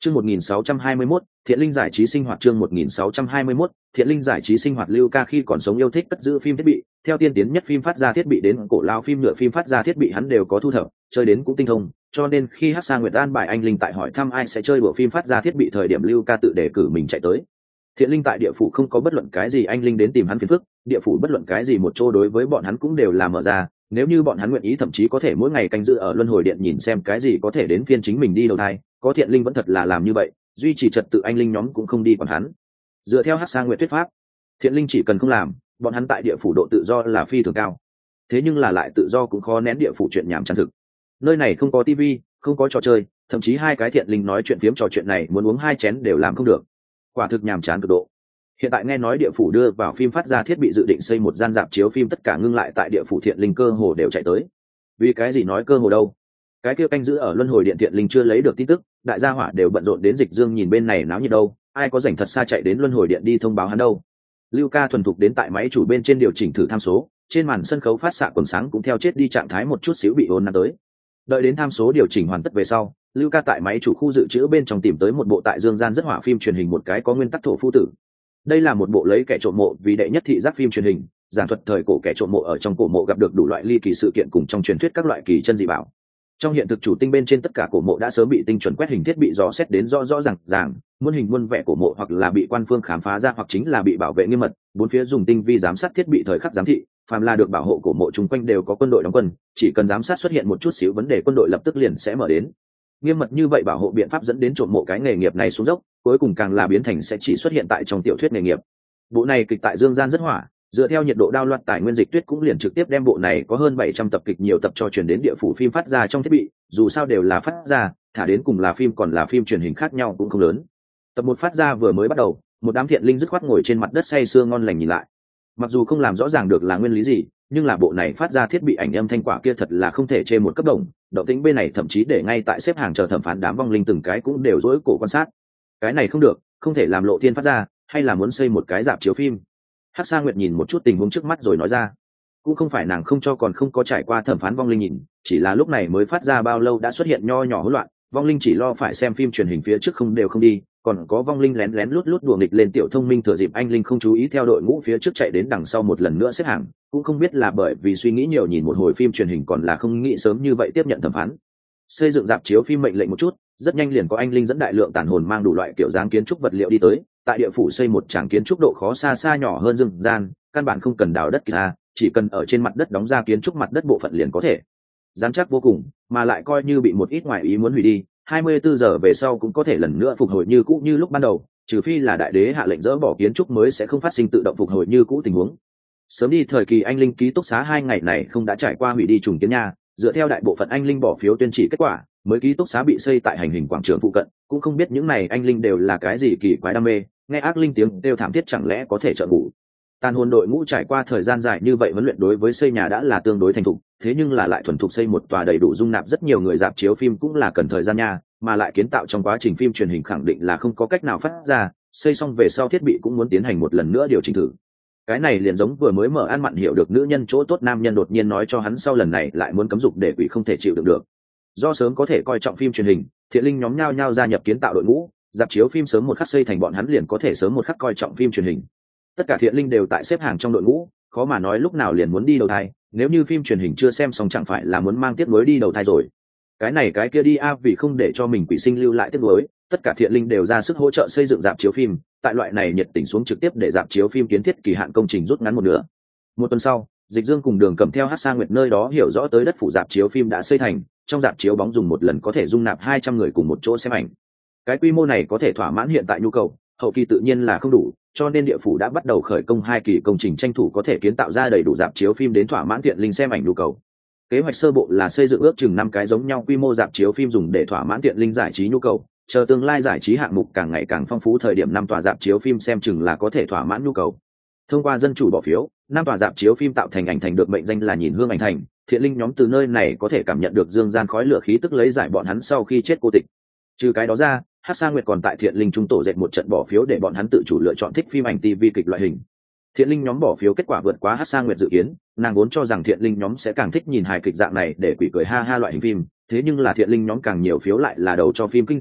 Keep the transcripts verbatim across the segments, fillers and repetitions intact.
Chương một nghìn sáu trăm hai mươi mốt, Thiện Linh giải trí sinh hoạt chương một nghìn sáu trăm hai mươi mốt, Thiện Linh giải trí sinh hoạt Lưu Ca khi còn sống yêu thích cất giữ phim thiết bị, theo tiên tiến nhất phim phát ra thiết bị đến cổ lao phim nhựa phim phát ra thiết bị hắn đều có thu thập, chơi đến cũng tinh thông, cho nên khi Hắc Sa Nguyệt an bài anh Linh tại hỏi thăm ai sẽ chơi bộ phim phát ra thiết bị thời điểm Lưu Ca tự đề cử mình chạy tới. Thiện Linh tại địa phủ không có bất luận cái gì anh Linh đến tìm hắn phiền phức, địa phủ bất luận cái gì một chỗ đối với bọn hắn cũng đều là mở ra, nếu như bọn hắn nguyện ý thậm chí có thể mỗi ngày canh giữ ở luân hồi điện nhìn xem cái gì có thể đến phiên chính mình đi đầu thai, có Thiện Linh vẫn thật là làm như vậy, duy trì trật tự anh Linh nhóm cũng không đi còn hắn. Dựa theo Hắc Sa Nguyệt thuyết pháp, Thiện Linh chỉ cần không làm, bọn hắn tại địa phủ độ tự do là phi thường cao. Thế nhưng là lại tự do cũng khó nén địa phủ chuyện nhảm chán thực. Nơi này không có tivi, không có trò chơi, thậm chí hai cái Thiện Linh nói chuyện phiếm trò chuyện này muốn uống hai chén đều làm không được. Quả thực nhàm chán cực độ. Hiện tại nghe nói địa phủ đưa vào phim phát ra thiết bị dự định xây một gian rạp chiếu phim, tất cả ngưng lại tại địa phủ Thiện Linh cơ hồ đều chạy tới. Vì cái gì nói cơ hồ đâu? Cái kia canh giữ ở luân hồi điện Thiện Linh chưa lấy được tin tức, đại gia hỏa đều bận rộn đến Dịch Dương nhìn bên này náo nhiệt đâu, ai có rảnh thật xa chạy đến luân hồi điện đi thông báo hắn đâu. Lưu Ca thuần thục đến tại máy chủ bên trên điều chỉnh thử tham số, trên màn sân khấu phát xạ quần sáng cũng theo chết đi trạng thái một chút xíu bị ồn nắn tới. Đợi đến tham số điều chỉnh hoàn tất về sau, Lưu Ca tại máy chủ khu dự trữ bên trong tìm tới một bộ tại dương gian rất hỏa phim truyền hình một cái có nguyên tắc thổ phu tử. Đây là một bộ lấy kẻ trộm mộ vì đệ nhất thị giác phim truyền hình, giảng thuật thời cổ kẻ trộm mộ ở trong cổ mộ gặp được đủ loại ly kỳ sự kiện cùng trong truyền thuyết các loại kỳ chân dị bảo. Trong hiện thực chủ tinh bên trên tất cả cổ mộ đã sớm bị tinh chuẩn quét hình thiết bị dò xét đến rõ rõ ràng ràng, muôn hình muôn vẻ cổ mộ hoặc là bị quan phương khám phá ra hoặc chính là bị bảo vệ nghiêm mật, bốn phía dùng tinh vi giám sát thiết bị thời khắc giám thị, phàm là được bảo hộ cổ mộ chung quanh đều có quân đội đóng quân, chỉ cần giám sát xuất hiện một chút xíu vấn đề quân đội lập tức liền sẽ mở đến. Nghiêm mật như vậy bảo hộ biện pháp dẫn đến trộm mộ cái nghề nghiệp này xuống dốc, cuối cùng càng là biến thành sẽ chỉ xuất hiện tại trong tiểu thuyết nghề nghiệp. Bộ này kịch tại dương gian rất hỏa, dựa theo nhiệt độ đao loạt tài nguyên Dịch Tuyết cũng liền trực tiếp đem bộ này có hơn bảy trăm tập kịch nhiều tập cho truyền đến địa phủ phim phát ra trong thiết bị, dù sao đều là phát ra, thả đến cùng là phim còn là phim truyền hình khác nhau cũng không lớn. Tập một phát ra vừa mới bắt đầu, một đám Thiện Linh dứt khoát ngồi trên mặt đất say sưa ngon lành nhìn lại. Mặc dù không làm rõ ràng được là nguyên lý gì, nhưng là bộ này phát ra thiết bị ảnh âm thanh quả kia thật là không thể chê một cấp đồng, động tĩnh bên này thậm chí để ngay tại xếp hàng chờ thẩm phán đám vong linh từng cái cũng đều rối cổ quan sát. Cái này không được, không thể làm lộ thiên phát ra, hay là muốn xây một cái rạp chiếu phim. Hắc Sa Nguyệt nhìn một chút tình huống trước mắt rồi nói ra, cũng không phải nàng không cho còn không có trải qua thẩm phán vong linh nhìn, chỉ là lúc này mới phát ra bao lâu đã xuất hiện nho nhỏ hỗn loạn, vong linh chỉ lo phải xem phim truyền hình phía trước không đều không đi, còn có vong linh lén lén lút lút đùa nghịch lên tiểu thông minh thừa dịp anh linh không chú ý theo đội ngũ phía trước chạy đến đằng sau một lần nữa xếp hàng, cũng không biết là bởi vì suy nghĩ nhiều nhìn một hồi phim truyền hình còn là không nghĩ sớm như vậy tiếp nhận thẩm phán. Xây dựng rạp chiếu phim mệnh lệnh một chút, rất nhanh liền có anh linh dẫn đại lượng tàn hồn mang đủ loại kiểu dáng kiến trúc vật liệu đi tới, tại địa phủ xây một tràng kiến trúc độ khó xa xa nhỏ hơn dương gian, căn bản không cần đào đất ra, chỉ cần ở trên mặt đất đóng ra kiến trúc mặt đất bộ phận liền có thể dán chắc vô cùng, mà lại coi như bị một ít ngoại ý muốn hủy đi, hai mươi bốn giờ về sau cũng có thể lần nữa phục hồi như cũ như lúc ban đầu, trừ phi là đại đế hạ lệnh dỡ bỏ kiến trúc mới sẽ không phát sinh tự động phục hồi như cũ tình huống. Sớm đi thời kỳ anh linh ký túc xá hai ngày này không đã trải qua hủy đi trùng kiến nha, dựa theo đại bộ phận anh linh bỏ phiếu tuyên chỉ kết quả, mới ký túc xá bị xây tại hành hình quảng trường phụ cận, cũng không biết những này anh linh đều là cái gì kỳ quái đam mê, nghe ác linh tiếng đều thảm thiết chẳng lẽ có thể trợ ngủ. Tàn hồn đội ngũ trải qua thời gian dài như vậy huấn luyện đối với xây nhà đã là tương đối thành thục, thế nhưng là lại thuần thục xây một tòa đầy đủ dung nạp rất nhiều người rạp chiếu phim cũng là cần thời gian nha, mà lại kiến tạo trong quá trình phim truyền hình khẳng định là không có cách nào phát ra, xây xong về sau thiết bị cũng muốn tiến hành một lần nữa điều chỉnh thử. Cái này liền giống vừa mới mở ăn mặn hiểu được nữ nhân chỗ tốt nam nhân đột nhiên nói cho hắn sau lần này lại muốn cấm dục để quỷ không thể chịu đựng được. Do sớm có thể coi trọng phim truyền hình, Thiện Linh nhóm nhao nhao gia nhập kiến tạo đội ngũ, rạp chiếu phim sớm một khắc xây thành bọn hắn liền có thể sớm một khắc coi trọng phim truyền hình. Tất cả Thiện Linh đều tại xếp hàng trong đội ngũ, khó mà nói lúc nào liền muốn đi đầu thai, nếu như phim truyền hình chưa xem xong chẳng phải là muốn mang tiếc nuối đi đầu thai rồi. Cái này cái kia đi a vì không để cho mình quỷ sinh lưu lại tiếc nuối, tất cả Thiện Linh đều ra sức hỗ trợ xây dựng rạp chiếu phim, tại loại này nhiệt tình xuống trực tiếp để rạp chiếu phim kiến thiết kỳ hạn công trình rút ngắn một nửa. Một tuần sau, Dịch Dương cùng Đường cầm theo Hắc Sa Nguyệt nơi đó hiểu rõ tới đất phủ rạp chiếu phim đã xây thành, trong rạp chiếu bóng dùng một lần có thể dung nạp hai trăm người cùng một chỗ xem ảnh. Cái quy mô này có thể thỏa mãn hiện tại nhu cầu, hậu kỳ tự nhiên là không đủ, cho nên địa phủ đã bắt đầu khởi công hai kỳ công trình tranh thủ có thể kiến tạo ra đầy đủ rạp chiếu phim đến thỏa mãn Thiện Linh xem ảnh nhu cầu. Kế hoạch sơ bộ là xây dựng ước chừng năm cái giống nhau quy mô rạp chiếu phim dùng để thỏa mãn Thiện Linh giải trí nhu cầu, chờ tương lai giải trí hạng mục càng ngày càng phong phú thời điểm năm tòa rạp chiếu phim xem chừng là có thể thỏa mãn nhu cầu. Thông qua dân chủ bỏ phiếu, năm tòa rạp chiếu phim tạo thành ảnh thành được mệnh danh là nhìn hương ảnh thành, Thiện Linh nhóm từ nơi này có thể cảm nhận được dương gian khói lửa khí tức lấy giải bọn hắn sau khi chết cô tịch. Trừ cái đó ra, Hắc Sa Nguyệt còn tại Thiện Linh trung tổ dệt một trận bỏ phiếu để bọn hắn tự chủ lựa chọn thích phim ảnh ti vi kịch loại hình. Thiện Linh nhóm bỏ phiếu kết quả vượt quá Hắc Sa Nguyệt dự kiến, nàng vốn cho rằng Thiện Linh nhóm sẽ càng thích nhìn hài kịch dạng này để quỷ cười ha ha loại hình phim, thế nhưng là Thiện Linh nhóm càng nhiều phiếu lại là đầu cho phim kinh dị,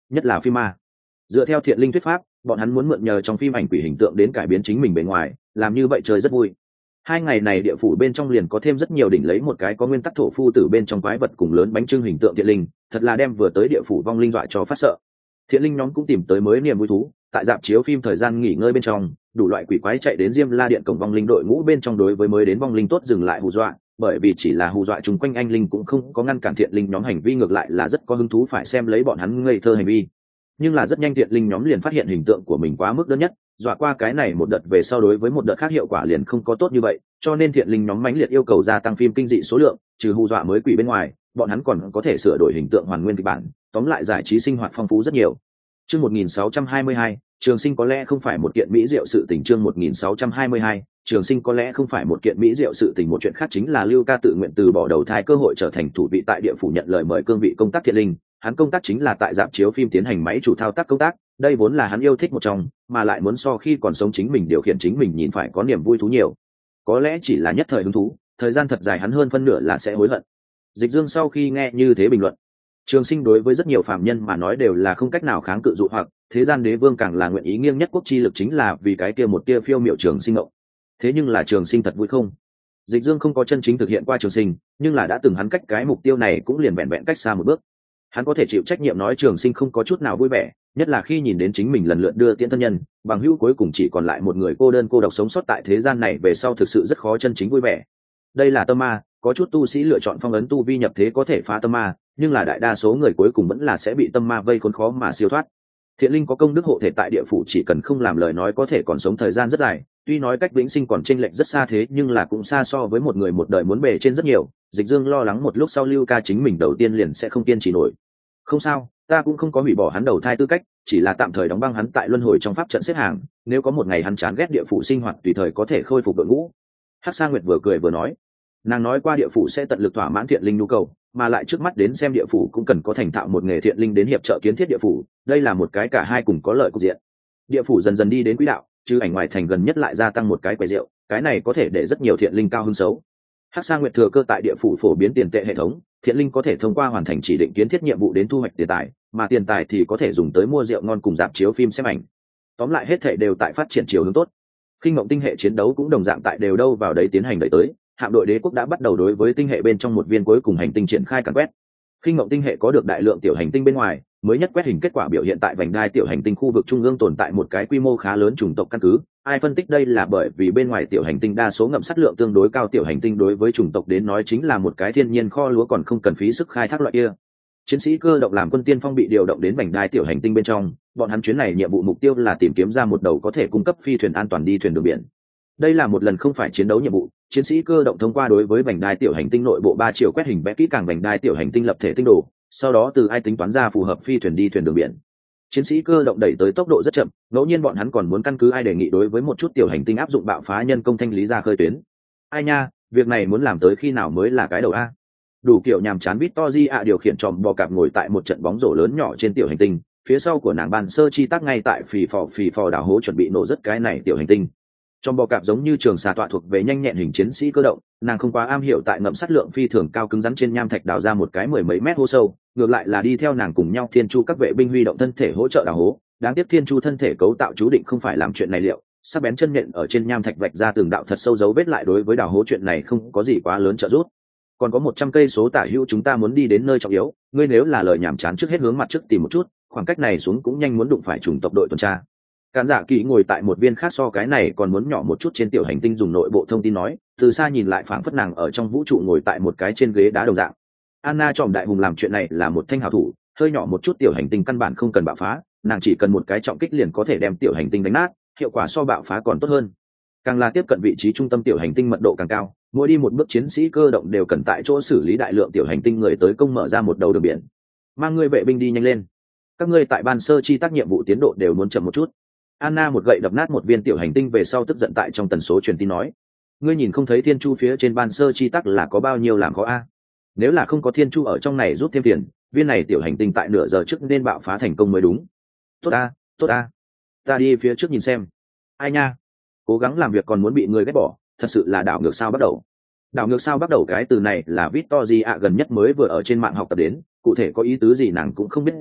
nhất là phim ma. Dựa theo Thiện Linh thuyết pháp, bọn hắn muốn mượn nhờ trong phim ảnh quỷ hình tượng đến cải biến chính mình bề ngoài, làm như vậy chơi rất vui. Hai ngày này địa phủ bên trong liền có thêm rất nhiều đỉnh lấy một cái có nguyên tắc thổ phu tử bên trong quái vật cùng lớn bánh trưng hình tượng Thiện Linh, thật là đem vừa tới địa phủ vong linh dọa cho phát sợ. Thiện Linh nhóm cũng tìm tới mới niềm vui thú, tại dạp chiếu phim thời gian nghỉ ngơi bên trong, đủ loại quỷ quái chạy đến Diêm La Điện cổng vong linh đội ngũ bên trong đối với mới đến vong linh tốt dừng lại hù dọa, bởi vì chỉ là hù dọa chung quanh anh linh cũng không có ngăn cản Thiện Linh nhóm hành vi, ngược lại là rất có hứng thú phải xem lấy bọn hắn ngây thơ hành vi. Nhưng là rất nhanh Thiện Linh nhóm liền phát hiện hình tượng của mình quá mức đơn nhất, dọa qua cái này một đợt về sau đối với một đợt khác hiệu quả liền không có tốt như vậy, cho nên Thiện Linh nhóm mãnh liệt yêu cầu gia tăng phim kinh dị số lượng, trừ hù dọa mới quỷ bên ngoài, bọn hắn còn có thể sửa đổi hình tượng hoàn nguyên kịch bản, tóm lại giải trí sinh hoạt phong phú rất nhiều. Chương một nghìn sáu trăm hai mươi hai, Trường Sinh có lẽ không phải một kiện mỹ diệu sự tình. Chương một nghìn sáu trăm hai mươi hai, Trường Sinh có lẽ không phải một kiện mỹ diệu sự tình. Một chuyện khác chính là Lưu Ca tự nguyện từ bỏ đầu thai cơ hội trở thành thủ vị tại địa phủ nhận lời mời cương vị công tác Thiện Linh. Hắn công tác chính là tại dạp chiếu phim tiến hành máy chủ thao tác công tác, đây vốn là hắn yêu thích một trong, mà lại muốn so khi còn sống chính mình điều khiển chính mình nhìn phải có niềm vui thú nhiều. Có lẽ chỉ là nhất thời hứng thú, thời gian thật dài hắn hơn phân nửa là sẽ hối hận. Dịch Dương sau khi nghe như thế bình luận, Trường Sinh đối với rất nhiều phạm nhân mà nói đều là không cách nào kháng cự dụ hoặc, thế gian đế vương càng là nguyện ý nghiêng nhất quốc chi lực chính là vì cái kia một tia phiêu miệu Trường Sinh ngộ. Thế nhưng là Trường Sinh thật vui không? Dịch Dương không có chân chính thực hiện qua Trường Sinh, nhưng là đã từng hắn cách cái mục tiêu này cũng liền vẹn vẹn cách xa một bước. Hắn có thể chịu trách nhiệm nói Trường Sinh không có chút nào vui vẻ, nhất là khi nhìn đến chính mình lần lượt đưa tiễn thân nhân, bằng hữu cuối cùng chỉ còn lại một người cô đơn cô độc sống sót tại thế gian này về sau thực sự rất khó chân chính vui vẻ. Đây là tâm ma, có chút tu sĩ lựa chọn phong ấn tu vi nhập thế có thể phá tâm ma, nhưng là đại đa số người cuối cùng vẫn là sẽ bị tâm ma vây khốn khó mà siêu thoát. Thiện Linh có công đức hộ thể tại địa phủ, chỉ cần không làm lời nói có thể còn sống thời gian rất dài, tuy nói cách vĩnh sinh còn chênh lệch rất xa thế nhưng là cũng xa so với một người một đời muốn bề trên rất nhiều. Dịch Dương lo lắng một lúc sau Lưu Ca chính mình đầu tiên liền sẽ không kiên trì nổi. Không sao, ta cũng không có hủy bỏ hắn đầu thai tư cách, chỉ là tạm thời đóng băng hắn tại luân hồi trong pháp trận xếp hàng, nếu có một ngày hắn chán ghét địa phủ sinh hoạt tùy thời có thể khôi phục đội ngũ. Hắc Sa Nguyệt vừa cười vừa nói, nàng nói qua địa phủ sẽ tận lực thỏa mãn Thiện Linh nhu cầu, mà lại trước mắt đến xem địa phủ cũng cần có thành thạo một nghề Thiện Linh đến hiệp trợ kiến thiết địa phủ, đây là một cái cả hai cùng có lợi cục diện. Địa phủ dần dần đi đến quỹ đạo, chứ ảnh ngoài thành gần nhất lại gia tăng một cái quầy rượu, cái này có thể để rất nhiều Thiện Linh cao hứng xấu. Hắc Sa Nguyệt thừa cơ tại địa phủ phổ biến tiền tệ hệ thống, Thiện Linh có thể thông qua hoàn thành chỉ định kiến thiết nhiệm vụ đến thu hoạch tiền tài, mà tiền tài thì có thể dùng tới mua rượu ngon cùng dạp chiếu phim xem ảnh. Tóm lại hết thảy đều tại phát triển chiều hướng tốt. Khinh Mộng tinh hệ chiến đấu cũng đồng dạng tại đều đâu vào đấy tiến hành đẩy tới, hạm đội đế quốc đã bắt đầu đối với tinh hệ bên trong một viên cuối cùng hành tinh triển khai càn quét. Khinh Mộng tinh hệ có được đại lượng tiểu hành tinh bên ngoài, mới nhất quét hình kết quả biểu hiện tại vành đai tiểu hành tinh khu vực trung ương tồn tại một cái quy mô khá lớn chủng tộc căn cứ. Ai phân tích đây là bởi vì bên ngoài tiểu hành tinh đa số ngậm sắt lượng tương đối cao, tiểu hành tinh đối với chủng tộc đến nói chính là một cái thiên nhiên kho lúa còn không cần phí sức khai thác loại kia. Chiến sĩ cơ động làm quân tiên phong bị điều động đến vành đai tiểu hành tinh bên trong, bọn hắn chuyến này nhiệm vụ mục tiêu là tìm kiếm ra một đầu có thể cung cấp phi thuyền an toàn đi thuyền đường biển. Đây là một lần không phải chiến đấu nhiệm vụ, chiến sĩ cơ động thông qua đối với vành đai tiểu hành tinh nội bộ ba chiều quét hình vẽ kỹ càng vành đai tiểu hành tinh lập thể tinh đồ, sau đó từ ai tính toán ra phù hợp phi thuyền đi thuyền đường biển. Chiến sĩ cơ động đẩy tới tốc độ rất chậm, ngẫu nhiên bọn hắn còn muốn căn cứ ai đề nghị đối với một chút tiểu hành tinh áp dụng bạo phá nhân công thanh lý ra khơi tuyến. Ai nha, việc này muốn làm tới khi nào mới là cái đầu a? Đủ kiểu nhàm chán Victory ạ điều khiển tròn bò cạp ngồi tại một trận bóng rổ lớn nhỏ trên tiểu hành tinh, phía sau của nàng ban sơ chi tác ngay tại phì phò phì phò đảo hố chuẩn bị nổ rất cái này tiểu hành tinh. Trong bò cạp giống như trường xà tọa thuộc về nhanh nhẹn hình chiến sĩ cơ động, nàng không quá am hiểu tại ngậm sắt lượng phi thường cao cứng rắn trên nham thạch đào ra một cái mười mấy mét hố sâu, ngược lại là đi theo nàng cùng nhau Thiên Chu các vệ binh huy động thân thể hỗ trợ đào hố. Đáng tiếc Thiên Chu thân thể cấu tạo chú định không phải làm chuyện này liệu, sắc bén chân nhện ở trên nham thạch vạch ra từng đạo thật sâu dấu vết lại đối với đào hố chuyện này không có gì quá lớn trợ giúp. Còn có một trăm cây số tả hữu chúng ta muốn đi đến nơi trọng yếu, ngươi nếu là lời nhảm chán trước hết hướng mặt trước tìm một chút, khoảng cách này xuống cũng nhanh muốn đụng phải chủng tộc đội tuần tra. Cản Dạ Kỳ ngồi tại một viên khác so cái này còn muốn nhỏ một chút trên tiểu hành tinh dùng nội bộ thông tin nói, từ xa nhìn lại phảng phất nàng ở trong vũ trụ ngồi tại một cái trên ghế đá đồng dạng. Anna tròm đại hùng làm chuyện này là một thanh hảo thủ, hơi nhỏ một chút tiểu hành tinh căn bản không cần bạo phá, nàng chỉ cần một cái trọng kích liền có thể đem tiểu hành tinh đánh nát, hiệu quả so bạo phá còn tốt hơn. Càng là tiếp cận vị trí trung tâm tiểu hành tinh mật độ càng cao, mỗi đi một bước chiến sĩ cơ động đều cần tại chỗ xử lý đại lượng tiểu hành tinh người tới công mở ra một đầu đường biển. Mang ngươi vệ binh đi nhanh lên, các ngươi tại ban sơ chi tác nhiệm vụ tiến độ đều muốn chậm một chút. Anna một gậy đập nát một viên tiểu hành tinh về sau tức giận tại trong tần số truyền tin nói, ngươi nhìn không thấy Thiên Chu phía trên ban sơ chi tắc là có bao nhiêu làm khó a? Nếu là không có Thiên Chu ở trong này rút thêm tiền, viên này tiểu hành tinh tại nửa giờ trước nên bạo phá thành công mới đúng. Tốt a, tốt a, ta đi phía trước nhìn xem. Ai nha, cố gắng làm việc còn muốn bị người ghét bỏ, thật sự là đảo ngược sao bắt đầu. Đảo ngược sao bắt đầu cái từ này là Victory ạ gần nhất mới vừa ở trên mạng học tập đến, cụ thể có ý tứ gì nàng cũng không biết rõ,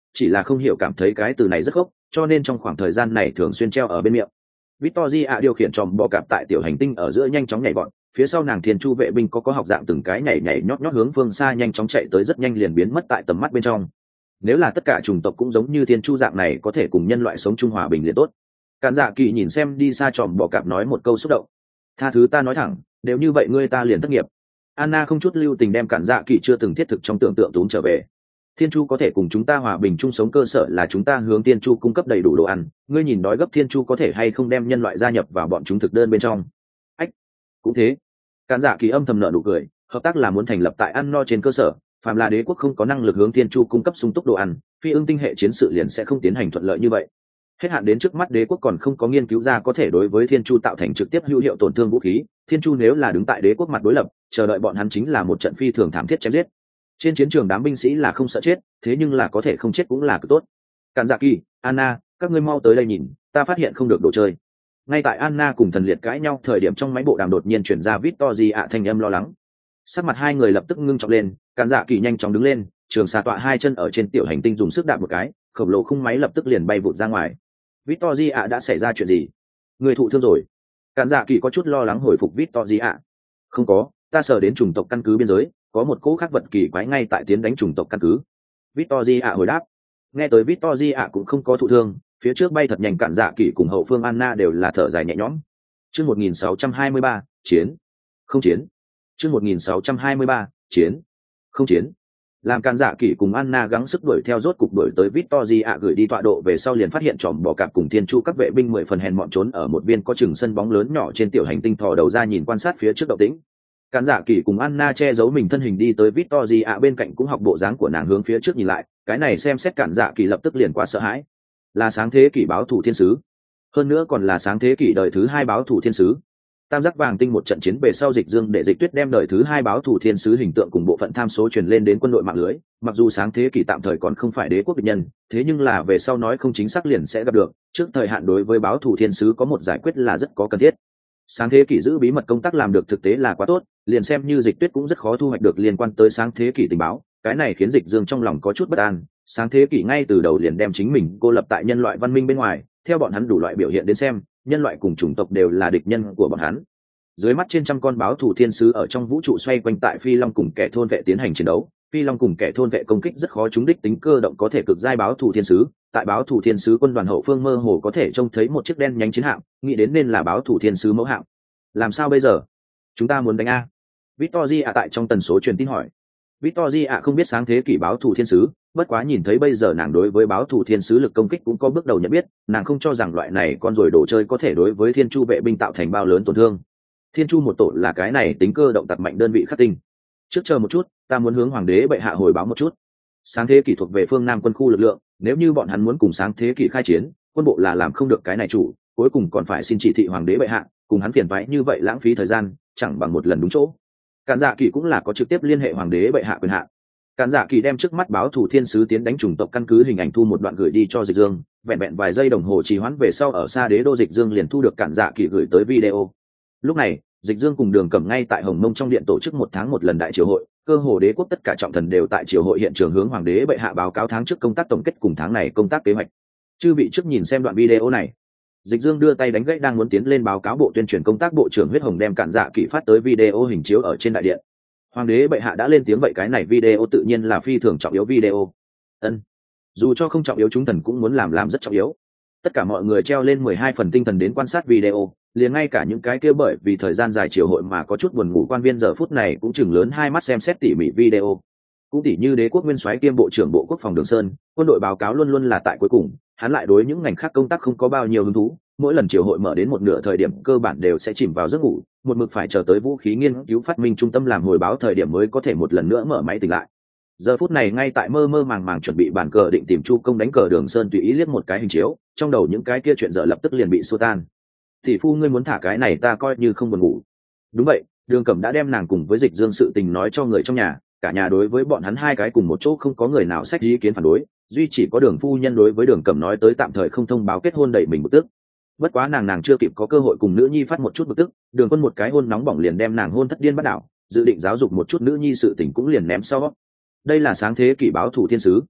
chỉ là không hiểu cảm thấy cái từ này rất gốc, cho nên trong khoảng thời gian này thường xuyên treo ở bên miệng. Victoria điều khiển tròm bò cạp tại tiểu hành tinh ở giữa nhanh chóng nhảy vọt, phía sau nàng thiên chu vệ binh có có học dạng từng cái nhảy nhảy nhót nhót hướng phương xa nhanh chóng chạy tới, rất nhanh liền biến mất tại tầm mắt bên trong. Nếu là tất cả chủng tộc cũng giống như thiên chu dạng này có thể cùng nhân loại sống chung hòa bình liền tốt. Cản Dạ Kỳ nhìn xem đi xa tròm bò cạp nói một câu xúc động. Tha thứ ta nói thẳng, nếu như vậy ngươi ta liền thất nghiệp. Anna không chút lưu tình đem Cản Dạ Kỳ chưa từng thiết thực trong tưởng tượng túm trở về. Thiên chu có thể cùng chúng ta hòa bình chung sống cơ sở là chúng ta hướng thiên chu cung cấp đầy đủ đồ ăn, ngươi nhìn đói gấp thiên chu có thể hay không đem nhân loại gia nhập vào bọn chúng thực đơn bên trong. Ách, cũng thế. Cản Dạ Kỳ âm thầm nở nụ cười, hợp tác là muốn thành lập tại ăn no trên cơ sở, phàm là đế quốc không có năng lực hướng thiên chu cung cấp sung túc đồ ăn, phi ưng tinh hệ chiến sự liền sẽ không tiến hành thuận lợi như vậy. Hết hạn đến trước mắt đế quốc còn không có nghiên cứu ra có thể đối với thiên chu tạo thành trực tiếp hữu hiệu tổn thương vũ khí, thiên chu nếu là đứng tại đế quốc mặt đối lập, chờ đợi bọn hắn chính là một trận phi thường thảm thiết chém giết. Trên chiến trường đám binh sĩ là không sợ chết, thế nhưng là có thể không chết cũng là cực tốt. Cản Dạ Kỳ, Anna, các ngươi mau tới đây nhìn, ta phát hiện không được đồ chơi. Ngay tại Anna cùng Thần Liệt cãi nhau thời điểm, trong máy bộ đàm đột nhiên chuyển ra Victoria thanh âm lo lắng. Sắc mặt hai người lập tức ngưng trọng lên, Cản Dạ Kỳ nhanh chóng đứng lên, trường xà tọa hai chân ở trên tiểu hành tinh dùng sức đạp một cái, khổng lồ khung máy lập tức liền bay vụt ra ngoài. Victoria đã xảy ra chuyện gì? Người thụ thương rồi? Cản Dạ Kỳ có chút lo lắng hồi phục Victoria. Không có, ta sờ đến chủng tộc căn cứ biên giới, có một cỗ khác vật kỳ quái ngay tại tiến đánh chủng tộc căn cứ. Victoria hồi đáp. Nghe tới Victoria cũng không có thụ thương, phía trước bay thật nhanh Cản Dạ Kỳ cùng hậu phương Anna đều là thở dài nhẹ nhõm. Chương một nghìn sáu trăm hai mươi ba, chiến, không chiến. Chương một nghìn sáu trăm hai mươi ba, chiến, không chiến. Làm Cản Dạ Kỳ cùng Anna gắng sức đuổi theo, rốt cục đuổi tới Victoria gửi đi tọa độ về sau liền phát hiện tròm bò cạp cùng thiên chu các vệ binh mười phần hèn mọn trốn ở một viên có chừng sân bóng lớn nhỏ trên tiểu hành tinh, thò đầu ra nhìn quan sát phía trước động tĩnh. Cản Dạ Kỳ cùng Anna che giấu mình thân hình đi tới Victoria bên cạnh, cũng học bộ dáng của nàng hướng phía trước nhìn lại, cái này xem xét Cản Dạ Kỳ lập tức liền quá sợ hãi. Là sáng thế kỷ báo thủ thiên sứ, hơn nữa còn là sáng thế kỷ đời thứ hai báo thủ thiên sứ. Tam giác vàng tinh một trận chiến về sau, Dịch Dương để Dịch Tuyết đem đời thứ hai báo thủ thiên sứ hình tượng cùng bộ phận tham số truyền lên đến quân đội mạng lưới. Mặc dù sáng thế kỷ tạm thời còn không phải đế quốc địch nhân, thế nhưng là về sau nói không chính xác liền sẽ gặp được. Trước thời hạn đối với báo thủ thiên sứ có một giải quyết là rất có cần thiết. Sáng thế kỷ giữ bí mật công tác làm được thực tế là quá tốt, liền xem như Dịch Tuyết cũng rất khó thu hoạch được liên quan tới sáng thế kỷ tình báo. Cái này khiến Dịch Dương trong lòng có chút bất an. Sáng thế kỷ ngay từ đầu liền đem chính mình cô lập tại nhân loại văn minh bên ngoài, theo bọn hắn đủ loại biểu hiện đến xem, nhân loại cùng chủng tộc đều là địch nhân của bọn hắn. Dưới mắt trên trăm con báo thủ thiên sứ ở trong vũ trụ xoay quanh tại Phi Long cùng kẻ thôn vệ tiến hành chiến đấu. Phi Long cùng kẻ thôn vệ công kích rất khó trúng đích, tính cơ động có thể cực giai báo thủ thiên sứ. Tại báo thủ thiên sứ quân đoàn hậu phương mơ hồ có thể trông thấy một chiếc đen nhánh chiến hạm, nghĩ đến nên là báo thủ thiên sứ mẫu hạm. Làm sao bây giờ? Chúng ta muốn đánh a? Victoria tại trong tần số truyền tin hỏi. Victoria không biết sáng thế kỷ báo thủ thiên sứ, bất quá nhìn thấy bây giờ nàng đối với báo thủ thiên sứ lực công kích cũng có bước đầu nhận biết, nàng không cho rằng loại này con rồi đồ chơi có thể đối với thiên chu vệ binh tạo thành bao lớn tổn thương. Thiên chu một tổ là cái này tính cơ động tặc mạnh đơn vị khắc tinh. Trước chờ một chút, ta muốn hướng hoàng đế bệ hạ hồi báo một chút. Sáng thế kỷ thuộc về phương Nam quân khu lực lượng, nếu như bọn hắn muốn cùng sáng thế kỷ khai chiến, quân bộ là làm không được cái này chủ, cuối cùng còn phải xin chỉ thị hoàng đế bệ hạ, cùng hắn phiền toái như vậy lãng phí thời gian, chẳng bằng một lần đúng chỗ. Cản Dạ Kỳ cũng là có trực tiếp liên hệ hoàng đế bệ hạ quyền hạn. Cản Dạ Kỳ đem trước mắt báo thủ thiên sứ tiến đánh chủng tộc căn cứ hình ảnh thu một đoạn gửi đi cho Dịch Dương, vẹn vẹn vài giây đồng hồ trì hoãn về sau, ở xa đế đô Dịch Dương liền thu được Cản Dạ Kỳ gửi tới video. Lúc này, Dịch Dương cùng Đường Cẩm ngay tại Hồng Mông trong điện tổ chức một tháng một lần đại triều hội, cơ hồ đế quốc tất cả trọng thần đều tại triều hội hiện trường hướng hoàng đế bệ hạ báo cáo tháng trước công tác tổng kết cùng tháng này công tác kế hoạch. Chư vị trước nhìn xem đoạn video này. Dịch Dương đưa tay đánh gãy đang muốn tiến lên báo cáo bộ tuyên truyền công tác bộ trưởng Huyết Hồng, đem Cản Dạ Kỳ phát tới video hình chiếu ở trên đại điện. Hoàng đế bệ hạ đã lên tiếng, vậy cái này video tự nhiên là phi thường trọng yếu video. Ân, dù cho không trọng yếu chúng thần cũng muốn làm làm rất trọng yếu. Tất cả mọi người treo lên mười hai phần tinh thần đến quan sát video, liền ngay cả những cái kia bởi vì thời gian dài triều hội mà có chút buồn ngủ quan viên giờ phút này cũng chừng lớn hai mắt xem xét tỉ mỉ video. Cũng tỉ như đế quốc nguyên soái kiêm bộ trưởng bộ quốc phòng Đường Sơn, quân đội báo cáo luôn luôn là tại cuối cùng, hắn lại đối những ngành khác công tác không có bao nhiêu hứng thú, mỗi lần triều hội mở đến một nửa thời điểm cơ bản đều sẽ chìm vào giấc ngủ, một mực phải chờ tới vũ khí nghiên cứu phát minh trung tâm làm hồi báo thời điểm mới có thể một lần nữa mở máy tỉnh lại. Giờ phút này ngay tại mơ mơ màng màng chuẩn bị bàn cờ định tìm chu công đánh cờ, Đường Sơn tùy ý liếc một cái hình chiếu, trong đầu những cái kia chuyện dở lập tức liền bị xua tan. Tỷ phu ngươi muốn thả cái này ta coi như không buồn ngủ. Đúng vậy, Đường Cẩm đã đem nàng cùng với Dịch Dương sự tình nói cho người trong nhà, cả nhà đối với bọn hắn hai cái cùng một chỗ không có người nào sách ý kiến phản đối, duy chỉ có Đường phu nhân đối với Đường Cẩm nói tới tạm thời không thông báo kết hôn đẩy mình bực tức. Bất quá nàng nàng chưa kịp có cơ hội cùng nữ nhi phát một chút bực tức, Đường Quân một cái hôn nóng bỏng liền đem nàng hôn thất điên bắt đảo, dự định giáo dục một chút nữ nhi sự tình cũng liền ném sau. Đây là sáng thế kỷ báo thủ thiên sứ.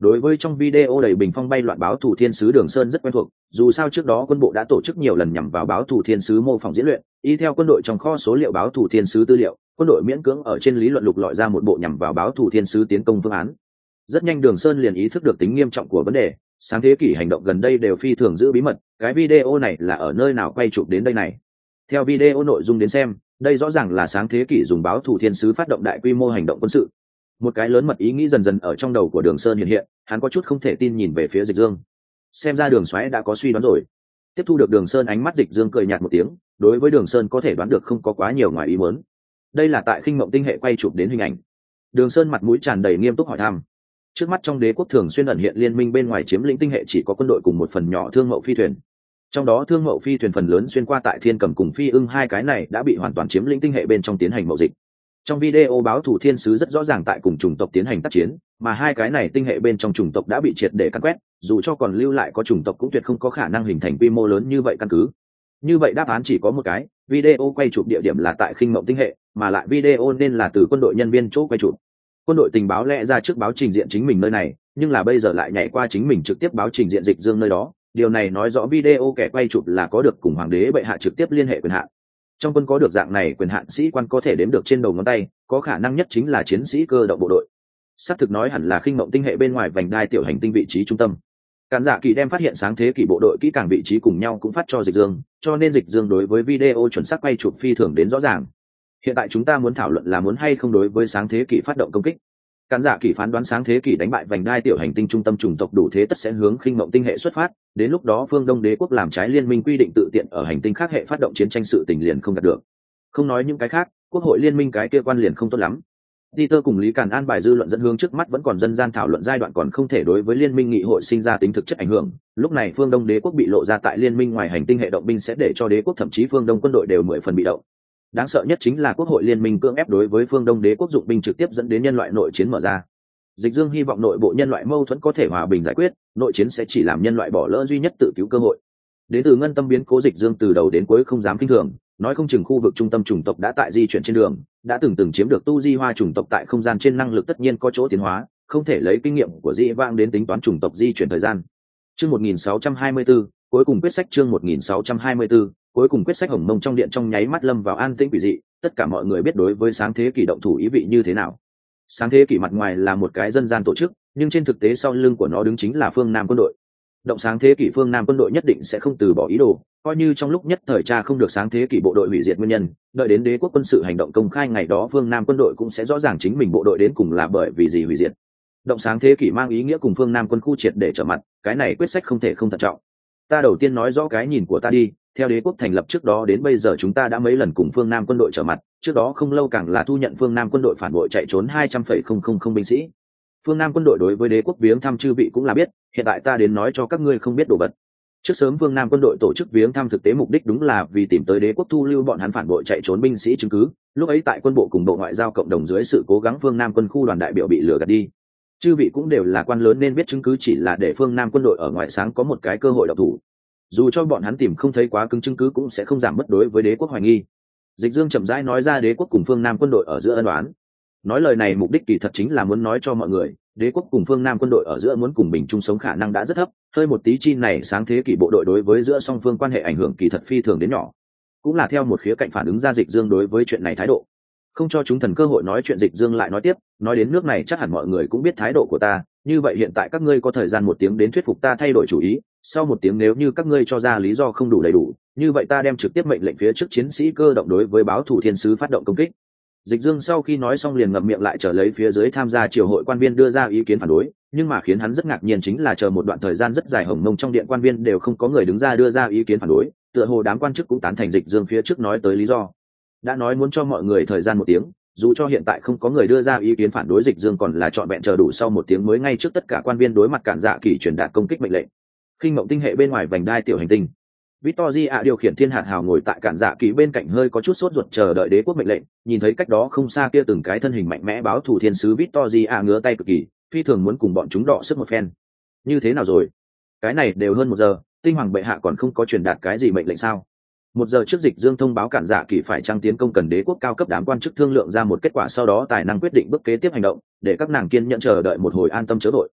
Đối với trong video đầy bình phong bay loạn báo thủ thiên sứ Đường Sơn rất quen thuộc, dù sao trước đó quân bộ đã tổ chức nhiều lần nhằm vào báo thủ thiên sứ mô phỏng diễn luyện, y theo quân đội trong kho số liệu báo thủ thiên sứ tư liệu, quân đội miễn cưỡng ở trên lý luận lục lọi ra một bộ nhằm vào báo thủ thiên sứ tiến công phương án. Rất nhanh Đường Sơn liền ý thức được tính nghiêm trọng của vấn đề, sáng thế kỷ hành động gần đây đều phi thường giữ bí mật, cái video này là ở nơi nào quay chụp đến đây này. Theo video nội dung đến xem, đây rõ ràng là sáng thế kỷ dùng báo thủ thiên sứ phát động đại quy mô hành động quân sự. Một cái lớn mật ý nghĩ dần dần ở trong đầu của Đường Sơn hiện hiện, hắn có chút không thể tin nhìn về phía Dịch Dương. Xem ra Đường Soái đã có suy đoán rồi. Tiếp thu được Đường Sơn ánh mắt, Dịch Dương cười nhạt một tiếng, đối với Đường Sơn có thể đoán được không có quá nhiều ngoài ý muốn. Đây là tại Khinh Mộng tinh hệ quay chụp đến hình ảnh. Đường Sơn mặt mũi tràn đầy nghiêm túc hỏi thăm. Trước mắt trong đế quốc thường xuyên ẩn hiện liên minh bên ngoài chiếm lĩnh tinh hệ chỉ có quân đội cùng một phần nhỏ thương mậu phi thuyền. Trong đó thương mậu phi thuyền phần lớn xuyên qua tại Thiên Cầm cùng Phi Ưng hai cái này đã bị hoàn toàn chiếm lĩnh tinh hệ bên trong tiến hành mậu dịch. Trong video báo thủ thiên sứ rất rõ ràng tại cùng chủng tộc tiến hành tác chiến, mà hai cái này tinh hệ bên trong chủng tộc đã bị triệt để cắn quét, dù cho còn lưu lại có chủng tộc cũng tuyệt không có khả năng hình thành quy mô lớn như vậy căn cứ. Như vậy đáp án chỉ có một cái, video quay chụp địa điểm là tại Khinh Mộng tinh hệ, mà lại video nên là từ quân đội nhân viên chỗ quay chụp. Quân đội tình báo lẽ ra trước báo trình diện chính mình nơi này, nhưng là bây giờ lại nhảy qua chính mình trực tiếp báo trình diện Dịch Dương nơi đó, điều này nói rõ video kẻ quay chụp là có được cùng hoàng đế bệ hạ trực tiếp liên hệ quyền hạn. Trong quân có được dạng này quyền hạn sĩ quan có thể đếm được trên đầu ngón tay, có khả năng nhất chính là chiến sĩ cơ động bộ đội. Xác thực nói hẳn là Khinh Mộng tinh hệ bên ngoài vành đai tiểu hành tinh vị trí trung tâm. Cản Dạ Kỳ đem phát hiện sáng thế kỷ bộ đội kỹ càng vị trí cùng nhau cũng phát cho Dịch Dương, cho nên Dịch Dương đối với video chuẩn xác quay chụp phi thường đến rõ ràng. Hiện tại chúng ta muốn thảo luận là muốn hay không đối với sáng thế kỷ phát động công kích. Cản Dạ Kỳ phán đoán sáng thế kỷ đánh bại vành đai tiểu hành tinh trung tâm chủng tộc đủ thế tất sẽ hướng Khinh Mộng tinh hệ xuất phát, đến lúc đó phương Đông đế quốc làm trái liên minh quy định tự tiện ở hành tinh khác hệ phát động chiến tranh sự tình liền không đạt được. Không nói những cái khác, quốc hội liên minh cái kia quan liền không tốt lắm. Peter cùng Lý Càn an bài dư luận dẫn hướng trước mắt vẫn còn dân gian thảo luận giai đoạn, còn không thể đối với liên minh nghị hội sinh ra tính thực chất ảnh hưởng. Lúc này phương Đông đế quốc bị lộ ra tại liên minh ngoài hành tinh hệ động binh sẽ để cho đế quốc thậm chí phương Đông quân đội đều mười phần bị động. Đáng sợ nhất chính là quốc hội liên minh cưỡng ép đối với phương Đông đế quốc dụng binh trực tiếp dẫn đến nhân loại nội chiến mở ra. Dịch Dương hy vọng nội bộ nhân loại mâu thuẫn có thể hòa bình giải quyết, nội chiến sẽ chỉ làm nhân loại bỏ lỡ duy nhất tự cứu cơ hội. Đến từ ngân tâm biến cố, Dịch Dương từ đầu đến cuối không dám kinh thường, nói không chừng khu vực trung tâm chủng tộc đã tại di chuyển trên đường, đã từng từng chiếm được tu di hoa chủng tộc tại không gian trên năng lực tất nhiên có chỗ tiến hóa, không thể lấy kinh nghiệm của dĩ vãng đến tính toán chủng tộc di chuyển thời gian. Chương một nghìn sáu trăm hai mươi tư, cuối cùng quyết sách. Chương một nghìn sáu trăm hai mươi tư, cuối cùng quyết sách. Hồng Mông trong điện trong nháy mắt lâm vào an tĩnh quỷ dị, tất cả mọi người biết đối với sáng thế kỷ động thủ ý vị như thế nào. Sáng thế kỷ mặt ngoài là một cái dân gian tổ chức, nhưng trên thực tế sau lưng của nó đứng chính là phương Nam quân đội. Động sáng thế kỷ phương Nam quân đội nhất định sẽ không từ bỏ ý đồ, coi như trong lúc nhất thời tra không được sáng thế kỷ bộ đội hủy diệt nguyên nhân, đợi đến đế quốc quân sự hành động công khai ngày đó phương Nam quân đội cũng sẽ rõ ràng chính mình bộ đội đến cùng là bởi vì gì hủy diệt. Động sáng thế kỷ mang ý nghĩa cùng phương Nam quân khu triệt để trở mặt, cái này quyết sách không thể không thận trọng. Ta đầu tiên nói rõ cái nhìn của ta đi, theo đế quốc thành lập trước đó đến bây giờ chúng ta đã mấy lần cùng phương Nam quân đội trở mặt, trước đó không lâu càng là thu nhận phương Nam quân đội phản bội chạy trốn hai trăm phẩy không không không binh sĩ. Phương Nam quân đội đối với đế quốc viếng thăm chư vị cũng là biết, hiện tại ta đến nói cho các ngươi không biết đồ vật. Trước sớm phương Nam quân đội tổ chức viếng thăm thực tế mục đích đúng là vì tìm tới đế quốc thu lưu bọn hắn phản bội chạy trốn binh sĩ chứng cứ, lúc ấy tại quân bộ cùng bộ ngoại giao cộng đồng dưới sự cố gắng phương Nam quân khu đoàn đại biểu bị lừa gạt đi. Chư vị cũng đều là quan lớn nên biết chứng cứ chỉ là để phương Nam quân đội ở ngoại sáng có một cái cơ hội độc thủ. Dù cho bọn hắn tìm không thấy quá cứng chứng cứ cũng sẽ không giảm mất đối với đế quốc hoài nghi. Dịch Dương chậm rãi nói ra đế quốc cùng phương Nam quân đội ở giữa ân oán. Nói lời này mục đích kỳ thật chính là muốn nói cho mọi người, đế quốc cùng phương Nam quân đội ở giữa muốn cùng bình chung sống khả năng đã rất thấp, hơi một tí chi này sáng thế kỷ bộ đội đối với giữa song phương quan hệ ảnh hưởng kỳ thật phi thường đến nhỏ. Cũng là theo một khía cạnh phản ứng ra Dịch Dương đối với chuyện này thái độ. Không cho chúng thần cơ hội nói chuyện, Dịch Dương lại nói tiếp, nói đến nước này chắc hẳn mọi người cũng biết thái độ của ta, như vậy hiện tại các ngươi có thời gian một tiếng đến thuyết phục ta thay đổi chủ ý, sau một tiếng nếu như các ngươi cho ra lý do không đủ đầy đủ, như vậy ta đem trực tiếp mệnh lệnh phía trước chiến sĩ cơ động đối với báo thủ thiên sứ phát động công kích. Dịch Dương sau khi nói xong liền ngậm miệng lại chờ lấy phía dưới tham gia triều hội quan viên đưa ra ý kiến phản đối, nhưng mà khiến hắn rất ngạc nhiên chính là chờ một đoạn thời gian rất dài Hồng Mông trong điện quan viên đều không có người đứng ra đưa ra ý kiến phản đối, tựa hồ đám quan chức cũng tán thành Dịch Dương phía trước nói tới lý do. Đã nói muốn cho mọi người thời gian một tiếng, dù cho hiện tại không có người đưa ra ý kiến phản đối, Dịch Dương còn là chọn vẹn chờ đủ sau một tiếng mới ngay trước tất cả quan viên đối mặt Cản Dạ Kỳ truyền đạt công kích mệnh lệnh. Khinh Mộng tinh hệ bên ngoài vành đai tiểu hành tinh, Victoria điều khiển Thiên Hạt Hào ngồi tại Cản Dạ Kỳ bên cạnh hơi có chút sốt ruột chờ đợi đế quốc mệnh lệnh, nhìn thấy cách đó không xa kia từng cái thân hình mạnh mẽ báo thủ thiên sứ, Victoria ngứa tay cực kỳ, phi thường muốn cùng bọn chúng đọ sức một phen. Như thế nào rồi? Cái này đều hơn một giờ, tinh hoàng bệ hạ còn không có truyền đạt cái gì mệnh lệnh sao? Một giờ trước Dịch Dương thông báo Cản Dạ Kỳ phải trang tiến công cần đế quốc cao cấp đám quan chức thương lượng ra một kết quả, sau đó tài năng quyết định bước kế tiếp hành động, để các nàng kiên nhẫn chờ đợi một hồi an tâm chớ vội.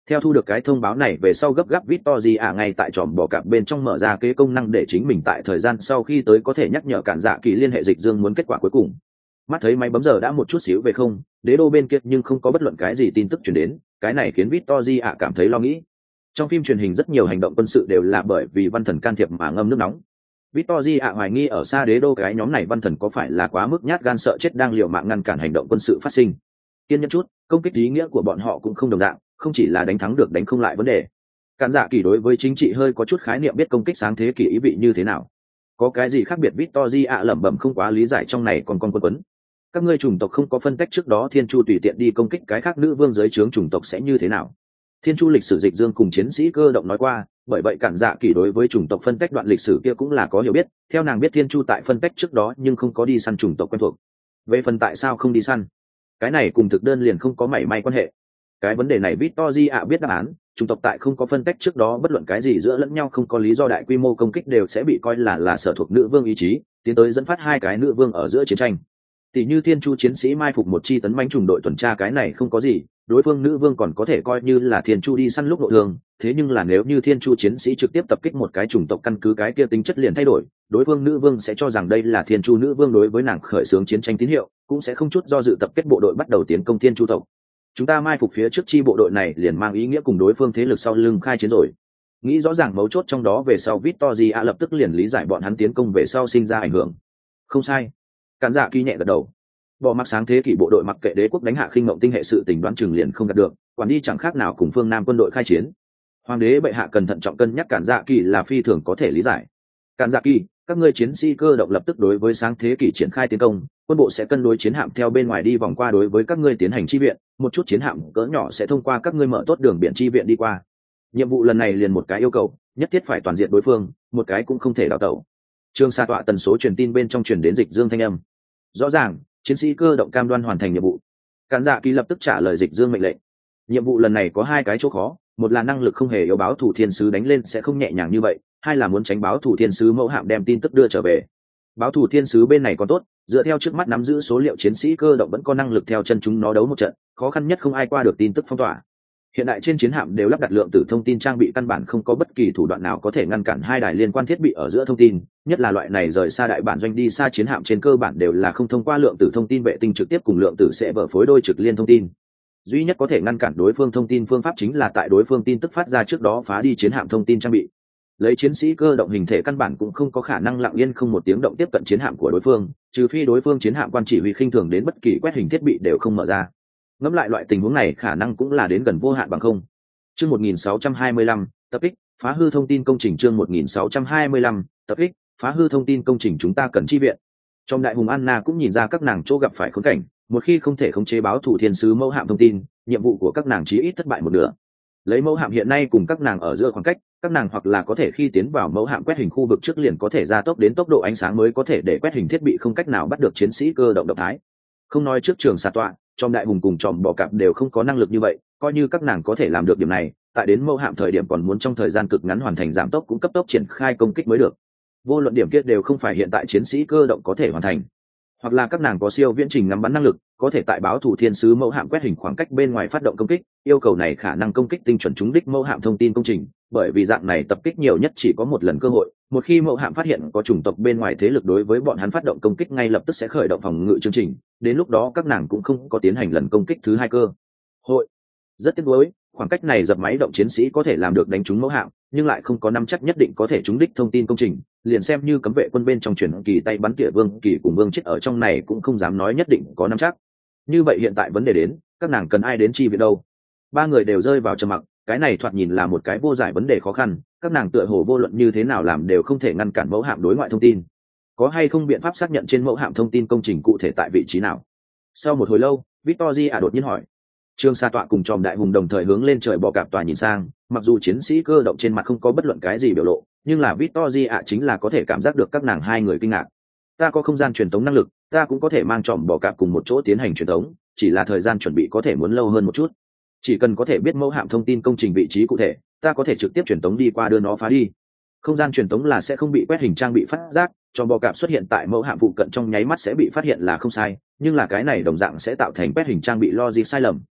Theo thu được cái thông báo này về sau, gấp gáp Victory ạ ngay tại tròm bò cạp bên trong mở ra kế công năng để chính mình tại thời gian sau khi tới có thể nhắc nhở cản dạ kỳ liên hệ dịch dương muốn kết quả cuối cùng. Mắt thấy máy bấm giờ đã một chút xíu về không, đế đô bên kia nhưng không có bất luận cái gì tin tức truyền đến, cái này khiến Victory ạ cảm thấy lo nghĩ. Trong phim truyền hình rất nhiều hành động quân sự đều là bởi vì văn thần can thiệp mà ngâm nước nóng. Victory ạ hoài nghi ở xa đế đô cái nhóm này văn thần có phải là quá mức nhát gan sợ chết đang liều mạng ngăn cản hành động quân sự phát sinh. Kiên nhẫn chút, công kích ý nghĩa của bọn họ cũng không đồng dạng, không chỉ là đánh thắng được đánh không lại vấn đề. Cản dạ kỳ đối với chính trị hơi có chút khái niệm, biết công kích sáng thế kỷ ý vị như thế nào. Có cái gì khác biệt Victory ạ lẩm bẩm không quá lý giải trong này còn con quân quấn. Các ngươi chủng tộc không có phân tách trước đó Thiên Chu tùy tiện đi công kích cái khác nữ vương giới trướng chủng tộc sẽ như thế nào? Thiên Chu lịch sử dịch dương cùng chiến sĩ cơ động nói qua, bởi vậy cản dạ kỳ đối với chủng tộc phân tách đoạn lịch sử kia cũng là có hiểu biết, theo nàng biết Thiên Chu tại phân tách trước đó nhưng không có đi săn chủng tộc quen thuộc. Về phần tại sao không đi săn, cái này cùng thực đơn liền không có mảy may quan hệ. Cái vấn đề này Victory ạ biết đáp án, chủng tộc tại không có phân tách trước đó bất luận cái gì giữa lẫn nhau không có lý do đại quy mô công kích đều sẽ bị coi là là sở thuộc nữ vương ý chí, tiến tới dẫn phát hai cái nữ vương ở giữa chiến tranh. Tỷ như Thiên Chu chiến sĩ mai phục một chi tấn mãnh trùng đội tuần tra, cái này không có gì, đối phương nữ vương còn có thể coi như là Thiên Chu đi săn lúc nội thương, thế nhưng là nếu như Thiên Chu chiến sĩ trực tiếp tập kích một cái chủng tộc, căn cứ cái kia tính chất liền thay đổi, đối phương nữ vương sẽ cho rằng đây là Thiên Chu nữ vương đối với nàng khởi xướng chiến tranh tín hiệu, cũng sẽ không chút do dự tập kết bộ đội bắt đầu tiến công Thiên Chu tộc. Chúng ta mai phục phía trước chi bộ đội này liền mang ý nghĩa cùng đối phương thế lực sau lưng khai chiến rồi. Nghĩ rõ ràng mấu chốt trong đó về sau, Victory ạ lập tức liền lý giải bọn hắn tiến công về sau sinh ra ảnh hưởng. Không sai. Cản dạ kỳ nhẹ gật đầu. Bỏ mặc sáng thế kỷ bộ đội mặc kệ đế quốc đánh hạ khinh mộng tinh hệ sự tình đoán chừng liền không đạt được, quản đi chẳng khác nào cùng phương Nam quân đội khai chiến. Hoàng đế bệ hạ cần thận trọng cân nhắc cản dạ kỳ là phi thường có thể lý giải. Cản dạ kỳ, các ngươi chiến sĩ cơ động lập tức đối với sáng thế kỷ triển khai tiến công, quân bộ sẽ cân đối chiến hạm theo bên ngoài đi vòng qua đối với các ngươi tiến hành chi viện, một chút chiến hạm cỡ nhỏ sẽ thông qua các ngươi mở tốt đường biển chi viện đi qua. Nhiệm vụ lần này liền một cái yêu cầu, nhất thiết phải toàn diện đối phương, một cái cũng không thể đào tẩu. Trương Sa Tọa tần số truyền tin bên trong truyền đến dịch dương thanh âm. Rõ ràng, chiến sĩ cơ động cam đoan hoàn thành nhiệm vụ. Cản dạ kỳ lập tức trả lời dịch dương mệnh lệnh. Nhiệm vụ lần này có hai cái chỗ khó, một là năng lực không hề yếu báo thủ thiên sứ đánh lên sẽ không nhẹ nhàng như vậy, hai là muốn tránh báo thủ thiên sứ mẫu hạm đem tin tức đưa trở về. Báo thủ thiên sứ bên này còn tốt, dựa theo trước mắt nắm giữ số liệu chiến sĩ cơ động vẫn có năng lực theo chân chúng nó đấu một trận, khó khăn nhất không ai qua được tin tức phong tỏa. Hiện tại trên chiến hạm đều lắp đặt lượng tử thông tin trang bị, căn bản không có bất kỳ thủ đoạn nào có thể ngăn cản hai đài liên quan thiết bị ở giữa thông tin, nhất là loại này rời xa đại bản doanh đi xa chiến hạm trên cơ bản đều là không thông qua lượng tử thông tin vệ tinh trực tiếp cùng lượng tử sẽ vỡ phối đôi trực liên thông tin. Duy nhất có thể ngăn cản đối phương thông tin phương pháp chính là tại đối phương tin tức phát ra trước đó phá đi chiến hạm thông tin trang bị. Lấy chiến sĩ cơ động hình thể căn bản cũng không có khả năng lặng yên không một tiếng động tiếp cận chiến hạm của đối phương, trừ phi đối phương chiến hạm quan chỉ huy khinh thường đến bất kỳ quét hình thiết bị đều không mở ra. Ngẫm lại loại tình huống này khả năng cũng là đến gần vô hạn bằng không. Chương một nghìn sáu trăm hai mươi lăm, tập kích, phá hư thông tin công trình. Chương một nghìn sáu trăm hai mươi lăm, tập kích, phá hư thông tin công trình. Chúng ta cần chi viện. Trong đại hùng Anna cũng nhìn ra các nàng chỗ gặp phải khốn cảnh, một khi không thể khống chế báo thủ thiên sứ mẫu hạm thông tin, nhiệm vụ của các nàng chí ít thất bại một nửa. Lấy mẫu hạm hiện nay cùng các nàng ở giữa khoảng cách, các nàng hoặc là có thể khi tiến vào mẫu hạm quét hình khu vực trước liền có thể gia tốc đến tốc độ ánh sáng mới có thể để quét hình thiết bị không cách nào bắt được chiến sĩ cơ động động thái. Không nói trước trường Sa Tọa, trong đại hùng cùng tròm bò cạp đều không có năng lực như vậy, coi như các nàng có thể làm được điểm này, tại đến mẫu hạm thời điểm còn muốn trong thời gian cực ngắn hoàn thành giảm tốc cũng cấp tốc triển khai công kích mới được. Vô luận điểm kia đều không phải hiện tại chiến sĩ cơ động có thể hoàn thành. Hoặc là các nàng có siêu viễn trình ngắm bắn năng lực, có thể tại báo thủ thiên sứ mẫu hạm quét hình khoảng cách bên ngoài phát động công kích, yêu cầu này khả năng công kích tinh chuẩn trúng đích mẫu hạm thông tin công trình, bởi vì dạng này tập kích nhiều nhất chỉ có một lần cơ hội, một khi mẫu hạm phát hiện có chủng tộc bên ngoài thế lực đối với bọn hắn phát động công kích ngay lập tức sẽ khởi động phòng ngự chương trình, đến lúc đó các nàng cũng không có tiến hành lần công kích thứ hai cơ hội. Rất tiếc nuối, khoảng cách này dập máy động chiến sĩ có thể làm được đánh trúng mẫu hạm, nhưng lại không có nắm chắc nhất định có thể trúng đích thông tin công trình, liền xem như cấm vệ quân bên trong truyền kỳ tay bắn tỉa vương kỳ cùng vương chết ở trong này cũng không dám nói nhất định có nắm chắc. Như vậy hiện tại vấn đề đến, các nàng cần ai đến chi viện đâu? Ba người đều rơi vào trầm mặc, cái này thoạt nhìn là một cái vô giải vấn đề khó khăn, các nàng tựa hồ vô luận như thế nào làm đều không thể ngăn cản mẫu hạm đối ngoại thông tin. Có hay không biện pháp xác nhận trên mẫu hạm thông tin công trình cụ thể tại vị trí nào? Sau một hồi lâu, Victory à đột nhiên hỏi. Trương Sa Tọa cùng tròm đại hùng đồng thời hướng lên trời bò cạp tòa nhìn sang, mặc dù chiến sĩ cơ động trên mặt không có bất luận cái gì biểu lộ, nhưng là Victory à chính là có thể cảm giác được các nàng hai người kinh ngạc. Ta có không gian truyền tống năng lực, ta cũng có thể mang tròm bò cạp cùng một chỗ tiến hành truyền tống, chỉ là thời gian chuẩn bị có thể muốn lâu hơn một chút. Chỉ cần có thể biết mẫu hạm thông tin công trình vị trí cụ thể, ta có thể trực tiếp truyền tống đi qua đưa nó phá đi. Không gian truyền tống là sẽ không bị quét hình trang bị phát giác, tròm bò cạp xuất hiện tại mẫu hạm phụ cận trong nháy mắt sẽ bị phát hiện là không sai, nhưng là cái này đồng dạng sẽ tạo thành quét hình trang bị logic sai lầm,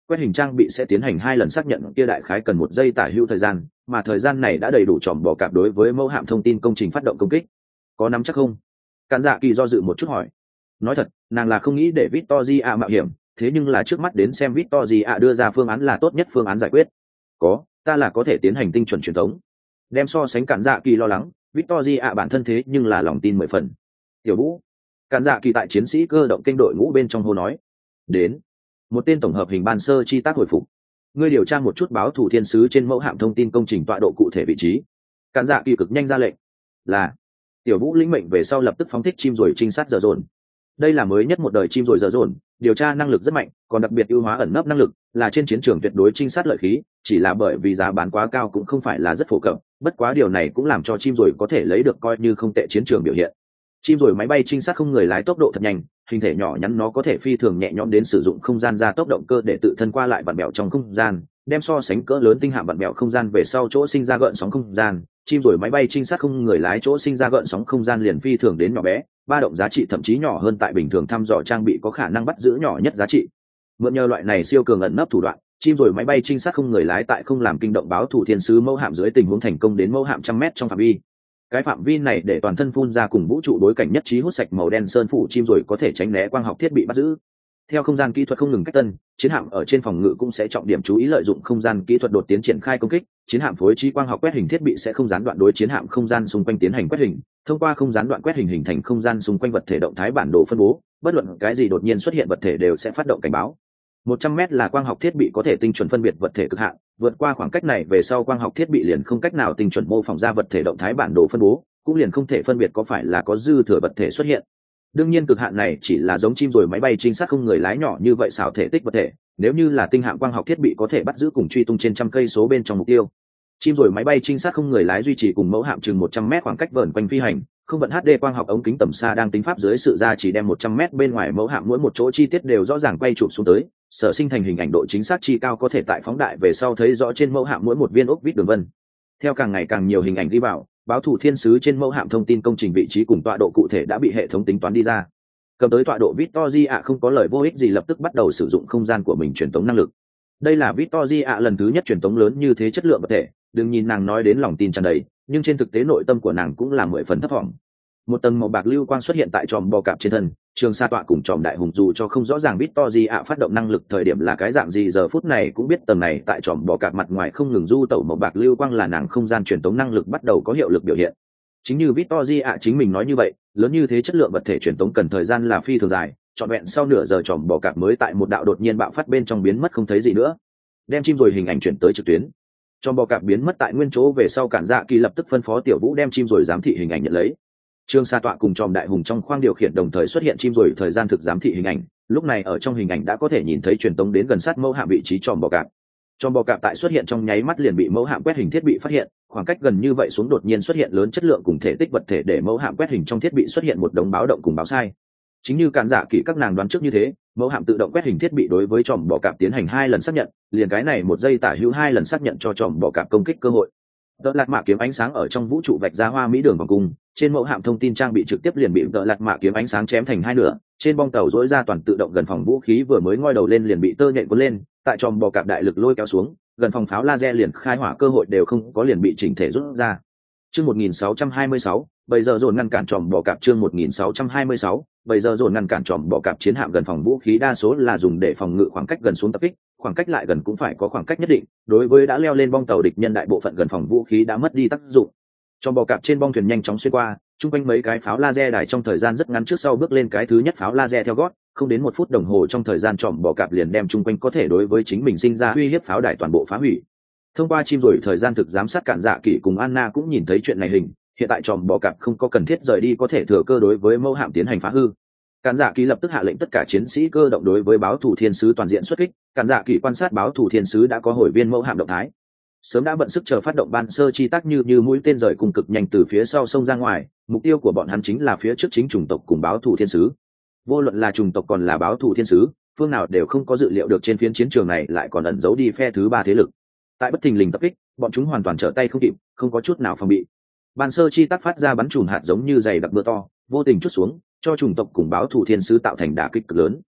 quét hình trang bị sẽ tiến hành hai lần xác nhận, kia đại khái cần một giây tả hữu thời gian, mà thời gian này đã đầy đủ tròm bò cạp đối với mẫu hạm thông tin công trình phát động công kích. Có nắm chắc không? Cản Dạ Kỳ do dự một chút hỏi. Nói thật, nàng là không nghĩ để Victoria mạo hiểm, thế nhưng là trước mắt đến xem Victoria đưa ra phương án là tốt nhất phương án giải quyết. Có, ta là có thể tiến hành tinh chuẩn truyền thống. Đem so sánh Cản Dạ Kỳ lo lắng, Victoria bản thân thế nhưng là lòng tin mười phần. Tiểu Vũ, Cản Dạ Kỳ tại chiến sĩ cơ động kênh đội ngũ bên trong hô nói. Đến. Một tên tổng hợp hình ban sơ chi tác hồi phục. Ngươi điều tra một chút báo thủ thiên sứ trên mẫu hạm thông tin công trình tọa độ cụ thể vị trí. Cản Dạ Kỳ cực nhanh ra lệnh. Là. Tiểu Vũ lĩnh mệnh về sau lập tức phóng thích chim rồi trinh sát giờ dồn. Đây là mới nhất một đời chim rồi giờ dồn, điều tra năng lực rất mạnh, còn đặc biệt ưu hóa ẩn nấp năng lực, là trên chiến trường tuyệt đối trinh sát lợi khí, chỉ là bởi vì giá bán quá cao cũng không phải là rất phổ cập, bất quá điều này cũng làm cho chim rồi có thể lấy được coi như không tệ chiến trường biểu hiện. Chim rồi máy bay trinh sát không người lái tốc độ thật nhanh, hình thể nhỏ nhắn nó có thể phi thường nhẹ nhõm đến sử dụng không gian gia tốc động cơ để tự thân qua lại vặn bẹo trong không gian, đem so sánh cỡ lớn tinh hạm vặn bẹo không gian về sau chỗ sinh ra gợn sóng không gian. Chim rồi máy bay trinh sát không người lái chỗ sinh ra gợn sóng không gian liền phi thường đến nhỏ bé, ba động giá trị thậm chí nhỏ hơn tại bình thường thăm dò trang bị có khả năng bắt giữ nhỏ nhất giá trị. Mượn nhờ loại này siêu cường ẩn nấp thủ đoạn, chim rồi máy bay trinh sát không người lái tại không làm kinh động báo thủ thiên sứ mẫu hạm dưới tình huống thành công đến mẫu hạm trăm mét trong phạm vi. Cái phạm vi này để toàn thân phun ra cùng vũ trụ đối cảnh nhất trí hút sạch màu đen sơn phủ chim rồi có thể tránh né quang học thiết bị bắt giữ. Theo không gian kỹ thuật không ngừng cách tân, chiến hạm ở trên phòng ngự cũng sẽ trọng điểm chú ý lợi dụng không gian kỹ thuật đột tiến triển khai công kích. Chiến hạm phối trí quang học quét hình thiết bị sẽ không gián đoạn đối chiến hạm không gian xung quanh tiến hành quét hình, thông qua không gián đoạn quét hình hình thành không gian xung quanh vật thể động thái bản đồ phân bố, bất luận cái gì đột nhiên xuất hiện vật thể đều sẽ phát động cảnh báo. một trăm mét là quang học thiết bị có thể tinh chuẩn phân biệt vật thể cực hạn, vượt qua khoảng cách này về sau quang học thiết bị liền không cách nào tinh chuẩn mô phỏng ra vật thể động thái bản đồ phân bố, cũng liền không thể phân biệt có phải là có dư thừa vật thể xuất hiện. Đương nhiên cực hạn này chỉ là giống chim rồi máy bay trinh sát không người lái nhỏ như vậy xảo thể tích vật thể, nếu như là tinh hạm quang học thiết bị có thể bắt giữ cùng truy tung trên trăm cây số bên trong mục tiêu. Chim rồi máy bay trinh sát không người lái duy trì cùng mẫu hạm chừng một trăm mét khoảng cách vờn quanh phi hành, không vận hát đê quang học ống kính tầm xa đang tính pháp dưới sự ra chỉ đem một trăm mét bên ngoài mẫu hạm mỗi một chỗ chi tiết đều rõ ràng quay chụp xuống tới, sở sinh thành hình ảnh độ chính xác chi cao có thể tại phóng đại về sau thấy rõ trên mẫu hạm mỗi một viên ốc vít đường vân. Theo càng ngày càng nhiều hình ảnh đi vào, báo thủ thiên sứ trên mẫu hạm thông tin công trình vị trí cùng tọa độ cụ thể đã bị hệ thống tính toán đi ra. Cầm tới tọa độ Victoria không có lời vô ích gì lập tức bắt đầu sử dụng không gian của mình truyền tống năng lực. Đây là Victoria lần thứ nhất truyền tống lớn như thế chất lượng vật thể, đừng nhìn nàng nói đến lòng tin tràn đầy, nhưng trên thực tế nội tâm của nàng cũng là mười phần thấp vọng. Một tầng màu bạc lưu quang xuất hiện tại tròm bò cạp trên thân, Trường Sa tọa cùng tròm đại hùng dù cho không rõ ràng Victoria phát động năng lực thời điểm là cái dạng gì giờ phút này cũng biết tầng này tại tròm bò cạp mặt ngoài không ngừng du tẩu màu bạc lưu quang là nàng không gian truyền tống năng lực bắt đầu có hiệu lực biểu hiện. Chính như Victoria chính mình nói như vậy, lớn như thế chất lượng vật thể truyền tống cần thời gian là phi thường dài, trọn vẹn sau nửa giờ tròm bò cạp mới tại một đạo đột nhiên bạo phát bên trong biến mất không thấy gì nữa. Đem chim rồi hình ảnh chuyển tới trực tuyến. Tròm bò cạp biến mất tại nguyên chỗ về sau Cản Dạ Kỳ lập tức phân phó Tiểu Vũ đem chim rồi giám thị hình ảnh nhận lấy. Trương Sa tọa cùng tròm đại hùng trong khoang điều khiển đồng thời xuất hiện chim rồi thời gian thực giám thị hình ảnh, lúc này ở trong hình ảnh đã có thể nhìn thấy truyền tống đến gần sát mẫu hạm vị trí tròm bò cạp. Tròm bò cạp tại xuất hiện trong nháy mắt liền bị mẫu hạm quét hình thiết bị phát hiện, khoảng cách gần như vậy xuống đột nhiên xuất hiện lớn chất lượng cùng thể tích vật thể để mẫu hạm quét hình trong thiết bị xuất hiện một đống báo động cùng báo sai. Chính như Cản Dạ Kỳ các nàng đoán trước như thế, mẫu hạm tự động quét hình thiết bị đối với tròm bò cạp tiến hành hai lần xác nhận, liền cái này một giây tả hữu hai lần xác nhận cho tròm bò cạp công kích cơ hội. Đợt lạt mạ kiếm ánh sáng ở trong vũ trụ vạch ra hoa mỹ đường vòng cung, trên mẫu hạm thông tin trang bị trực tiếp liền bị đợt lạt mạ kiếm ánh sáng chém thành hai nửa, trên bong tàu dỗi ra toàn tự động gần phòng vũ khí vừa mới ngoi đầu lên liền bị tơ nhện cuốn lên, tại tròm bò cạp đại lực lôi kéo xuống, gần phòng pháo laser liền khai hỏa cơ hội đều không có liền bị chỉnh thể rút ra. Chương một nghìn sáu trăm hai mươi sáu, bây giờ dồn ngăn cản tròm bò cạp chương một nghìn sáu trăm hai mươi sáu, bây giờ dồn ngăn cản tròm bò cạp chiến hạm gần phòng vũ khí đa số là dùng để phòng ngự khoảng cách gần xuống tập kích, khoảng cách lại gần cũng phải có khoảng cách nhất định, đối với đã leo lên bong tàu địch nhân đại bộ phận gần phòng vũ khí đã mất đi tác dụng. Tròm bò cạp trên bong thuyền nhanh chóng xuyên qua, chung quanh mấy cái pháo laser đài trong thời gian rất ngắn trước sau bước lên cái thứ nhất pháo laser theo gót, không đến một phút đồng hồ trong thời gian tròm bò cạp liền đem chung quanh có thể đối với chính mình sinh ra uy hiếp pháo đài toàn bộ phá hủy. Thông qua chim rồi thời gian thực giám sát Cản Dạ Kỳ cùng Anna cũng nhìn thấy chuyện này hình, hiện tại tròm bò cạp không có cần thiết rời đi có thể thừa cơ đối với mẫu hạm tiến hành phá hư. Cản Dạ Kỳ lập tức hạ lệnh tất cả chiến sĩ cơ động đối với báo thủ thiên sứ toàn diện xuất kích. Cản Dạ Kỳ quan sát báo thủ thiên sứ đã có hồi viên mẫu hạm động thái, sớm đã bận sức chờ phát động ban sơ chi tác như như mũi tên rời cùng cực nhanh từ phía sau sông ra ngoài. Mục tiêu của bọn hắn chính là phía trước chính chủng tộc cùng báo thủ thiên sứ. Vô luận là chủng tộc còn là báo thủ thiên sứ, phương nào đều không có dự liệu được trên phiến chiến trường này lại còn ẩn giấu đi phe thứ ba thế lực. Tại bất thình lình tập kích, bọn chúng hoàn toàn trở tay không kịp, không có chút nào phòng bị. Ban sơ chi tác phát ra bắn chùm hạt giống như dày đặc mưa to, vô tình chút xuống, cho chủng tộc cùng báo thủ thiên sứ tạo thành đả kích cực lớn.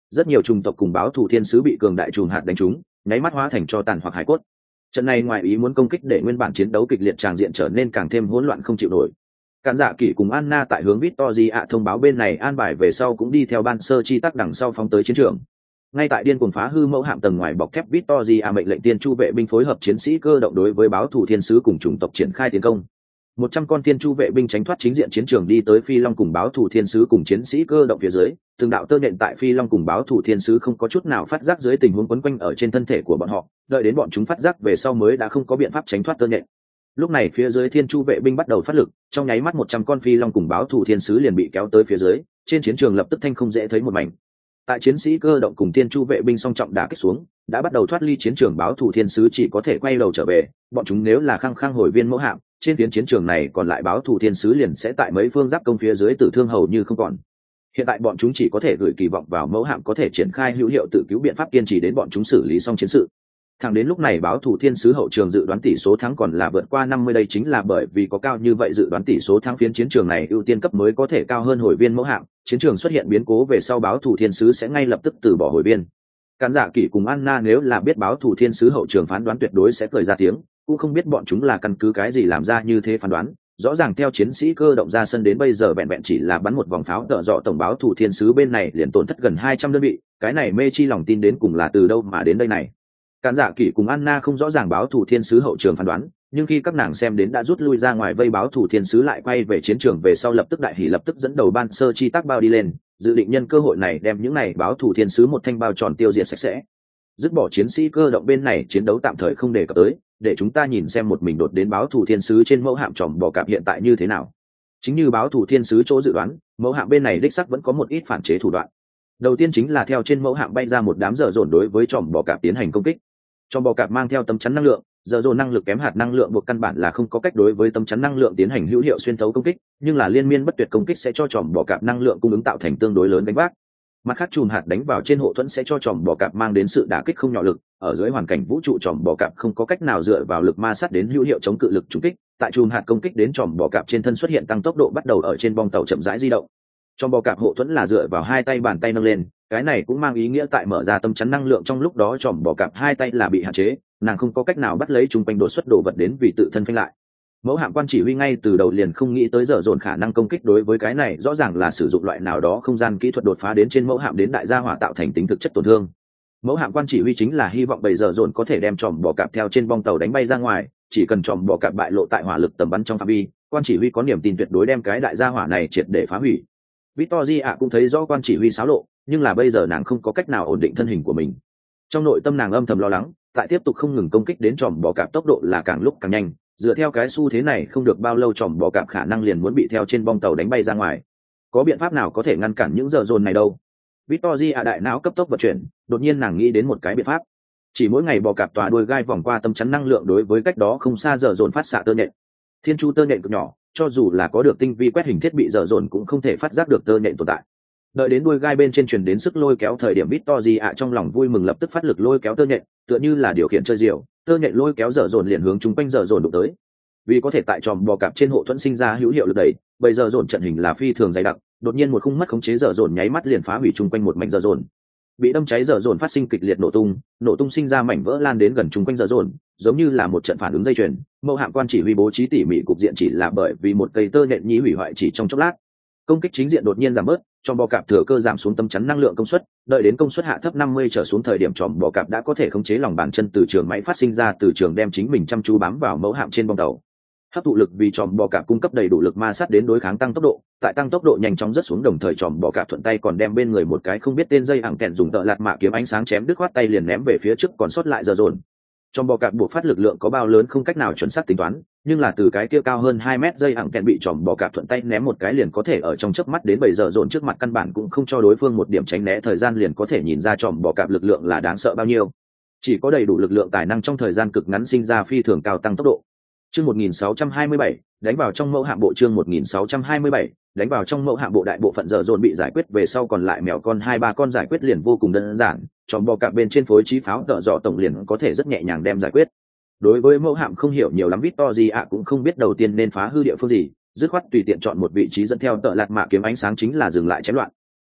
rất nhiều chủng tộc cùng báo thủ thiên sứ bị cường đại trùm hạt đánh trúng, nháy mắt hóa thành tro tàn hoặc hải cốt. Trận này ngoài ý muốn công kích để nguyên bản chiến đấu kịch liệt tràng diện trở nên càng thêm hỗn loạn không chịu nổi. Cản Dạ Kỷ cùng Anna tại hướng Victory ạ thông báo bên này an bài về sau cũng đi theo ban sơ chi tắc đằng sau phóng tới chiến trường. Ngay tại điên cuồng phá hư mẫu hạm tầng ngoài bọc thép, Victory ạ mệnh lệnh tiên chu vệ binh phối hợp chiến sĩ cơ động đối với báo thủ thiên sứ cùng chủng tộc triển khai tiến công. Một trăm con tiên chu vệ binh tránh thoát chính diện chiến trường đi tới Phi Long cùng báo thủ thiên sứ cùng chiến sĩ cơ động phía dưới, từng đạo tơ nện tại Phi Long cùng báo thủ thiên sứ không có chút nào phát giác dưới tình huống quấn quanh ở trên thân thể của bọn họ, đợi đến bọn chúng phát giác về sau mới đã không có biện pháp tránh thoát tơ nện. Lúc này phía dưới thiên chu vệ binh bắt đầu phát lực, trong nháy mắt một trăm con Phi Long cùng báo thủ thiên sứ liền bị kéo tới phía dưới, trên chiến trường lập tức thanh không dễ thấy một mảnh. Tại chiến sĩ cơ động cùng thiên chu vệ binh song trọng đả kích xuống, đã bắt đầu thoát ly chiến trường, báo thủ thiên sứ chỉ có thể quay đầu trở về, bọn chúng nếu là khăng khăng hồi viên mẫu hạm, trên phiến chiến trường này còn lại báo thủ thiên sứ liền sẽ tại mấy phương giáp công phía dưới tử thương hầu như không còn. Hiện tại bọn chúng chỉ có thể gửi kỳ vọng vào mẫu hạm có thể triển khai hữu hiệu tự cứu biện pháp, kiên trì đến bọn chúng xử lý xong chiến sự. Thẳng đến lúc này báo thủ thiên sứ hậu trường dự đoán tỷ số thắng còn là vượt qua năm mươi, đây chính là bởi vì có cao như vậy dự đoán tỷ số thắng, phiến chiến trường này ưu tiên cấp mới có thể cao hơn hồi viên mẫu hạm. Chiến trường xuất hiện biến cố về sau, báo thủ thiên sứ sẽ ngay lập tức từ bỏ hồi viên. Cản Dạ Kỷ cùng Anna nếu là biết báo thủ thiên sứ hậu trường phán đoán tuyệt đối sẽ cười ra tiếng, cũng không biết bọn chúng là căn cứ cái gì làm ra như thế phán đoán. Rõ ràng theo chiến sĩ cơ động ra sân đến bây giờ vẹn vẹn chỉ là bắn một vòng pháo tợ dọ, tổng báo thủ thiên sứ bên này liền tổn thất gần hai trăm đơn vị, cái này mê chi lòng tin đến cùng là từ đâu mà đến đây này. Cản Dạ Kỷ cùng Anna không rõ ràng báo thủ thiên sứ hậu trường phán đoán, nhưng khi các nàng xem đến đã rút lui ra ngoài vây báo thủ thiên sứ lại quay về chiến trường về sau, lập tức đại hỉ, lập tức dẫn đầu ban sơ chi tác bao đi lên, dự định nhân cơ hội này đem những này báo thủ thiên sứ một thanh bao tròn tiêu diệt sạch sẽ. Dứt bỏ chiến sĩ cơ động bên này chiến đấu tạm thời không đề cập tới, để chúng ta nhìn xem một mình đột đến báo thủ thiên sứ trên mẫu hạm tròm bò cạp hiện tại như thế nào. Chính như báo thủ thiên sứ chỗ dự đoán, mẫu hạm bên này đích sắc vẫn có một ít phản chế thủ đoạn. Đầu tiên chính là theo trên mẫu hạm bay ra một đám dở dồn đối với tròm bò cạp tiến hành công kích. Tròm bò cạp mang theo tấm chắn năng lượng, dở dồn năng lực kém, hạt năng lượng buộc căn bản là không có cách đối với tấm chắn năng lượng tiến hành hữu hiệu xuyên thấu công kích, nhưng là liên miên bất tuyệt công kích sẽ cho tròm bò cạp năng lượng cung ứng tạo thành tương đối lớn đánh vác. Mặt khác, chùm hạt đánh vào trên hộ thuẫn sẽ cho tròm bò cạp mang đến sự đả kích không nhỏ lực, ở dưới hoàn cảnh vũ trụ tròm bò cạp không có cách nào dựa vào lực ma sát đến hữu hiệu chống cự lực trúng kích, tại chùm hạt công kích đến tròm bò cạp trên thân xuất hiện tăng tốc độ, bắt đầu ở trên bong tàu chậm rãi di động. Tròm bò cạp hộ thuẫn là dựa vào hai tay bàn tay nâng lên, cái này cũng mang ý nghĩa tại mở ra tâm chắn năng lượng trong lúc đó tròm bò cạp hai tay là bị hạn chế, nàng không có cách nào bắt lấy chung quanh đột xuất đồ vật đến vì tự thân phanh lại. Mẫu hạm quan chỉ huy ngay từ đầu liền không nghĩ tới dở dồn khả năng công kích, đối với cái này rõ ràng là sử dụng loại nào đó không gian kỹ thuật đột phá đến trên mẫu hạm đến đại gia hỏa tạo thành tính thực chất tổn thương. Mẫu hạm quan chỉ huy chính là hy vọng bầy dở dồn có thể đem tròm bò cạp theo trên bong tàu đánh bay ra ngoài, chỉ cần tròm bò cạp bại lộ tại hỏa lực tầm bắn trong phạm vi, quan chỉ huy có niềm tin tuyệt đối đem cái đại gia hỏa này triệt để phá hủy. Victory ạ cũng thấy rõ quan chỉ huy xáo lộ, nhưng là bây giờ nàng không có cách nào ổn định thân hình của mình. Trong nội tâm nàng âm thầm lo lắng, tại tiếp tục không ngừng công kích đến tròm bò cạp tốc độ là càng lúc càng nhanh, dựa theo cái xu thế này không được bao lâu tròm bò cạp khả năng liền muốn bị theo trên bong tàu đánh bay ra ngoài. Có biện pháp nào có thể ngăn cản những giờ dồn này đâu? Victory ạ đại não cấp tốc vận chuyển, đột nhiên nàng nghĩ đến một cái biện pháp. Chỉ mỗi ngày bò cạp tòa đuôi gai vòng qua tâm chắn năng lượng đối với cách đó không xa giờ dồn phát xạ tơ nhện. Thiên chu tơ nhện cực nhỏ, cho dù là có được tinh vi quét hình thiết bị giờ dồn cũng không thể phát giác được tơ nhện tồn tại. Đợi đến đuôi gai bên trên truyền đến sức lôi kéo thời điểm, Victory ạ trong lòng vui mừng lập tức phát lực lôi kéo tơ nhện, tựa như là điều khiển chơi diều, tơ nhện lôi kéo giờ dồn liền hướng chung quanh giờ dồn đụng tới. Vì có thể tại tròm bò cạp trên hộ thuẫn sinh ra hữu hiệu lực đẩy, bây giờ dồn trận hình là phi thường dày đặc, đột nhiên một khung mất khống chế giờ dồn nháy mắt liền phá hủy chung quanh một mảnh giờ dồn. Bị đâm cháy giờ dồn phát sinh kịch liệt nổ tung, nổ tung sinh ra mảnh vỡ lan đến gần chung quanh giờ dồn, giống như là một trận phản ứng dây chuyền. Mẫu hạm quan chỉ huy bố trí tỉ mỉ cục diện chỉ là bởi vì một cây tơ nhện nhí hủy hoại chỉ trong chốc lát. Công kích chính diện đột nhiên giảm bớt, tròm bò cạp thừa cơ giảm xuống tâm chắn năng lượng công suất, đợi đến công suất hạ thấp năm mươi trở xuống thời điểm, tròm bò cạp đã có thể khống chế lòng bàn chân từ trường máy phát sinh ra từ trường đem chính mình chăm chú bám vào mẫu hạm trên bong tàu. Hấp thụ lực vì tròm bò cạp cung cấp đầy đủ lực ma sát đến đối kháng tăng tốc độ, tại tăng tốc độ nhanh chóng rất xuống đồng thời tròm bò cạp thuận tay còn đem bên người một cái không biết tên dây ẳng kẹn dùng tợ lạt mạ kiếm ánh sáng chém đứt khoát tay liền ném về phía trước còn sót lại giờ dồn. Tròm bò cạp buộc phát lực lượng có bao lớn không cách nào chuẩn xác tính toán, nhưng là từ cái kia cao hơn hai mét dây ẳng kẹn bị tròm bò cạp thuận tay ném một cái liền có thể ở trong chớp mắt đến bảy giờ dồn trước mặt, căn bản cũng không cho đối phương một điểm tránh né thời gian, liền có thể nhìn ra tròm bò cạp lực lượng là đáng sợ bao nhiêu. Chỉ có đầy đủ lực lượng tài năng trong thời gian cực ngắn sinh ra phi thường cao tăng tốc độ. Chương một nghìn sáu trăm hai mươi bảy, đánh vào trong mẫu hạm bộ. Chương một nghìn sáu trăm hai mươi bảy, đánh vào trong mẫu hạm bộ. Đại bộ phận giờ dồn bị giải quyết về sau, còn lại mèo con hai ba con giải quyết liền vô cùng đơn giản, tròm bò cạp bên trên phối trí pháo tợ dọ tổng liền có thể rất nhẹ nhàng đem giải quyết. Đối với mẫu hạm không hiểu nhiều lắm, Victory ạ cũng không biết đầu tiên nên phá hư địa phương gì, dứt khoát tùy tiện chọn một vị trí dẫn theo tợ lạt mạ kiếm ánh sáng chính là dừng lại chém loạn.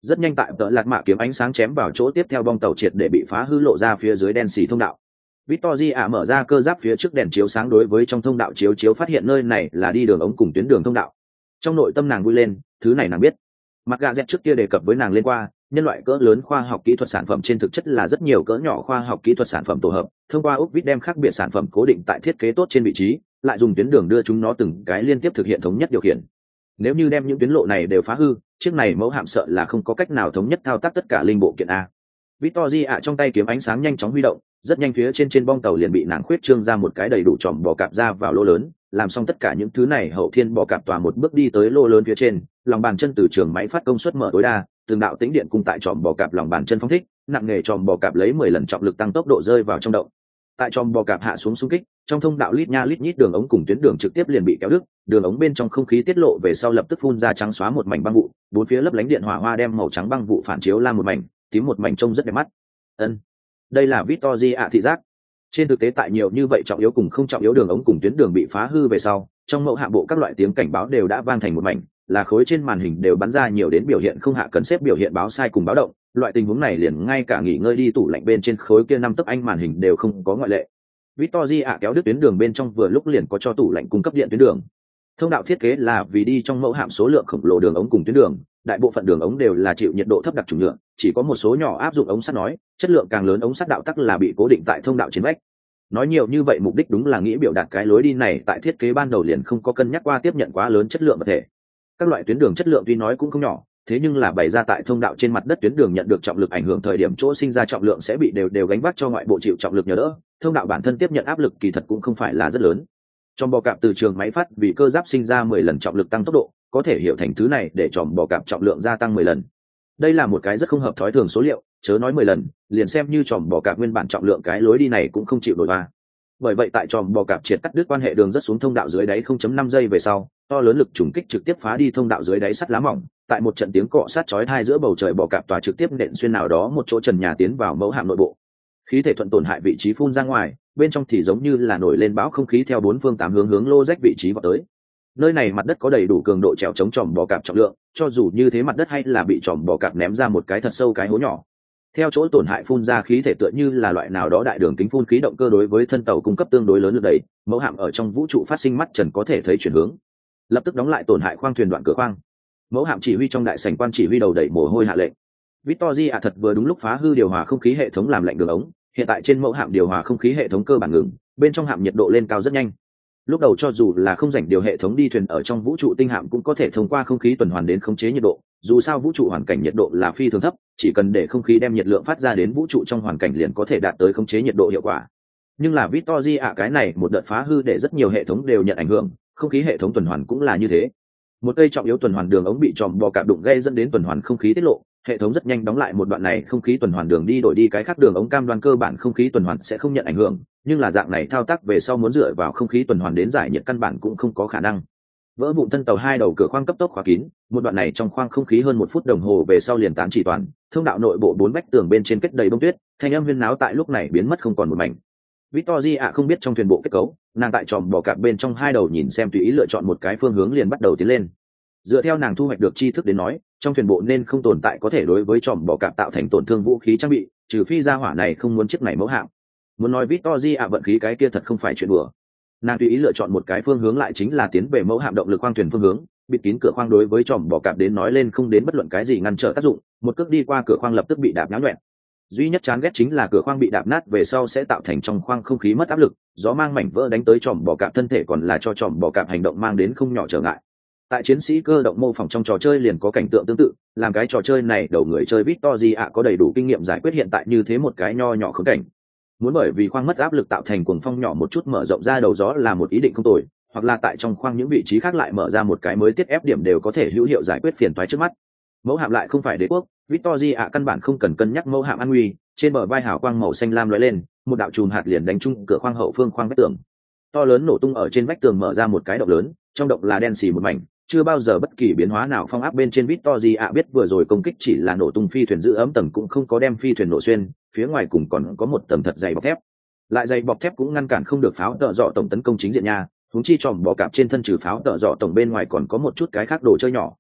rất nhanh tại tợ lạt mạ kiếm ánh sáng chém vào chỗ tiếp theo bong tàu triệt để bị phá hư lộ ra phía dưới đen xì thông đạo. Victory ạ mở ra cơ giáp phía trước đèn chiếu sáng đối với trong thông đạo chiếu chiếu phát hiện nơi này là đi đường ống cùng tuyến đường thông đạo. Trong nội tâm nàng vui lên, thứ này nàng biết. Mặt gà dẹt trước kia đề cập với nàng lên qua, nhân loại cỡ lớn khoa học kỹ thuật sản phẩm trên thực chất là rất nhiều cỡ nhỏ khoa học kỹ thuật sản phẩm tổ hợp, thông qua ốc vít đem khác biệt sản phẩm cố định tại thiết kế tốt trên vị trí, lại dùng tuyến đường đưa chúng nó từng cái liên tiếp thực hiện thống nhất điều khiển. Nếu như đem những tuyến lộ này đều phá hư, chiếc này mẫu hạm sợ là không có cách nào thống nhất thao tác tất cả linh bộ kiện a. Victory ạ trong tay kiếm ánh sáng nhanh chóng huy động, rất nhanh phía trên trên bong tàu liền bị nàng khuyết trương ra một cái đầy đủ tròm bò cạp ra vào lỗ lớn, làm xong tất cả những thứ này hậu thiên bò cạp tòa một bước đi tới lỗ lớn phía trên, lòng bàn chân từ trường máy phát công suất mở tối đa, từng đạo tĩnh điện cùng tại tròm bò cạp lòng bàn chân phóng thích, nặng nghề tròm bò cạp lấy mười lần trọng lực tăng tốc độ rơi vào trong động. Tại tròm bò cạp hạ xuống xung kích, trong thông đạo lít nha lít nhít đường ống cùng tuyến đường trực tiếp liền bị kéo đứt, đường ống bên trong không khí tiết lộ về sau lập tức phun ra trắng xóa một mảnh băng vụ, bốn phía lấp lánh điện hỏa hoa đem màu trắng băng vụ phản chiếu lam một mảnh, tím một mảnh trông rất đẹp mắt. Ân, đây là Victory ạ thị giác. Trên thực tế tại nhiều như vậy trọng yếu cùng không trọng yếu đường ống cùng tuyến đường bị phá hư về sau, trong mẫu hạ bộ các loại tiếng cảnh báo đều đã vang thành một mảnh, là khối trên màn hình đều bắn ra nhiều đến biểu hiện không hạ cần xếp biểu hiện báo sai cùng báo động, loại tình huống này liền ngay cả nghỉ ngơi đi tủ lạnh bên trên khối kia năm tấc anh màn hình đều không có ngoại lệ. Victory ạ kéo đứt tuyến đường bên trong vừa lúc liền có cho tủ lạnh cung cấp điện tuyến đường. Thông đạo thiết kế là vì đi trong mẫu hạm số lượng khổng lồ đường ống cùng tuyến đường, đại bộ phận đường ống đều là chịu nhiệt độ thấp đặc trùng nhựa, chỉ có một số nhỏ áp dụng ống sắt nói, chất lượng càng lớn ống sắt đạo tắc là bị cố định tại thông đạo trên vách. Nói nhiều như vậy mục đích đúng là nghĩ biểu đạt cái lối đi này tại thiết kế ban đầu liền không có cân nhắc qua tiếp nhận quá lớn chất lượng vật thể. Các loại tuyến đường chất lượng tuy nói cũng không nhỏ, thế nhưng là bày ra tại thông đạo trên mặt đất tuyến đường nhận được trọng lực ảnh hưởng thời điểm chỗ sinh ra trọng lượng sẽ bị đều đều gánh vác cho ngoại bộ chịu trọng lực nhờ đỡ, thông đạo bản thân tiếp nhận áp lực kỳ thật cũng không phải là rất lớn. Trong bò cạp từ trường máy phát vì cơ giáp sinh ra mười lần trọng lực tăng tốc độ, có thể hiểu thành thứ này để tròm bò cạp trọng lượng gia tăng mười lần. Đây là một cái rất không hợp thói thường số liệu, chớ nói mười lần, liền xem như tròm bò cạp nguyên bản trọng lượng cái lối đi này cũng không chịu nổi va. Bởi vậy tại tròm bò cạp triệt cắt đứt quan hệ đường rất xuống thông đạo dưới đáy không phẩy năm giây về sau, to lớn lực trùng kích trực tiếp phá đi thông đạo dưới đáy sắt lá mỏng, tại một trận tiếng cọ sát chói tai giữa bầu trời bò cạp tòa trực tiếp nện xuyên nào đó một chỗ trần nhà tiến vào mẫu hạm nội bộ. Khí thể thuận tổn hại vị trí phun ra ngoài, bên trong thì giống như là nổi lên bão không khí theo bốn phương tám hướng hướng lô rách vị trí vào tới. Nơi này mặt đất có đầy đủ cường độ trèo chống tròm bò cạp trọng lượng, cho dù như thế mặt đất hay là bị tròm bò cạp ném ra một cái thật sâu cái hố nhỏ. Theo chỗ tổn hại phun ra khí thể tựa như là loại nào đó đại đường kính phun khí động cơ đối với thân tàu cung cấp tương đối lớn lực đẩy, mẫu hạm ở trong vũ trụ phát sinh mắt trần có thể thấy chuyển hướng. Lập tức đóng lại tổn hại khoang thuyền đoạn cửa khoang. Mẫu hạm chỉ huy trong đại sảnh quan chỉ huy đầu đẩy mồ hôi hạ lệnh. Victory ạ thật vừa đúng lúc phá hư điều hòa không khí hệ thống làm lạnh đường ống, hiện tại trên mẫu hạm điều hòa không khí hệ thống cơ bản ngừng, bên trong hạm nhiệt độ lên cao rất nhanh. Lúc đầu cho dù là không rảnh điều hệ thống đi thuyền ở trong vũ trụ tinh hạm cũng có thể thông qua không khí tuần hoàn đến khống chế nhiệt độ, dù sao vũ trụ hoàn cảnh nhiệt độ là phi thường thấp, chỉ cần để không khí đem nhiệt lượng phát ra đến vũ trụ trong hoàn cảnh liền có thể đạt tới khống chế nhiệt độ hiệu quả. Nhưng là Victory ạ cái này một đợt phá hư để rất nhiều hệ thống đều nhận ảnh hưởng, không khí hệ thống tuần hoàn cũng là như thế. Một cây trọng yếu tuần hoàn đường ống bị tròm bò cạp đụng gây dẫn đến tuần hoàn không khí tiết lộ, hệ thống rất nhanh đóng lại một đoạn này không khí tuần hoàn đường đi đổi đi cái khác đường ống cam đoan cơ bản không khí tuần hoàn sẽ không nhận ảnh hưởng, nhưng là dạng này thao tác về sau muốn dựa vào không khí tuần hoàn đến giải nhiệt căn bản cũng không có khả năng. Vỡ vụn thân tàu hai đầu cửa khoang cấp tốc khóa kín, một đoạn này trong khoang không khí hơn một phút đồng hồ về sau liền tán chỉ toàn, thông đạo nội bộ bốn vách tường bên trên kết đầy bông tuyết, thanh âm huyên náo tại lúc này biến mất không còn một mảnh. Victory ạ không biết trong thuyền bộ kết cấu, nàng tại tròm bò cạp bên trong hai đầu nhìn xem tùy ý lựa chọn một cái phương hướng liền bắt đầu tiến lên. Dựa theo nàng thu hoạch được tri thức đến nói, trong thuyền bộ nên không tồn tại có thể đối với tròm bò cạp tạo thành tổn thương vũ khí trang bị, trừ phi gia hỏa này không muốn chiếc này mẫu hạm. Muốn nói Victory ạ vận khí cái kia thật không phải chuyện đùa. Nàng tùy ý lựa chọn một cái phương hướng lại chính là tiến về mẫu hạm động lực khoang thuyền phương hướng, bịt kín cửa khoang đối với tròm bò cạp đến nói lên không đến bất luận cái gì ngăn trở tác dụng, một cước đi qua cửa khoang lập tức bị đạp nhão nhọẹn. Duy nhất chán ghét chính là cửa khoang bị đạp nát về sau sẽ tạo thành trong khoang không khí mất áp lực, gió mang mảnh vỡ đánh tới tròm bò cạp thân thể còn là cho tròm bò cạp hành động mang đến không nhỏ trở ngại. Tại chiến sĩ cơ động mô phỏng trong trò chơi liền có cảnh tượng tương tự, làm cái trò chơi này đầu người chơi Victory ạ có đầy đủ kinh nghiệm giải quyết hiện tại như thế một cái nho nhỏ khốn cảnh. Muốn bởi vì khoang mất áp lực tạo thành cuồng phong nhỏ một chút mở rộng ra đầu gió là một ý định không tồi, hoặc là tại trong khoang những vị trí khác lại mở ra một cái mới tiết ép điểm đều có thể hữu hiệu giải quyết phiền toái trước mắt. Mẫu hạm lại không phải đế quốc, Victory ạ căn bản không cần cân nhắc mẫu hạm an nguy, trên bờ vai hào quang màu xanh lam lóe lên, một đạo chùm hạt liền đánh trúng cửa khoang hậu phương khoang vách tường. To lớn nổ tung ở trên vách tường mở ra một cái động lớn, trong động là đen xì một mảnh, chưa bao giờ bất kỳ biến hóa nào phong áp bên trên Victory ạ biết vừa rồi công kích chỉ là nổ tung phi thuyền giữ ấm tầng cũng không có đem phi thuyền nổ xuyên, phía ngoài cùng còn có một tầng thật dày bọc thép. Lại dày bọc thép cũng ngăn cản không được pháo tợ dọ tổng tấn công chính diện nha, huống chi tròm bò cạp trên thân trừ pháo tợ dọ tổng bên ngoài còn có một chút cái khác đồ chơi nhỏ.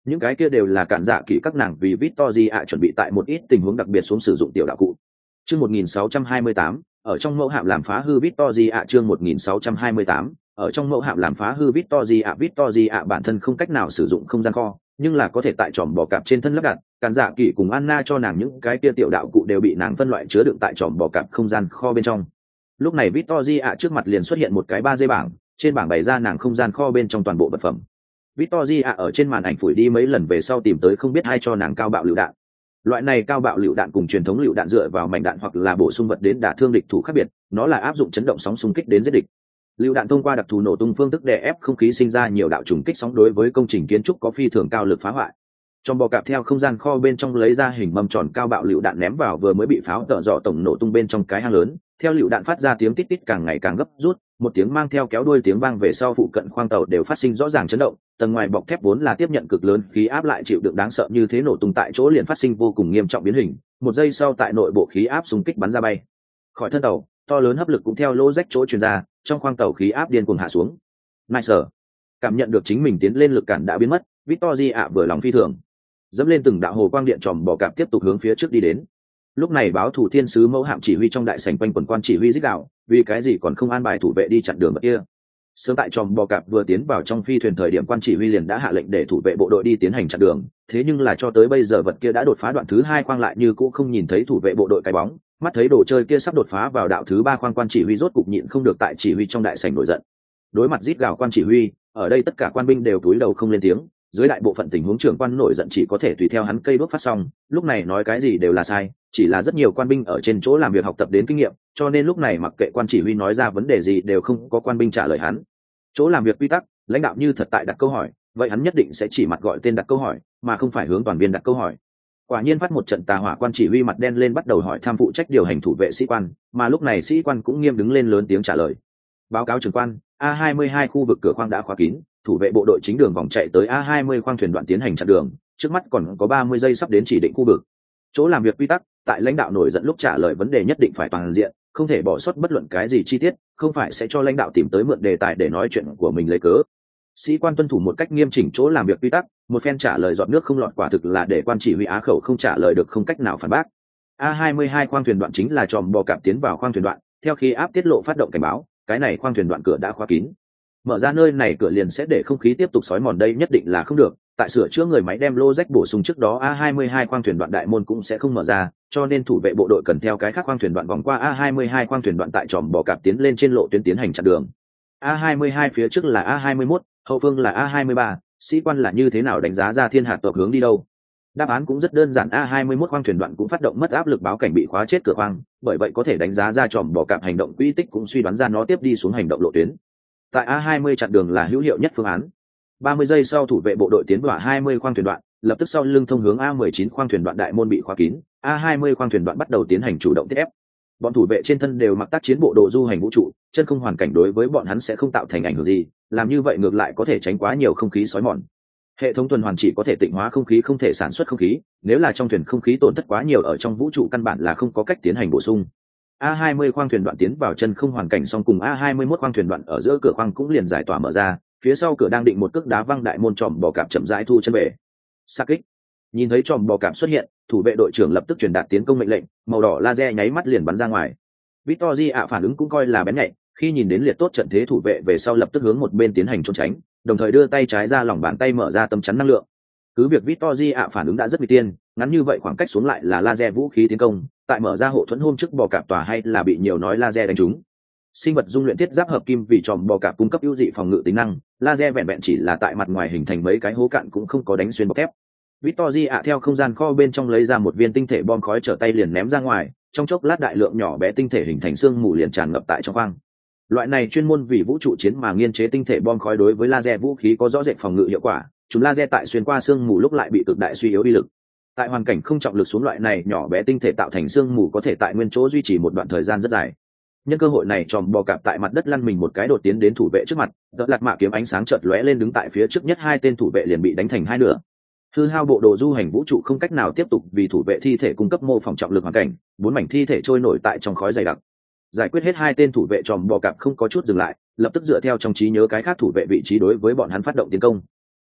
những cái kia đều là cản dạ kỹ các nàng vì Victory ạ chuẩn bị tại một ít tình huống đặc biệt xuống sử dụng tiểu đạo cụ. Chương một nghìn sáu trăm hai mươi tám, ở trong mẫu hạm làm phá hư Victory ạ chương một nghìn sáu trăm hai mươi tám, ở trong mẫu hạm làm phá hư Victory ạ Victory ạ bản thân không cách nào sử dụng không gian kho, nhưng là có thể tại tròm bò cạp trên thân lắp đặt, cản dạ kỹ cùng Anna cho nàng những cái kia tiểu đạo cụ đều bị nàng phân loại chứa đựng tại tròm bò cạp không gian kho bên trong. Lúc này Victory ạ trước mặt liền xuất hiện một cái ba dây bảng, trên bảng bày ra nàng không gian kho bên trong toàn bộ vật phẩm. Victory ạ ở trên màn ảnh phủi đi mấy lần về sau tìm tới không biết ai cho nàng cao bạo lựu đạn. Loại này cao bạo lựu đạn cùng truyền thống lựu đạn dựa vào mảnh đạn hoặc là bổ sung vật đến đả thương địch thủ khác biệt, nó là áp dụng chấn động sóng xung kích đến giết địch. Lựu đạn thông qua đặc thù nổ tung phương thức đè ép không khí sinh ra nhiều đạo trùng kích sóng đối với công trình kiến trúc có phi thường cao lực phá hoại. Trong bò cạp theo không gian kho bên trong lấy ra hình mâm tròn cao bạo lựu đạn ném vào vừa mới bị pháo tợ dọ tổng nổ tung bên trong cái hang lớn, theo lựu đạn phát ra tiếng tít tít càng ngày càng gấp rút, một tiếng mang theo kéo đuôi tiếng vang về sau phụ cận khoang tàu đều phát sinh rõ ràng chấn động, tầng ngoài bọc thép vốn là tiếp nhận cực lớn khí áp lại chịu đựng đáng sợ như thế nổ tung tại chỗ liền phát sinh vô cùng nghiêm trọng biến hình, một giây sau tại nội bộ khí áp xung kích bắn ra bay khỏi thân tàu, to lớn hấp lực cũng theo lỗ rách chỗ truyền ra, trong khoang tàu khí áp điên cuồng hạ xuống. Nice. Cảm nhận được chính mình tiến lên lực cản đã biến mất, Victory ạ vừa lòng phi thường, dẫm lên từng đạo hồ quang điện tròn bò cạp tiếp tục hướng phía trước đi đến. Lúc này báo thủ thiên sứ mẫu hạm chỉ huy trong đại sảnh quanh quần quan chỉ huy rít đạo, vì cái gì còn không an bài thủ vệ đi chặn đường vật kia. Sớm tại tròn bò cạp vừa tiến vào trong phi thuyền thời điểm quan chỉ huy liền đã hạ lệnh để thủ vệ bộ đội đi tiến hành chặn đường, thế nhưng là cho tới bây giờ vật kia đã đột phá đoạn thứ hai khoang lại như cũ không nhìn thấy thủ vệ bộ đội cái bóng, mắt thấy đồ chơi kia sắp đột phá vào đạo thứ ba khoang quan chỉ huy rốt cục nhịn không được tại chỉ huy trong đại sảnh nổi giận. Đối mặt rít gào quan chỉ huy, ở đây tất cả quan binh đều cúi đầu không lên tiếng, dưới đại bộ phận tình huống trưởng quan nổi giận chỉ có thể tùy theo hắn cây bước phát xong, lúc này nói cái gì đều là sai, chỉ là rất nhiều quan binh ở trên chỗ làm việc học tập đến kinh nghiệm, cho nên lúc này mặc kệ quan chỉ huy nói ra vấn đề gì đều không có quan binh trả lời hắn. Chỗ làm việc quy tắc, lãnh đạo như thật tại đặt câu hỏi, vậy hắn nhất định sẽ chỉ mặt gọi tên đặt câu hỏi, mà không phải hướng toàn viên đặt câu hỏi. Quả nhiên phát một trận tà hỏa quan chỉ huy mặt đen lên bắt đầu hỏi tham phụ trách điều hành thủ vệ sĩ quan, mà lúc này sĩ quan cũng nghiêm đứng lên lớn tiếng trả lời. Báo cáo trưởng quan, A hai mươi hai khu vực cửa khoang đã khóa kín, thủ vệ bộ đội chính đường vòng chạy tới A hai mươi khoang thuyền đoạn tiến hành chặn đường, trước mắt còn có ba mươi giây sắp đến chỉ định khu vực. Chỗ làm việc quy tắc, tại lãnh đạo nổi giận lúc trả lời vấn đề nhất định phải toàn diện, không thể bỏ sót bất luận cái gì chi tiết, không phải sẽ cho lãnh đạo tìm tới mượn đề tài để nói chuyện của mình lấy cớ. Sĩ quan tuân thủ một cách nghiêm chỉnh chỗ làm việc quy tắc, một phen trả lời giọt nước không lọt quả thực là để quan chỉ huy á khẩu không trả lời được không cách nào phản bác. A hai mươi hai khoang thuyền đoạn chính là tròm bò cạp tiến vào khoang thuyền đoạn, theo khi áp tiết lộ phát động cảnh báo, cái này khoang thuyền đoạn cửa đã khóa kín. Mở ra nơi này cửa liền sẽ để không khí tiếp tục xói mòn đây nhất định là không được, tại sửa chữa người máy đem lô rách bổ sung trước đó A hai mươi hai khoang thuyền đoạn đại môn cũng sẽ không mở ra, cho nên thủ vệ bộ đội cần theo cái khác khoang thuyền đoạn vòng qua A hai mươi hai khoang thuyền đoạn tại tròm bò cạp tiến lên trên lộ tuyến tiến hành chặn đường. A hai mươi hai phía trước là A hai mươi mốt, hậu phương là A hai mươi ba, sĩ quan là như thế nào đánh giá ra thiên hạt tộc hướng đi đâu? Đáp án cũng rất đơn giản, A hai mươi mốt khoang thuyền đoạn cũng phát động mất áp lực báo cảnh bị khóa chết cửa khoang, bởi vậy có thể đánh giá ra tròm bò cạp hành động quỹ tích cũng suy đoán ra nó tiếp đi xuống hành động lộ tuyến. Tại A hai mươi chặn đường là hữu hiệu nhất phương án. ba mươi giây sau thủ vệ bộ đội tiến vào A hai mươi khoang thuyền đoạn, lập tức sau lưng thông hướng A mười chín khoang thuyền đoạn đại môn bị khóa kín, A hai mươi khoang thuyền đoạn bắt đầu tiến hành chủ động tiếp ép. Bọn thủ vệ trên thân đều mặc tác chiến bộ đồ du hành vũ trụ, chân không hoàn cảnh đối với bọn hắn sẽ không tạo thành ảnh hưởng gì, làm như vậy ngược lại có thể tránh quá nhiều không khí xói mòn. Hệ thống tuần hoàn chỉ có thể tịnh hóa không khí không thể sản xuất không khí, nếu là trong thuyền không khí tổn thất quá nhiều ở trong vũ trụ căn bản là không có cách tiến hành bổ sung. A hai mươi khoang thuyền đoạn tiến vào chân không hoàn cảnh xong cùng A hai mươi mốt khoang thuyền đoạn ở giữa cửa khoang cũng liền giải tỏa mở ra, phía sau cửa đang định một cước đá văng đại môn tròm bò cạp chậm rãi thu chân về. Sa kích. Nhìn thấy tròm bò cạp xuất hiện, thủ vệ đội trưởng lập tức truyền đạt tiến công mệnh lệnh, màu đỏ laser nháy mắt liền bắn ra ngoài. Victory ạ phản ứng cũng coi là bén nhạy, khi nhìn đến liệt tốt trận thế thủ vệ về sau lập tức hướng một bên tiến hành trốn tránh, đồng thời đưa tay trái ra lòng bàn tay mở ra tấm chắn năng lượng. Cứ việc Victory ạ phản ứng đã rất nguy tiên, ngắn như vậy khoảng cách xuống lại là laser vũ khí tiến công, tại mở ra hộ thuẫn hôm trước bò cạp tòa hay là bị nhiều nói laser đánh trúng. Sinh vật dung luyện thiết giáp hợp kim vì tròm bò cạp cung cấp ưu dị phòng ngự tính năng, laser vẹn vẹn chỉ là tại mặt ngoài hình thành mấy cái hố cạn cũng không có đánh xuyên bọc thép. Victory ạ theo không gian kho bên trong lấy ra một viên tinh thể bom khói trở tay liền ném ra ngoài, trong chốc lát đại lượng nhỏ bé tinh thể hình thành xương mù liền tràn ngập tại trong khoang. Loại này chuyên môn vì vũ trụ chiến mà nghiên chế tinh thể bom khói đối với laser vũ khí có rõ rệt phòng ngự hiệu quả, chúng laser tại xuyên qua xương mù lúc lại bị cực đại suy yếu uy lực. Tại hoàn cảnh không trọng lực xuống loại này nhỏ bé tinh thể tạo thành xương mù có thể tại nguyên chỗ duy trì một đoạn thời gian rất dài. Nhân cơ hội này tròm bò cạp tại mặt đất lăn mình một cái đột tiến đến thủ vệ trước mặt, đỡ lạt mạ kiếm ánh sáng chợt lóe lên đứng tại phía trước nhất hai tên thủ vệ liền bị đánh thành hai nửa. Hư hao bộ đồ du hành vũ trụ không cách nào tiếp tục vì thủ vệ thi thể cung cấp mô phỏng trọng lực hoàn cảnh, bốn mảnh thi thể trôi nổi tại trong khói dày đặc. Giải quyết hết hai tên thủ vệ tròm bò cạp không có chút dừng lại, lập tức dựa theo trong trí nhớ cái khác thủ vệ vị trí đối với bọn hắn phát động tiến công.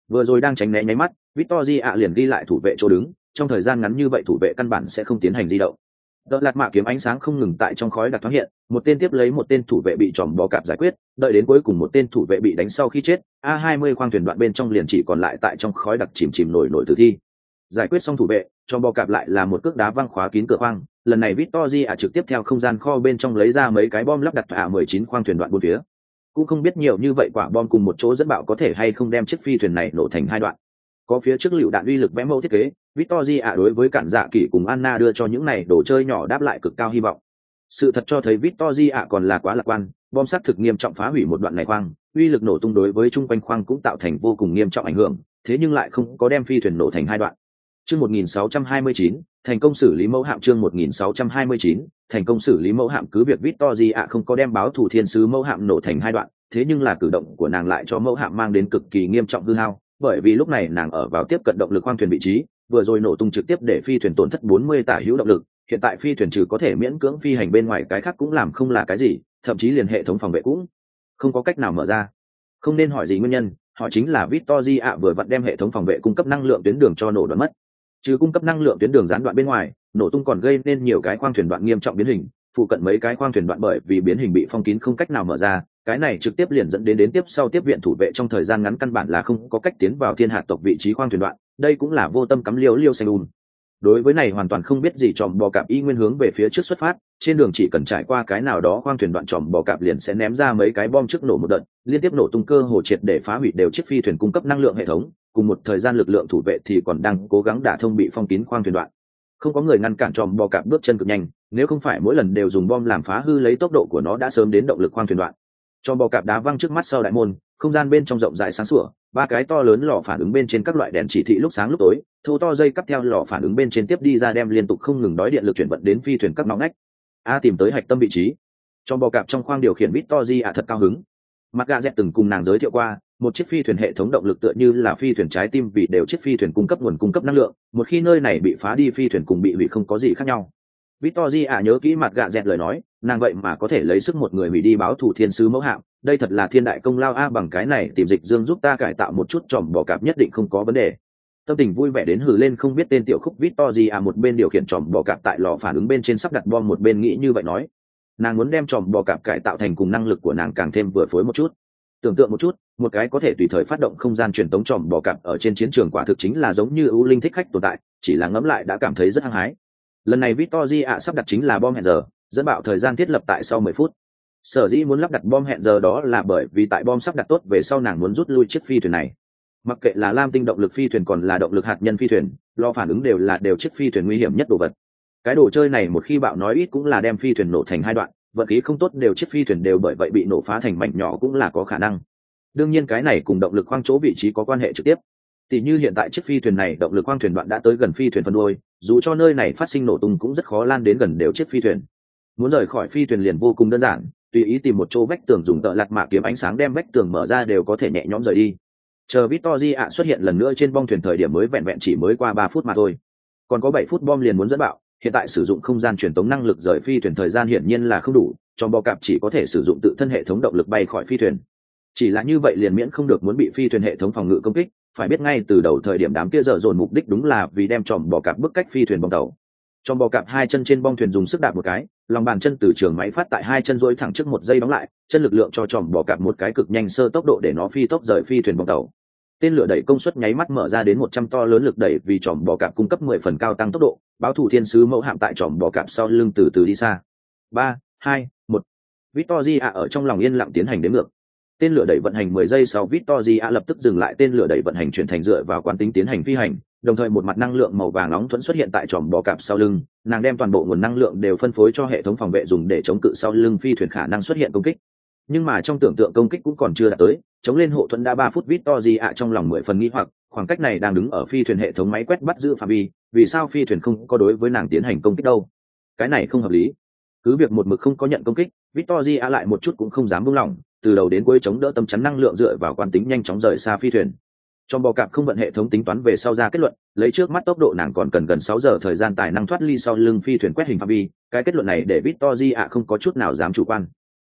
Vừa rồi đang tránh né nháy mắt, Victory ạ liền ghi lại thủ vệ chỗ đứng, trong thời gian ngắn như vậy thủ vệ căn bản sẽ không tiến hành di động. Đợt lạt mạ kiếm ánh sáng không ngừng tại trong khói đặc thoáng hiện, một tên tiếp lấy một tên thủ vệ bị chòm bò cạp giải quyết, đợi đến cuối cùng một tên thủ vệ bị đánh sau khi chết, A hai mươi khoang thuyền đoạn bên trong liền chỉ còn lại tại trong khói đặc chìm chìm nổi nổi tử thi. Giải quyết xong thủ vệ, chòm bò cạp lại là một cước đá văng khóa kín cửa khoang, lần này Victory ạ trực tiếp theo không gian kho bên trong lấy ra mấy cái bom lắp đặt ạ mười chín khoang thuyền đoạn bốn phía. Cũng không biết nhiều như vậy quả bom cùng một chỗ dẫn bạo có thể hay không đem chiếc phi thuyền này nổ thành hai đoạn. Có phía trước lựu đạn uy lực vẽ mẫu thiết kế, Victory ạ đối với cản dạ kỷ cùng Anna đưa cho những này đồ chơi nhỏ đáp lại cực cao hy vọng. Sự thật cho thấy Victory ạ còn là quá lạc quan, bom xác thực nghiêm trọng phá hủy một đoạn này khoang, uy lực nổ tung đối với chung quanh khoang cũng tạo thành vô cùng nghiêm trọng ảnh hưởng, thế nhưng lại không có đem phi thuyền nổ thành hai đoạn. Chương một nghìn sáu trăm hai mươi chín, thành công xử lý mẫu hạm. Chương một nghìn sáu trăm hai mươi chín, thành công xử lý mẫu hạm. Cứ việc Victory ạ không có đem báo thủ thiên sứ mẫu hạm nổ thành hai đoạn, thế nhưng là cử động của nàng lại cho mẫu hạm mang đến cực kỳ nghiêm trọng hư hao, bởi vì lúc này nàng ở vào tiếp cận động lực khoang thuyền vị trí, vừa rồi nổ tung trực tiếp để phi thuyền tổn thất bốn mươi tả hữu động lực, hiện tại phi thuyền trừ có thể miễn cưỡng phi hành bên ngoài cái khác cũng làm không là cái gì, thậm chí liền hệ thống phòng vệ cũng không có cách nào mở ra. Không nên hỏi gì nguyên nhân, họ chính là Victory ạ vừa vặn đem hệ thống phòng vệ cung cấp năng lượng tuyến đường cho nổ đoạn mất. Trừ cung cấp năng lượng tuyến đường gián đoạn bên ngoài, nổ tung còn gây nên nhiều cái khoang thuyền đoạn nghiêm trọng biến hình, phụ cận mấy cái khoang thuyền đoạn bởi vì biến hình bị phong kín không cách nào mở ra, cái này trực tiếp liền dẫn đến đến tiếp sau tiếp viện thủ vệ trong thời gian ngắn căn bản là không có cách tiến vào thiên hạt tộc vị trí khoang thuyền đoạn, đây cũng là vô tâm cắm liêu liêu xanh un. Đối với này hoàn toàn không biết gì chòm bò cạp y nguyên hướng về phía trước xuất phát, trên đường chỉ cần trải qua cái nào đó khoang thuyền đoạn chòm bò cạp liền sẽ ném ra mấy cái bom trước nổ một đợt, liên tiếp nổ tung cơ hồ triệt để phá hủy đều chiếc phi thuyền cung cấp năng lượng hệ thống, cùng một thời gian lực lượng thủ vệ thì còn đang cố gắng đả thông bị phong kín khoang thuyền đoạn. Không có người ngăn cản chòm bò cạp bước chân cực nhanh, nếu không phải mỗi lần đều dùng bom làm phá hư lấy tốc độ của nó đã sớm đến động lực khoang thuyền đoạn. Chòm bò cạp đá văng trước mắt sau đại môn, không gian bên trong rộng rãi sáng sủa, ba cái to lớn lò phản ứng bên trên các loại đèn chỉ thị lúc sáng lúc tối, thô to dây cắp theo lò phản ứng bên trên tiếp đi ra đem liên tục không ngừng đói điện lực chuyển vận đến phi thuyền các ngõ ngách. A tìm tới hạch tâm vị trí. Chòm bò cạp trong khoang điều khiển Victory ạ thật cao hứng. Mặt gà dẹt từng cùng nàng giới thiệu qua, một chiếc phi thuyền hệ thống động lực tựa như là phi thuyền trái tim vì đều chiếc phi thuyền cung cấp nguồn cung cấp năng lượng, một khi nơi này bị phá đi phi thuyền cùng bị hủy không có gì khác nhau. Victory ạ nhớ kỹ mặt gà dẹt lời nói, nàng vậy mà có thể lấy sức một người hủy đi báo thủ thiên sứ mẫu hạm, đây thật là thiên đại công lao a, bằng cái này tìm dịch dương giúp ta cải tạo một chút chòm bò cạp nhất định không có vấn đề. Tâm tình vui vẻ đến hừ lên không biết tên tiểu khúc Victory ạ một bên điều khiển chòm bò cạp tại lò phản ứng bên trên sắp đặt bom một bên nghĩ như vậy nói, nàng muốn đem chòm bò cạp cải tạo thành cùng năng lực của nàng càng thêm vừa phối một chút. Tưởng tượng một chút, một cái có thể tùy thời phát động không gian truyền tống chòm bò cạp ở trên chiến trường quả thực chính là giống như ưu linh thích khách tồn tại, chỉ là ngẫm lại đã cảm thấy rất hăng hái. Lần này Victory ạ sắp đặt chính là bom hẹn giờ, dẫn bạo thời gian thiết lập tại sau mười phút. Sở dĩ muốn lắp đặt bom hẹn giờ đó là bởi vì tại bom sắp đặt tốt về sau nàng muốn rút lui chiếc phi thuyền này. Mặc kệ là lam tinh động lực phi thuyền còn là động lực hạt nhân phi thuyền, lo phản ứng đều là đều chiếc phi thuyền nguy hiểm nhất đồ vật. Cái đồ chơi này một khi bạo nói ít cũng là đem phi thuyền nổ thành hai đoạn, vận khí không tốt đều chiếc phi thuyền đều bởi vậy bị nổ phá thành mảnh nhỏ cũng là có khả năng. Đương nhiên cái này cùng động lực khoang chỗ vị trí có quan hệ trực tiếp. Tỷ như hiện tại chiếc phi thuyền này động lực khoang thuyền đoạn đã tới gần phi thuyền phần đuôi, dù cho nơi này phát sinh nổ tung cũng rất khó lan đến gần đều chiếc phi thuyền. Muốn rời khỏi phi thuyền liền vô cùng đơn giản, tùy ý tìm một chỗ vách tường dùng tợ lạt mạ kiếm ánh sáng đem vách tường mở ra đều có thể nhẹ nhõm rời đi. Chờ Victory ạ xuất hiện lần nữa trên bong thuyền thời điểm mới vẹn vẹn chỉ mới qua ba phút mà thôi. Còn có bảy phút bom liền muốn dẫn bạo, hiện tại sử dụng không gian truyền tống năng lực rời phi thuyền thời gian hiển nhiên là không đủ, cho bò cạp chỉ có thể sử dụng tự thân hệ thống động lực bay khỏi phi thuyền. Chỉ là như vậy liền miễn không được muốn bị phi thuyền hệ thống phòng ngự công kích, phải biết ngay từ đầu thời điểm đám kia dở dồn mục đích đúng là vì đem chòm bò cạp bức cách phi thuyền bong tàu. Chòm bò cạp hai chân trên bong thuyền dùng sức đạp một cái, lòng bàn chân từ trường máy phát tại hai chân duỗi thẳng trước một giây đóng lại, chân lực lượng cho chòm bò cạp một cái cực nhanh sơ tốc độ để nó phi tốc rời phi thuyền bong tàu. Tên lửa đẩy công suất nháy mắt mở ra đến một trăm to lớn lực đẩy vì chòm bò cạp cung cấp mười phần cao tăng tốc độ, báo thủ thiên sứ mẫu hạm tại chòm bò cạp sau lưng từ từ đi xa. ba, hai, một. Victory ạ ở trong lòng yên lặng tiến hành đếm ngược. Tên lửa đẩy vận hành mười giây sau Victory ạ lập tức dừng lại tên lửa đẩy vận hành chuyển thành dựa vào quán tính tiến hành phi hành, đồng thời một mặt năng lượng màu vàng nóng thuẫn xuất hiện tại chòm bò cạp sau lưng, nàng đem toàn bộ nguồn năng lượng đều phân phối cho hệ thống phòng vệ dùng để chống cự sau lưng phi thuyền khả năng xuất hiện công kích. Nhưng mà trong tưởng tượng công kích cũng còn chưa đạt tới, chống lên hộ thuẫn đã ba phút Victory ạ trong lòng mười phần nghi hoặc, khoảng cách này đang đứng ở phi thuyền hệ thống máy quét bắt giữ phạm vi, vì sao phi thuyền không có đối với nàng tiến hành công kích đâu? Cái này không hợp lý. Cứ việc một mực không có nhận công kích, Victory ạ lại một chút cũng không dám buông lỏng, từ đầu đến cuối chống đỡ tâm chắn năng lượng dựa vào quán tính nhanh chóng rời xa phi thuyền. Trong bò cạp không vận hệ thống tính toán về sau ra kết luận, lấy trước mắt tốc độ nàng còn cần gần sáu giờ thời gian tài năng thoát ly sau lưng phi thuyền quét hình phạm vi, cái kết luận này để Victory ạ không có chút nào dám chủ quan.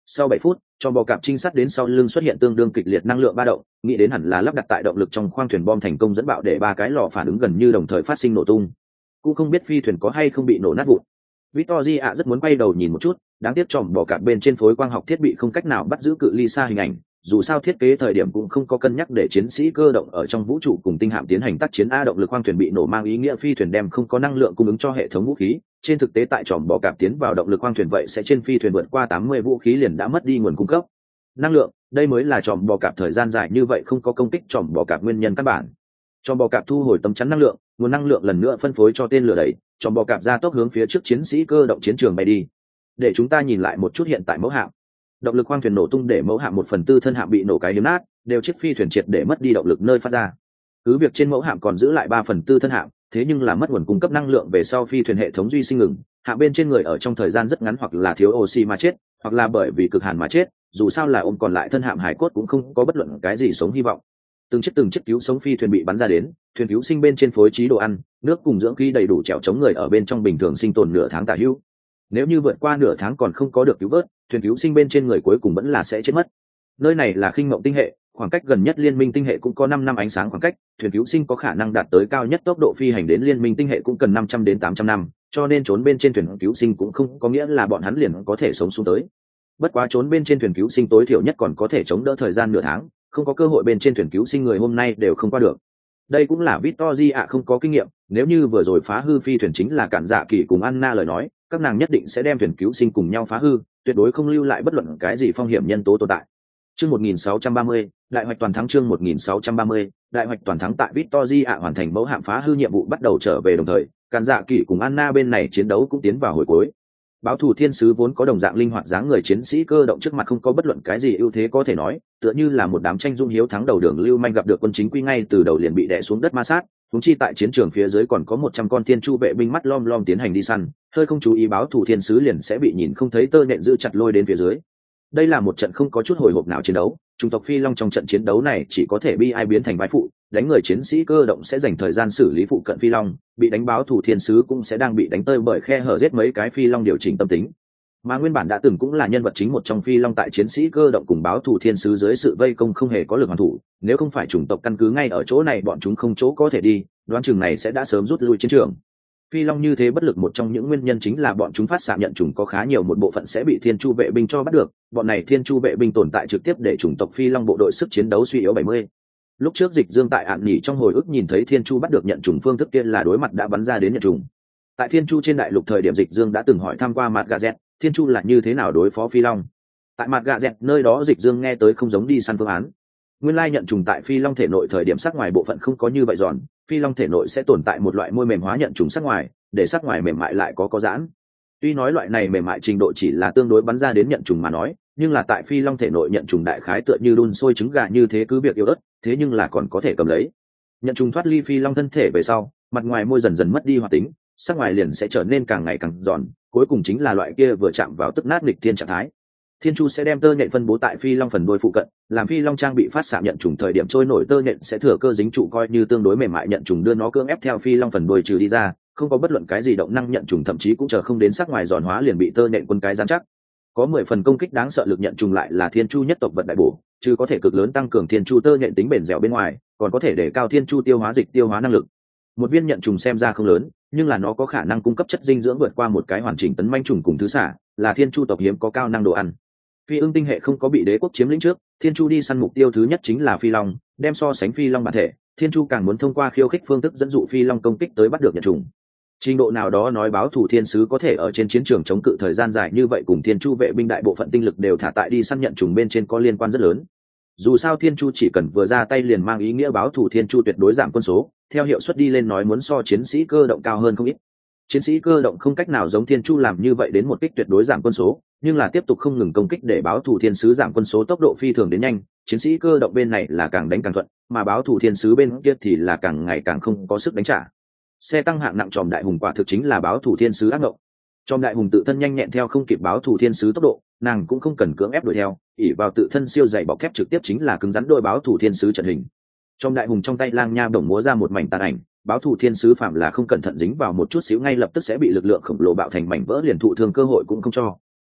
Sau bảy phút, cho bò cạp trinh sát đến sau lưng xuất hiện tương đương kịch liệt năng lượng ba động, nghĩ đến hẳn là lắp đặt tại động lực trong khoang thuyền bom thành công dẫn bạo để ba cái lò phản ứng gần như đồng thời phát sinh nổ tung. Cũng không biết phi thuyền có hay không bị nổ nát vụn. Victory ạ rất muốn quay đầu nhìn một chút, đáng tiếc chòm bò cạp bên trên phối quang học thiết bị không cách nào bắt giữ cự ly xa hình ảnh, dù sao thiết kế thời điểm cũng không có cân nhắc để chiến sĩ cơ động ở trong vũ trụ cùng tinh hạm tiến hành tác chiến. A động lực khoang thuyền bị nổ mang ý nghĩa phi thuyền đem không có năng lượng cung ứng cho hệ thống vũ khí, trên thực tế tại chòm bò cạp tiến vào động lực khoang thuyền vậy sẽ trên phi thuyền vượt qua tám mươi vũ khí liền đã mất đi nguồn cung cấp năng lượng, đây mới là chòm bò cạp thời gian dài như vậy không có công kích chòm bò cạp nguyên nhân căn bản. Chòm bò cạp thu hồi tấm chắn năng lượng, nguồn năng lượng lần nữa phân phối cho tên lửa đẩy, chòm bò cạp ra tốc hướng phía trước chiến sĩ cơ động chiến trường bay đi. Để chúng ta nhìn lại một chút hiện tại mẫu hạm. Động lực khoang thuyền nổ tung để mẫu hạm một phần tư thân hạm bị nổ cái điếm nát, đều chiếc phi thuyền triệt để mất đi động lực nơi phát ra. Cứ việc trên mẫu hạm còn giữ lại ba phần tư thân hạm, thế nhưng là mất nguồn cung cấp năng lượng về sau phi thuyền hệ thống duy sinh ngừng, hạm bên trên người ở trong thời gian rất ngắn hoặc là thiếu oxy mà chết, hoặc là bởi vì cực hàn mà chết, dù sao là ôm còn lại thân hạm hải cốt cũng không có bất luận cái gì sống hy vọng. Từng chiếc từng chiếc cứu sống phi thuyền bị bắn ra đến, thuyền cứu sinh bên trên phối trí đồ ăn, nước cùng dưỡng khí đầy đủ chèo chống người ở bên trong bình thường sinh tồn nửa tháng tả hữu. Nếu như vượt qua nửa tháng còn không có được cứu vớt, thuyền cứu sinh bên trên người cuối cùng vẫn là sẽ chết mất. Nơi này là khinh mộng tinh hệ, khoảng cách gần nhất liên minh tinh hệ cũng có năm năm ánh sáng khoảng cách, thuyền cứu sinh có khả năng đạt tới cao nhất tốc độ phi hành đến liên minh tinh hệ cũng cần năm trăm đến tám trăm năm, cho nên trốn bên trên thuyền cứu sinh cũng không có nghĩa là bọn hắn liền có thể sống xuống tới. Bất quá trốn bên trên thuyền cứu sinh tối thiểu nhất còn có thể chống đỡ thời gian nửa tháng, không có cơ hội bên trên thuyền cứu sinh người hôm nay đều không qua được. Đây cũng là Victory ạ không có kinh nghiệm, nếu như vừa rồi phá hư phi thuyền chính là Cản Dạ Kỳ cùng Anna lời nói, các nàng nhất định sẽ đem thuyền cứu sinh cùng nhau phá hư, tuyệt đối không lưu lại bất luận cái gì phong hiểm nhân tố tồn tại. Chương một nghìn sáu trăm ba mươi, đại hoạch toàn thắng. Chương một nghìn sáu trăm ba mươi, đại hoạch toàn thắng. Tại Victory ạ hoàn thành mẫu hạm phá hư nhiệm vụ bắt đầu trở về đồng thời, Cản Dạ Kỳ cùng Anna bên này chiến đấu cũng tiến vào hồi cuối. Báo thù thiên sứ vốn có đồng dạng linh hoạt dáng người chiến sĩ cơ động trước mặt không có bất luận cái gì ưu thế có thể nói, tựa như là một đám tranh dung hiếu thắng đầu đường lưu manh gặp được quân chính quy ngay từ đầu liền bị đè xuống đất ma sát. Chúng chi tại chiến trường phía dưới còn có một trăm con thiên chu vệ binh mắt lom lom tiến hành đi săn, hơi không chú ý báo thù thiên sứ liền sẽ bị nhìn không thấy tơ nện giữ chặt lôi đến phía dưới. Đây là một trận không có chút hồi hộp nào chiến đấu, chủng tộc phi long trong trận chiến đấu này chỉ có thể bi ai biến thành vai phụ, đánh người chiến sĩ cơ động sẽ dành thời gian xử lý phụ cận phi long, bị đánh báo thù thiên sứ cũng sẽ đang bị đánh tơi bởi khe hở giết mấy cái phi long điều chỉnh tâm tính. Mà nguyên bản đã từng cũng là nhân vật chính một trong phi long tại chiến sĩ cơ động cùng báo thù thiên sứ dưới sự vây công không hề có lực hoàn thủ, nếu không phải chủng tộc căn cứ ngay ở chỗ này bọn chúng không chỗ có thể đi, đoán chừng này sẽ đã sớm rút lui chiến trường. Phi long như thế bất lực một trong những nguyên nhân chính là bọn chúng phát xạ nhận chủng có khá nhiều một bộ phận sẽ bị thiên chu vệ binh cho bắt được, bọn này thiên chu vệ binh tồn tại trực tiếp để chủng tộc phi long bộ đội sức chiến đấu suy yếu bảy mươi. Lúc trước Dịch Dương tại ạn nhỉ trong hồi ức nhìn thấy thiên chu bắt được nhận chủng phương thức kia là đối mặt đã bắn ra đến nhận chủng. Tại thiên chu trên đại lục thời điểm Dịch Dương đã từng hỏi thăm qua mặt gà dẹt, thiên chu là như thế nào đối phó phi long. Tại mặt gà dẹt nơi đó Dịch Dương nghe tới không giống đi săn phương án. Nguyên lai nhận trùng tại phi long thể nội thời điểm sắc ngoài bộ phận không có như vậy giòn, phi long thể nội sẽ tồn tại một loại môi mềm hóa nhận trùng sắc ngoài, để sắc ngoài mềm mại lại có có giãn. Tuy nói loại này mềm mại trình độ chỉ là tương đối bắn ra đến nhận trùng mà nói, nhưng là tại phi long thể nội nhận trùng đại khái tựa như đun sôi trứng gà như thế cứ việc yếu ớt, thế nhưng là còn có thể cầm lấy. Nhận trùng thoát ly phi long thân thể về sau, mặt ngoài môi dần dần mất đi hoạt tính, sắc ngoài liền sẽ trở nên càng ngày càng giòn, cuối cùng chính là loại kia vừa chạm vào tức nát nghịch thiên trạng thái. Thiên chu sẽ đem tơ nhện phân bố tại phi long phần đuôi phụ cận, làm phi long trang bị phát xạ nhận trùng thời điểm trôi nổi tơ nhện sẽ thừa cơ dính trụ coi như tương đối mềm mại nhận trùng đưa nó cưỡng ép theo phi long phần đuôi trừ đi ra, không có bất luận cái gì động năng nhận trùng thậm chí cũng chờ không đến sắc ngoài giòn hóa liền bị tơ nhện quân cái giám chắc. Có mười phần công kích đáng sợ lực nhận trùng lại là thiên chu nhất tộc vật đại bổ, chứ có thể cực lớn tăng cường thiên chu tơ nhện tính bền dẻo bên ngoài, còn có thể để cao thiên chu tiêu hóa dịch tiêu hóa năng lực. Một viên nhận trùng xem ra không lớn, nhưng là nó có khả năng cung cấp chất dinh dưỡng vượt qua một cái hoàn chỉnh tấn manh trùng cùng thứ xả, là thiên chu tộc hiếm có cao năng đồ ăn. Phi ưng tinh hệ không có bị đế quốc chiếm lĩnh trước, thiên chu đi săn mục tiêu thứ nhất chính là phi long, đem so sánh phi long bản thể, thiên chu càng muốn thông qua khiêu khích phương thức dẫn dụ phi long công kích tới bắt được nhận trùng. Trình độ nào đó nói báo thủ thiên sứ có thể ở trên chiến trường chống cự thời gian dài như vậy cùng thiên chu vệ binh đại bộ phận tinh lực đều thả tại đi săn nhận trùng bên trên có liên quan rất lớn. Dù sao thiên chu chỉ cần vừa ra tay liền mang ý nghĩa báo thủ thiên chu tuyệt đối giảm quân số, theo hiệu suất đi lên nói muốn so chiến sĩ cơ động cao hơn không ít. Chiến sĩ cơ động không cách nào giống thiên chu làm như vậy đến một kích tuyệt đối giảm quân số, nhưng là tiếp tục không ngừng công kích để báo thủ thiên sứ giảm quân số tốc độ phi thường đến nhanh, chiến sĩ cơ động bên này là càng đánh càng thuận, mà báo thủ thiên sứ bên kia thì là càng ngày càng không có sức đánh trả. Xe tăng hạng nặng tròm đại hùng quả thực chính là báo thủ thiên sứ ác ngộng. Tròm đại hùng tự thân nhanh nhẹn theo không kịp báo thủ thiên sứ tốc độ, nàng cũng không cần cưỡng ép đuổi theo, ỉ vào tự thân siêu dày bọc thép trực tiếp chính là cứng rắn đôi báo thủ thiên sứ trận hình. Trong đại hùng trong tay lang nha bổng múa ra một mảnh tàn ảnh, báo thủ thiên sứ phạm là không cẩn thận dính vào một chút xíu ngay lập tức sẽ bị lực lượng khổng lồ bạo thành mảnh vỡ liền thụ thương cơ hội cũng không cho.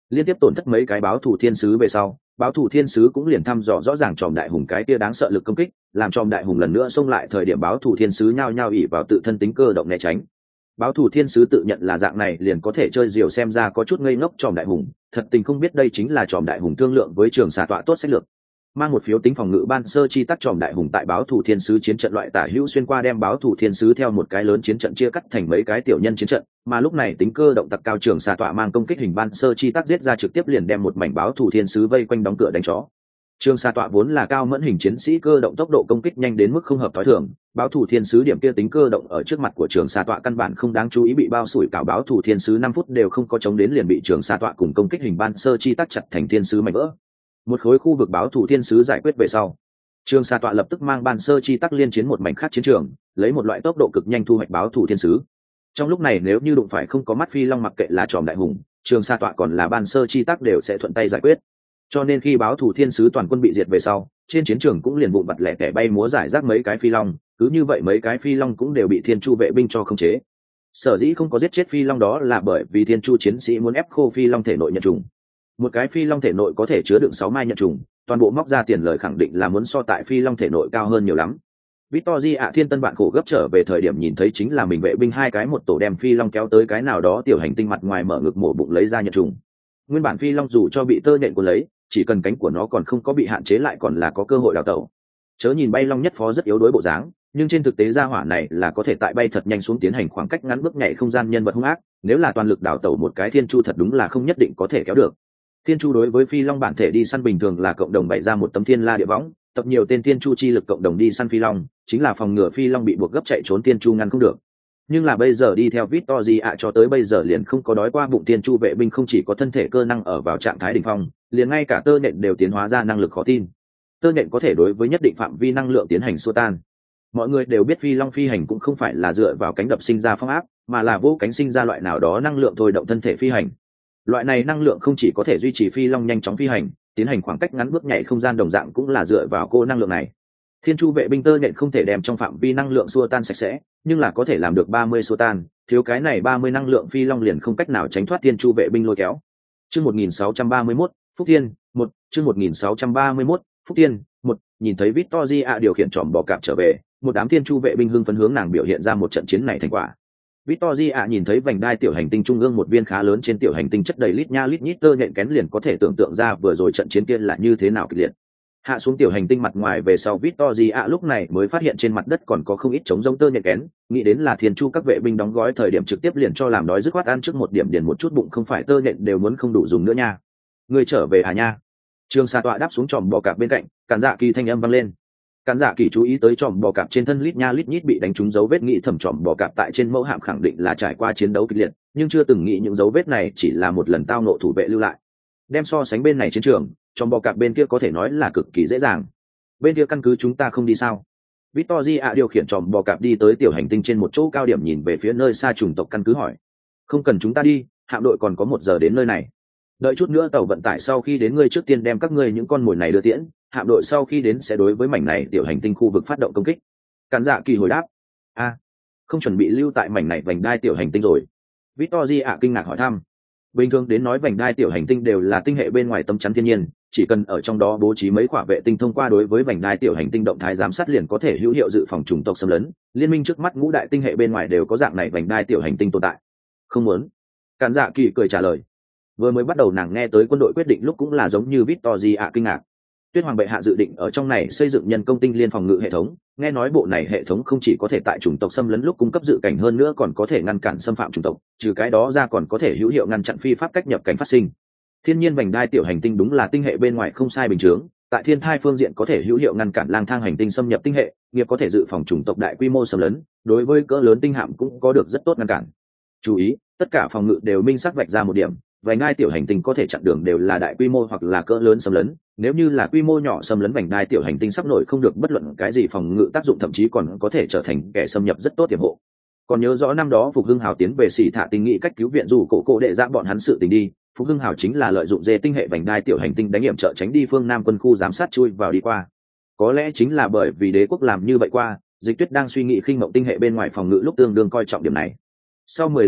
liên tiếp tổn thất mấy cái báo thủ thiên sứ về sau, báo thủ thiên sứ cũng liền thăm dò rõ ràng tròm đại hùng cái kia đáng sợ lực công kích, làm tròm đại hùng lần nữa xông lại thời điểm báo thủ thiên sứ nhao nhao ỉ vào tự thân tính cơ động né tránh. Báo thủ thiên sứ tự nhận là dạng này liền có thể chơi diều, xem ra có chút ngây ngốc tròm đại hùng, thật tình không biết đây chính là tròm đại hùng thương lượng với trường xà tọa tốt sách lược. Mang một phiếu tính phòng ngự ban sơ chi tắc tròm đại hùng tại báo thủ thiên sứ chiến trận loại tả hữu xuyên qua, đem báo thủ thiên sứ theo một cái lớn chiến trận chia cắt thành mấy cái tiểu nhân chiến trận, mà lúc này tính cơ động tặc cao trường xà tọa mang công kích hình ban sơ chi tắc giết ra, trực tiếp liền đem một mảnh báo thủ thiên sứ vây quanh đóng cửa đánh chó. Trường xà tọa vốn là cao mẫn hình chiến sĩ, cơ động tốc độ công kích nhanh đến mức không hợp thói thường, báo thủ thiên sứ điểm kia tính cơ động ở trước mặt của trường xà tọa căn bản không đáng chú ý, bị bao sủi cảo báo thủ thiên sứ năm phút đều không có chống đến liền bị trường xà tọa cùng công kích hình ban sơ chi tắc chặt thành thiên sứ mảnh vỡ. Một khối khu vực báo thủ thiên sứ giải quyết về sau, trường xà tọa lập tức mang ban sơ chi tắc liên chiến một mảnh khác chiến trường, lấy một loại tốc độ cực nhanh thu hoạch báo thủ thiên sứ. Trong lúc này nếu như đụng phải không có mắt phi long, mặc kệ là tròm đại hùng, trường xà tọa còn là ban sơ chi tắc đều sẽ thuận tay giải quyết. Cho nên khi báo thủ thiên sứ toàn quân bị diệt về sau, trên chiến trường cũng liền vụn vặt lẻ tẻ bay múa giải rác mấy cái phi long, cứ như vậy mấy cái phi long cũng đều bị thiên chu vệ binh cho khống chế. Sở dĩ không có giết chết phi long đó là bởi vì thiên chu chiến sĩ muốn ép khô phi long thể nội nhận trùng. Một cái phi long thể nội có thể chứa đựng sáu mai nhận trùng, toàn bộ móc ra tiền lời khẳng định là muốn so tại phi long thể nội cao hơn nhiều lắm. Victory ạ thiên tân bạn khổ gấp trở về thời điểm nhìn thấy chính là mình vệ binh hai cái một tổ đem phi long kéo tới cái nào đó tiểu hành tinh mặt ngoài, mở ngực mổ bụng lấy ra nhận trùng. Nguyên bản phi long dù cho bị tơ nhện của lấy, chỉ cần cánh của nó còn không có bị hạn chế lại còn là có cơ hội đào tẩu. Chớ nhìn bay long nhất phó rất yếu đuối bộ dáng, nhưng trên thực tế gia hỏa này là có thể tại bay thật nhanh xuống tiến hành khoảng cách ngắn bước nhảy không gian nhân vật hung ác, nếu là toàn lực đào tẩu một cái thiên chu thật đúng là không nhất định có thể kéo được. Thiên chu đối với phi long bản thể đi săn bình thường là cộng đồng bày ra một tấm thiên la địa võng, tập nhiều tên thiên chu chi lực cộng đồng đi săn phi long, chính là phòng ngừa phi long bị buộc gấp chạy trốn thiên chu ngăn không được. Nhưng là bây giờ đi theo Victory ạ cho tới bây giờ liền không có đói qua bụng, thiên chu vệ binh không chỉ có thân thể cơ năng ở vào trạng thái đỉnh phong, liền ngay cả tơ nện đều tiến hóa ra năng lực khó tin. Tơ nện có thể đối với nhất định phạm vi năng lượng tiến hành xua tan. Mọi người đều biết phi long phi hành cũng không phải là dựa vào cánh đập sinh ra phong áp, mà là vô cánh sinh ra loại nào đó năng lượng thôi động thân thể phi hành. Loại này năng lượng không chỉ có thể duy trì phi long nhanh chóng phi hành, tiến hành khoảng cách ngắn bước nhảy không gian đồng dạng cũng là dựa vào cô năng lượng này. Thiên chu vệ binh tơ nhện không thể đem trong phạm vi năng lượng xua tan sạch sẽ, nhưng là có thể làm được ba mươi xua tan, thiếu cái này ba mươi năng lượng phi long liền không cách nào tránh thoát thiên chu vệ binh lôi kéo. Chương một nghìn sáu trăm ba mươi mốt, Phúc Thiên, một, chương một nghìn sáu trăm ba mươi mốt, Phúc Thiên, một, nhìn thấy Victory ạ điều khiển tròm bò cạp trở về, một đám thiên chu vệ binh hưng phấn hướng nàng biểu hiện ra một trận chiến này thành quả. Victory ạ nhìn thấy vành đai tiểu hành tinh trung ương một viên khá lớn trên tiểu hành tinh chất đầy lít nha lít nhít tơ nhện kén, liền có thể tưởng tượng ra vừa rồi trận chiến kia là như thế nào kịch liệt. Hạ xuống tiểu hành tinh mặt ngoài về sau, Victory ạ lúc này mới phát hiện trên mặt đất còn có không ít trống rỗng tơ nhện kén, nghĩ đến là thiên chu các vệ binh đóng gói thời điểm trực tiếp liền cho làm đói dứt khoát ăn trước một điểm điền một chút bụng, không phải tơ nhện đều muốn không đủ dùng nữa nha. Người trở về à nha. Trương Sa Tọa đáp xuống tròm bò cạp bên cạnh, Cản Dạ Kỳ thanh âm vang lên. Cản Dạ Kỳ chú ý tới tròm bò cạp trên thân lít nha lít nhít bị đánh trúng dấu vết, nghĩ thẩm tròm bò cạp tại trên mẫu hạm khẳng định là trải qua chiến đấu kịch liệt, nhưng chưa từng nghĩ những dấu vết này chỉ là một lần tao nộ thủ vệ lưu lại. Đem so sánh bên này chiến trường, tròm bò cạp bên kia có thể nói là cực kỳ dễ dàng. Bên kia căn cứ chúng ta không đi sao? Victory ạ điều khiển tròm bò cạp đi tới tiểu hành tinh trên một chỗ cao điểm, nhìn về phía nơi xa chủng tộc căn cứ hỏi. Không cần chúng ta đi, hạm đội còn có một giờ đến nơi này. Đợi chút nữa tàu vận tải sau khi đến, ngươi trước tiên đem các ngươi những con mồi này đưa tiễn, hạm đội sau khi đến sẽ đối với mảnh này tiểu hành tinh khu vực phát động công kích. Cản Dạ Kỳ hồi đáp. A, à, không chuẩn bị lưu tại mảnh này vành đai tiểu hành tinh rồi? Victory ạ kinh ngạc hỏi thăm. Bình thường đến nói vành đai tiểu hành tinh đều là tinh hệ bên ngoài tấm chắn thiên nhiên, chỉ cần ở trong đó bố trí mấy quả vệ tinh thông qua đối với vành đai tiểu hành tinh động thái giám sát liền có thể hữu hiệu dự phòng chủng tộc xâm lấn. Liên minh trước mắt ngũ đại tinh hệ bên ngoài đều có dạng này vành đai tiểu hành tinh tồn tại. Không muốn. Cản Dạ Kỳ cười trả lời. Vừa mới bắt đầu nàng nghe tới quân đội quyết định lúc cũng là giống như Victory ạ kinh ngạc. Tuyết Hoàng bệ hạ dự định ở trong này xây dựng nhân công tinh liên phòng ngự hệ thống, nghe nói bộ này hệ thống không chỉ có thể tại chủng tộc xâm lấn lúc cung cấp dự cảnh, hơn nữa còn có thể ngăn cản xâm phạm chủng tộc, trừ cái đó ra còn có thể hữu hiệu ngăn chặn phi pháp cách nhập cảnh phát sinh. Thiên nhiên vành đai tiểu hành tinh đúng là tinh hệ bên ngoài không sai bình thường, tại thiên thai phương diện có thể hữu hiệu ngăn cản lang thang hành tinh xâm nhập tinh hệ, nghiệp có thể dự phòng chủng tộc đại quy mô xâm lấn, đối với cỡ lớn tinh hạm cũng có được rất tốt ngăn cản. Chú ý, tất cả phòng ngự đều minh xác vạch ra một điểm, vành đai tiểu hành tinh có thể chặn đường đều là đại quy mô hoặc là cỡ lớn xâm lấn, nếu như là quy mô nhỏ xâm lấn, vành đai tiểu hành tinh sắp nổi không được bất luận cái gì phòng ngự tác dụng, thậm chí còn có thể trở thành kẻ xâm nhập rất tốt tiềm hộ. Còn nhớ rõ năm đó Phục Hưng Hào tiến về Xỉ Thả Tinh nghị cách cứu viện dù cổ cổ đệ ra bọn hắn sự tình đi, Phục Hưng Hào chính là lợi dụng dê tinh hệ vành đai tiểu hành tinh đánh nghiệm trợ tránh đi phương Nam quân khu giám sát chui vào đi qua. Có lẽ chính là bởi vì đế quốc làm như vậy qua, Dịch Tuyết đang suy nghĩ khinh mộng tinh hệ bên ngoài phòng ngự lúc tương đương coi trọng điểm này. Sau mười lăm phút,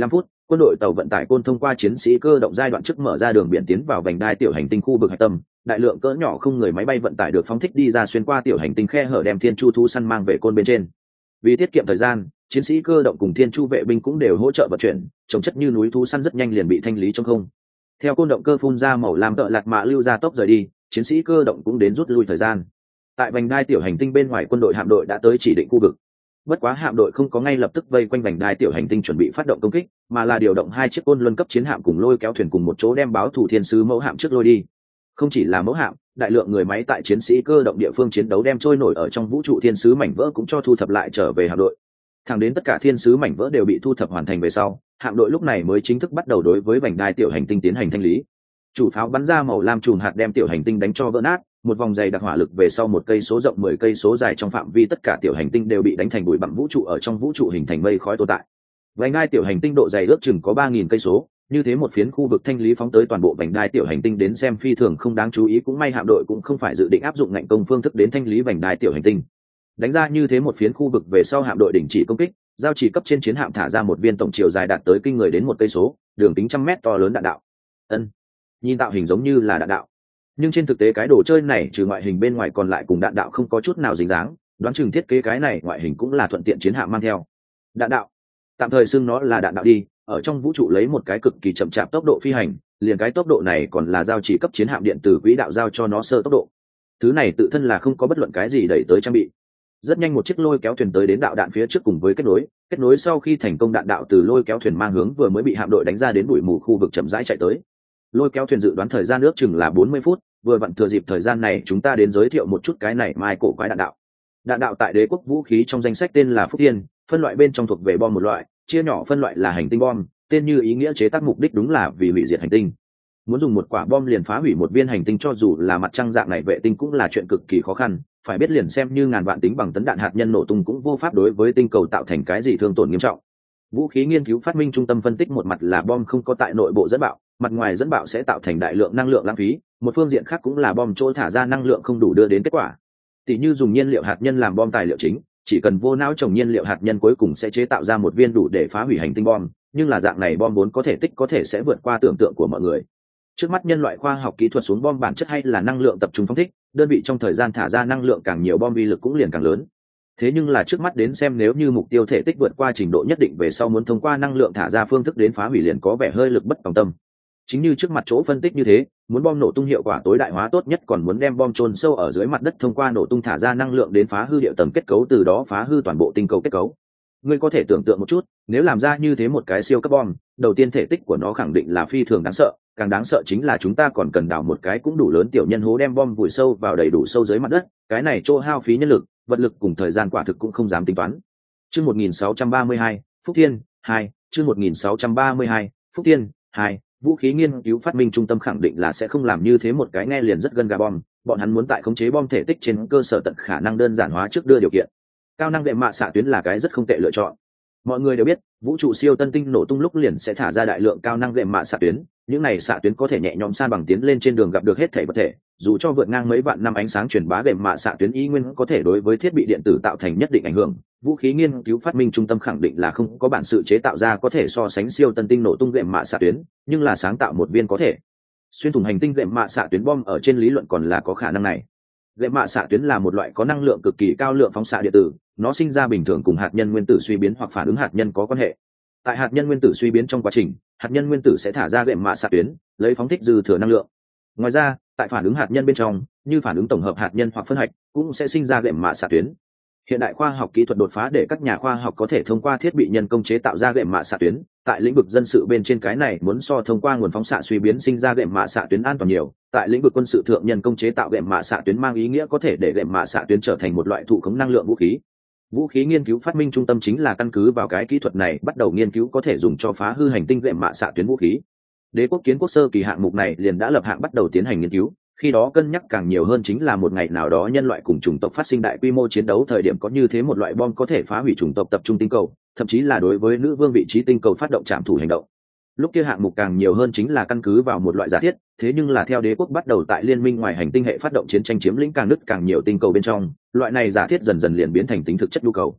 quân đội tàu vận tải côn thông qua chiến sĩ cơ động giai đoạn trước mở ra đường biển tiến vào vành đai tiểu hành tinh khu vực hạch tâm, đại lượng cỡ nhỏ không người máy bay vận tải được phóng thích đi ra xuyên qua tiểu hành tinh khe hở đem thiên chu thú săn mang về côn bên trên. Vì tiết kiệm thời gian, chiến sĩ cơ động cùng thiên chu vệ binh cũng đều hỗ trợ vận chuyển, trồng chất như núi thú săn rất nhanh liền bị thanh lý trong không. Theo côn động cơ phun ra màu lam tợ lạc mạ lưu ra tốc rời đi, chiến sĩ cơ động cũng đến rút lui thời gian. Tại vành đai tiểu hành tinh bên ngoài, quân đội hạm đội đã tới chỉ định khu vực. Bất quá hạm đội không có ngay lập tức vây quanh vành đai tiểu hành tinh chuẩn bị phát động công kích, mà là điều động hai chiếc côn luân cấp chiến hạm cùng lôi kéo thuyền cùng một chỗ đem báo thủ thiên sứ mẫu hạm trước lôi đi. Không chỉ là mẫu hạm, đại lượng người máy tại chiến sĩ cơ động địa phương chiến đấu đem trôi nổi ở trong vũ trụ thiên sứ mảnh vỡ cũng cho thu thập lại trở về hạm đội. Thẳng đến tất cả thiên sứ mảnh vỡ đều bị thu thập hoàn thành về sau, hạm đội lúc này mới chính thức bắt đầu đối với vành đai tiểu hành tinh tiến hành thanh lý. Chủ pháo bắn ra màu lam chùm hạt đem tiểu hành tinh đánh cho vỡ nát, một vòng dày đặc hỏa lực về sau một cây số rộng mười cây số dài trong phạm vi tất cả tiểu hành tinh đều bị đánh thành bụi bặm vũ trụ ở trong vũ trụ hình thành mây khói tồn tại. Vành đai tiểu hành tinh độ dày ước chừng có ba nghìn cây số, như thế một phiến khu vực thanh lý phóng tới toàn bộ vành đai tiểu hành tinh đến xem phi thường không đáng chú ý, cũng may hạm đội cũng không phải dự định áp dụng ngạnh công phương thức đến thanh lý vành đai tiểu hành tinh. Đánh ra như thế một phiến khu vực về sau, hạm đội đình chỉ công kích, giao chỉ cấp trên chiến hạm thả ra một viên tổng chiều dài đạt tới kinh người đến một cây số, đường kính trăm mét to lớn đạn đạo. Ân, nhìn tạo hình giống như là đạn đạo, nhưng trên thực tế cái đồ chơi này trừ ngoại hình bên ngoài còn lại cùng đạn đạo không có chút nào dính dáng, đoán chừng thiết kế cái này ngoại hình cũng là thuận tiện chiến hạm mang theo. Đạn đạo, tạm thời xưng nó là đạn đạo đi, ở trong vũ trụ lấy một cái cực kỳ chậm chạp tốc độ phi hành, liền cái tốc độ này còn là giao chỉ cấp chiến hạm điện từ quỹ đạo giao cho nó sơ tốc độ. Thứ này tự thân là không có bất luận cái gì đẩy tới trang bị. Rất nhanh một chiếc lôi kéo thuyền tới đến đạo đạn phía trước cùng với kết nối, kết nối sau khi thành công, đạn đạo từ lôi kéo thuyền mang hướng vừa mới bị hạm đội đánh ra đến bụi mù khu vực chậm rãi chạy tới. Lôi kéo thuyền dự đoán thời gian ước chừng là bốn mươi phút, vừa vặn thừa dịp thời gian này chúng ta đến giới thiệu một chút cái này mai cổ quái đạn đạo. Đạn đạo tại đế quốc vũ khí trong danh sách tên là Phúc Tiên, phân loại bên trong thuộc về bom một loại, chia nhỏ phân loại là hành tinh bom, tên như ý nghĩa chế tác mục đích đúng là vì hủy diệt hành tinh. Muốn dùng một quả bom liền phá hủy một viên hành tinh cho dù là mặt trăng dạng này vệ tinh cũng là chuyện cực kỳ khó khăn, phải biết liền xem như ngàn vạn tính bằng tấn đạn hạt nhân nổ tung cũng vô pháp đối với tinh cầu tạo thành cái gì thương tổn nghiêm trọng. Vũ khí nghiên cứu phát minh trung tâm phân tích, một mặt là bom không có tại nội bộ dẫn bạo, mặt ngoài dẫn bạo sẽ tạo thành đại lượng năng lượng lãng phí, một phương diện khác cũng là bom chỗ thả ra năng lượng không đủ đưa đến kết quả. Tỷ như dùng nhiên liệu hạt nhân làm bom tài liệu chính, chỉ cần vô não trồng nhiên liệu hạt nhân cuối cùng sẽ chế tạo ra một viên đủ để phá hủy hành tinh bom, nhưng là dạng này bom vốn có thể tích có thể sẽ vượt qua tưởng tượng của mọi người. Trước mắt nhân loại khoa học kỹ thuật xuống bom bản chất hay là năng lượng tập trung phóng thích, đơn vị trong thời gian thả ra năng lượng càng nhiều bom uy lực cũng liền càng lớn. Thế nhưng là trước mắt đến xem, nếu như mục tiêu thể tích vượt qua trình độ nhất định về sau muốn thông qua năng lượng thả ra phương thức đến phá hủy liền có vẻ hơi lực bất tòng tâm. Chính như trước mặt chỗ phân tích như thế, muốn bom nổ tung hiệu quả tối đại hóa tốt nhất còn muốn đem bom chôn sâu ở dưới mặt đất, thông qua nổ tung thả ra năng lượng đến phá hư địa tầng kết cấu, từ đó phá hư toàn bộ tinh cầu kết cấu. Ngươi có thể tưởng tượng một chút, nếu làm ra như thế một cái siêu cấp bom, đầu tiên thể tích của nó khẳng định là phi thường đáng sợ, càng đáng sợ chính là chúng ta còn cần đào một cái cũng đủ lớn tiểu nhân hố đem bom vùi sâu vào đầy đủ sâu dưới mặt đất, cái này chỗ hao phí nhân lực, vật lực cùng thời gian quả thực cũng không dám tính toán. Chương một nghìn sáu trăm ba mươi hai, Phúc Thiên hai, chương một nghìn sáu trăm ba mươi hai, Phúc Thiên hai, vũ khí nghiên cứu phát minh trung tâm khẳng định là sẽ không làm như thế một cái nghe liền rất gân gà bom, bọn hắn muốn tại khống chế bom thể tích trên cơ sở tận khả năng đơn giản hóa trước đưa điều kiện. Cao năng đệm mạ xạ tuyến là cái rất không tệ lựa chọn. Mọi người đều biết, vũ trụ siêu tân tinh nổ tung lúc liền sẽ thả ra đại lượng cao năng đệm mạ xạ tuyến, những này xạ tuyến có thể nhẹ nhõm san bằng tiến lên trên đường gặp được hết thảy vật thể, dù cho vượt ngang mấy vạn năm ánh sáng truyền bá đệm mạ xạ tuyến y nguyên có thể đối với thiết bị điện tử tạo thành nhất định ảnh hưởng. Vũ khí nghiên cứu phát minh trung tâm khẳng định là không có bản sự chế tạo ra có thể so sánh siêu tân tinh nổ tung đệm mạ xạ tuyến, nhưng là sáng tạo một viên có thể xuyên thủng hành tinh đệm mạ xạ tuyến bom ở trên lý luận còn là có khả năng này. Đệm mạ xạ tuyến là một loại có năng lượng cực kỳ cao lượng phóng xạ điện tử, nó sinh ra bình thường cùng hạt nhân nguyên tử suy biến hoặc phản ứng hạt nhân có quan hệ. Tại hạt nhân nguyên tử suy biến trong quá trình, hạt nhân nguyên tử sẽ thả ra đệm mạ xạ tuyến, lấy phóng thích dư thừa năng lượng. Ngoài ra, tại phản ứng hạt nhân bên trong, như phản ứng tổng hợp hạt nhân hoặc phân hạch, cũng sẽ sinh ra đệm mạ xạ tuyến. Hiện đại khoa học kỹ thuật đột phá để các nhà khoa học có thể thông qua thiết bị nhân công chế tạo ra đệm mạ xạ tuyến. Tại lĩnh vực dân sự bên trên, cái này muốn so thông qua nguồn phóng xạ suy biến sinh ra đệm mạ xạ tuyến an toàn nhiều. Tại lĩnh vực quân sự thượng, nhân công chế tạo đệm mạ xạ tuyến mang ý nghĩa có thể để đệm mạ xạ tuyến trở thành một loại thụ khống năng lượng vũ khí. Vũ khí nghiên cứu phát minh trung tâm chính là căn cứ vào cái kỹ thuật này bắt đầu nghiên cứu có thể dùng cho phá hư hành tinh đệm mạ xạ tuyến vũ khí. Đế quốc kiến quốc sơ kỳ hạng mục này liền đã lập hạng bắt đầu tiến hành nghiên cứu, khi đó cân nhắc càng nhiều hơn chính là một ngày nào đó nhân loại cùng chủng tộc phát sinh đại quy mô chiến đấu thời điểm có như thế một loại bom có thể phá hủy chủng tộc tập trung tinh cầu, thậm chí là đối với nữ vương vị trí tinh cầu phát động trảm thủ hành động. Lúc kia hạng mục càng nhiều hơn chính là căn cứ vào một loại giả thiết, thế nhưng là theo đế quốc bắt đầu tại liên minh ngoài hành tinh hệ phát động chiến tranh chiếm lĩnh càng nứt càng nhiều tinh cầu bên trong, loại này giả thiết dần dần liền biến thành tính thực chất nhu cầu.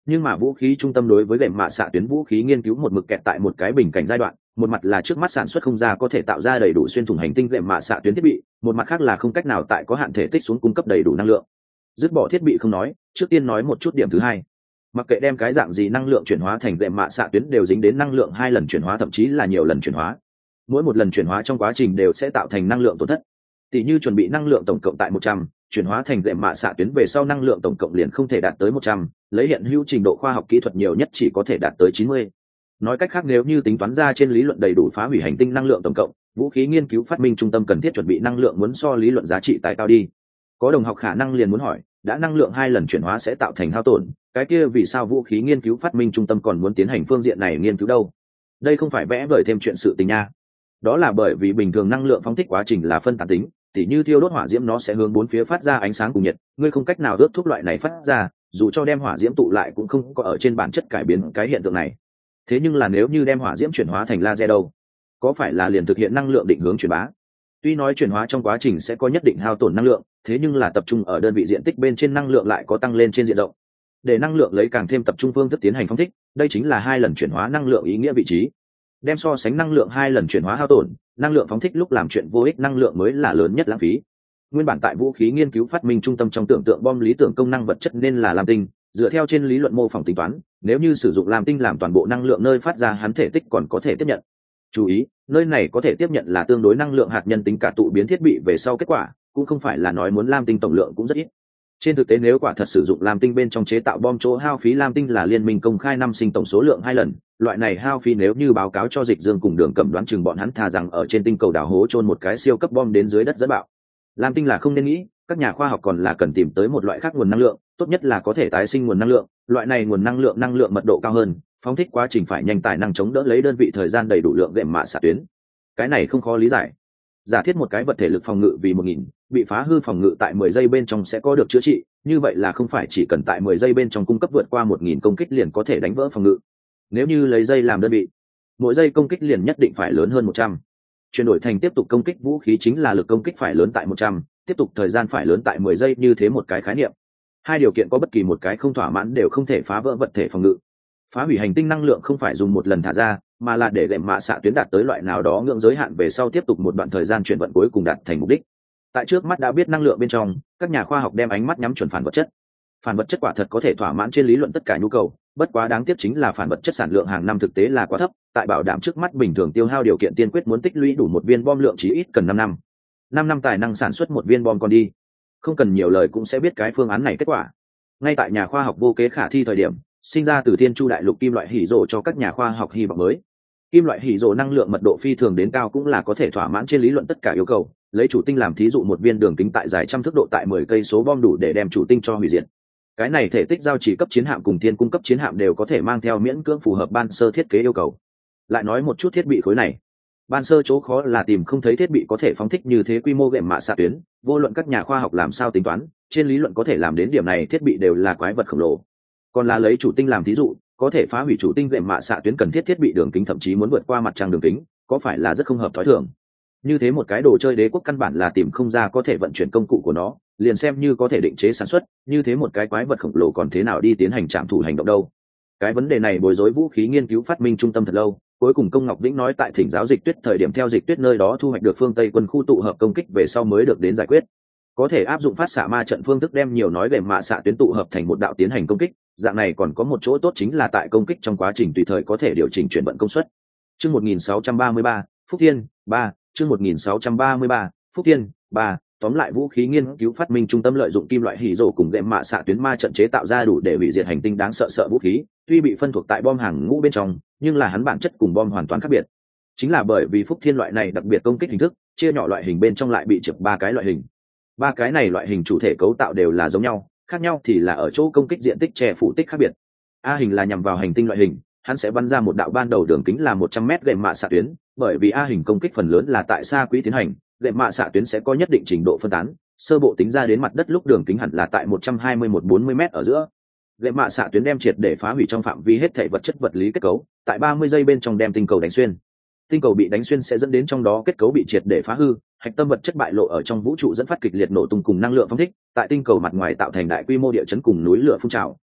Nhưng mà vũ khí trung tâm đối với gệm mạ xạ tuyến vũ khí nghiên cứu một mực kẹt tại một cái bình cảnh giai đoạn, một mặt là trước mắt sản xuất không ra có thể tạo ra đầy đủ xuyên thủng hành tinh gệm mạ xạ tuyến thiết bị, một mặt khác là không cách nào tại có hạn thể tích xuống cung cấp đầy đủ năng lượng. Dứt bỏ thiết bị không nói, trước tiên nói một chút điểm thứ hai. Mặc kệ đem cái dạng gì năng lượng chuyển hóa thành gệm mạ xạ tuyến đều dính đến năng lượng hai lần chuyển hóa thậm chí là nhiều lần chuyển hóa. Mỗi một lần chuyển hóa trong quá trình đều sẽ tạo thành năng lượng tổn thất. Tỷ như chuẩn bị năng lượng tổng cộng tại một trăm, chuyển hóa thành gệm mạ xạ tuyến về sau năng lượng tổng cộng liền không thể đạt tới một trăm, lấy hiện hữu trình độ khoa học kỹ thuật nhiều nhất chỉ có thể đạt tới chín mươi. Nói cách khác, nếu như tính toán ra trên lý luận đầy đủ phá hủy hành tinh năng lượng tổng cộng, vũ khí nghiên cứu phát minh trung tâm cần thiết chuẩn bị năng lượng muốn so lý luận giá trị tài cao đi. Có đồng học khả năng liền muốn hỏi, đã năng lượng hai lần chuyển hóa sẽ tạo thành hao tổn, cái kia vì sao vũ khí nghiên cứu phát minh trung tâm còn muốn tiến hành phương diện này nghiên cứu đâu? Đây không phải vẽ vời thêm chuyện sự tình nha. Đó là bởi vì bình thường năng lượng phóng thích quá trình là phân tán tính, tỉ như thiêu đốt hỏa diễm nó sẽ hướng bốn phía phát ra ánh sáng cùng nhiệt, ngươi không cách nào ướt thuốc loại này phát ra, dù cho đem hỏa diễm tụ lại cũng không có ở trên bản chất cải biến cái hiện tượng này. Thế nhưng là nếu như đem hỏa diễm chuyển hóa thành laser đâu, có phải là liền thực hiện năng lượng định hướng truyền bá? Tuy nói chuyển hóa trong quá trình sẽ có nhất định hao tổn năng lượng, thế nhưng là tập trung ở đơn vị diện tích bên trên năng lượng lại có tăng lên trên diện rộng. Để năng lượng lấy càng thêm tập trung phương thức tiến hành phóng thích, đây chính là hai lần chuyển hóa năng lượng ý nghĩa vị trí. Đem so sánh năng lượng hai lần chuyển hóa hao tổn, năng lượng phóng thích lúc làm chuyện vô ích năng lượng mới là lớn nhất lãng phí. Nguyên bản tại vũ khí nghiên cứu phát minh trung tâm trong tưởng tượng bom lý tưởng công năng vật chất nên là lam tinh, dựa theo trên lý luận mô phỏng tính toán, nếu như sử dụng lam tinh làm toàn bộ năng lượng nơi phát ra hắn thể tích còn có thể tiếp nhận. Chú ý, nơi này có thể tiếp nhận là tương đối năng lượng hạt nhân tính cả tụ biến thiết bị về sau kết quả, cũng không phải là nói muốn lam tinh tổng lượng cũng rất ít. Trên thực tế nếu quả thật sử dụng lam tinh bên trong chế tạo bom chỗ hao phí lam tinh là liên minh công khai năm sinh tổng số lượng hai lần, loại này hao phí nếu như báo cáo cho Dịch Dương cùng Đường Cẩm đoán chừng bọn hắn thà rằng ở trên tinh cầu đào hố chôn một cái siêu cấp bom đến dưới đất dẫn bạo. Lam tinh là không nên nghĩ, các nhà khoa học còn là cần tìm tới một loại khác nguồn năng lượng, tốt nhất là có thể tái sinh nguồn năng lượng, loại này nguồn năng lượng năng lượng mật độ cao hơn, phóng thích quá trình phải nhanh, tài năng chống đỡ lấy đơn vị thời gian đầy đủ lượng gệm mạ xạ tuyến. Cái này không khó lý giải. Giả thiết một cái vật thể lực phòng ngự vì một nghìn, bị phá hư phòng ngự tại mười giây bên trong sẽ có được chữa trị, như vậy là không phải chỉ cần tại mười giây bên trong cung cấp vượt qua một nghìn công kích liền có thể đánh vỡ phòng ngự. Nếu như lấy giây làm đơn vị, mỗi giây công kích liền nhất định phải lớn hơn một trăm. Chuyển đổi thành tiếp tục công kích vũ khí chính là lực công kích phải lớn tại một trăm, tiếp tục thời gian phải lớn tại mười giây, như thế một cái khái niệm. Hai điều kiện có bất kỳ một cái không thỏa mãn đều không thể phá vỡ vật thể phòng ngự. Phá hủy hành tinh năng lượng không phải dùng một lần thả ra, mà là để gệm mạ xạ tuyến đạt tới loại nào đó ngưỡng giới hạn về sau tiếp tục một đoạn thời gian chuyển vận cuối cùng đạt thành mục đích. Tại trước mắt đã biết năng lượng bên trong, các nhà khoa học đem ánh mắt nhắm chuẩn phản vật chất. Phản vật chất quả thật có thể thỏa mãn trên lý luận tất cả nhu cầu, bất quá đáng tiếc chính là phản vật chất sản lượng hàng năm thực tế là quá thấp, tại bảo đảm trước mắt bình thường tiêu hao điều kiện tiên quyết muốn tích lũy đủ một viên bom lượng chỉ ít cần năm năm. năm năm tài năng sản xuất một viên bom còn đi. Không cần nhiều lời cũng sẽ biết cái phương án này kết quả. Ngay tại nhà khoa học vô kế khả thi thời điểm, sinh ra từ thiên chu đại lục kim loại hỉ rồ cho các nhà khoa học hy vọng mới. Kim loại hỉ rồ năng lượng mật độ phi thường đến cao cũng là có thể thỏa mãn trên lý luận tất cả yêu cầu, lấy chủ tinh làm thí dụ, một viên đường kính tại dài trăm thước độ tại mười cây số bom đủ để đem chủ tinh cho hủy diệt. Cái này thể tích giao chỉ cấp chiến hạm cùng thiên cung cấp chiến hạm đều có thể mang theo miễn cưỡng phù hợp ban sơ thiết kế yêu cầu. Lại nói một chút thiết bị khối này, ban sơ chỗ khó là tìm không thấy thiết bị có thể phóng thích như thế quy mô gệm mạ xạ tuyến, vô luận các nhà khoa học làm sao tính toán, trên lý luận có thể làm đến điểm này thiết bị đều là quái vật khổng lồ. Còn là lấy chủ tinh làm thí dụ, có thể phá hủy chủ tinh gệm mạ xạ tuyến cần thiết thiết bị đường kính thậm chí muốn vượt qua mặt trăng đường kính, có phải là rất không hợp thói thường. Như thế một cái đồ chơi đế quốc căn bản là tìm không ra có thể vận chuyển công cụ của nó, liền xem như có thể định chế sản xuất, như thế một cái quái vật khổng lồ còn thế nào đi tiến hành trạm thủ hành động đâu. Cái vấn đề này bối rối vũ khí nghiên cứu phát minh trung tâm thật lâu, cuối cùng Công Ngọc Vĩnh nói tại thỉnh giáo Dịch Tuyết thời điểm theo Dịch Tuyết nơi đó thu hoạch được phương Tây quân khu tụ hợp công kích về sau mới được đến giải quyết. Có thể áp dụng phát xạ ma trận phương thức đem nhiều nói gệm mạ xạ tuyến tụ hợp thành một đạo tiến hành công kích, dạng này còn có một chỗ tốt chính là tại công kích trong quá trình tùy thời có thể điều chỉnh chuyển vận công suất. Chương một nghìn sáu trăm ba mươi ba, Phúc Thiên, ba, chương một nghìn sáu trăm ba mươi ba, Phúc Thiên, ba, tóm lại vũ khí nghiên cứu phát minh trung tâm lợi dụng kim loại hỉ rồ cùng gệm mạ xạ tuyến ma trận chế tạo ra đủ để hủy diệt hành tinh đáng sợ sợ vũ khí, tuy bị phân thuộc tại bom hàng ngũ bên trong, nhưng là hắn bản chất cùng bom hoàn toàn khác biệt. Chính là bởi vì Phúc Thiên loại này đặc biệt công kích hình thức, chia nhỏ loại hình bên trong lại bị chụp ba cái loại hình. Ba cái này loại hình chủ thể cấu tạo đều là giống nhau, khác nhau thì là ở chỗ công kích diện tích che phủ tích khác biệt. A hình là nhằm vào hành tinh loại hình, hắn sẽ bắn ra một đạo ban đầu đường kính là một trăm mét gệm mạ xạ tuyến, bởi vì A hình công kích phần lớn là tại xa quỹ tiến hành, gệm mạ xạ tuyến sẽ có nhất định trình độ phân tán, sơ bộ tính ra đến mặt đất lúc đường kính hẳn là tại một trăm hai mươi mốt bốn mươi mét ở giữa. Gệm mạ xạ tuyến đem triệt để phá hủy trong phạm vi hết thể vật chất vật lý kết cấu, tại ba mươi giây bên trong đem tinh cầu đánh xuyên. Tinh cầu bị đánh xuyên sẽ dẫn đến trong đó kết cấu bị triệt để phá hư, hạch tâm vật chất bại lộ ở trong vũ trụ dẫn phát kịch liệt nổ tung cùng năng lượng phóng thích, tại tinh cầu mặt ngoài tạo thành đại quy mô địa chấn cùng núi lửa phun trào,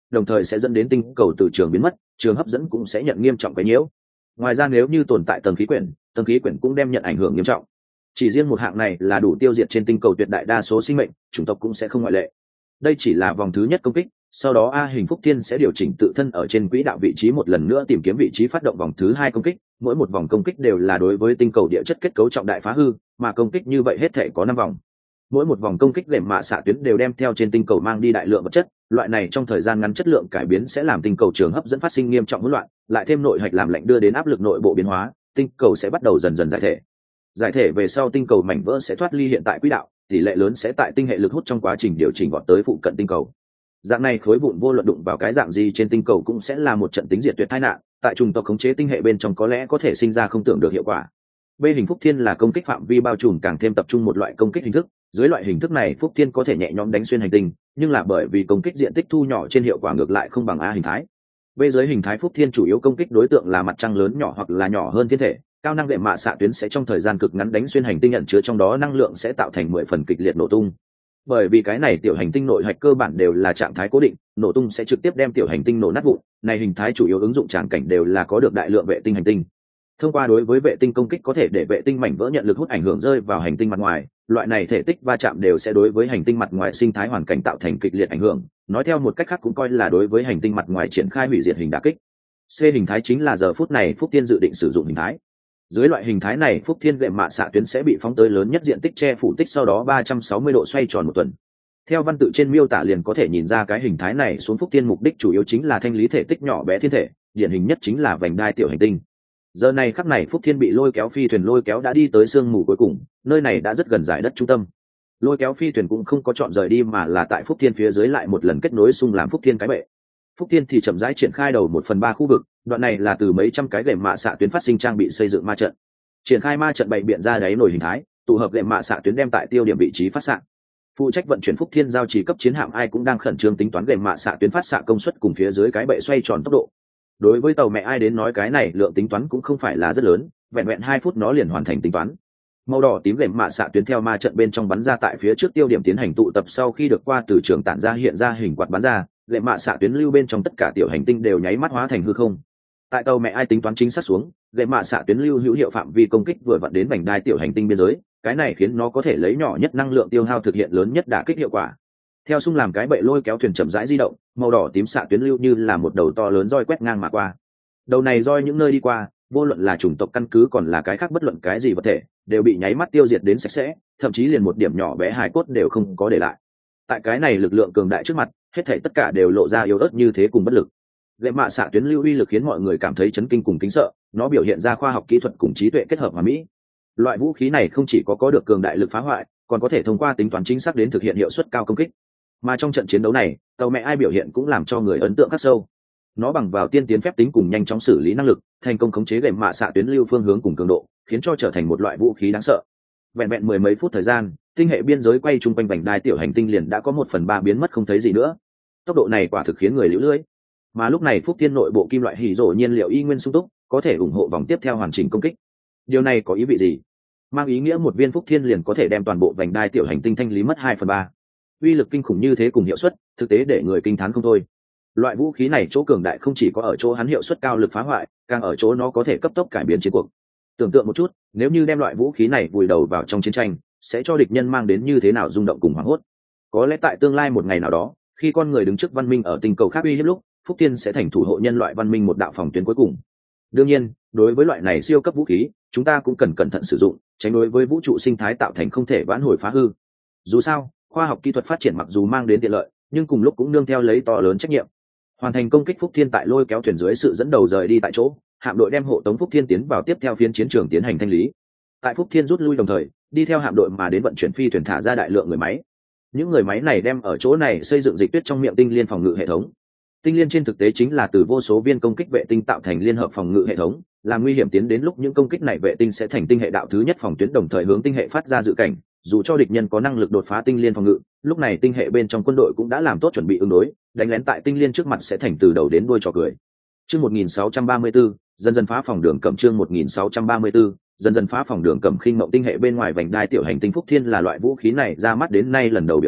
đồng thời sẽ dẫn đến tinh cầu từ trường biến mất, trường hấp dẫn cũng sẽ nhận nghiêm trọng cái nhiễu. Ngoài ra nếu như tồn tại tầng khí quyển, tầng khí quyển cũng đem nhận ảnh hưởng nghiêm trọng. Chỉ riêng một hạng này là đủ tiêu diệt trên tinh cầu tuyệt đại đa số sinh mệnh, chủng tộc cũng sẽ không ngoại lệ. Đây chỉ là vòng thứ nhất công kích, sau đó A hình Phúc Thiên sẽ điều chỉnh tự thân ở trên quỹ đạo vị trí một lần nữa tìm kiếm vị trí phát động vòng thứ hai công kích, mỗi một vòng công kích đều là đối với tinh cầu địa chất kết cấu trọng đại phá hư, mà công kích như vậy hết thể có năm vòng. Mỗi một vòng công kích gệm mạ xạ tuyến đều đem theo trên tinh cầu mang đi đại lượng vật chất, loại này trong thời gian ngắn chất lượng cải biến sẽ làm tinh cầu trường hấp dẫn phát sinh nghiêm trọng hỗn loạn, lại thêm nội hạch làm lạnh đưa đến áp lực nội bộ biến hóa, tinh cầu sẽ bắt đầu dần dần giải thể. Giải thể về sau tinh cầu mảnh vỡ sẽ thoát ly hiện tại quỹ đạo, tỷ lệ lớn sẽ tại tinh hệ lực hút trong quá trình điều chỉnh vọt tới phụ cận tinh cầu. Dạng này khối vụn vô luận đụng vào cái dạng gì trên tinh cầu cũng sẽ là một trận tính diệt tuyệt tai nạn, tại trùng tộc khống chế tinh hệ bên trong có lẽ có thể sinh ra không tưởng được hiệu quả. B hình Phúc Thiên là công kích phạm vi bao trùm càng thêm tập trung một loại công kích hình thức, dưới loại hình thức này Phúc Thiên có thể nhẹ nhõm đánh xuyên hành tinh, nhưng là bởi vì công kích diện tích thu nhỏ trên hiệu quả ngược lại không bằng A hình thái. B dưới hình thái Phúc Thiên chủ yếu công kích đối tượng là mặt trăng lớn nhỏ hoặc là nhỏ hơn thiên thể, cao năng đệm mạ xạ tuyến sẽ trong thời gian cực ngắn đánh xuyên hành tinh nhận chứa trong đó năng lượng sẽ tạo thành mười phần kịch liệt nổ tung. Bởi vì cái này tiểu hành tinh nội hạch cơ bản đều là trạng thái cố định, nổ tung sẽ trực tiếp đem tiểu hành tinh nổ nát vụn, này hình thái chủ yếu ứng dụng tràng cảnh đều là có được đại lượng vệ tinh hành tinh. Thông qua đối với vệ tinh công kích có thể để vệ tinh mảnh vỡ nhận lực hút ảnh hưởng rơi vào hành tinh mặt ngoài, loại này thể tích va chạm đều sẽ đối với hành tinh mặt ngoài sinh thái hoàn cảnh tạo thành kịch liệt ảnh hưởng, nói theo một cách khác cũng coi là đối với hành tinh mặt ngoài triển khai hủy diệt hình đả kích. C hình thái chính là giờ phút này Phúc Thiên dự định sử dụng hình thái. Dưới loại hình thái này Phúc Thiên gệm mạ xạ tuyến sẽ bị phóng tới lớn nhất diện tích che phủ tích sau đó ba trăm sáu mươi độ xoay tròn một tuần. Theo văn tự trên miêu tả liền có thể nhìn ra cái hình thái này xuống Phúc Thiên mục đích chủ yếu chính là thanh lý thể tích nhỏ bé thiên thể, điển hình nhất chính là vành đai tiểu hành tinh. Giờ này khắc này Phúc Thiên bị lôi kéo phi thuyền lôi kéo đã đi tới sương mù cuối cùng, nơi này đã rất gần giải đất trung tâm. Lôi kéo phi thuyền cũng không có chọn rời đi mà là tại Phúc Thiên phía dưới lại một lần kết nối xung làm Phúc Thiên cái bệ. Phúc Thiên thì chậm rãi triển khai đầu một phần ba khu vực, đoạn này là từ mấy trăm cái gệm mạ xạ tuyến phát sinh trang bị xây dựng ma trận. Triển khai ma trận bày biện ra đáy nổi hình thái, tụ hợp gệm mạ xạ tuyến đem tại tiêu điểm vị trí phát xạ. Phụ trách vận chuyển Phúc Thiên giao trì cấp chiến hạm ai cũng đang khẩn trương tính toán gệm mạ xạ tuyến phát xạ công suất cùng phía dưới cái bệ xoay tròn tốc độ. Đối với tàu mẹ ai đến nói cái này lượng tính toán cũng không phải là rất lớn, vẹn vẹn hai phút nó liền hoàn thành tính toán. Màu đỏ tím gệm mạ xạ tuyến theo ma trận bên trong bắn ra tại phía trước tiêu điểm tiến hành tụ tập sau khi được qua từ trường tản ra hiện ra hình quạt bắn ra, gệm mạ xạ tuyến lưu bên trong tất cả tiểu hành tinh đều nháy mắt hóa thành hư không. Tại tàu mẹ ai tính toán chính xác xuống, gệm mạ xạ tuyến lưu hữu hiệu phạm vi công kích vừa vặn đến vành đai tiểu hành tinh biên giới, cái này khiến nó có thể lấy nhỏ nhất năng lượng tiêu hao thực hiện lớn nhất đả kích hiệu quả. Theo xung làm cái bệ lôi kéo thuyền chậm rãi di động, màu đỏ tím xạ tuyến lưu như là một đầu to lớn roi quét ngang mà qua. Đầu này roi những nơi đi qua, vô luận là chủng tộc căn cứ còn là cái khác bất luận cái gì vật thể, đều bị nháy mắt tiêu diệt đến sạch sẽ, thậm chí liền một điểm nhỏ bé hài cốt đều không có để lại. Tại cái này lực lượng cường đại trước mặt, hết thảy tất cả đều lộ ra yếu ớt như thế cùng bất lực. Gệm mạ xạ tuyến lưu uy lực khiến mọi người cảm thấy chấn kinh cùng kính sợ, nó biểu hiện ra khoa học kỹ thuật cùng trí tuệ kết hợp hòa mỹ. Loại vũ khí này không chỉ có có được cường đại lực phá hoại, còn có thể thông qua tính toán chính xác đến thực hiện hiệu suất cao công kích. Mà trong trận chiến đấu này, tàu mẹ ai biểu hiện cũng làm cho người ấn tượng khắc sâu. Nó bằng vào tiên tiến phép tính cùng nhanh chóng xử lý năng lực, thành công khống chế gệm mạ xạ tuyến lưu phương hướng cùng cường độ, khiến cho trở thành một loại vũ khí đáng sợ. Vẹn vẹn mười mấy phút thời gian, tinh hệ biên giới quay chung quanh vành đai tiểu hành tinh liền đã có một phần ba biến mất không thấy gì nữa. Tốc độ này quả thực khiến người liễu lưỡi. Mà lúc này Phúc Thiên nội bộ kim loại hỉ rổ nhiên liệu y nguyên sung túc, có thể ủng hộ vòng tiếp theo hoàn chỉnh công kích. Điều này có ý vị gì? Mang ý nghĩa một viên Phúc Thiên liền có thể đem toàn bộ vành đai tiểu hành tinh thanh lý mất hai phần ba. Uy lực kinh khủng như thế cùng hiệu suất, thực tế để người kinh thán không thôi. Loại vũ khí này chỗ cường đại không chỉ có ở chỗ hắn hiệu suất cao lực phá hoại, càng ở chỗ nó có thể cấp tốc cải biến chiến cuộc. Tưởng tượng một chút, nếu như đem loại vũ khí này vùi đầu vào trong chiến tranh, sẽ cho địch nhân mang đến như thế nào rung động cùng hoảng hốt. Có lẽ tại tương lai một ngày nào đó, khi con người đứng trước văn minh ở tinh cầu khác uy hiếp lúc, Phúc Thiên sẽ thành thủ hộ nhân loại văn minh một đạo phòng tuyến cuối cùng. Đương nhiên, đối với loại này siêu cấp vũ khí, chúng ta cũng cần cẩn thận sử dụng, tránh đối với vũ trụ sinh thái tạo thành không thể vãn hồi phá hư. Dù sao, khoa học kỹ thuật phát triển mặc dù mang đến tiện lợi, nhưng cùng lúc cũng nương theo lấy to lớn trách nhiệm. Hoàn thành công kích Phúc Thiên tại lôi kéo thuyền dưới sự dẫn đầu rời đi tại chỗ, hạm đội đem hộ tống Phúc Thiên tiến vào tiếp theo phiến chiến trường tiến hành thanh lý. Tại Phúc Thiên rút lui đồng thời, đi theo hạm đội mà đến vận chuyển phi thuyền thả ra đại lượng người máy. Những người máy này đem ở chỗ này xây dựng dịch tuyết trong miệng tinh liên phòng ngự hệ thống. Tinh liên trên thực tế chính là từ vô số viên công kích vệ tinh tạo thành liên hợp phòng ngự hệ thống, làm nguy hiểm tiến đến lúc những công kích này vệ tinh sẽ thành tinh hệ đạo thứ nhất phòng tuyến đồng thời hướng tinh hệ phát ra dự cảnh, dù cho địch nhân có năng lực đột phá tinh liên phòng ngự, lúc này tinh hệ bên trong quân đội cũng đã làm tốt chuẩn bị ứng đối, đánh lén tại tinh liên trước mặt sẽ thành từ đầu đến đuôi trò cười. Chương một nghìn sáu trăm ba mươi tư, dần dần phá phòng đường cẩm chương một nghìn sáu trăm ba mươi tư, dần dần phá phòng đường cẩm khinh mộng tinh hệ bên ngoài vành đai tiểu hành tinh Phúc Thiên là loại vũ khí này ra mắt đến nay lần đầu biểu diễn,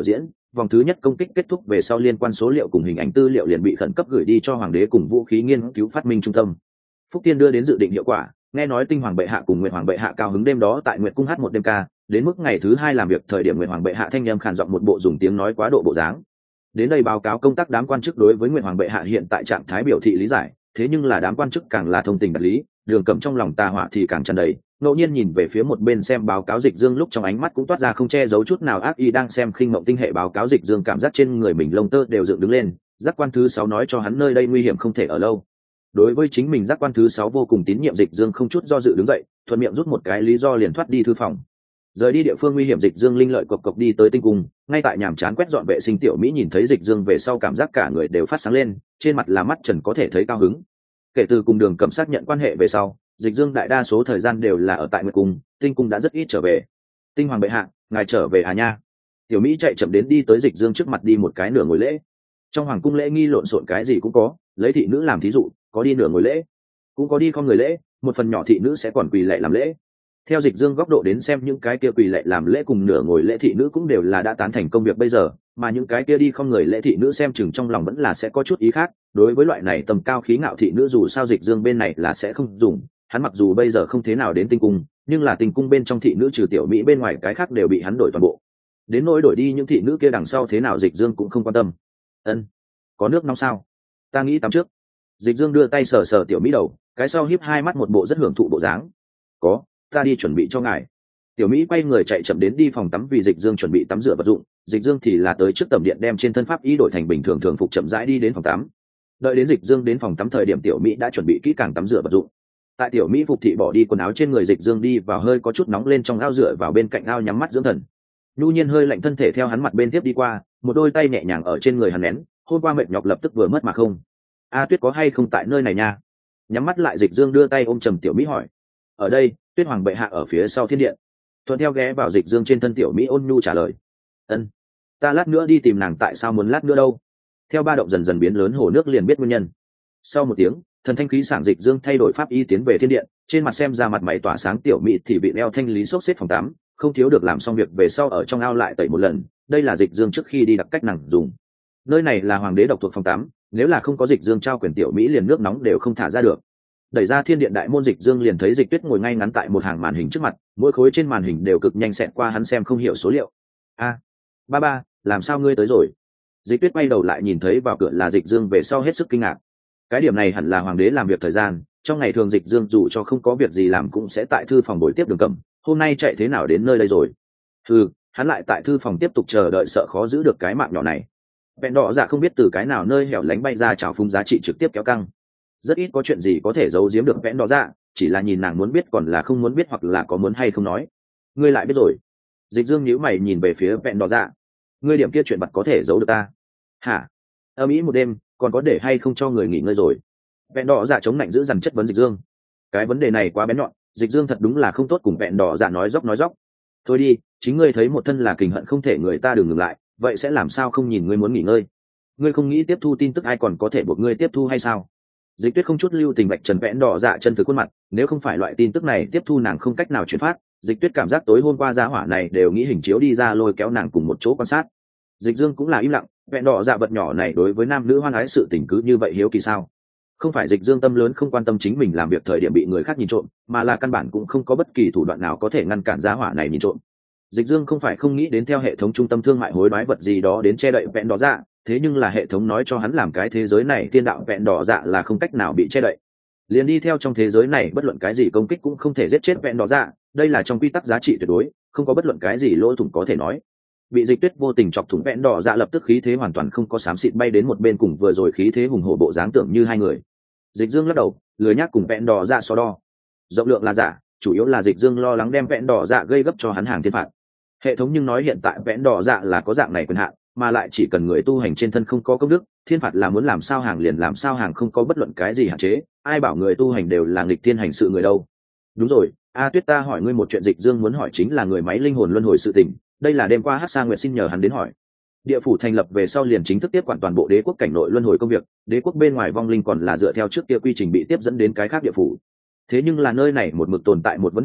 vòng thứ nhất công kích kết thúc về sau liên quan số liệu cùng hình ảnh tư liệu liền bị khẩn cấp gửi đi cho hoàng đế cùng vũ khí nghiên cứu phát minh trung tâm. Phúc Tiên đưa đến dự định hiệu quả, nghe nói tinh hoàng bệ hạ cùng nguyệt hoàng bệ hạ cao hứng đêm đó tại nguyệt cung hát một đêm ca, đến mức ngày thứ hai làm việc thời điểm nguyệt hoàng bệ hạ thanh âm khàn giọng một bộ dùng tiếng nói quá độ bộ dáng. Đến đây báo cáo công tác đám quan chức đối với nguyệt hoàng bệ hạ hiện tại trạng thái biểu thị lý giải, thế nhưng là đám quan chức càng là thông tình đạt lý, Đường Cẩm trong lòng tà hỏa thì càng tràn đầy, ngẫu nhiên nhìn về phía một bên xem báo cáo Dịch Dương lúc trong ánh mắt cũng toát ra không che giấu chút nào ác ý đang xem khinh mộng tinh hệ báo cáo Dịch Dương cảm giác trên người mình lông tơ đều dựng đứng lên, giác quan thứ sáu nói cho hắn nơi đây nguy hiểm không thể ở lâu. Đối với chính mình giác quan thứ sáu vô cùng tín nhiệm Dịch Dương không chút do dự đứng dậy, thuận miệng rút một cái lý do liền thoát đi thư phòng. Rời đi địa phương nguy hiểm Dịch Dương linh lợi cộc cộc đi tới tinh cung, ngay tại nhàm chán quét dọn vệ sinh tiểu Mỹ nhìn thấy Dịch Dương về sau cảm giác cả người đều phát sáng lên, trên mặt là mắt trần có thể thấy cao hứng. Kể từ cùng Đường Cẩm xác nhận quan hệ về sau, Dịch Dương đại đa số thời gian đều là ở tại Nguyệt cung, tinh cung đã rất ít trở về. Tinh hoàng bệ hạ, ngài trở về à nha. Tiểu Mỹ chạy chậm đến đi tới Dịch Dương trước mặt đi một cái nửa ngồi lễ. Trong hoàng cung lễ nghi lộn xộn cái gì cũng có, lấy thị nữ làm thí dụ, có đi nửa ngồi lễ, cũng có đi không người lễ, một phần nhỏ thị nữ sẽ còn quỳ lạy làm lễ. Theo Dịch Dương góc độ đến xem những cái kia quỳ lạy làm lễ cùng nửa ngồi lễ thị nữ cũng đều là đã tán thành công việc bây giờ, mà những cái kia đi không người lễ thị nữ xem chừng trong lòng vẫn là sẽ có chút ý khác. Đối với loại này tầm cao khí ngạo thị nữ dù sao Dịch Dương bên này là sẽ không dùng, hắn mặc dù bây giờ không thế nào đến tinh cung, nhưng là tinh cung bên trong thị nữ trừ tiểu Mỹ bên ngoài cái khác đều bị hắn đổi toàn bộ. Đến nỗi đổi đi những thị nữ kia đằng sau thế nào Dịch Dương cũng không quan tâm. Ân, có nước nóng sao? Ta nghĩ tắm trước. Dịch Dương đưa tay sờ sờ tiểu Mỹ đầu, cái sau híp hai mắt một bộ rất hưởng thụ bộ dáng. Có, ta đi chuẩn bị cho ngài. Tiểu Mỹ quay người chạy chậm đến đi phòng tắm vì Dịch Dương chuẩn bị tắm rửa vật dụng, Dịch Dương thì là tới trước tầm điện đem trên thân pháp y đổi thành bình thường thường phục chậm rãi đi đến phòng tắm. Đợi đến Dịch Dương đến phòng tắm thời điểm tiểu Mỹ đã chuẩn bị kỹ càng tắm rửa vật dụng. Tại tiểu Mỹ phục thị bỏ đi quần áo trên người Dịch Dương đi vào hơi có chút nóng lên trong ao rửa vào bên cạnh ao nhắm mắt dưỡng thần. Nhu nhiên hơi lạnh thân thể theo hắn mặt bên tiếp đi qua, một đôi tay nhẹ nhàng ở trên người hắn nén, hôm qua mệt nhọc lập tức vừa mất mà không. A Tuyết có hay không tại nơi này nha? Nhắm mắt lại Dịch Dương đưa tay ôm trầm tiểu Mỹ hỏi. Ở đây, Tuyết hoàng bệ hạ ở phía sau thiên điện. Thuận theo ghé vào Dịch Dương trên thân tiểu Mỹ ôn nhu trả lời. Ân, ta lát nữa đi tìm nàng, tại sao muốn lát nữa đâu? Theo ba động dần dần biến lớn hồ nước liền biết nguyên nhân. Sau một tiếng, thần thanh khí sảng Dịch Dương thay đổi pháp y tiến về thiên điện, trên mặt xem ra mặt mày tỏa sáng tiểu Mỹ thì bị đeo thanh lý xốc xếp phòng tắm, không thiếu được làm xong việc về sau ở trong ao lại tẩy một lần, đây là Dịch Dương trước khi đi đặc cách nàng dùng. Nơi này là hoàng đế độc thuộc phòng tắm, nếu là không có Dịch Dương trao quyền tiểu Mỹ liền nước nóng đều không thả ra được. Đẩy ra thiên điện đại môn Dịch Dương liền thấy Dịch Tuyết ngồi ngay ngắn tại một hàng màn hình trước mặt, mỗi khối trên màn hình đều cực nhanh xẹt qua hắn xem không hiểu số liệu. A, ba ba, làm sao ngươi tới rồi? Dịch Tuyết quay đầu lại nhìn thấy vào cửa là Dịch Dương về sau hết sức kinh ngạc. Cái điểm này hẳn là hoàng đế làm việc thời gian, trong ngày thường Dịch Dương dù cho không có việc gì làm cũng sẽ tại thư phòng buổi tiếp Đường Cẩm, hôm nay chạy thế nào đến nơi đây rồi? Ừ, hắn lại tại thư phòng tiếp tục chờ đợi sợ khó giữ được cái mạng nhỏ này. Vẹn đỏ dạ không biết từ cái nào nơi hẻo lánh bay ra trào phúng giá trị trực tiếp kéo căng. Rất ít có chuyện gì có thể giấu giếm được vẽn đỏ dạ, chỉ là nhìn nàng muốn biết còn là không muốn biết hoặc là có muốn hay không nói. Ngươi lại biết rồi. Dịch Dương nhíu mày nhìn về phía vẹn đỏ dạ. Ngươi điểm kia chuyện bặt có thể giấu được ta? Hả? Âm ý một đêm, còn có để hay không cho người nghỉ ngơi rồi? Vẹn đỏ dạ chống lạnh giữ dằn chất vấn Dịch Dương. Cái vấn đề này quá bén nhọn, Dịch Dương thật đúng là không tốt cùng vẹn đỏ dạ nói dốc nói dốc. Thôi đi, chính ngươi thấy một thân là kình hận không thể người ta đừng ngừng lại, vậy sẽ làm sao không nhìn ngươi muốn nghỉ ngơi? Ngươi không nghĩ tiếp thu tin tức ai còn có thể buộc ngươi tiếp thu hay sao? Dịch Tuyết không chút lưu tình vạch trần vẽn đỏ dạ chân từ khuôn mặt, nếu không phải loại tin tức này tiếp thu nàng không cách nào chuyển phát, Dịch Tuyết cảm giác tối hôm qua giá hỏa này đều nghĩ hình chiếu đi ra lôi kéo nàng cùng một chỗ quan sát. Dịch Dương cũng là im lặng, vẽn đỏ dạ bật nhỏ này đối với nam nữ hoan ái sự tình cứ như vậy hiếu kỳ sao? Không phải Dịch Dương tâm lớn không quan tâm chính mình làm việc thời điểm bị người khác nhìn trộm, mà là căn bản cũng không có bất kỳ thủ đoạn nào có thể ngăn cản giá hỏa này nhìn trộm. Dịch Dương không phải không nghĩ đến theo hệ thống trung tâm thương mại hối đoái vật gì đó đến che đậy vẽn đỏ dạ, thế nhưng là hệ thống nói cho hắn làm cái thế giới này thiên đạo vẹn đỏ dạ là không cách nào bị che đậy, liền đi theo trong thế giới này bất luận cái gì công kích cũng không thể giết chết vẹn đỏ dạ, đây là trong quy tắc giá trị tuyệt đối, không có bất luận cái gì lỗ thủng có thể nói. Bị Dịch Tuyết vô tình chọc thủng vẹn đỏ dạ lập tức khí thế hoàn toàn không có xám xịt bay đến một bên cùng vừa rồi khí thế hùng hổ bộ dáng tưởng như hai người. Dịch Dương lắc đầu, lười nhác cùng vẹn đỏ dạ so đo. Rộng lượng là giả, chủ yếu là Dịch Dương lo lắng đem vẹn đỏ dạ gây gấp cho hắn hàng thiên phạt. Hệ thống nhưng nói hiện tại vẹn đỏ dạ là có dạng này quyền hạn, mà lại chỉ cần người tu hành trên thân không có công đức, thiên phạt là muốn làm sao hàng liền làm sao hàng, không có bất luận cái gì hạn chế, ai bảo người tu hành đều là nghịch thiên hành sự người đâu. Đúng rồi, A Tuyết, ta hỏi ngươi một chuyện. Dịch Dương muốn hỏi chính là người máy linh hồn luân hồi sự tình, đây là đêm qua Hắc Sa Nguyệt xin nhờ hắn đến hỏi. Địa phủ thành lập về sau liền chính thức tiếp quản toàn bộ đế quốc cảnh nội luân hồi công việc, đế quốc bên ngoài vong linh còn là dựa theo trước kia quy trình bị tiếp dẫn đến cái khác địa phủ. Thế nhưng là nơi này một mực tồn tại một vấn đề,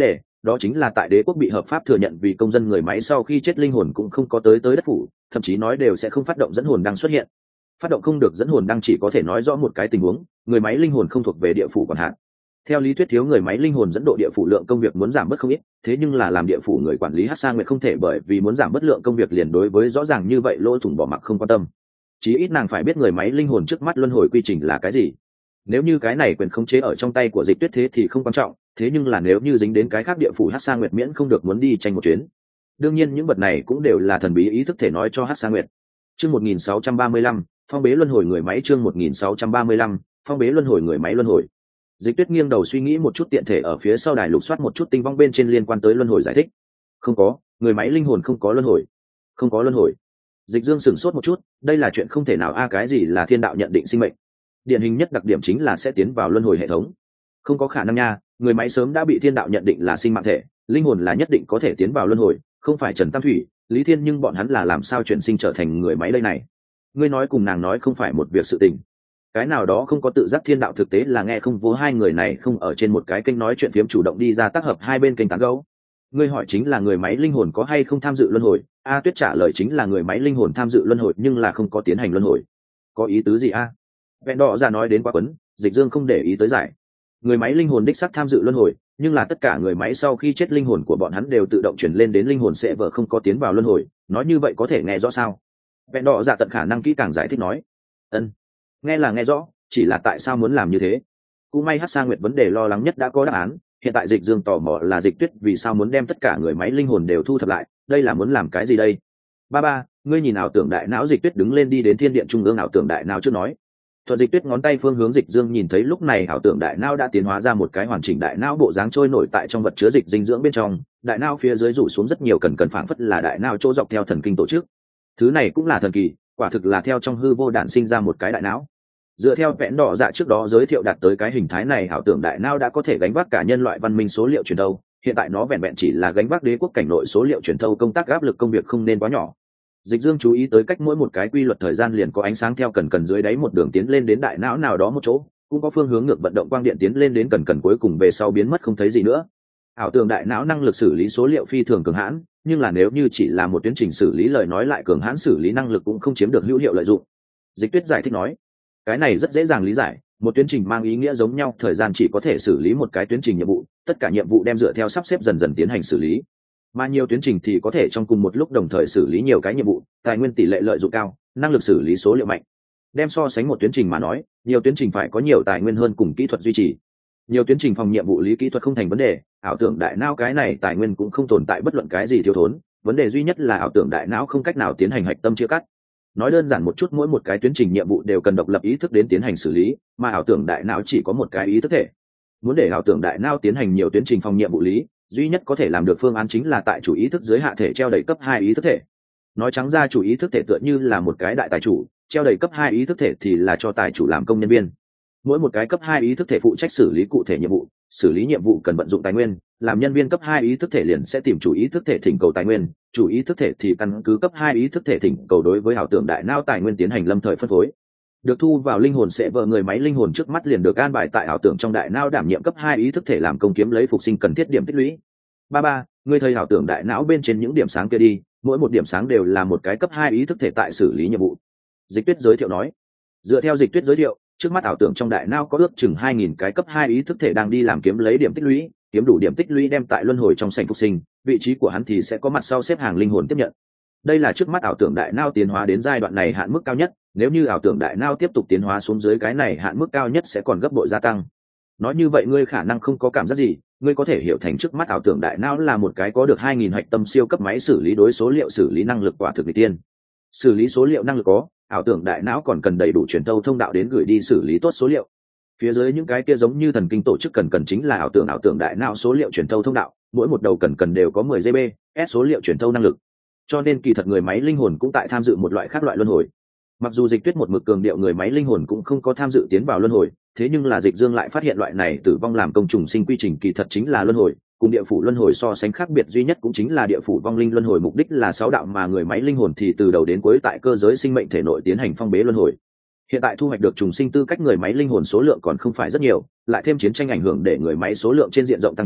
đó chính là tại đế quốc bị hợp pháp thừa nhận vì công dân người máy sau khi chết linh hồn cũng không có tới tới đất phủ, thậm chí nói đều sẽ không phát động dẫn hồn đăng xuất hiện. Phát động không được dẫn hồn đăng chỉ có thể nói rõ một cái tình huống, người máy linh hồn không thuộc về địa phủ quản hạt. Theo lý thuyết thiếu người máy linh hồn dẫn độ địa phủ lượng công việc muốn giảm bớt không ít, thế nhưng là làm địa phủ người quản lý Hắc Sa Nguyệt không thể bởi vì muốn giảm bớt lượng công việc liền đối với rõ ràng như vậy lỗ thủng bỏ mặc không quan tâm. Chí ít nàng phải biết người máy linh hồn trước mắt luân hồi quy trình là cái gì. Nếu như cái này quyền khống chế ở trong tay của Dịch Tuyết thế thì không quan trọng, thế nhưng là nếu như dính đến cái khác địa phủ Hắc Sa Nguyệt miễn không được muốn đi tranh một chuyến. Đương nhiên những vật này cũng đều là thần bí ý thức thể nói cho Hắc Sa Nguyệt. Chương một nghìn sáu trăm ba mươi lăm, phong bế luân hồi người máy chương một nghìn sáu trăm ba mươi lăm, phong bế luân hồi người máy luân hồi. Dịch Tuyết nghiêng đầu suy nghĩ một chút tiện thể ở phía sau đài lục soát một chút tinh vong bên trên liên quan tới luân hồi giải thích. Không có, người máy linh hồn không có luân hồi. Không có luân hồi. Dịch Dương sửng sốt một chút, đây là chuyện không thể nào a cái gì là thiên đạo nhận định sinh mệnh? Điển hình nhất đặc điểm chính là sẽ tiến vào luân hồi hệ thống. Không có khả năng nha, người máy sớm đã bị thiên đạo nhận định là sinh mạng thể, linh hồn là nhất định có thể tiến vào luân hồi, không phải Trần Tam Thủy, Lý Thiên nhưng bọn hắn là làm sao chuyển sinh trở thành người máy đây này? Ngươi nói cùng nàng nói không phải một việc sự tình. Cái nào đó không có tự giác thiên đạo thực tế là nghe không vô hai người này không ở trên một cái kênh nói chuyện phiếm chủ động đi ra tác hợp hai bên kênh tán gấu. Ngươi hỏi chính là người máy linh hồn có hay không tham dự luân hồi, A Tuyết trả lời chính là người máy linh hồn tham dự luân hồi nhưng là không có tiến hành luân hồi. Có ý tứ gì a? Vẹn đỏ ra nói đến quá quấn, Dịch Dương không để ý tới giải. Người máy linh hồn đích xác tham dự luân hồi, nhưng là tất cả người máy sau khi chết linh hồn của bọn hắn đều tự động chuyển lên đến linh hồn sẽ vợ không có tiến vào luân hồi, nói như vậy có thể nghe rõ sao? Vẹn đỏ giả tận khả năng kỹ càng giải thích nói. Ân, nghe là nghe rõ, chỉ là tại sao muốn làm như thế? Cũng may Hắc Sa Nguyệt vấn đề lo lắng nhất đã có đáp án, hiện tại Dịch Dương tò mò là Dịch Tuyết vì sao muốn đem tất cả người máy linh hồn đều thu thập lại, đây là muốn làm cái gì đây? Ba ba, ngươi nhìn ảo tưởng đại não Dịch Tuyết đứng lên đi đến thiên điện trung ương ảo tưởng đại não trước nói. Thuận Dịch Tuyết ngón tay phương hướng Dịch Dương nhìn thấy lúc này ảo tưởng đại não đã tiến hóa ra một cái hoàn chỉnh đại não bộ dáng trôi nổi tại trong vật chứa dịch dinh dưỡng bên trong, đại não phía dưới rủ xuống rất nhiều cần cần phảng phất là đại não chỗ dọc theo thần kinh tổ chức. Thứ này cũng là thần kỳ, quả thực là theo trong hư vô đản sinh ra một cái đại não. Dựa theo vẽn đỏ dạ trước đó giới thiệu đạt tới cái hình thái này ảo tưởng đại não đã có thể gánh vác cả nhân loại văn minh số liệu truyền thâu, hiện tại nó vẹn vẹn chỉ là gánh vác đế quốc cảnh nội số liệu truyền thâu công tác áp lực công việc không nên quá nhỏ. Dịch Dương chú ý tới cách mỗi một cái quy luật thời gian liền có ánh sáng theo cần cần dưới đáy một đường tiến lên đến đại não nào đó một chỗ, cũng có phương hướng ngược vận động quang điện tiến lên đến cần cần cuối cùng về sau biến mất không thấy gì nữa. Ảo tưởng đại não năng lực xử lý số liệu phi thường cường hãn, nhưng là nếu như chỉ là một tiến trình xử lý lời nói lại cường hãn xử lý năng lực cũng không chiếm được hữu hiệu lợi dụng. Dịch Tuyết giải thích nói, cái này rất dễ dàng lý giải, một tiến trình mang ý nghĩa giống nhau, thời gian chỉ có thể xử lý một cái tiến trình nhiệm vụ, tất cả nhiệm vụ đem dựa theo sắp xếp dần dần tiến hành xử lý. Mà nhiều tiến trình thì có thể trong cùng một lúc đồng thời xử lý nhiều cái nhiệm vụ, tài nguyên tỷ lệ lợi dụng cao, năng lực xử lý số liệu mạnh. Đem so sánh một tiến trình mà nói, nhiều tiến trình phải có nhiều tài nguyên hơn cùng kỹ thuật duy trì. Nhiều tiến trình phòng nhiệm vụ lý kỹ thuật không thành vấn đề, ảo tưởng đại não cái này tài nguyên cũng không tồn tại bất luận cái gì thiếu thốn, vấn đề duy nhất là ảo tưởng đại não không cách nào tiến hành hạch tâm chia cắt. Nói đơn giản một chút, mỗi một cái tiến trình nhiệm vụ đều cần độc lập ý thức đến tiến hành xử lý, mà ảo tưởng đại não chỉ có một cái ý thức thể. Muốn để ảo tưởng đại não tiến hành nhiều tiến trình phòng nhiệm vụ lý, duy nhất có thể làm được phương án chính là tại chủ ý thức dưới hạ thể treo đầy cấp hai ý thức thể. Nói trắng ra, chủ ý thức thể tựa như là một cái đại tài chủ, treo đầy cấp hai ý thức thể thì là cho tài chủ làm công nhân viên. Mỗi một cái cấp hai ý thức thể phụ trách xử lý cụ thể nhiệm vụ, xử lý nhiệm vụ cần vận dụng tài nguyên, làm nhân viên cấp hai ý thức thể liền sẽ tìm chủ ý thức thể thỉnh cầu tài nguyên, chủ ý thức thể thì căn cứ cấp hai ý thức thể thỉnh cầu đối với ảo tưởng đại não tài nguyên tiến hành lâm thời phân phối. Được thu vào linh hồn sẽ vợ người máy linh hồn trước mắt liền được an bài tại ảo tưởng trong đại não đảm nhiệm cấp hai ý thức thể làm công kiếm lấy phục sinh cần thiết điểm tích lũy. Ba ba, ngươi thấy ảo tưởng đại não bên trên những điểm sáng kia đi, mỗi một điểm sáng đều là một cái cấp hai ý thức thể tại xử lý nhiệm vụ. Dịch Tuyết giới thiệu nói. Dựa theo Dịch Tuyết giới thiệu, trước mắt ảo tưởng trong đại não có ước chừng hai nghìn cái cấp hai ý thức thể đang đi làm kiếm lấy điểm tích lũy, kiếm đủ điểm tích lũy đem tại luân hồi trong sảnh phục sinh, vị trí của hắn thì sẽ có mặt sau xếp hàng linh hồn tiếp nhận. Đây là trước mắt ảo tưởng đại não tiến hóa đến giai đoạn này hạn mức cao nhất, nếu như ảo tưởng đại não tiếp tục tiến hóa xuống dưới cái này hạn mức cao nhất sẽ còn gấp bội gia tăng. Nói như vậy ngươi khả năng không có cảm giác gì, ngươi có thể hiểu thành trước mắt ảo tưởng đại não là một cái có được hai nghìn hạch tâm siêu cấp máy xử lý đối số liệu xử lý năng lực quả thực người tiên. Xử lý số liệu năng lực có, ảo tưởng đại não còn cần đầy đủ truyền thâu thông đạo đến gửi đi xử lý tốt số liệu. Phía dưới những cái kia giống như thần kinh tổ chức cần cần chính là ảo tưởng ảo tưởng đại não số liệu truyền thâu thông đạo, mỗi một đầu cần cần đều có mười gigabyte s số liệu truyền thâu năng lực. Cho nên kỳ thật người máy linh hồn cũng tại tham dự một loại khác loại luân hồi. Mặc dù Dịch Tuyết một mực cường điệu người máy linh hồn cũng không có tham dự tiến vào luân hồi, thế nhưng là Dịch Dương lại phát hiện loại này tử vong làm công trùng sinh quy trình kỳ thật chính là luân hồi, cùng địa phủ luân hồi so sánh khác biệt duy nhất cũng chính là địa phủ vong linh luân hồi mục đích là sáu đạo mà người máy linh hồn thì từ đầu đến cuối tại cơ giới sinh mệnh thể nội tiến hành phong bế luân hồi. Hiện tại thu hoạch được trùng sinh tư cách người máy linh hồn số lượng còn không phải rất nhiều, lại thêm chiến tranh ảnh hưởng để người máy số lượng trên diện rộng tăng trưởng,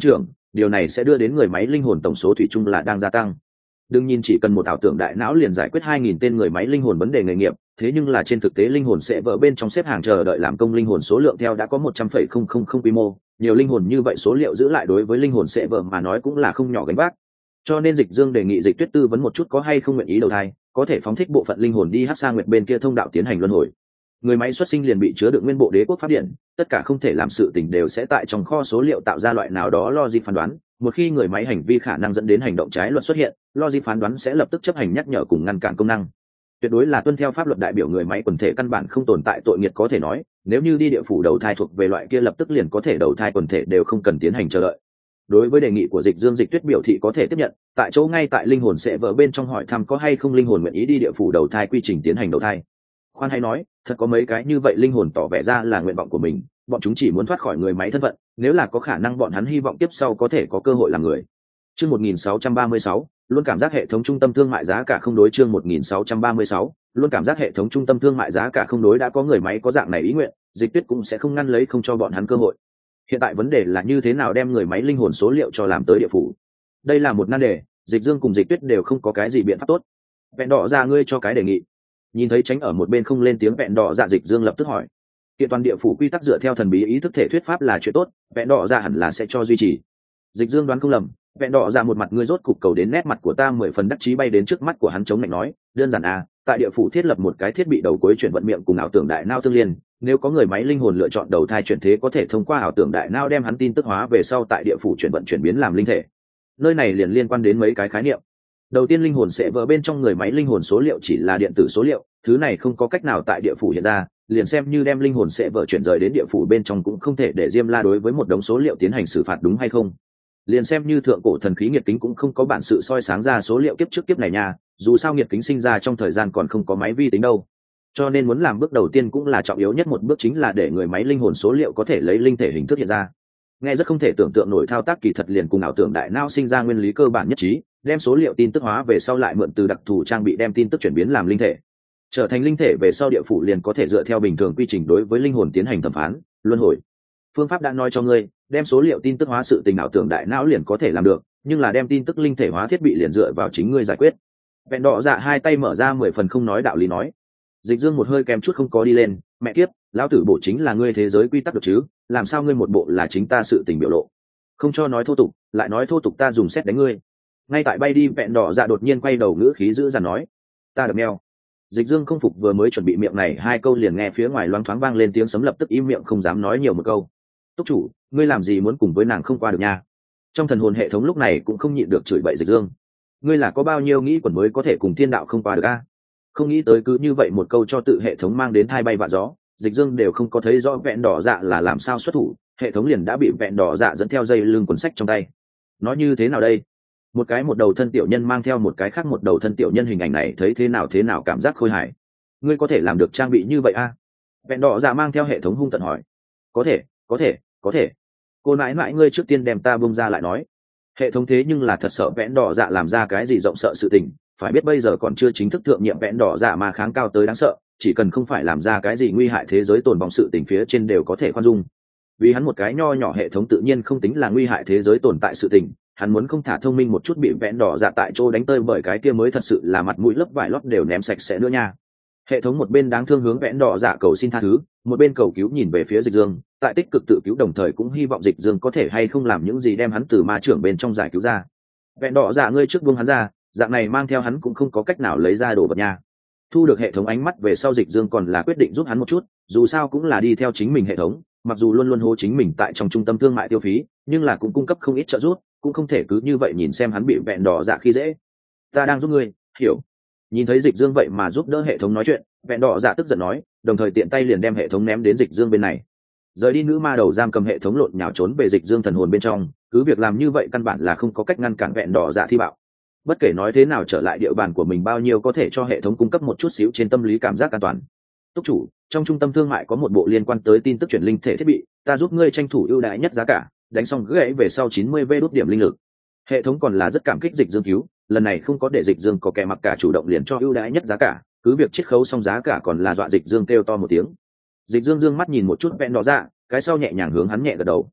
điều này sẽ đưa đến người máy linh hồn tổng số thủy chung là đang gia tăng. Đừng nhìn chỉ cần một ảo tưởng đại não liền giải quyết hai nghìn tên người máy linh hồn vấn đề nghề nghiệp, thế nhưng là trên thực tế linh hồn sẽ vỡ bên trong xếp hàng chờ đợi làm công linh hồn số lượng theo đã có một trăm phẩy không không không quy mô, nhiều linh hồn như vậy số liệu giữ lại đối với linh hồn sẽ vỡ mà nói cũng là không nhỏ gánh vác. Cho nên Dịch Dương đề nghị Dịch Tuyết tư vấn một chút có hay không nguyện ý đầu thai, có thể phóng thích bộ phận linh hồn đi hắc sa nguyệt bên kia thông đạo tiến hành luân hồi. Người máy xuất sinh liền bị chứa đựng nguyên bộ đế quốc pháp điện, tất cả không thể làm sự tình đều sẽ tại trong kho số liệu tạo ra loại nào đó logic phán đoán, một khi người máy hành vi khả năng dẫn đến hành động trái luật xuất hiện, logic phán đoán sẽ lập tức chấp hành nhắc nhở cùng ngăn cản công năng. Tuyệt đối là tuân theo pháp luật, đại biểu người máy quần thể căn bản không tồn tại tội nghiệt có thể nói, nếu như đi địa phủ đầu thai thuộc về loại kia lập tức liền có thể đầu thai quần thể đều không cần tiến hành chờ đợi. Đối với đề nghị của Dịch Dương, Dịch Tuyết biểu thị có thể tiếp nhận, tại chỗ ngay tại linh hồn sẽ vỡ bên trong hỏi thăm có hay không linh hồn nguyện ý đi địa phủ đầu thai quy trình tiến hành đầu thai. Khoan hay nói, thật có mấy cái như vậy linh hồn tỏ vẻ ra là nguyện vọng của mình, bọn chúng chỉ muốn thoát khỏi người máy thân phận, nếu là có khả năng bọn hắn hy vọng tiếp sau có thể có cơ hội làm người. Chương một nghìn sáu trăm ba mươi sáu, luôn cảm giác hệ thống trung tâm thương mại giá cả không đối. Chương một nghìn sáu trăm ba mươi sáu, luôn cảm giác hệ thống trung tâm thương mại giá cả không đối. Đã có người máy có dạng này ý nguyện, Dịch Tuyết cũng sẽ không ngăn lấy không cho bọn hắn cơ hội. Hiện tại vấn đề là như thế nào đem người máy linh hồn số liệu cho làm tới địa phủ. Đây là một nan đề, Dịch Dương cùng Dịch Tuyết đều không có cái gì biện pháp tốt. Vẹn Đỏ ra ngươi cho cái đề nghị. Nhìn thấy tránh ở một bên không lên tiếng Vẹn Đỏ dạ, Dịch Dương lập tức hỏi. Kiện toàn địa phủ quy tắc dựa theo thần bí ý thức thể thuyết pháp là chuyện tốt, Vẹn Đỏ dạ hẳn là sẽ cho duy trì. Dịch Dương đoán không lầm, Vẹn Đỏ dạ một mặt ngươi rốt cục cầu đến nét mặt của ta mười phần đắc chí bay đến trước mắt của hắn chống lạnh nói, đơn giản à, tại địa phủ thiết lập một cái thiết bị đầu cuối chuyển vận miệng cùng ảo tưởng đại não tương liên, nếu có người máy linh hồn lựa chọn đầu thai chuyển thế có thể thông qua ảo tưởng đại não đem hắn tin tức hóa về sau tại địa phủ chuyển vận chuyển biến làm linh thể. Nơi này liền liên quan đến mấy cái khái niệm. Đầu tiên, linh hồn sẽ vỡ bên trong người máy linh hồn số liệu chỉ là điện tử số liệu, thứ này không có cách nào tại địa phủ hiện ra, liền xem như đem linh hồn sẽ vỡ chuyển rời đến địa phủ bên trong cũng không thể để Diêm La đối với một đống số liệu tiến hành xử phạt, đúng hay không? Liền xem như thượng cổ thần khí nghiệt kính cũng không có bản sự soi sáng ra số liệu kiếp trước kiếp này nha, dù sao nghiệt kính sinh ra trong thời gian còn không có máy vi tính đâu. Cho nên muốn làm bước đầu tiên cũng là trọng yếu nhất một bước, chính là để người máy linh hồn số liệu có thể lấy linh thể hình thức hiện ra. Nghe rất không thể tưởng tượng nổi, thao tác kỳ thật liền cùng ảo tưởng đại não sinh ra nguyên lý cơ bản nhất trí, đem số liệu tin tức hóa về sau lại mượn từ đặc thù trang bị đem tin tức chuyển biến làm linh thể, trở thành linh thể về sau địa phủ liền có thể dựa theo bình thường quy trình đối với linh hồn tiến hành thẩm phán luân hồi. Phương pháp đã nói cho ngươi, đem số liệu tin tức hóa sự tình ảo tưởng đại não liền có thể làm được, nhưng là đem tin tức linh thể hóa thiết bị liền dựa vào chính ngươi giải quyết. Vẹn Đỏ dạ hai tay mở ra mười phần không nói đạo lý nói. Dịch Dương một hơi kèm chút không có đi lên, mẹ kiếp, lão tử bộ chính là ngươi thế giới quy tắc được chứ, làm sao ngươi một bộ là chính ta sự tình biểu lộ. Không cho nói thô tục, lại nói thô tục ta dùng xét đánh ngươi. Ngay tại bay đi, Vẹn Đỏ dạ đột nhiên quay đầu ngữ khí dữ dằn nói, ta đập meo. Dịch Dương không phục vừa mới chuẩn bị miệng này hai câu liền nghe phía ngoài loáng thoáng vang lên tiếng sấm, lập tức im miệng không dám nói nhiều một câu. Túc chủ, ngươi làm gì muốn cùng với nàng không qua được nha. Trong thần hồn hệ thống lúc này cũng không nhịn được chửi bậy Dịch Dương. Ngươi là có bao nhiêu nghĩ quẩn mới có thể cùng thiên đạo không qua được a? Không nghĩ tới cứ như vậy một câu cho tự hệ thống mang đến thai bay vạ gió, Dịch Dương đều không có thấy rõ Vẹn Đỏ dạ là làm sao xuất thủ, hệ thống liền đã bị Vẹn Đỏ dạ dẫn theo dây lưng cuốn sách trong tay. Nói như thế nào đây? Một cái một đầu thân tiểu nhân mang theo một cái khác một đầu thân tiểu nhân, hình ảnh này thấy thế nào thế nào cảm giác khôi hài. Ngươi có thể làm được trang bị như vậy a? Vẹn Đỏ dạ mang theo hệ thống hung tận hỏi. Có thể, có thể, có thể. Cô nãi nãi ngươi trước tiên đem ta bung ra lại nói. Hệ thống thế nhưng là thật sợ Vẹn Đỏ dạ làm ra cái gì rộng sợ sự tình, phải biết bây giờ còn chưa chính thức thượng nhiệm Vẹn Đỏ dạ mà kháng cao tới đáng sợ, chỉ cần không phải làm ra cái gì nguy hại thế giới tồn vong sự tình phía trên đều có thể khoan dung. Vì hắn một cái nho nhỏ hệ thống tự nhiên không tính là nguy hại thế giới tồn tại sự tình, hắn muốn không thả thông minh một chút bị Vẹn Đỏ dạ tại chỗ đánh tơi bởi cái kia mới thật sự là mặt mũi lớp vải lót đều ném sạch sẽ nữa nha. Hệ thống một bên đáng thương hướng Vẹn Đỏ dạ cầu xin tha thứ, một bên cầu cứu nhìn về phía Dịch Dương, tại tích cực tự cứu đồng thời cũng hy vọng Dịch Dương có thể hay không làm những gì đem hắn từ ma trưởng bên trong giải cứu ra. Vẹn Đỏ dạ ngươi trước buông hắn ra, dạng này mang theo hắn cũng không có cách nào lấy ra đồ vật nha. Thu được hệ thống ánh mắt về sau, Dịch Dương còn là quyết định giúp hắn một chút, dù sao cũng là đi theo chính mình hệ thống, mặc dù luôn luôn hô chính mình tại trong trung tâm thương mại tiêu phí, nhưng là cũng cung cấp không ít trợ giúp, cũng không thể cứ như vậy nhìn xem hắn bị Vẹn Đỏ dạ khi dễ. Ta đang giúp ngươi, hiểu? Nhìn thấy Dịch Dương vậy mà giúp đỡ hệ thống nói chuyện, Vẹn Đỏ dạ tức giận nói, đồng thời tiện tay liền đem hệ thống ném đến Dịch Dương bên này. Rời đi, nữ ma đầu giam cầm hệ thống lộn nhào trốn về Dịch Dương thần hồn bên trong, cứ việc làm như vậy căn bản là không có cách ngăn cản Vẹn Đỏ dạ thi bạo. Bất kể nói thế nào, trở lại địa bàn của mình bao nhiêu có thể cho hệ thống cung cấp một chút xíu trên tâm lý cảm giác an toàn. Túc chủ, trong trung tâm thương mại có một bộ liên quan tới tin tức chuyển linh thể thiết bị, ta giúp ngươi tranh thủ ưu đãi nhất giá cả, đánh xong gãy về sau chín mươi vê đốt điểm linh lực. Hệ thống còn là rất cảm kích Dịch Dương cứu, lần này không có để Dịch Dương có kẻ mặc cả chủ động liền cho ưu đãi nhất giá cả, cứ việc chiết khấu xong giá cả còn là dọa Dịch Dương kêu to một tiếng. Dịch Dương dương mắt nhìn một chút Vẹn Đỏ dạ, cái sau nhẹ nhàng hướng hắn nhẹ gật đầu.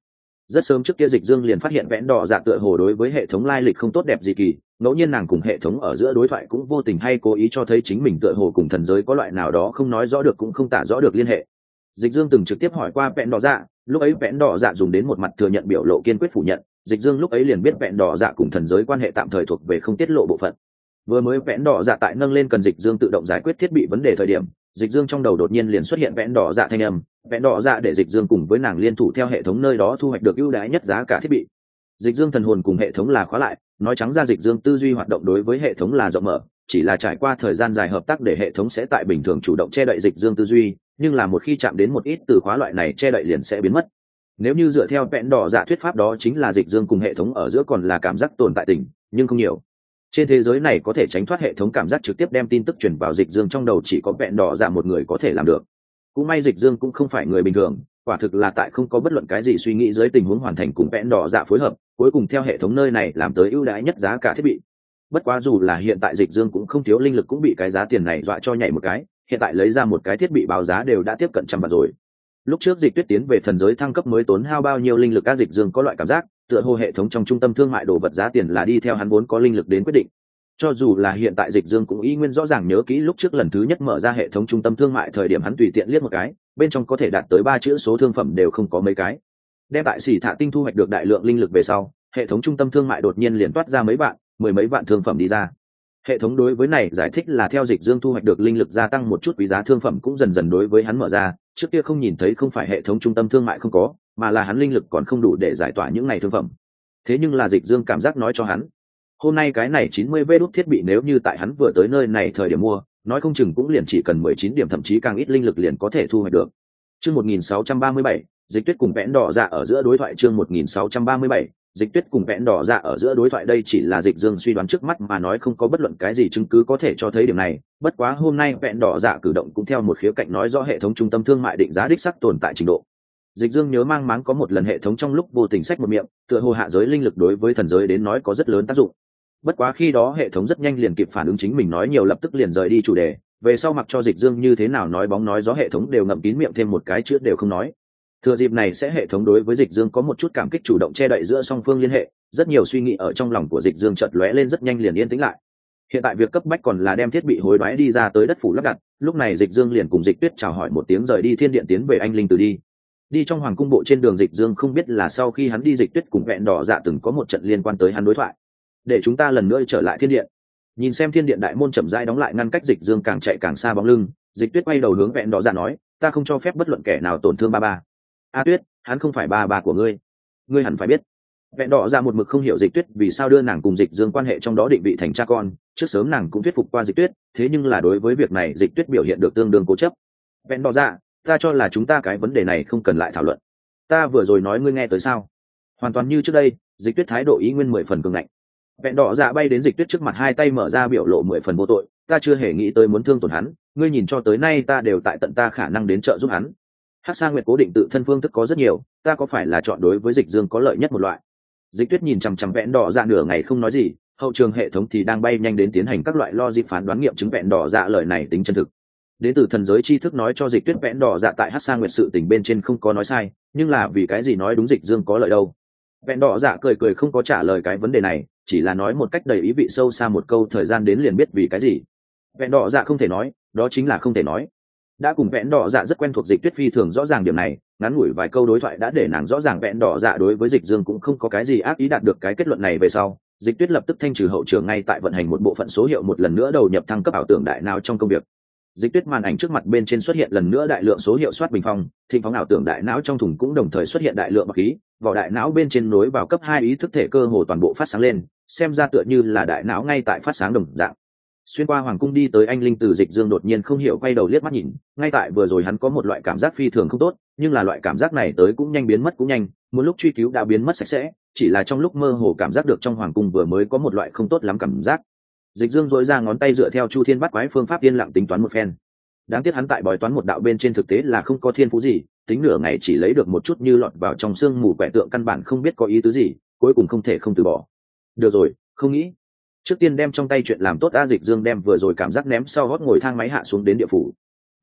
Rất sớm trước kia Dịch Dương liền phát hiện vẽn đỏ dạ tựa hồ đối với hệ thống lai lịch không tốt đẹp gì kỳ, ngẫu nhiên nàng cùng hệ thống ở giữa đối thoại cũng vô tình hay cố ý cho thấy chính mình tựa hồ cùng thần giới có loại nào đó không nói rõ được cũng không tả rõ được liên hệ. Dịch Dương từng trực tiếp hỏi qua vẽn đỏ dạ, lúc ấy vẽn đỏ dạ dùng đến một mặt thừa nhận biểu lộ kiên quyết phủ nhận. Dịch Dương lúc ấy liền biết vẽn đỏ dạ cùng thần giới quan hệ tạm thời thuộc về không tiết lộ bộ phận. Vừa mới vẽn đỏ dạ tại nâng lên cần Dịch Dương tự động giải quyết thiết bị vấn đề thời điểm, Dịch Dương trong đầu đột nhiên liền xuất hiện vẽn đỏ dạ thanh âm, vẽn đỏ dạ để Dịch Dương cùng với nàng liên thủ theo hệ thống nơi đó thu hoạch được ưu đãi nhất giá cả thiết bị. Dịch Dương thần hồn cùng hệ thống là khóa lại, nói trắng ra Dịch Dương tư duy hoạt động đối với hệ thống là rộng mở, chỉ là trải qua thời gian dài hợp tác để hệ thống sẽ tại bình thường chủ động che đậy Dịch Dương tư duy, nhưng là một khi chạm đến một ít từ khóa loại này che đậy liền sẽ biến mất. Nếu như dựa theo vẽn đỏ dạ thuyết pháp đó chính là Dịch Dương cùng hệ thống ở giữa còn là cảm giác tồn tại tình, nhưng không nhiều. Trên thế giới này có thể tránh thoát hệ thống cảm giác trực tiếp đem tin tức truyền vào Dịch Dương trong đầu chỉ có vẹn đỏ dạ một người có thể làm được. Cũng may Dịch Dương cũng không phải người bình thường, quả thực là tại không có bất luận cái gì suy nghĩ dưới tình huống hoàn thành cùng vẹn đỏ dạ phối hợp, cuối cùng theo hệ thống nơi này làm tới ưu đãi nhất giá cả thiết bị. Bất quá dù là hiện tại Dịch Dương cũng không thiếu linh lực cũng bị cái giá tiền này dọa cho nhảy một cái, hiện tại lấy ra một cái thiết bị báo giá đều đã tiếp cận trăm bạc rồi. Lúc trước Dịch Tuyết tiến về thần giới thăng cấp mới tốn hao bao nhiêu linh lực, các Dịch Dương có loại cảm giác tựa hồ hệ thống trong trung tâm thương mại đồ vật giá tiền là đi theo hắn vốn có linh lực đến quyết định. Cho dù là hiện tại Dịch Dương cũng y nguyên rõ ràng nhớ kỹ lúc trước lần thứ nhất mở ra hệ thống trung tâm thương mại thời điểm hắn tùy tiện liếc một cái, bên trong có thể đạt tới ba chữ số thương phẩm đều không có mấy cái. Đem tại Xỉ Thạ Tinh thu hoạch được đại lượng linh lực về sau, hệ thống trung tâm thương mại đột nhiên liền toát ra mấy vạn, mười mấy vạn thương phẩm đi ra. Hệ thống đối với này giải thích là theo Dịch Dương thu hoạch được linh lực gia tăng một chút quý giá thương phẩm cũng dần dần đối với hắn mở ra, trước kia không nhìn thấy không phải hệ thống trung tâm thương mại không có, mà là hắn linh lực còn không đủ để giải tỏa những này thương phẩm. Thế nhưng là Dịch Dương cảm giác nói cho hắn, hôm nay cái này chín mươi vê đốt thiết bị nếu như tại hắn vừa tới nơi này thời điểm mua, nói không chừng cũng liền chỉ cần mười chín điểm thậm chí càng ít linh lực liền có thể thu hoạch được. Chương một nghìn sáu trăm ba mươi bảy, Dịch Tuyết cùng vẽn đỏ dạ ở giữa đối thoại. Chương một nghìn sáu trăm ba mươi bảy, Dịch Tuyết cùng vẽn đỏ dạ ở giữa đối thoại. Đây chỉ là Dịch Dương suy đoán trước mắt mà nói, không có bất luận cái gì chứng cứ có thể cho thấy điểm này. Bất quá hôm nay vẽn đỏ dạ cử động cũng theo một khía cạnh nói rõ hệ thống trung tâm thương mại định giá đích sắc tồn tại trình độ. Dịch Dương nhớ mang máng có một lần hệ thống trong lúc vô tình sách một miệng, tựa hồ hạ giới linh lực đối với thần giới đến nói có rất lớn tác dụng. Bất quá khi đó hệ thống rất nhanh liền kịp phản ứng chính mình nói nhiều, lập tức liền rời đi chủ đề, về sau mặc cho Dịch Dương như thế nào nói bóng nói gió hệ thống đều ngậm kín miệng, thêm một cái chữ đều không nói. Thừa dịp này sẽ hệ thống đối với Dịch Dương có một chút cảm kích, chủ động che đậy giữa song phương liên hệ, rất nhiều suy nghĩ ở trong lòng của Dịch Dương chợt lóe lên, rất nhanh liền yên tĩnh lại. Hiện tại việc cấp bách còn là đem thiết bị hối đoái đi ra tới đất phủ lắp đặt, lúc này Dịch Dương liền cùng Dịch Tuyết chào hỏi một tiếng rời đi thiên điện tiến về anh linh từ đi. Đi trong hoàng cung bộ trên đường, Dịch Dương không biết là sau khi hắn đi Dịch Tuyết cùng vẹn đỏ dạ từng có một trận liên quan tới hắn đối thoại. Để chúng ta lần nữa trở lại thiên điện. Nhìn xem thiên điện đại môn chậm rãi đóng lại ngăn cách Dịch Dương càng chạy càng xa bóng lưng, Dịch Tuyết quay đầu hướng vẹn đỏ dạ nói, ta không cho phép bất luận kẻ nào tổn thương ba ba. A Tuyết, hắn không phải ba ba của ngươi, ngươi hẳn phải biết. Vẹn đỏ dạ một mực không hiểu Dịch Tuyết vì sao đưa nàng cùng Dịch Dương quan hệ trong đó định vị thành cha con, trước sớm nàng cũng thuyết phục qua Dịch Tuyết, thế nhưng là đối với việc này Dịch Tuyết biểu hiện được tương đương cố chấp. Vẹn đỏ dạ, ta cho là chúng ta cái vấn đề này không cần lại thảo luận. Ta vừa rồi nói ngươi nghe tới sao? Hoàn toàn như trước đây, Dịch Tuyết thái độ ý nguyên mười phần cường ngạnh. Vẹn đỏ dạ bay đến Dịch Tuyết trước mặt, hai tay mở ra biểu lộ mười phần vô tội, ta chưa hề nghĩ tới muốn thương tổn hắn, ngươi nhìn cho tới nay ta đều tại tận ta khả năng đến trợ giúp hắn. Hắc Sa Nguyệt cố định tự thân phương thức có rất nhiều, ta có phải là chọn đối với Dịch Dương có lợi nhất một loại? Dịch Tuyết nhìn chằm chằm vẹn đỏ dạ nửa ngày không nói gì, hậu trường hệ thống thì đang bay nhanh đến tiến hành các loại logic phán đoán nghiệm chứng vẹn đỏ dạ lời này tính chân thực. Đến từ thần giới tri thức nói cho Dịch Tuyết vẹn đỏ dạ tại Hắc Sa Nguyệt sự tình bên trên không có nói sai, nhưng là vì cái gì nói đúng Dịch Dương có lợi đâu? Vẹn đỏ dạ cười cười không có trả lời cái vấn đề này, chỉ là nói một cách đầy ý vị sâu xa một câu, thời gian đến liền biết vì cái gì. Vẹn đỏ dạ không thể nói, đó chính là không thể nói. Đã cùng vẹn đỏ dạ rất quen thuộc Dịch Tuyết phi thường rõ ràng điểm này, ngắn ngủi vài câu đối thoại đã để nàng rõ ràng vẹn đỏ dạ đối với Dịch Dương cũng không có cái gì ác ý. Đạt được cái kết luận này về sau, Dịch Tuyết lập tức thanh trừ hậu trường, ngay tại vận hành một bộ phận số hiệu, một lần nữa đầu nhập thăng cấp ảo tưởng đại não trong công việc. Dịch Tuyết màn ảnh trước mặt bên trên xuất hiện lần nữa đại lượng số hiệu soát bình phong, thịnh phóng ảo tưởng đại não trong thùng cũng đồng thời xuất hiện đại lượng bạc khí, vỏ đại não bên trên nối vào cấp hai ý thức thể cơ hồ toàn bộ phát sáng lên, xem ra tựa như là đại não ngay tại phát sáng đồng dạng. Xuyên qua hoàng cung đi tới anh linh từ, Dịch Dương đột nhiên không hiểu quay đầu liếc mắt nhìn, ngay tại vừa rồi hắn có một loại cảm giác phi thường không tốt, nhưng là loại cảm giác này tới cũng nhanh biến mất cũng nhanh, một lúc truy cứu đã biến mất sạch sẽ, chỉ là trong lúc mơ hồ cảm giác được trong hoàng cung vừa mới có một loại không tốt lắm cảm giác. Dịch Dương dỗi ra ngón tay dựa theo Chu Thiên Bắt Quái phương pháp yên lặng tính toán một phen. Đáng tiếc hắn tại bói toán một đạo bên trên thực tế là không có thiên phú gì, tính nửa ngày chỉ lấy được một chút như lọt vào trong xương mù quẻ tượng, căn bản không biết có ý tứ gì, cuối cùng không thể không từ bỏ. Được rồi, không nghĩ. Trước tiên đem trong tay chuyện làm tốt. A Dịch Dương đem vừa rồi cảm giác ném sau gót, ngồi thang máy hạ xuống đến địa phủ.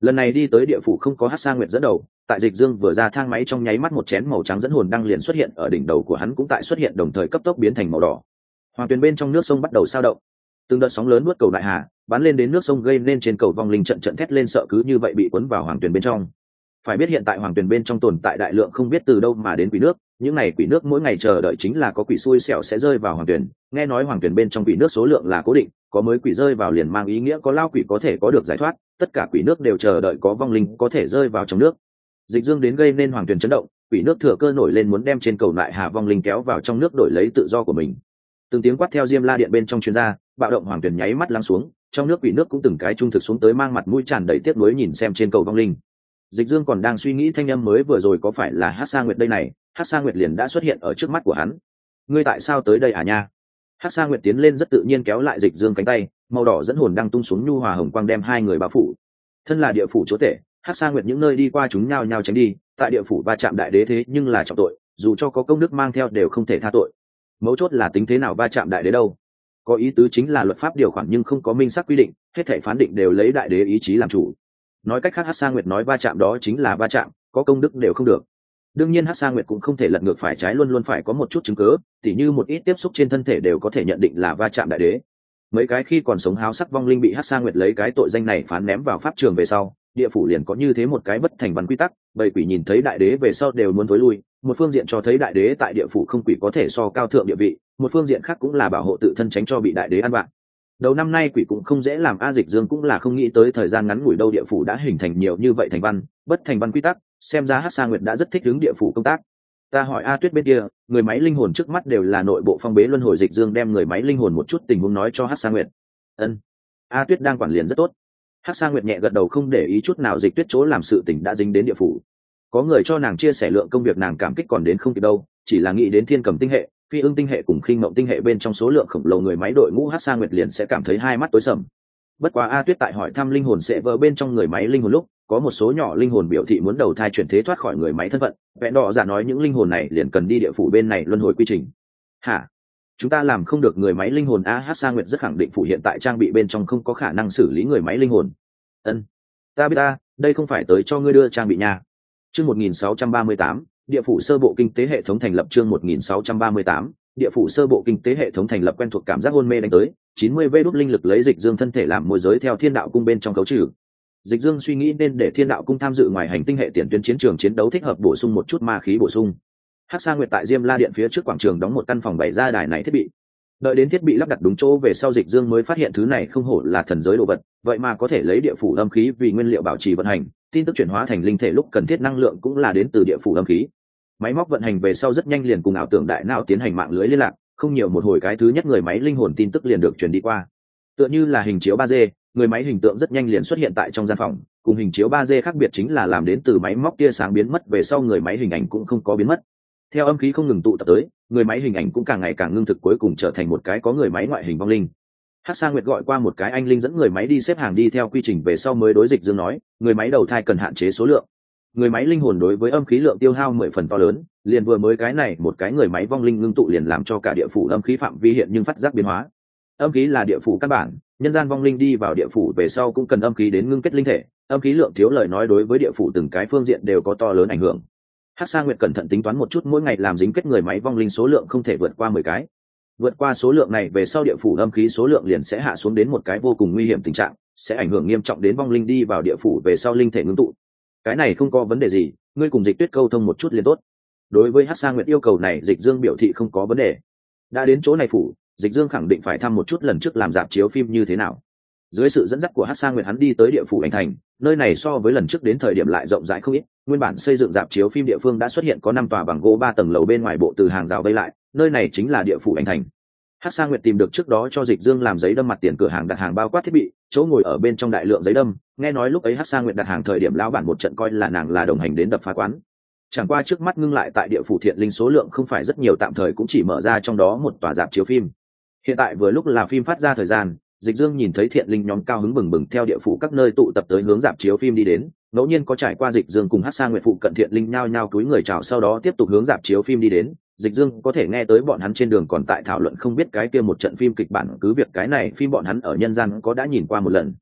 lần này đi tới địa phủ không có Hắc Sa Nguyệt dẫn đầu, tại Dịch Dương vừa ra thang máy trong nháy mắt một chén màu trắng dẫn hồn đăng liền xuất hiện ở đỉnh đầu của hắn, cũng tại xuất hiện đồng thời cấp tốc biến thành màu đỏ. Hoàng tuyền bên trong nước sông bắt đầu sao động, từng đợt sóng lớn nuốt cầu đại hà bắn lên đến nước sông, gây nên trên cầu vong linh trận trận thét lên sợ cứ như vậy bị cuốn vào hoàng tuyền bên trong. Phải biết hiện tại hoàng tuyền bên trong tồn tại đại lượng không biết từ đâu mà đến quỷ nước, những này quỷ nước mỗi ngày chờ đợi chính là có quỷ xui xẻo sẽ rơi vào hoàng tuyền. Nghe nói hoàng tuyền bên trong quỷ nước số lượng là cố định, có mới quỷ rơi vào liền mang ý nghĩa có lao quỷ có thể có được giải thoát, tất cả quỷ nước đều chờ đợi có vong linh có thể rơi vào trong nước. Dịch Dương đến gây nên hoàng tuyền chấn động, quỷ nước thừa cơ nổi lên muốn đem trên cầu lại hà vong linh kéo vào trong nước đổi lấy tự do của mình. Từng tiếng quát theo Diêm La Điện bên trong truyền ra, bạo động hoàng tuyền nháy mắt lắng xuống, trong nước quỷ nước cũng từng cái trung thực xuống tới, mang mặt mũi tràn đầy tiếc nuối nhìn xem trên cầu vong linh. Dịch Dương còn đang suy nghĩ thanh âm mới vừa rồi có phải là Hắc Sa Nguyệt đây này, Hắc Sa Nguyệt liền đã xuất hiện ở trước mắt của hắn. Ngươi tại sao tới đây à nha? Hắc Sa Nguyệt tiến lên rất tự nhiên kéo lại Dịch Dương cánh tay, màu đỏ dẫn hồn đang tung xuống nhu hòa hồng quang đem hai người bao phủ. Thân là địa phủ chúa tể, Hắc Sa Nguyệt những nơi đi qua chúng nhao nhao tránh đi, tại địa phủ va chạm đại đế thế nhưng là trọng tội, dù cho có công đức mang theo đều không thể tha tội. Mấu chốt là tính thế nào va chạm đại đế đâu? Có ý tứ chính là luật pháp điều khoản nhưng không có minh xác quy định, hết thảy phán định đều lấy đại đế ý chí làm chủ. Nói cách khác Hắc Sa Nguyệt nói va chạm đó chính là va chạm, có công đức đều không được. Đương nhiên Hắc Sa Nguyệt cũng không thể lật ngược phải trái, luôn luôn phải có một chút chứng cứ, tỉ như một ít tiếp xúc trên thân thể đều có thể nhận định là va chạm đại đế. Mấy cái khi còn sống háo sắc vong linh bị Hắc Sa Nguyệt lấy cái tội danh này phán ném vào pháp trường về sau, địa phủ liền có như thế một cái bất thành văn quy tắc, bầy quỷ nhìn thấy đại đế về sau đều muốn tối lui, một phương diện cho thấy đại đế tại địa phủ không quỷ có thể so cao thượng địa vị, một phương diện khác cũng là bảo hộ tự thân tránh cho bị đại đế ăn vạ. Đầu năm nay quỷ cũng không dễ làm, a Dịch Dương cũng là không nghĩ tới thời gian ngắn ngủi đâu địa phủ đã hình thành nhiều như vậy thành văn, bất thành văn quy tắc, xem ra Hắc Sa Nguyệt đã rất thích ứng địa phủ công tác. Ta hỏi A Tuyết bên kia, người máy linh hồn trước mắt đều là nội bộ phong bế luân hồi. Dịch Dương đem người máy linh hồn một chút tình huống nói cho Hắc Sa Nguyệt. Ân, A Tuyết đang quản liền rất tốt. Hắc Sa Nguyệt nhẹ gật đầu, không để ý chút nào Dịch Tuyết chỗ làm sự tình đã dính đến địa phủ. Có người cho nàng chia sẻ lượng công việc nàng cảm kích còn đến không kịp đâu, chỉ là nghĩ đến Thiên Cầm tinh hệ, Phi Ưng tinh hệ cùng Khinh Mộng tinh hệ bên trong số lượng khổng lồ người máy đội ngũ, Hắc Sa Nguyệt liền sẽ cảm thấy hai mắt tối sầm. Bất quá A Tuyết tại hỏi thăm linh hồn sẽ vỡ bên trong người máy linh hồn lúc, có một số nhỏ linh hồn biểu thị muốn đầu thai chuyển thế thoát khỏi người máy thân phận, vẹn đỏ giả nói những linh hồn này liền cần đi địa phủ bên này luân hồi quy trình. Hả? Chúng ta làm không được người máy linh hồn a? Hắc Sa Nguyệt rất khẳng định phủ hiện tại trang bị bên trong không có khả năng xử lý người máy linh hồn. Ân, ta biết ta, đây không phải tới cho ngươi đưa trang bị nha. Chương một nghìn sáu trăm ba mươi tám, địa phủ sơ bộ kinh tế hệ thống thành lập. Chương một nghìn sáu trăm ba mươi tám, địa phủ sơ bộ kinh tế hệ thống thành lập. Quen thuộc cảm giác hôn mê đánh tới, chín mươi vê đốt linh lực lấy Dịch Dương thân thể làm môi giới theo Thiên Đạo cung bên trong cấu trừ. Dịch Dương suy nghĩ nên để Thiên Đạo cung tham dự ngoài hành tinh hệ tiền tuyến chiến trường chiến đấu, thích hợp bổ sung một chút ma khí bổ sung. Hắc Sa Nguyệt tại Diêm La Điện phía trước quảng trường đóng một căn phòng bày ra đài này thiết bị. Đợi đến thiết bị lắp đặt đúng chỗ về sau, Dịch Dương mới phát hiện thứ này không hổ là thần giới đồ vật, vậy mà có thể lấy địa phủ âm khí vì nguyên liệu bảo trì vận hành, tin tức chuyển hóa thành linh thể lúc cần thiết năng lượng cũng là đến từ địa phủ âm khí. Máy móc vận hành về sau rất nhanh liền cùng ảo tưởng đại não tiến hành mạng lưới liên lạc, không nhiều một hồi cái thứ nhất người máy linh hồn tin tức liền được truyền đi qua. Tựa như là hình chiếu ba D, người máy hình tượng rất nhanh liền xuất hiện tại trong gian phòng, cùng hình chiếu ba D khác biệt chính là làm đến từ máy móc tia sáng biến mất về sau, người máy hình ảnh cũng không có biến mất. Theo âm khí không ngừng tụ tập tới, người máy hình ảnh cũng càng ngày càng ngưng thực, cuối cùng trở thành một cái có người máy ngoại hình vong linh. Hắc Sa Nguyệt gọi qua một cái anh linh dẫn người máy đi xếp hàng đi theo quy trình về sau mới đối Dịch Dương nói, người máy đầu thai cần hạn chế số lượng. Người máy linh hồn đối với âm khí lượng tiêu hao mười phần to lớn, liền vừa mới cái này một cái người máy vong linh ngưng tụ liền làm cho cả địa phủ âm khí phạm vi hiện nhưng phát giác biến hóa. Âm khí là địa phủ căn bản, nhân gian vong linh đi vào địa phủ về sau cũng cần âm khí đến ngưng kết linh thể, âm khí lượng thiếu lời nói đối với địa phủ từng cái phương diện đều có to lớn ảnh hưởng. Hắc Sa Nguyệt cẩn thận tính toán một chút, mỗi ngày làm dính kết người máy vong linh số lượng không thể vượt qua mười cái. Vượt qua số lượng này về sau địa phủ âm khí số lượng liền sẽ hạ xuống đến một cái vô cùng nguy hiểm tình trạng, sẽ ảnh hưởng nghiêm trọng đến vong linh đi vào địa phủ về sau linh thể ngưng tụ. Cái này không có vấn đề gì, ngươi cùng Dịch Tuyết câu thông một chút liền tốt. Đối với Hắc Sa Nguyệt yêu cầu này, Dịch Dương biểu thị không có vấn đề. Đã đến chỗ này phủ, Dịch Dương khẳng định phải thăm một chút lần trước làm rạp chiếu phim như thế nào. Dưới sự dẫn dắt của Hắc Sa Nguyệt, hắn đi tới địa phủ Ảnh Thành, nơi này so với lần trước đến thời điểm lại rộng rãi không ít. Nguyên bản xây dựng rạp chiếu phim địa phương đã xuất hiện có năm tòa bằng gỗ ba tầng lầu, bên ngoài bộ từ hàng rào vây lại, nơi này chính là địa phủ Ảnh Thành. Hắc Sa Nguyệt tìm được trước đó cho Dịch Dương làm giấy đâm mặt tiền cửa hàng đặt hàng bao quát thiết bị, chỗ ngồi ở bên trong đại lượng giấy đâm. Nghe nói lúc ấy Hắc Sa Nguyệt đặt hàng thời điểm lão bản một trận coi là nàng là đồng hành đến đập phá quán. Chẳng qua trước mắt ngưng lại tại địa phủ thiện linh số lượng không phải rất nhiều, tạm thời cũng chỉ mở ra trong đó một tòa rạp chiếu phim. Hiện tại vừa lúc là phim phát ra thời gian, Dịch Dương nhìn thấy thiện linh nhóm cao hứng bừng bừng theo địa phủ các nơi tụ tập tới hướng rạp chiếu phim đi đến, ngẫu nhiên có trải qua Dịch Dương cùng Hắc Sa Nguyệt phụ cận thiện linh nhao nhao cúi người chào, sau đó tiếp tục hướng rạp chiếu phim đi đến. Dịch Dương có thể nghe tới bọn hắn trên đường còn tại thảo luận không biết cái kia một trận phim kịch bản, cứ việc cái này phim bọn hắn ở nhân gian có đã nhìn qua một lần.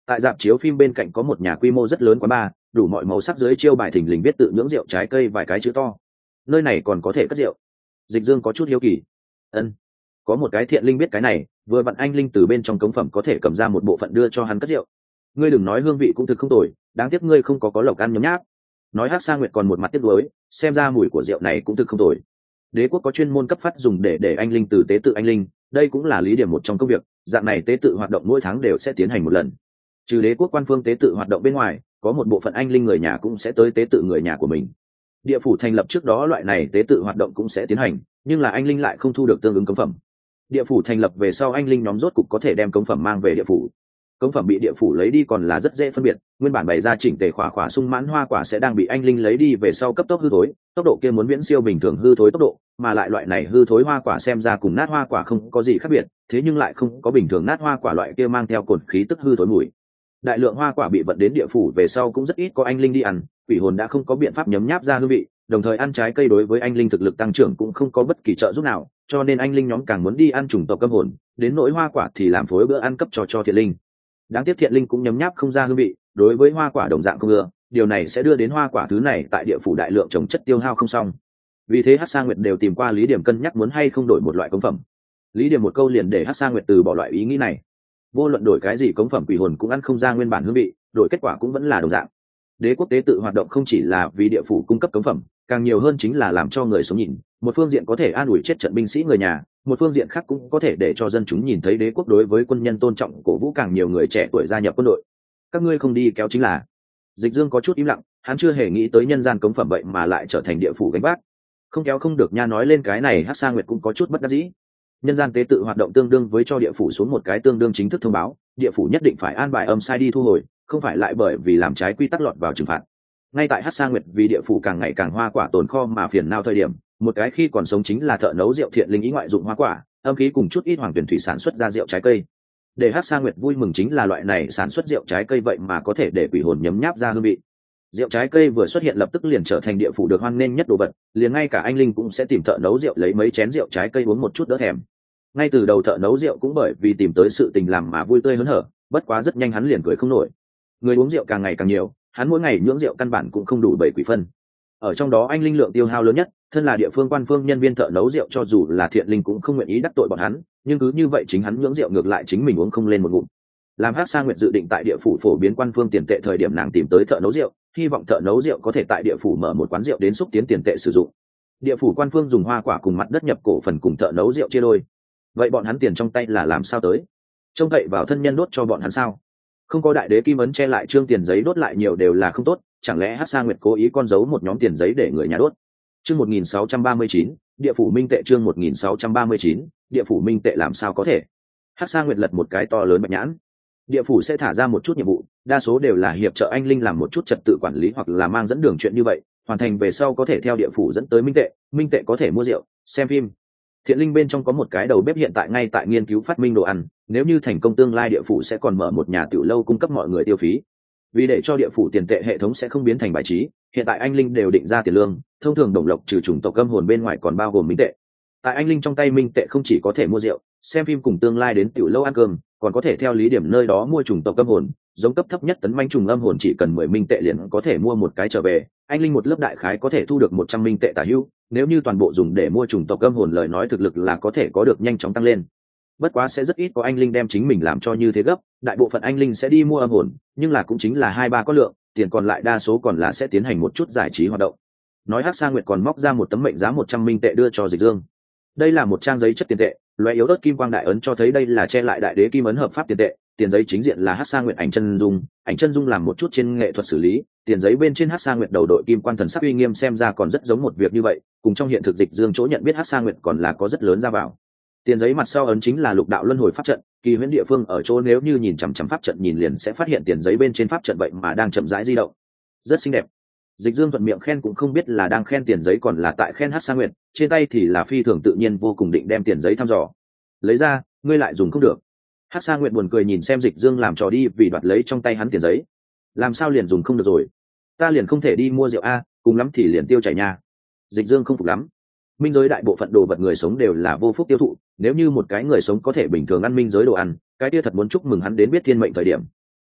Tại rạp chiếu phim bên cạnh có một nhà quy mô rất lớn quán bar, đủ mọi màu sắc dưới chiêu bài thình lình viết tự nhưỡng rượu trái cây vài cái chữ to. Nơi này còn có thể cất rượu. Dịch Dương có chút hiếu kỳ. Ân, có một cái thiện linh biết cái này, vừa vặn anh linh từ bên trong cống phẩm có thể cầm ra một bộ phận đưa cho hắn cất rượu. Ngươi đừng nói hương vị cũng thực không tồi, đáng tiếc ngươi không có có lộc ăn nhấm nháp. Nói Hắc Sa Nguyệt còn một mặt tiếc nuối, xem ra mùi của rượu này cũng thực không tồi. Đế quốc có chuyên môn cấp phát dùng để để anh linh từ tế tự anh linh, đây cũng là lý điểm một trong công việc, dạng này tế tự hoạt động mỗi tháng đều sẽ tiến hành một lần. Trừ đế quốc quan phương tế tự hoạt động bên ngoài, có một bộ phận anh linh người nhà cũng sẽ tới tế tự người nhà của mình. Địa phủ thành lập trước đó loại này tế tự hoạt động cũng sẽ tiến hành, nhưng là anh linh lại không thu được tương ứng cống phẩm. Địa phủ thành lập về sau anh linh nhóm rốt cục có thể đem cống phẩm mang về địa phủ. Cống phẩm bị địa phủ lấy đi còn là rất dễ phân biệt, nguyên bản bày ra chỉnh tề khỏa khỏa sung mãn hoa quả sẽ đang bị anh linh lấy đi về sau cấp tốc hư thối, tốc độ kia muốn viễn siêu bình thường hư thối tốc độ, mà lại loại này hư thối hoa quả xem ra cùng nát hoa quả không có gì khác biệt, thế nhưng lại không có bình thường nát hoa quả loại kia mang theo cồn khí tức hư thối mùi. Đại lượng hoa quả bị vận đến địa phủ về sau cũng rất ít có anh linh đi ăn, quỷ hồn đã không có biện pháp nhấm nháp ra hương vị, đồng thời ăn trái cây đối với anh linh thực lực tăng trưởng cũng không có bất kỳ trợ giúp nào, cho nên anh linh nhóm càng muốn đi ăn chủng tộc âm hồn, đến nỗi hoa quả thì làm phối bữa ăn cấp cho cho thiện linh. Đáng tiếc thiện linh cũng nhấm nháp không ra hương vị, đối với hoa quả đồng dạng không ưa, điều này sẽ đưa đến hoa quả thứ này tại địa phủ đại lượng trồng chất tiêu hao không xong. Vì thế Hắc Sa Nguyệt đều tìm qua Lý Điểm cân nhắc muốn hay không đổi một loại cống phẩm. Lý Điểm một câu liền để Hắc Sa Nguyệt từ bỏ loại ý nghĩ này. Vô luận đổi cái gì cống phẩm quỷ hồn cũng ăn không ra nguyên bản hương vị, đổi kết quả cũng vẫn là đồng dạng. Đế quốc tế tự hoạt động không chỉ là vì địa phủ cung cấp cống phẩm, càng nhiều hơn chính là làm cho người sống nhìn, một phương diện có thể an ủi chết trận binh sĩ người nhà, một phương diện khác cũng có thể để cho dân chúng nhìn thấy đế quốc đối với quân nhân tôn trọng, cổ vũ càng nhiều người trẻ tuổi gia nhập quân đội. Các ngươi không đi kéo chính là. Dịch Dương có chút im lặng, hắn chưa hề nghĩ tới nhân gian cống phẩm vậy mà lại trở thành địa phủ gánh vác. Không kéo không được nha, nói lên cái này Hắc Sa Nguyệt cũng có chút bất đắc dĩ. Nhân gian tế tự hoạt động tương đương với cho địa phủ xuống một cái tương đương chính thức thông báo, địa phủ nhất định phải an bài âm sai đi thu hồi, không phải lại bởi vì làm trái quy tắc lọt vào trừng phạt. Ngay tại Hắc Sa Nguyệt vì địa phủ càng ngày càng hoa quả tồn kho mà phiền não thời điểm, một cái khi còn sống chính là thợ nấu rượu thiện linh ý ngoại dụng hoa quả, âm khí cùng chút ít hoàng tuyển thủy sản xuất ra rượu trái cây. Để Hắc Sa Nguyệt vui mừng chính là loại này sản xuất rượu trái cây vậy mà có thể để quỷ hồn nhấm nháp ra hương vị. Rượu trái cây vừa xuất hiện lập tức liền trở thành địa phủ được hoan nghênh nhất đồ vật, liền ngay cả anh linh cũng sẽ tìm thợ nấu rượu lấy mấy chén rượu trái cây uống một chút đỡ thèm. Ngay từ đầu thợ nấu rượu cũng bởi vì tìm tới sự tình làm mà vui tươi hớn hở, bất quá rất nhanh hắn liền cười không nổi. Người uống rượu càng ngày càng nhiều, hắn mỗi ngày nhưỡng rượu căn bản cũng không đủ bảy quỷ phân. Ở trong đó anh linh lượng tiêu hao lớn nhất, thân là địa phương quan phương nhân viên thợ nấu rượu cho dù là thiện linh cũng không nguyện ý đắc tội bọn hắn, nhưng cứ như vậy chính hắn nhưỡng rượu ngược lại chính mình uống không lên một ngụm. Làm Hắc Sa Nguyệt dự định tại địa phủ phổ biến quan phương tiền tệ thời điểm, nàng tìm tới thợ nấu rượu, hy vọng thợ nấu rượu có thể tại địa phủ mở một quán rượu đến xúc tiến tiền tệ sử dụng. Địa phủ quan phương dùng hoa quả cùng mặt đất nhập cổ phần cùng thợ nấu rượu chia đôi. Vậy bọn hắn tiền trong tay là làm sao tới? Trông cậy vào thân nhân đốt cho bọn hắn sao? Không có đại đế kim ấn che lại trương tiền giấy đốt lại nhiều đều là không tốt, chẳng lẽ Hắc Sa Nguyệt cố ý con giấu một nhóm tiền giấy để người nhà đốt? Chương một nghìn sáu trăm ba mươi chín, địa phủ minh tệ. Chương một nghìn sáu trăm ba mươi chín, địa phủ minh tệ làm sao có thể? Hắc Sa Nguyệt lật một cái to lớn bạch nhãn. Địa phủ sẽ thả ra một chút nhiệm vụ, đa số đều là hiệp trợ anh linh làm một chút trật tự quản lý hoặc là mang dẫn đường chuyện như vậy, hoàn thành về sau có thể theo địa phủ dẫn tới minh tệ, minh tệ có thể mua rượu, xem phim. Thiện linh bên trong có một cái đầu bếp hiện tại ngay tại nghiên cứu phát minh đồ ăn, nếu như thành công tương lai địa phủ sẽ còn mở một nhà tiểu lâu cung cấp mọi người tiêu phí. Vì để cho địa phủ tiền tệ hệ thống sẽ không biến thành bài trí, hiện tại anh linh đều định ra tiền lương, thông thường đồng lộc trừ chủng tộc âm hồn bên ngoài còn bao gồm minh tệ. Tại anh linh trong tay minh tệ không chỉ có thể mua rượu, xem phim cùng tương lai đến tiểu lâu ăn cơm, còn có thể theo lý điểm nơi đó mua chủng tộc âm hồn, giống cấp thấp nhất tấn manh trùng âm hồn chỉ cần mười minh tệ liền có thể mua một cái trở về, anh linh một lớp đại khái có thể thu được một trăm minh tệ tả hữu, nếu như toàn bộ dùng để mua chủng tộc âm hồn lời nói thực lực là có thể có được nhanh chóng tăng lên. Bất quá sẽ rất ít có anh linh đem chính mình làm cho như thế gấp, đại bộ phận anh linh sẽ đi mua âm hồn, nhưng là cũng chính là hai ba có lượng, tiền còn lại đa số còn là sẽ tiến hành một chút giải trí hoạt động. Nói Hắc Sa Nguyệt còn móc ra một tấm mệnh giá một trăm minh tệ đưa cho Dịch Dương. Đây là một trang giấy chất tiền tệ, loé yếu ớt kim quang đại ấn cho thấy đây là che lại đại đế kim ấn hợp pháp tiền tệ. Tiền giấy chính diện là Hắc Sa Nguyệt ảnh chân dung, ảnh chân dung làm một chút trên nghệ thuật xử lý, tiền giấy bên trên Hắc Sa Nguyệt đầu đội kim quan thần sắc uy nghiêm xem ra còn rất giống một việc như vậy, cùng trong hiện thực Dịch Dương chỗ nhận biết Hắc Sa Nguyệt còn là có rất lớn ra vào. Tiền giấy mặt sau ấn chính là lục đạo luân hồi pháp trận, kỳ huyễn địa phương ở chỗ nếu như nhìn chằm chằm pháp trận nhìn liền sẽ phát hiện tiền giấy bên trên pháp trận vậy mà đang chậm rãi di động. Rất xinh đẹp. Dịch Dương thuận miệng khen cũng không biết là đang khen tiền giấy còn là tại khen Hắc Sa Nguyệt, trên tay thì là phi thường tự nhiên vô cùng định đem tiền giấy thăm dò. Lấy ra, ngươi lại dùng không được. Hắc Sa Nguyệt buồn cười nhìn xem Dịch Dương làm trò đi vì đoạt lấy trong tay hắn tiền giấy. Làm sao liền dùng không được rồi? Ta liền không thể đi mua rượu a, cùng lắm thì liền tiêu chảy nha. Dịch Dương không phục lắm. Minh giới đại bộ phận đồ vật người sống đều là vô phúc tiêu thụ, nếu như một cái người sống có thể bình thường ăn minh giới đồ ăn, cái kia thật muốn chúc mừng hắn đến biết thiên mệnh thời điểm.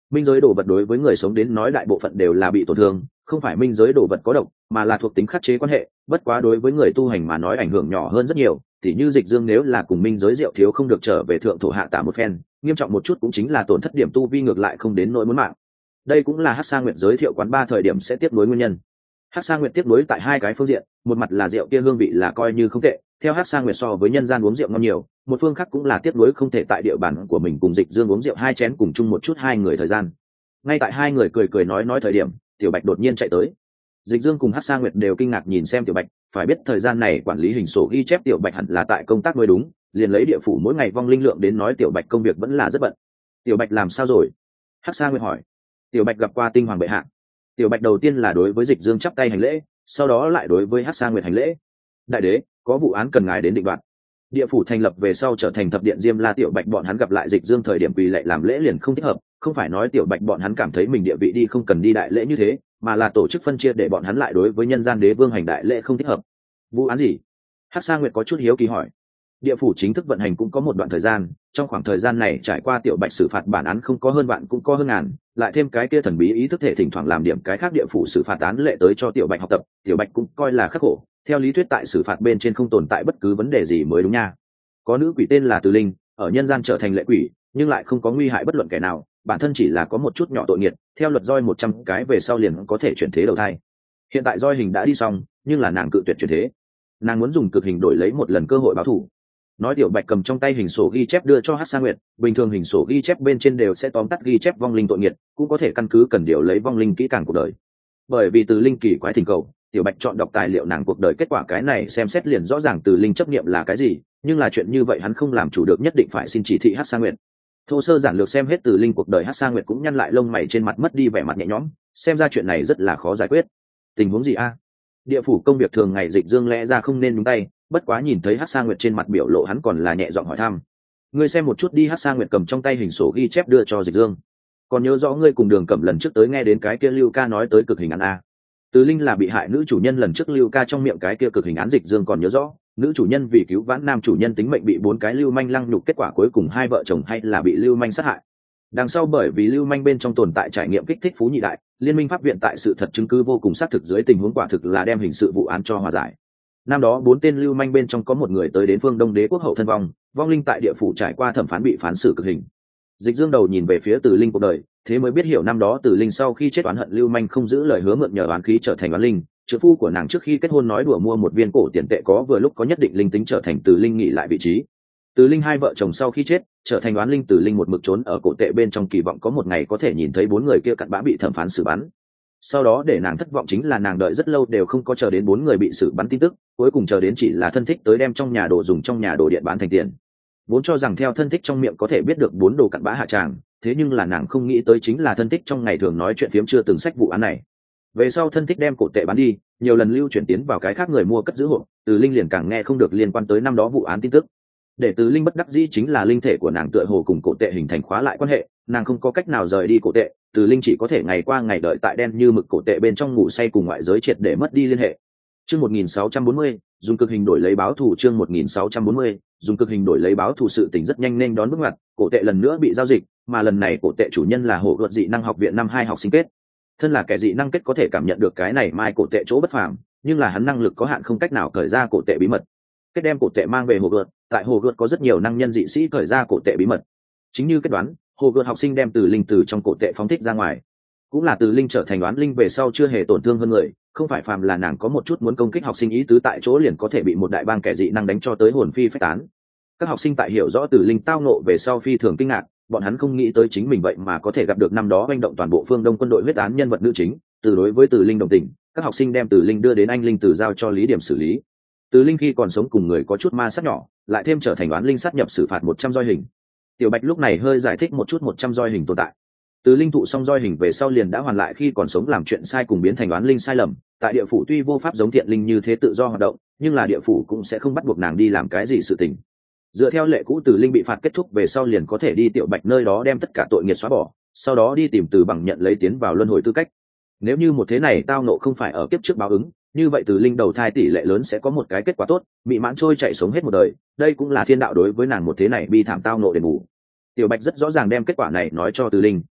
Minh giới đồ vật đối với người sống đến nói đại bộ phận đều là bị tổn thương, không phải minh giới đồ vật có độc, mà là thuộc tính khắc chế quan hệ, bất quá đối với người tu hành mà nói ảnh hưởng nhỏ hơn rất nhiều. Tỉ như Dịch Dương nếu là cùng minh giới rượu thiếu không được trở về thượng thổ hạ tả một phen, nghiêm trọng một chút cũng chính là tổn thất điểm tu vi ngược lại không đến nỗi muốn mạng. Đây cũng là Hắc Sa Nguyệt giới thiệu quán ba thời điểm sẽ tiếp nối nguyên nhân. Hắc Sa Nguyệt tiếp nối tại hai cái phương diện, một mặt là rượu kia hương vị là coi như không tệ, theo Hắc Sa Nguyệt so với nhân gian uống rượu ngon nhiều, một phương khác cũng là tiếp nối không thể tại địa bàn của mình cùng Dịch Dương uống rượu hai chén cùng chung một chút hai người thời gian. Ngay tại hai người cười cười nói nói thời điểm, Tiểu Bạch đột nhiên chạy tới. Dịch Dương cùng Hắc Sa Nguyệt đều kinh ngạc nhìn xem Tiểu Bạch, phải biết thời gian này quản lý hình sổ ghi chép Tiểu Bạch hẳn là tại công tác mới đúng, liền lấy địa phủ mỗi ngày vong linh lượng đến nói Tiểu Bạch công việc vẫn là rất bận. Tiểu Bạch làm sao rồi? Hắc Sa Nguyệt hỏi. Tiểu Bạch gặp qua tinh hoàng bệ hạ. Tiểu Bạch đầu tiên là đối với Dịch Dương chắp tay hành lễ, sau đó lại đối với Hắc Sa Nguyệt hành lễ. Đại đế, có vụ án cần ngài đến định đoạt. Địa phủ thành lập về sau trở thành thập điện Diêm La, Tiểu Bạch bọn hắn gặp lại Dịch Dương thời điểm quỳ lạy làm lễ liền không thích hợp, không phải nói Tiểu Bạch bọn hắn cảm thấy mình địa vị đi không cần đi đại lễ như thế, mà là tổ chức phân chia để bọn hắn lại đối với nhân gian đế vương hành đại lễ không thích hợp. Vụ án gì? Hắc Sa Nguyệt có chút hiếu kỳ hỏi. Địa phủ chính thức vận hành cũng có một đoạn thời gian, trong khoảng thời gian này trải qua Tiểu Bạch xử phạt bản án không có hơn vạn cũng có hơn ngàn, lại thêm cái kia thần bí ý thức thể thỉnh thoảng làm điểm cái khác địa phủ xử phạt án lệ tới cho Tiểu Bạch học tập, Tiểu Bạch cũng coi là khắc khổ. Theo lý thuyết tại xử phạt bên trên không tồn tại bất cứ vấn đề gì mới đúng nha. Có nữ quỷ tên là Từ Linh, ở nhân gian trở thành lệ quỷ, nhưng lại không có nguy hại bất luận kẻ nào, bản thân chỉ là có một chút nhỏ tội nghiệt, theo luật roi một trăm cái về sau liền có thể chuyển thế đầu thai. Hiện tại roi hình đã đi xong, nhưng là nàng cự tuyệt chuyển thế. Nàng muốn dùng cực hình đổi lấy một lần cơ hội báo thù. Nói Tiểu Bạch cầm trong tay hình sổ ghi chép đưa cho Hắc Sa Nguyệt, bình thường hình sổ ghi chép bên trên đều sẽ tóm tắt ghi chép vong linh tội nghiệt, cũng có thể căn cứ cần điều lấy vong linh kỹ càng cuộc đời. Bởi vì Từ Linh kỳ quái thỉnh cầu, Tiểu Bạch chọn đọc tài liệu nàng cuộc đời, kết quả cái này xem xét liền rõ ràng Từ Linh chấp niệm là cái gì, nhưng là chuyện như vậy hắn không làm chủ được, nhất định phải xin chỉ thị Hắc Sa Nguyệt. Thô sơ giản lược xem hết Từ Linh cuộc đời, Hắc Sa Nguyệt cũng nhăn lại lông mày trên mặt mất đi vẻ mặt nhẹ nhõm, xem ra chuyện này rất là khó giải quyết. Tình huống gì a? Địa phủ công việc thường ngày Dịch Dương lẽ ra không nên nhúng tay, bất quá nhìn thấy Hắc Sa Nguyệt trên mặt biểu lộ hắn còn là nhẹ giọng hỏi thăm. Ngươi xem một chút đi. Hắc Sa Nguyệt cầm trong tay hình sổ ghi chép đưa cho Dịch Dương. Còn nhớ rõ ngươi cùng Đường Cẩm lần trước tới nghe đến cái kia Lưu Ca nói tới cực hình án a? Từ Linh là bị hại nữ chủ nhân, lần trước Lưu Ca trong miệng cái kia cực hình án Dịch Dương còn nhớ rõ, nữ chủ nhân vì cứu vãn nam chủ nhân tính mệnh bị bốn cái lưu manh lăng nhục, kết quả cuối cùng hai vợ chồng hay là bị lưu manh sát hại. Đằng sau bởi vì lưu manh bên trong tồn tại trải nghiệm kích thích phú nhị đại, liên minh pháp viện tại sự thật chứng cứ vô cùng xác thực dưới tình huống quả thực là đem hình sự vụ án cho hòa giải. Năm đó bốn tên lưu manh bên trong có một người tới đến phương Đông Đế quốc hậu thân vong, vong linh tại địa phủ trải qua thẩm phán bị phán xử cực hình. Dịch Dương đầu nhìn về phía Từ Linh cuộc đời, thế mới biết hiểu năm đó Từ Linh sau khi chết oán hận lưu manh không giữ lời hứa mượn nhờ oán khí trở thành oán linh, trợ phu của nàng trước khi kết hôn nói đùa mua một viên cổ tiền tệ có vừa lúc có nhất định linh tính trở thành Từ Linh nghỉ lại vị trí. Từ Linh hai vợ chồng sau khi chết trở thành oán linh, Từ Linh một mực trốn ở cổ tệ bên trong kỳ vọng có một ngày có thể nhìn thấy bốn người kia cặn bã bị thẩm phán xử bắn. Sau đó để nàng thất vọng chính là nàng đợi rất lâu đều không có chờ đến bốn người bị xử bắn tin tức, cuối cùng chờ đến chỉ là thân thích tới đem trong nhà đồ dùng trong nhà đồ điện bán thành tiền. Vốn cho rằng theo thân thích trong miệng có thể biết được bốn đồ cặn bã hạ tràng, thế nhưng là nàng không nghĩ tới chính là thân thích trong ngày thường nói chuyện phiếm chưa từng sách vụ án này. Về sau thân thích đem cổ tệ bán đi, nhiều lần lưu chuyển tiến vào cái khác người mua cất giữ hộ, Từ Linh liền càng nghe không được liên quan tới năm đó vụ án tin tức. Để Từ Linh bất đắc dĩ chính là linh thể của nàng tựa hồ cùng cổ tệ hình thành khóa lại quan hệ, nàng không có cách nào rời đi cổ tệ, Từ Linh chỉ có thể ngày qua ngày đợi tại đen như mực cổ tệ bên trong ngủ say cùng ngoại giới triệt để mất đi liên hệ. Chương một nghìn sáu trăm bốn mươi, dùng cực hình đổi lấy báo thù. Chương một nghìn sáu trăm bốn mươi, dùng cực hình đổi lấy báo thù. Sự tình rất nhanh nên đón bước ngoặt, cổ tệ lần nữa bị giao dịch, mà lần này cổ tệ chủ nhân là Hổ Luật dị năng học viện năm hai học sinh kết. Thân là kẻ dị năng kết có thể cảm nhận được cái này mai cổ tệ chỗ bất phàm, nhưng là hắn năng lực có hạn không cách nào cởi ra cổ tệ bí mật. Kết đem cổ tệ mang về Hổ Luật, tại Hổ Luật có rất nhiều năng nhân dị sĩ cởi ra cổ tệ bí mật. Chính như kết đoán, Hổ Luật học sinh đem Từ Linh từ trong cổ tệ phóng thích ra ngoài. Cũng là Từ Linh trở thành đoán linh về sau chưa hề tổn thương hơn người, không phải phàm là nàng có một chút muốn công kích học sinh ý tứ tại chỗ liền có thể bị một đại bang kẻ dị năng đánh cho tới hồn phi phách tán. Các học sinh tại hiểu rõ Từ Linh tao nộ về sau phi thường kinh ngạc, bọn hắn không nghĩ tới chính mình vậy mà có thể gặp được năm đó hành động toàn bộ phương Đông quân đội huyết án nhân vật nữ chính. Từ đối với Từ Linh đồng tình, các học sinh đem Từ Linh đưa đến anh linh Từ giao cho Lý Điểm xử lý. Từ Linh khi còn sống cùng người có chút ma sát nhỏ, lại thêm trở thành đoán linh sát nhập xử phạt một trăm roi hình. Tiểu Bạch lúc này hơi giải thích một chút một trăm roi hình tồn tại. Từ Linh thụ xong roi hình về sau liền đã hoàn lại khi còn sống làm chuyện sai cùng biến thành đoán linh sai lầm, tại địa phủ tuy vô pháp giống thiện linh như thế tự do hoạt động, nhưng là địa phủ cũng sẽ không bắt buộc nàng đi làm cái gì sự tình. Dựa theo lệ cũ, Từ Linh bị phạt kết thúc về sau liền có thể đi Tiểu Bạch nơi đó đem tất cả tội nghiệp xóa bỏ, sau đó đi tìm Từ Bằng nhận lấy tiến vào luân hồi tư cách. Nếu như một thế này tao nộ không phải ở kiếp trước báo ứng, như vậy Từ Linh đầu thai tỷ lệ lớn sẽ có một cái kết quả tốt, bị mãn trôi chạy sống hết một đời, đây cũng là thiên đạo đối với nàng một thế này bi thảm tao nộ đền bù. Tiểu Bạch rất rõ ràng đem kết quả này nói cho Từ Linh,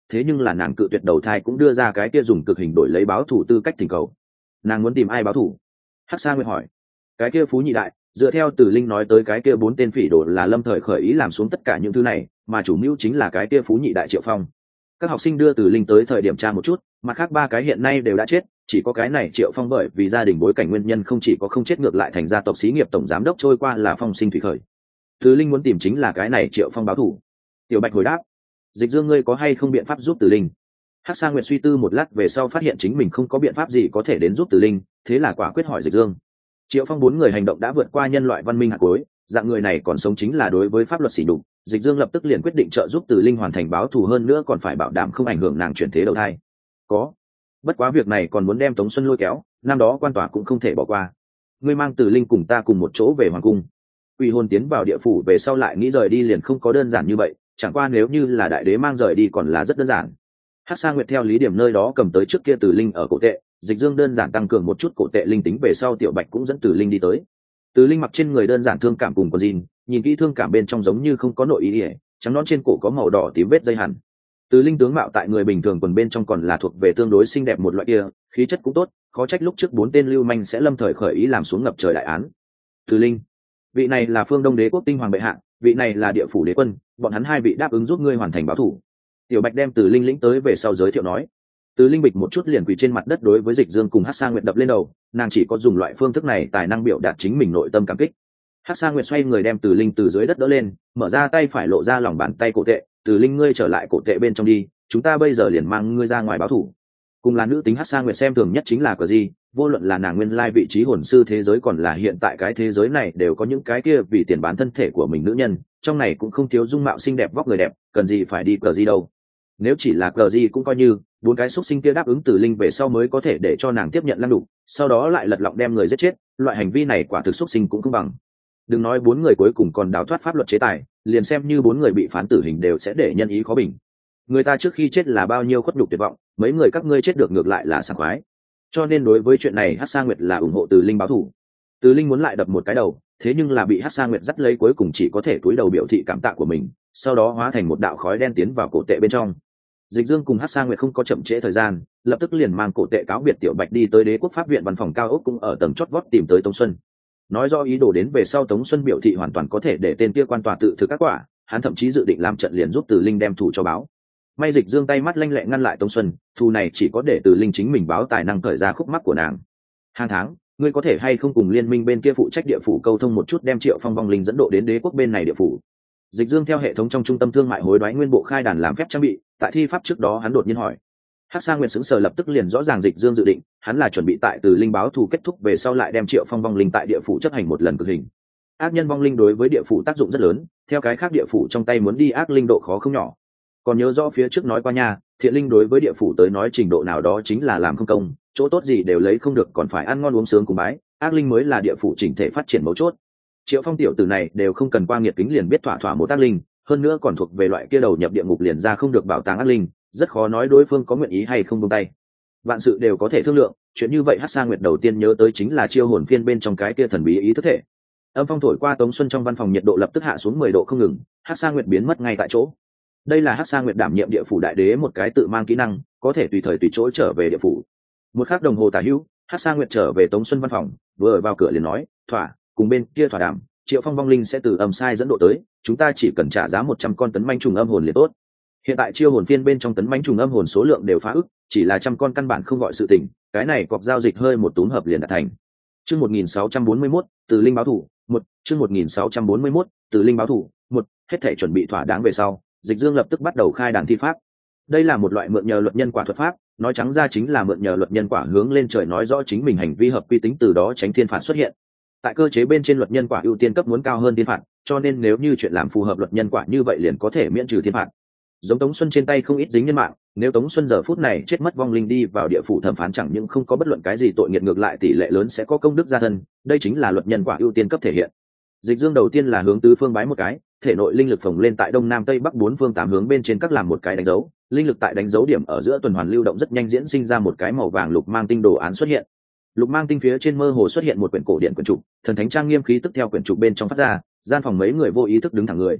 thế nhưng là nàng cự tuyệt đầu thai cũng đưa ra cái kia dùng cực hình đổi lấy báo thủ tư cách thỉnh cầu. Nàng muốn tìm ai báo thủ? Hắc Sa Nguyệt hỏi. Cái kia Phú Nhị Đại, dựa theo Tử Linh nói tới cái kia bốn tên phỉ đồ là lâm thời khởi ý làm xuống tất cả những thứ này, mà chủ mưu chính là cái kia Phú Nhị Đại Triệu Phong. Các học sinh đưa Tử Linh tới thời điểm tra một chút, mặt khác ba cái hiện nay đều đã chết, chỉ có cái này Triệu Phong bởi vì gia đình bối cảnh nguyên nhân không chỉ có không chết ngược lại thành gia tộc xí nghiệp tổng giám đốc trôi qua là phong sinh thủy khởi. Tử Linh muốn tìm chính là cái này Triệu Phong báo thủ. Tiểu Bạch hồi đáp. Dịch Dương, ngươi có hay không biện pháp giúp Tử Linh? Hắc Sa Nguyệt suy tư một lát về sau phát hiện chính mình không có biện pháp gì có thể đến giúp Tử Linh, thế là quả quyết hỏi Dịch Dương. Triệu Phong bốn người hành động đã vượt qua nhân loại văn minh hạt cuối, dạng người này còn sống chính là đối với pháp luật sỉ nhục. Dịch Dương lập tức liền quyết định trợ giúp Tử Linh hoàn thành báo thù, hơn nữa còn phải bảo đảm không ảnh hưởng nàng chuyển thế đầu thai. Có, bất quá việc này còn muốn đem Tống Xuân lôi kéo, năm đó quan tòa cũng không thể bỏ qua. Ngươi mang Tử Linh cùng ta cùng một chỗ về hoàng cung. Quỷ hồn tiến vào địa phủ về sau lại nghĩ rời đi liền không có đơn giản như vậy, chẳng qua nếu như là đại đế mang rời đi còn là rất đơn giản. Hắc Sa Nguyệt theo lý điểm nơi đó cầm tới trước kia Tử Linh ở cổ tệ, Dịch Dương đơn giản tăng cường một chút cổ tệ linh tính về sau, Tiểu Bạch cũng dẫn Tử Linh đi tới. Tử Linh mặc trên người đơn giản thương cảm cùng quần jean, nhìn kỹ thương cảm bên trong giống như không có nội ý ỉa, trắng nón trên cổ có màu đỏ tím vết dây hằn. Tử Linh tướng mạo tại người bình thường quần bên trong còn là thuộc về tương đối xinh đẹp một loại kia, khí chất cũng tốt, khó trách lúc trước bốn tên lưu manh sẽ lâm thời khởi ý làm xuống ngập trời đại án. Tử Linh, vị này là Phương Đông Đế quốc tinh hoàng bệ hạ, vị này là địa phủ đế quân, bọn hắn hai vị đáp ứng giúp ngươi hoàn thành báo thủ. Tiểu Bạch đem Tử Linh lĩnh tới về sau giới thiệu nói. Từ Linh bịch một chút liền quỳ trên mặt đất đối với Dịch Dương cùng Hắc Sa Nguyệt đập lên đầu, nàng chỉ có dùng loại phương thức này tài năng biểu đạt chính mình nội tâm cảm kích. Hắc Sa Nguyệt xoay người đem Từ Linh từ dưới đất đỡ lên, mở ra tay phải lộ ra lòng bàn tay cổ tệ, Từ Linh ngươi trở lại cổ tệ bên trong đi, chúng ta bây giờ liền mang ngươi ra ngoài báo thủ. Cùng là nữ tính Hắc Sa Nguyệt xem thường nhất chính là cờ gì, vô luận là nàng nguyên lai vị trí hồn sư thế giới còn là hiện tại cái thế giới này đều có những cái kia vì tiền bán thân thể của mình nữ nhân, trong này cũng không thiếu dung mạo xinh đẹp vóc người đẹp, cần gì phải đi cờ gì đâu. Nếu chỉ là cờ gì cũng coi như bốn cái xúc sinh kia đáp ứng Tử Linh về sau mới có thể để cho nàng tiếp nhận lăng đục, sau đó lại lật lọng đem người giết chết, loại hành vi này quả thực xúc sinh cũng không bằng. Đừng nói bốn người cuối cùng còn đào thoát pháp luật chế tài, liền xem như bốn người bị phán tử hình đều sẽ để nhân ý khó bình. Người ta trước khi chết là bao nhiêu khuất nhục tuyệt vọng, mấy người các ngươi chết được ngược lại là sảng khoái. Cho nên đối với chuyện này Hắc Sa Nguyệt là ủng hộ Tử Linh báo thù. Tử Linh muốn lại đập một cái đầu, thế nhưng là bị Hắc Sa Nguyệt dắt lấy, cuối cùng chỉ có thể cúi đầu biểu thị cảm tạ của mình, sau đó hóa thành một đạo khói đen tiến vào cổ tệ bên trong. Dịch Dương cùng Hắc Sa Nguyệt không có chậm trễ thời gian, lập tức liền mang cổ tệ cáo biệt Tiểu Bạch đi tới Đế quốc pháp viện văn phòng cao ốc cũng ở tầng chót vót tìm tới Tống Xuân. Nói do ý đồ đến về sau, Tống Xuân biểu thị hoàn toàn có thể để tên kia quan tòa tự thực các quả, hắn thậm chí dự định làm trận liền giúp Từ Linh đem thủ cho báo. May Dịch Dương tay mắt lanh lẹ ngăn lại Tống Xuân, thù này chỉ có để Từ Linh chính mình báo tài năng cởi ra khúc mắc của nàng. Hàng tháng, ngươi có thể hay không cùng liên minh bên kia phụ trách địa phủ câu thông một chút, đem Triệu Phong vong linh dẫn độ đến Đế quốc bên này địa phủ. Dịch Dương theo hệ thống trong trung tâm thương mại hối đoái nguyên bộ khai đàn làm phép trang bị, tại thi pháp trước đó hắn đột nhiên hỏi. Hắc Sa Nguyệt sững sờ lập tức liền rõ ràng Dịch Dương dự định, hắn là chuẩn bị tại Từ Linh báo thù kết thúc về sau lại đem Triệu Phong vong linh tại địa phủ chấp hành một lần cực hình. Ác nhân vong linh đối với địa phủ tác dụng rất lớn, theo cái khác địa phủ trong tay muốn đi ác linh độ khó không nhỏ. Còn nhớ rõ phía trước nói qua nha, thiện linh đối với địa phủ tới nói trình độ nào đó chính là làm không công, chỗ tốt gì đều lấy không được, còn phải ăn ngon uống sướng cùng bái, ác linh mới là địa phủ chỉnh thể phát triển mấu chốt. Triệu Phong tiểu tử này đều không cần qua nghiệt kính liền biết thỏa thỏa một ác linh, hơn nữa còn thuộc về loại kia đầu nhập địa ngục liền ra không được bảo tàng ác linh, rất khó nói đối phương có nguyện ý hay không buông tay. Vạn sự đều có thể thương lượng, chuyện như vậy Hắc Sa Nguyệt đầu tiên nhớ tới chính là chiêu hồn phiên bên trong cái kia thần bí ý thức thể. Âm phong thổi qua, Tống Xuân trong văn phòng nhiệt độ lập tức hạ xuống mười độ không ngừng, Hắc Sa Nguyệt biến mất ngay tại chỗ. Đây là Hắc Sa Nguyệt đảm nhiệm địa phủ đại đế một cái tự mang kỹ năng, có thể tùy thời tùy chỗ trở về địa phủ. Một khắc đồng hồ tả hữu, Hắc Sa Nguyệt trở về Tống Xuân văn phòng, vừa vào cửa liền nói, "Thỏa, cùng bên kia thỏa đàm, Triệu Phong vong linh sẽ từ âm sai dẫn độ tới, chúng ta chỉ cần trả giá một trăm con tấn manh trùng âm hồn liền tốt." Hiện tại chiêu hồn phiên bên trong tấn manh trùng âm hồn số lượng đều phá ức, chỉ là trăm con căn bản không gọi sự tình, cái này cọc giao dịch hơi một túm hợp liền đạt thành. Chương một nghìn sáu trăm bốn mươi mốt, Từ Linh báo thủ, một, chương một nghìn sáu trăm bốn mươi mốt, Từ Linh báo thủ, một, hết thảy chuẩn bị thỏa đáng về sau, Dịch Dương lập tức bắt đầu khai đàn thi pháp. Đây là một loại mượn nhờ luật nhân quả thuật pháp, nói trắng ra chính là mượn nhờ luật nhân quả hướng lên trời nói rõ chính mình hành vi hợp quy tính, từ đó tránh thiên phạt xuất hiện. Tại cơ chế bên trên luật nhân quả ưu tiên cấp muốn cao hơn thiên phạt, cho nên nếu như chuyện làm phù hợp luật nhân quả như vậy liền có thể miễn trừ thiên phạt. Giống Tống Xuân trên tay không ít dính nhân mạng, nếu Tống Xuân giờ phút này chết mất vong linh đi vào địa phủ thẩm phán chẳng những không có bất luận cái gì tội nghiệt, ngược lại tỷ lệ lớn sẽ có công đức gia thân, đây chính là luật nhân quả ưu tiên cấp thể hiện. Dịch Dương đầu tiên là hướng tứ phương bái một cái, thể nội linh lực phồng lên tại đông nam tây bắc bốn phương tám hướng bên trên các làm một cái đánh dấu, linh lực tại đánh dấu điểm ở giữa tuần hoàn lưu động, rất nhanh diễn sinh ra một cái màu vàng lục mang tinh đồ án xuất hiện. Lục mang tinh phía trên mơ hồ xuất hiện một quyển cổ điển quyển trục, thần thánh trang nghiêm khí tức theo quyển trục bên trong phát ra, gian phòng mấy người vô ý thức đứng thẳng người.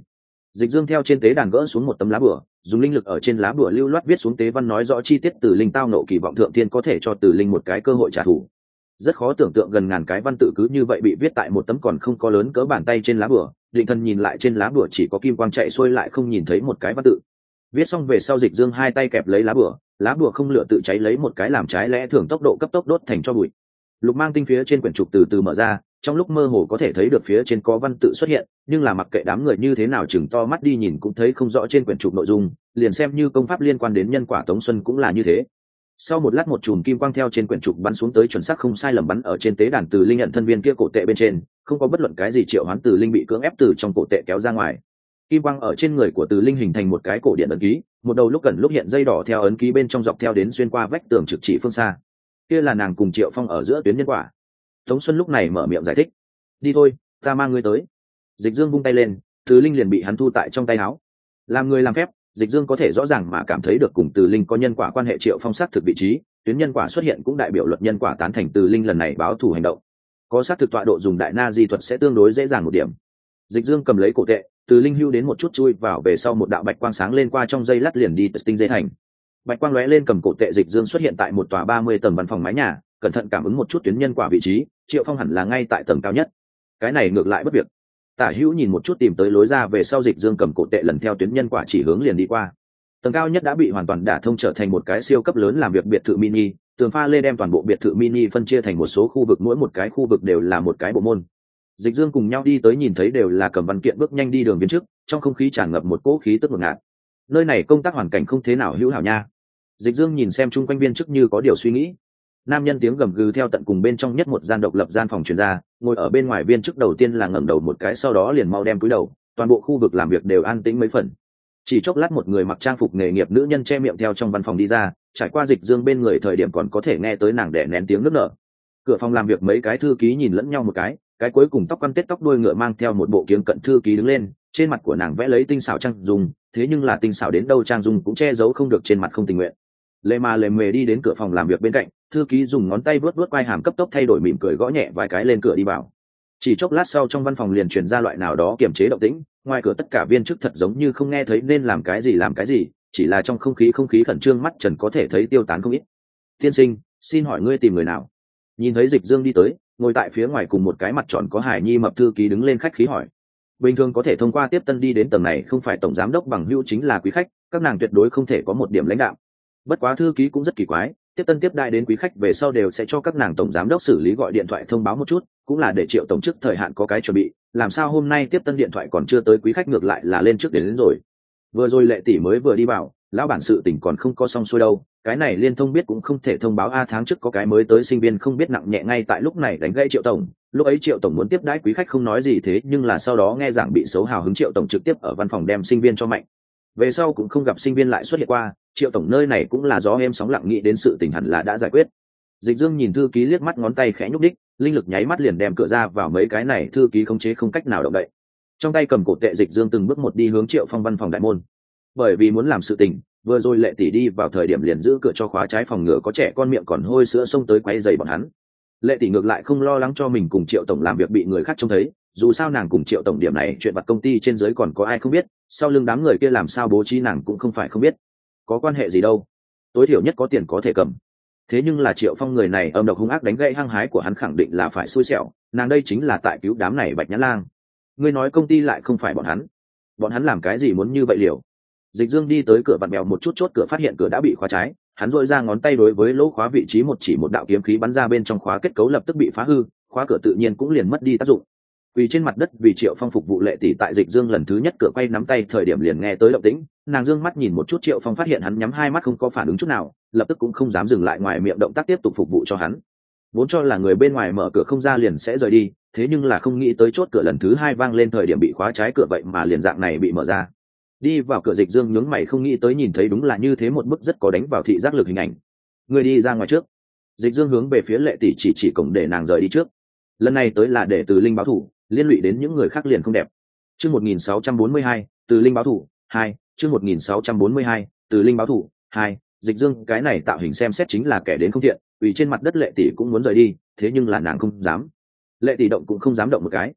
Dịch Dương theo trên tế đàn gỡ xuống một tấm lá bùa, dùng linh lực ở trên lá bùa lưu loát viết xuống tế văn nói rõ chi tiết Từ Linh tao nộ kỳ vọng thượng thiên có thể cho Từ Linh một cái cơ hội trả thù. Rất khó tưởng tượng gần ngàn cái văn tự cứ như vậy bị viết tại một tấm còn không có lớn cỡ bàn tay trên lá bùa, Định Thần nhìn lại trên lá bùa chỉ có kim quang chạy xuôi lại không nhìn thấy một cái văn tự. Viết xong về sau Dịch Dương hai tay kẹp lấy lá bùa, lá bùa không lựa tự cháy lấy một cái làm trái lẽ thường tốc độ cấp tốc đốt thành cho bụi. Lục mang tinh phía trên quyển trục từ từ mở ra, trong lúc mơ hồ có thể thấy được phía trên có văn tự xuất hiện, nhưng là mặc kệ đám người như thế nào chừng to mắt đi nhìn cũng thấy không rõ trên quyển trục nội dung, liền xem như công pháp liên quan đến nhân quả Tống Xuân cũng là như thế. Sau một lát một chùm kim quang theo trên quyển trục bắn xuống tới chuẩn xác không sai lầm bắn ở trên tế đàn Từ Linh nhận thân viên kia cổ tệ bên trên, không có bất luận cái gì triệu hoán Từ Linh bị cưỡng ép từ trong cổ tệ kéo ra ngoài. Kim quang ở trên người của Từ Linh hình thành một cái cổ điện ấn ký, một đầu lúc gần lúc hiện dây đỏ theo ấn ký bên trong dọc theo đến xuyên qua vách tường trực chỉ phương xa. Kia là nàng cùng Triệu Phong ở giữa tuyến nhân quả. Tống Xuân lúc này mở miệng giải thích: "Đi thôi, ta mang ngươi tới." Dịch Dương vung tay lên, Từ Linh liền bị hắn thu tại trong tay áo. Làm người làm phép, Dịch Dương có thể rõ ràng mà cảm thấy được cùng Từ Linh có nhân quả quan hệ Triệu Phong xác thực vị trí, tuyến nhân quả xuất hiện cũng đại biểu luật nhân quả tán thành Từ Linh lần này báo thù hành động. Có xác thực tọa độ dùng đại na di thuật sẽ tương đối dễ dàng một điểm. Dịch Dương cầm lấy cổ tệ, Từ Linh hưu đến một chút chui vào về sau một đạo bạch quang sáng lên qua trong dây lát liền đi tinh dây thành. Bạch quang lóe lên cầm cổ tệ Dịch Dương xuất hiện tại một tòa ba mươi tầng văn phòng mái nhà, cẩn thận cảm ứng một chút tuyến nhân quả vị trí, Triệu Phong hẳn là ngay tại tầng cao nhất. Cái này ngược lại bất việc. Tả Hữu nhìn một chút tìm tới lối ra về sau Dịch Dương cầm cổ tệ lần theo tuyến nhân quả chỉ hướng liền đi qua. Tầng cao nhất đã bị hoàn toàn đả thông trở thành một cái siêu cấp lớn làm việc biệt thự mini, tường pha lê đem toàn bộ biệt thự mini phân chia thành một số khu vực, mỗi một cái khu vực đều là một cái bộ môn. Dịch Dương cùng nhau đi tới nhìn thấy đều là cầm văn kiện bước nhanh đi đường viên trước, trong không khí tràn ngập một cỗ khí tức ngột ngạt. Nơi này công tác hoàn cảnh không thế nào hữu hảo nha. Dịch Dương nhìn xem chung quanh viên chức như có điều suy nghĩ. Nam nhân tiếng gầm gừ theo tận cùng bên trong nhất một gian độc lập gian phòng truyền ra, ngồi ở bên ngoài viên chức đầu tiên là ngẩng đầu một cái sau đó liền mau đem cúi đầu, toàn bộ khu vực làm việc đều an tĩnh mấy phần. Chỉ chốc lát một người mặc trang phục nghề nghiệp nữ nhân che miệng theo trong văn phòng đi ra, trải qua Dịch Dương bên người thời điểm còn có thể nghe tới nàng đẻ nén tiếng nức nở. Cửa phòng làm việc mấy cái thư ký nhìn lẫn nhau một cái, cái cuối cùng tóc quăn tết tóc đuôi ngựa mang theo một bộ kiếng cận thư ký đứng lên, trên mặt của nàng vẽ lấy tinh xảo trang dung, thế nhưng là tinh xảo đến đâu trang dung cũng che giấu không được trên mặt không tình nguyện. Lê mà lề mề đi đến cửa phòng làm việc bên cạnh, thư ký dùng ngón tay vuốt vuốt quai hàm cấp tốc thay đổi mỉm cười gõ nhẹ vài cái lên cửa đi vào. Chỉ chốc lát sau trong văn phòng liền truyền ra loại nào đó kiềm chế động tĩnh, ngoài cửa tất cả viên chức thật giống như không nghe thấy nên làm cái gì làm cái gì, chỉ là trong không khí không khí khẩn trương mắt Trần có thể thấy tiêu tán không ít. "Tiên sinh, xin hỏi ngươi tìm người nào?" Nhìn thấy Dịch Dương đi tới, ngồi tại phía ngoài cùng một cái mặt tròn có hài nhi mập thư ký đứng lên khách khí hỏi. Bình thường có thể thông qua tiếp tân đi đến tầng này không phải tổng giám đốc bằng hữu chính là quý khách, các nàng tuyệt đối không thể có một điểm lãnh đạo. Bất quá thư ký cũng rất kỳ quái, tiếp tân tiếp đại đến quý khách về sau đều sẽ cho các nàng tổng giám đốc xử lý gọi điện thoại thông báo một chút, cũng là để Triệu tổng chức thời hạn có cái chuẩn bị, làm sao hôm nay tiếp tân điện thoại còn chưa tới quý khách ngược lại là lên trước đến, đến rồi. Vừa rồi Lệ tỷ mới vừa đi vào, lão bản sự tình còn không có xong xuôi đâu, cái này liên thông biết cũng không thể thông báo a, tháng trước có cái mới tới sinh viên không biết nặng nhẹ ngay tại lúc này đánh gãy Triệu tổng, lúc ấy Triệu tổng muốn tiếp đãi quý khách không nói gì thế nhưng là sau đó nghe giảng bị xấu hào hứng Triệu tổng trực tiếp ở văn phòng đem sinh viên cho mạnh. Về sau cũng không gặp sinh viên lại xuất hiện qua, Triệu tổng nơi này cũng là gió êm sóng lặng nghĩ đến sự tình hẳn là đã giải quyết. Dịch Dương nhìn thư ký liếc mắt ngón tay khẽ nhúc đích, linh lực nháy mắt liền đem cửa ra vào mấy cái này thư ký khống chế không cách nào động đậy. Trong tay cầm cổ tệ Dịch Dương từng bước một đi hướng Triệu Phong văn phòng đại môn. Bởi vì muốn làm sự tình, vừa rồi Lệ tỷ đi vào thời điểm liền giữ cửa cho khóa trái phòng ngừa có trẻ con miệng còn hôi sữa xông tới quấy rầy bọn hắn. Lệ tỷ ngược lại không lo lắng cho mình cùng Triệu tổng làm việc bị người khác trông thấy, dù sao nàng cùng Triệu tổng điểm này chuyện vặt công ty trên dưới còn có ai không biết, sau lưng đám người kia làm sao bố trí nàng cũng không phải không biết. Có quan hệ gì đâu, tối thiểu nhất có tiền có thể cầm. Thế nhưng là Triệu Phong người này âm độc hung ác đánh gãy hăng hái của hắn khẳng định là phải xui xẻo, nàng đây chính là tại cứu đám này Bạch Nhã Lang. Ngươi nói công ty lại không phải bọn hắn, bọn hắn làm cái gì muốn như vậy liều? Dịch Dương đi tới cửa vặn bèo một chút chốt cửa phát hiện cửa đã bị khóa trái, hắn dội ra ngón tay đối với lỗ khóa vị trí một chỉ một đạo kiếm khí bắn ra bên trong khóa kết cấu lập tức bị phá hư, khóa cửa tự nhiên cũng liền mất đi tác dụng. Vì trên mặt đất vì Triệu Phong phục vụ Lệ tỷ tại Dịch Dương lần thứ nhất cửa quay nắm tay thời điểm liền nghe tới động tĩnh, nàng dương mắt nhìn một chút Triệu Phong phát hiện hắn nhắm hai mắt không có phản ứng chút nào, lập tức cũng không dám dừng lại ngoài miệng động tác tiếp tục phục vụ cho hắn. Vốn cho là người bên ngoài mở cửa không ra liền sẽ rời đi, thế nhưng là không nghĩ tới chốt cửa lần thứ hai vang lên thời điểm bị khóa trái cửa vậy mà liền dạng này bị mở ra. Đi vào cửa Dịch Dương nhướng mày không nghĩ tới nhìn thấy đúng là như thế một bức rất có đánh vào thị giác lực hình ảnh. Người đi ra ngoài trước. Dịch Dương hướng về phía Lệ tỷ chỉ chỉ cổng để nàng rời đi trước. Lần này tới là để Từ Linh báo thủ, liên lụy đến những người khác liền không đẹp. Chương một nghìn sáu trăm bốn mươi hai, Từ Linh báo thủ hai, chương một nghìn sáu trăm bốn mươi hai, Từ Linh báo thủ hai. Dịch Dương cái này tạo hình xem xét chính là kẻ đến không thiện, vì trên mặt đất Lệ tỷ cũng muốn rời đi, thế nhưng là nàng không dám. Lệ tỷ động cũng không dám động một cái.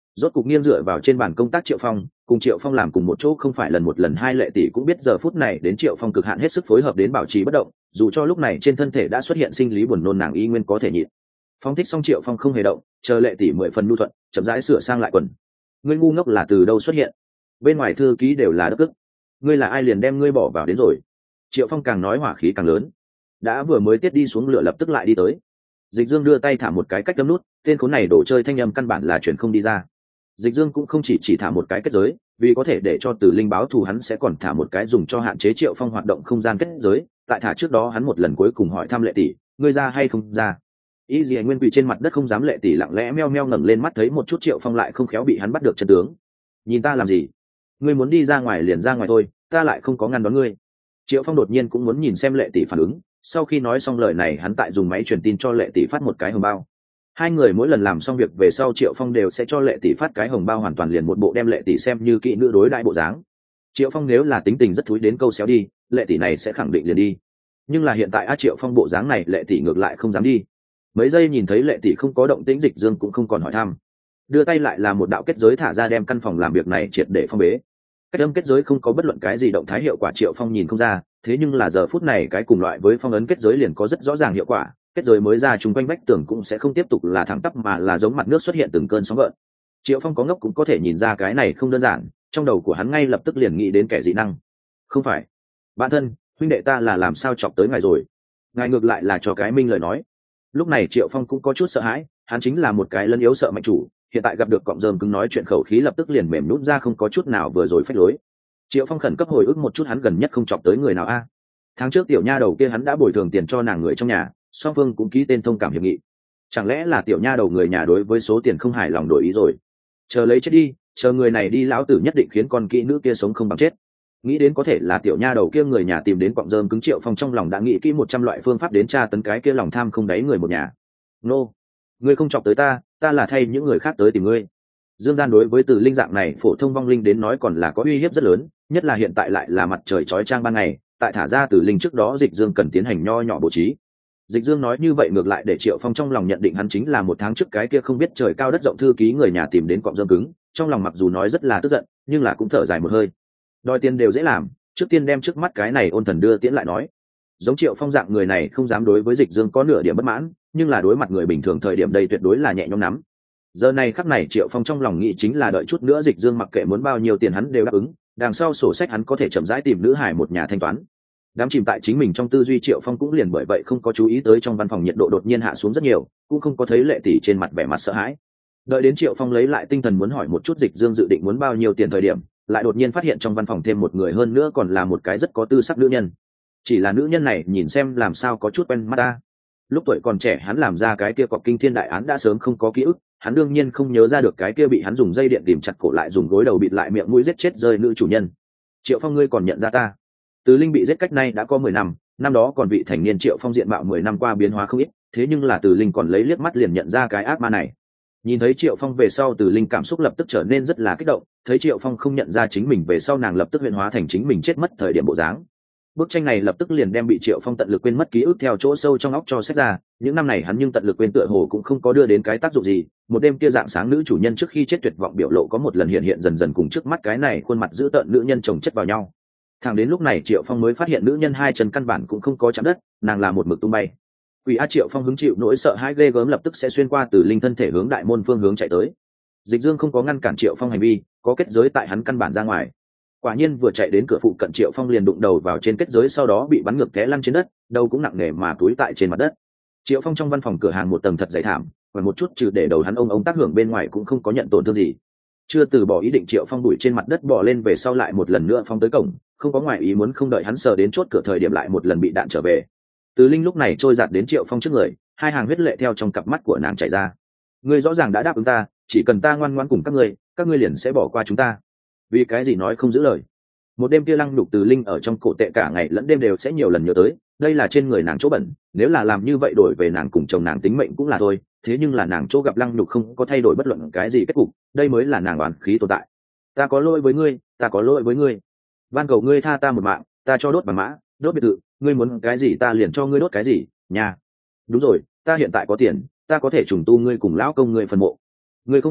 Rốt cục nghiêng dựa vào trên bàn công tác Triệu Phong, cùng Triệu Phong làm cùng một chỗ không phải lần một lần hai, Lệ tỷ cũng biết giờ phút này đến Triệu Phong cực hạn hết sức phối hợp đến bảo trì bất động, dù cho lúc này trên thân thể đã xuất hiện sinh lý buồn nôn nàng y nguyên có thể nhịn. Phong thích xong Triệu Phong không hề động, chờ Lệ tỷ mười phần nhu thuận, chậm rãi sửa sang lại quần. Ngươi ngu ngốc là từ đâu xuất hiện? Bên ngoài thư ký đều là đất ức. Ngươi là ai liền đem ngươi bỏ vào đến rồi? Triệu Phong càng nói hỏa khí càng lớn. Đã vừa mới tiết đi xuống lửa lập tức lại đi tới. Dịch Dương đưa tay thả một cái cách đâm nút, tên khốn này đổ chơi thanh âm căn bản là chuyển không đi ra. Dịch Dương cũng không chỉ chỉ thả một cái kết giới, vì có thể để cho Từ Linh báo thù hắn sẽ còn thả một cái dùng cho hạn chế Triệu Phong hoạt động không gian kết giới. Tại thả trước đó hắn một lần cuối cùng hỏi thăm Lệ tỷ, ngươi ra hay không ra? Y Dì Nguyên quỳ trên mặt đất không dám. Lệ tỷ lặng lẽ meo meo ngẩng lên mắt thấy một chút Triệu Phong lại không khéo bị hắn bắt được chân tướng. Nhìn ta làm gì? Ngươi muốn đi ra ngoài liền ra ngoài thôi, ta lại không có ngăn đón ngươi. Triệu Phong đột nhiên cũng muốn nhìn xem Lệ tỷ phản ứng. Sau khi nói xong lời này hắn tại dùng máy truyền tin cho Lệ tỷ phát một cái hồng bao. Hai người mỗi lần làm xong việc về sau Triệu Phong đều sẽ cho Lệ tỷ phát cái hồng bao hoàn toàn liền một bộ đem Lệ tỷ xem như kỹ nữ đối đại bộ dáng. Triệu Phong nếu là tính tình rất thúi đến câu xéo đi, Lệ tỷ này sẽ khẳng định liền đi. Nhưng là hiện tại a Triệu Phong bộ dáng này Lệ tỷ ngược lại không dám đi. Mấy giây nhìn thấy Lệ tỷ không có động tĩnh, Dịch Dương cũng không còn hỏi thăm. Đưa tay lại là một đạo kết giới thả ra đem căn phòng làm việc này triệt để phong bế. Cách âm kết giới không có bất luận cái gì động thái hiệu quả Triệu Phong nhìn không ra, thế nhưng là giờ phút này cái cùng loại với phong ấn kết giới liền có rất rõ ràng hiệu quả. Kết giới mới ra chung quanh vách tường cũng sẽ không tiếp tục là thẳng tắp mà là giống mặt nước xuất hiện từng cơn sóng gợn. Triệu Phong có ngốc cũng có thể nhìn ra cái này không đơn giản, trong đầu của hắn ngay lập tức liền nghĩ đến kẻ dị năng. Không phải, bạn thân, huynh đệ ta là làm sao chọc tới ngài rồi? Ngài ngược lại là cho cái minh lời nói. Lúc này Triệu Phong cũng có chút sợ hãi, hắn chính là một cái lân yếu sợ mạnh chủ, hiện tại gặp được cọng rơm cứng nói chuyện khẩu khí lập tức liền mềm nhũn ra không có chút nào vừa rồi phách lối. Triệu Phong khẩn cấp hồi ức một chút hắn gần nhất không chọc tới người nào a. Tháng trước tiểu nha đầu kia hắn đã bồi thường tiền cho nàng người trong nhà, song phương cũng ký tên thông cảm hiệp nghị. Chẳng lẽ là tiểu nha đầu người nhà đối với số tiền không hài lòng đổi ý rồi? Chờ lấy chết đi, chờ người này đi lão tử nhất định khiến con kỹ nữ kia sống không bằng chết. Nghĩ đến có thể là tiểu nha đầu kia người nhà tìm đến cọng rơm cứng, Triệu Phong trong lòng đã nghĩ kỹ một trăm loại phương pháp đến tra tấn cái kia lòng tham không đáy người một nhà. Nô, ngươi không chọc tới ta, ta là thay những người khác tới tìm ngươi. Dương gian đối với Từ Linh dạng này phổ thông vong linh đến nói còn là có uy hiếp rất lớn, nhất là hiện tại lại là mặt trời chói chang ban ngày, tại thả ra Từ Linh trước đó Dịch Dương cần tiến hành nho nhỏ bố trí. Dịch Dương nói như vậy ngược lại để Triệu Phong trong lòng nhận định hắn chính là một tháng trước cái kia không biết trời cao đất rộng thư ký người nhà tìm đến cọng rơm cứng, trong lòng mặc dù nói rất là tức giận, nhưng là cũng thở dài một hơi. Đòi tiền đều dễ làm, trước tiên đem trước mắt cái này ôn thần đưa tiễn lại nói. Giống Triệu Phong dạng người này không dám đối với Dịch Dương có nửa điểm bất mãn, nhưng là đối mặt người bình thường thời điểm đây tuyệt đối là nhẹ nhõm nắm. Giờ này khắc này Triệu Phong trong lòng nghĩ chính là đợi chút nữa Dịch Dương mặc kệ muốn bao nhiêu tiền hắn đều đáp ứng, đằng sau sổ sách hắn có thể chậm rãi tìm nữ hải một nhà thanh toán. Đám chìm tại chính mình trong tư duy Triệu Phong cũng liền bởi vậy không có chú ý tới trong văn phòng nhiệt độ đột nhiên hạ xuống rất nhiều, cũng không có thấy Lệ tỷ trên mặt vẻ mặt sợ hãi. Đợi đến Triệu Phong lấy lại tinh thần muốn hỏi một chút Dịch Dương dự định muốn bao nhiêu tiền thời điểm, lại đột nhiên phát hiện trong văn phòng thêm một người, hơn nữa còn là một cái rất có tư sắc nữ nhân. Chỉ là nữ nhân này nhìn xem làm sao có chút quen mắt ta. Lúc tuổi còn trẻ hắn làm ra cái kia cọc kinh thiên đại án đã sớm không có ký ức, hắn đương nhiên không nhớ ra được cái kia bị hắn dùng dây điện tìm chặt cổ lại dùng gối đầu bịt lại miệng mũi giết chết rơi nữ chủ nhân. Triệu Phong, ngươi còn nhận ra ta? Từ Linh bị giết cách nay đã có mười năm, năm đó còn vị thành niên Triệu Phong diện mạo mười năm qua biến hóa không ít, thế nhưng là Từ Linh còn lấy liếc mắt liền nhận ra cái ác ma này. Nhìn thấy Triệu Phong về sau Từ Linh cảm xúc lập tức trở nên rất là kích động, thấy Triệu Phong không nhận ra chính mình về sau nàng lập tức huyện hóa thành chính mình chết mất thời điểm bộ dáng. Bức tranh này lập tức liền đem bị Triệu Phong tận lực quên mất ký ức theo chỗ sâu trong óc cho xét ra, những năm này hắn nhưng tận lực quên tựa hồ cũng không có đưa đến cái tác dụng gì. Một đêm kia dạng sáng nữ chủ nhân trước khi chết tuyệt vọng biểu lộ có một lần hiện hiện dần dần cùng trước mắt cái này khuôn mặt dữ tợn nữ nhân chồng chất vào nhau. Thẳng đến lúc này Triệu Phong mới phát hiện nữ nhân hai chân căn bản cũng không có chạm đất, nàng là một mực tung bay. Quỷ A Triệu Phong hứng chịu nỗi sợ hãi ghê gớm lập tức sẽ xuyên qua Từ Linh thân thể hướng đại môn phương hướng chạy tới. Dịch Dương không có ngăn cản Triệu Phong hành vi, có kết giới tại hắn căn bản ra ngoài. Quả nhiên vừa chạy đến cửa phụ cận Triệu Phong liền đụng đầu vào trên kết giới, sau đó bị bắn ngược té lăn trên đất, đầu cũng nặng nề mà túi tại trên mặt đất. Triệu Phong trong văn phòng cửa hàng một tầng thật dày thảm, và một chút trừ để đầu hắn ông ông tác hưởng bên ngoài cũng không có nhận tổn thương gì. Chưa từ bỏ ý định Triệu Phong đuổi trên mặt đất bò lên về sau lại một lần nữa phong tới cổng, không có ngoại ý muốn không đợi hắn sờ đến chốt cửa thời điểm lại một lần bị đạn trở về. Từ Linh lúc này trôi giạt đến Triệu Phong trước người, hai hàng huyết lệ theo trong cặp mắt của nàng chảy ra. Ngươi rõ ràng đã đáp ứng ta, chỉ cần ta ngoan ngoãn cùng các ngươi, các ngươi liền sẽ bỏ qua chúng ta. Vì cái gì nói không giữ lời? Một đêm kia lăng nhục Từ Linh ở trong cổ tệ cả ngày lẫn đêm đều sẽ nhiều lần nhớ tới, đây là trên người nàng chỗ bẩn, nếu là làm như vậy đổi về nàng cùng chồng nàng tính mệnh cũng là thôi, thế nhưng là nàng chỗ gặp lăng nhục không có thay đổi bất luận cái gì kết cục, đây mới là nàng oán khí tồn tại. Ta có lỗi với ngươi, ta có lỗi với ngươi. Van cầu ngươi tha ta một mạng, ta cho đốt bằng mã, đốt biệt thự, ngươi muốn cái gì ta liền cho ngươi đốt cái gì, nhà. Đúng rồi, ta hiện tại có tiền, ta có thể trùng tu ngươi cùng lão công ngươi phần mộ. Ngươi không biết đi,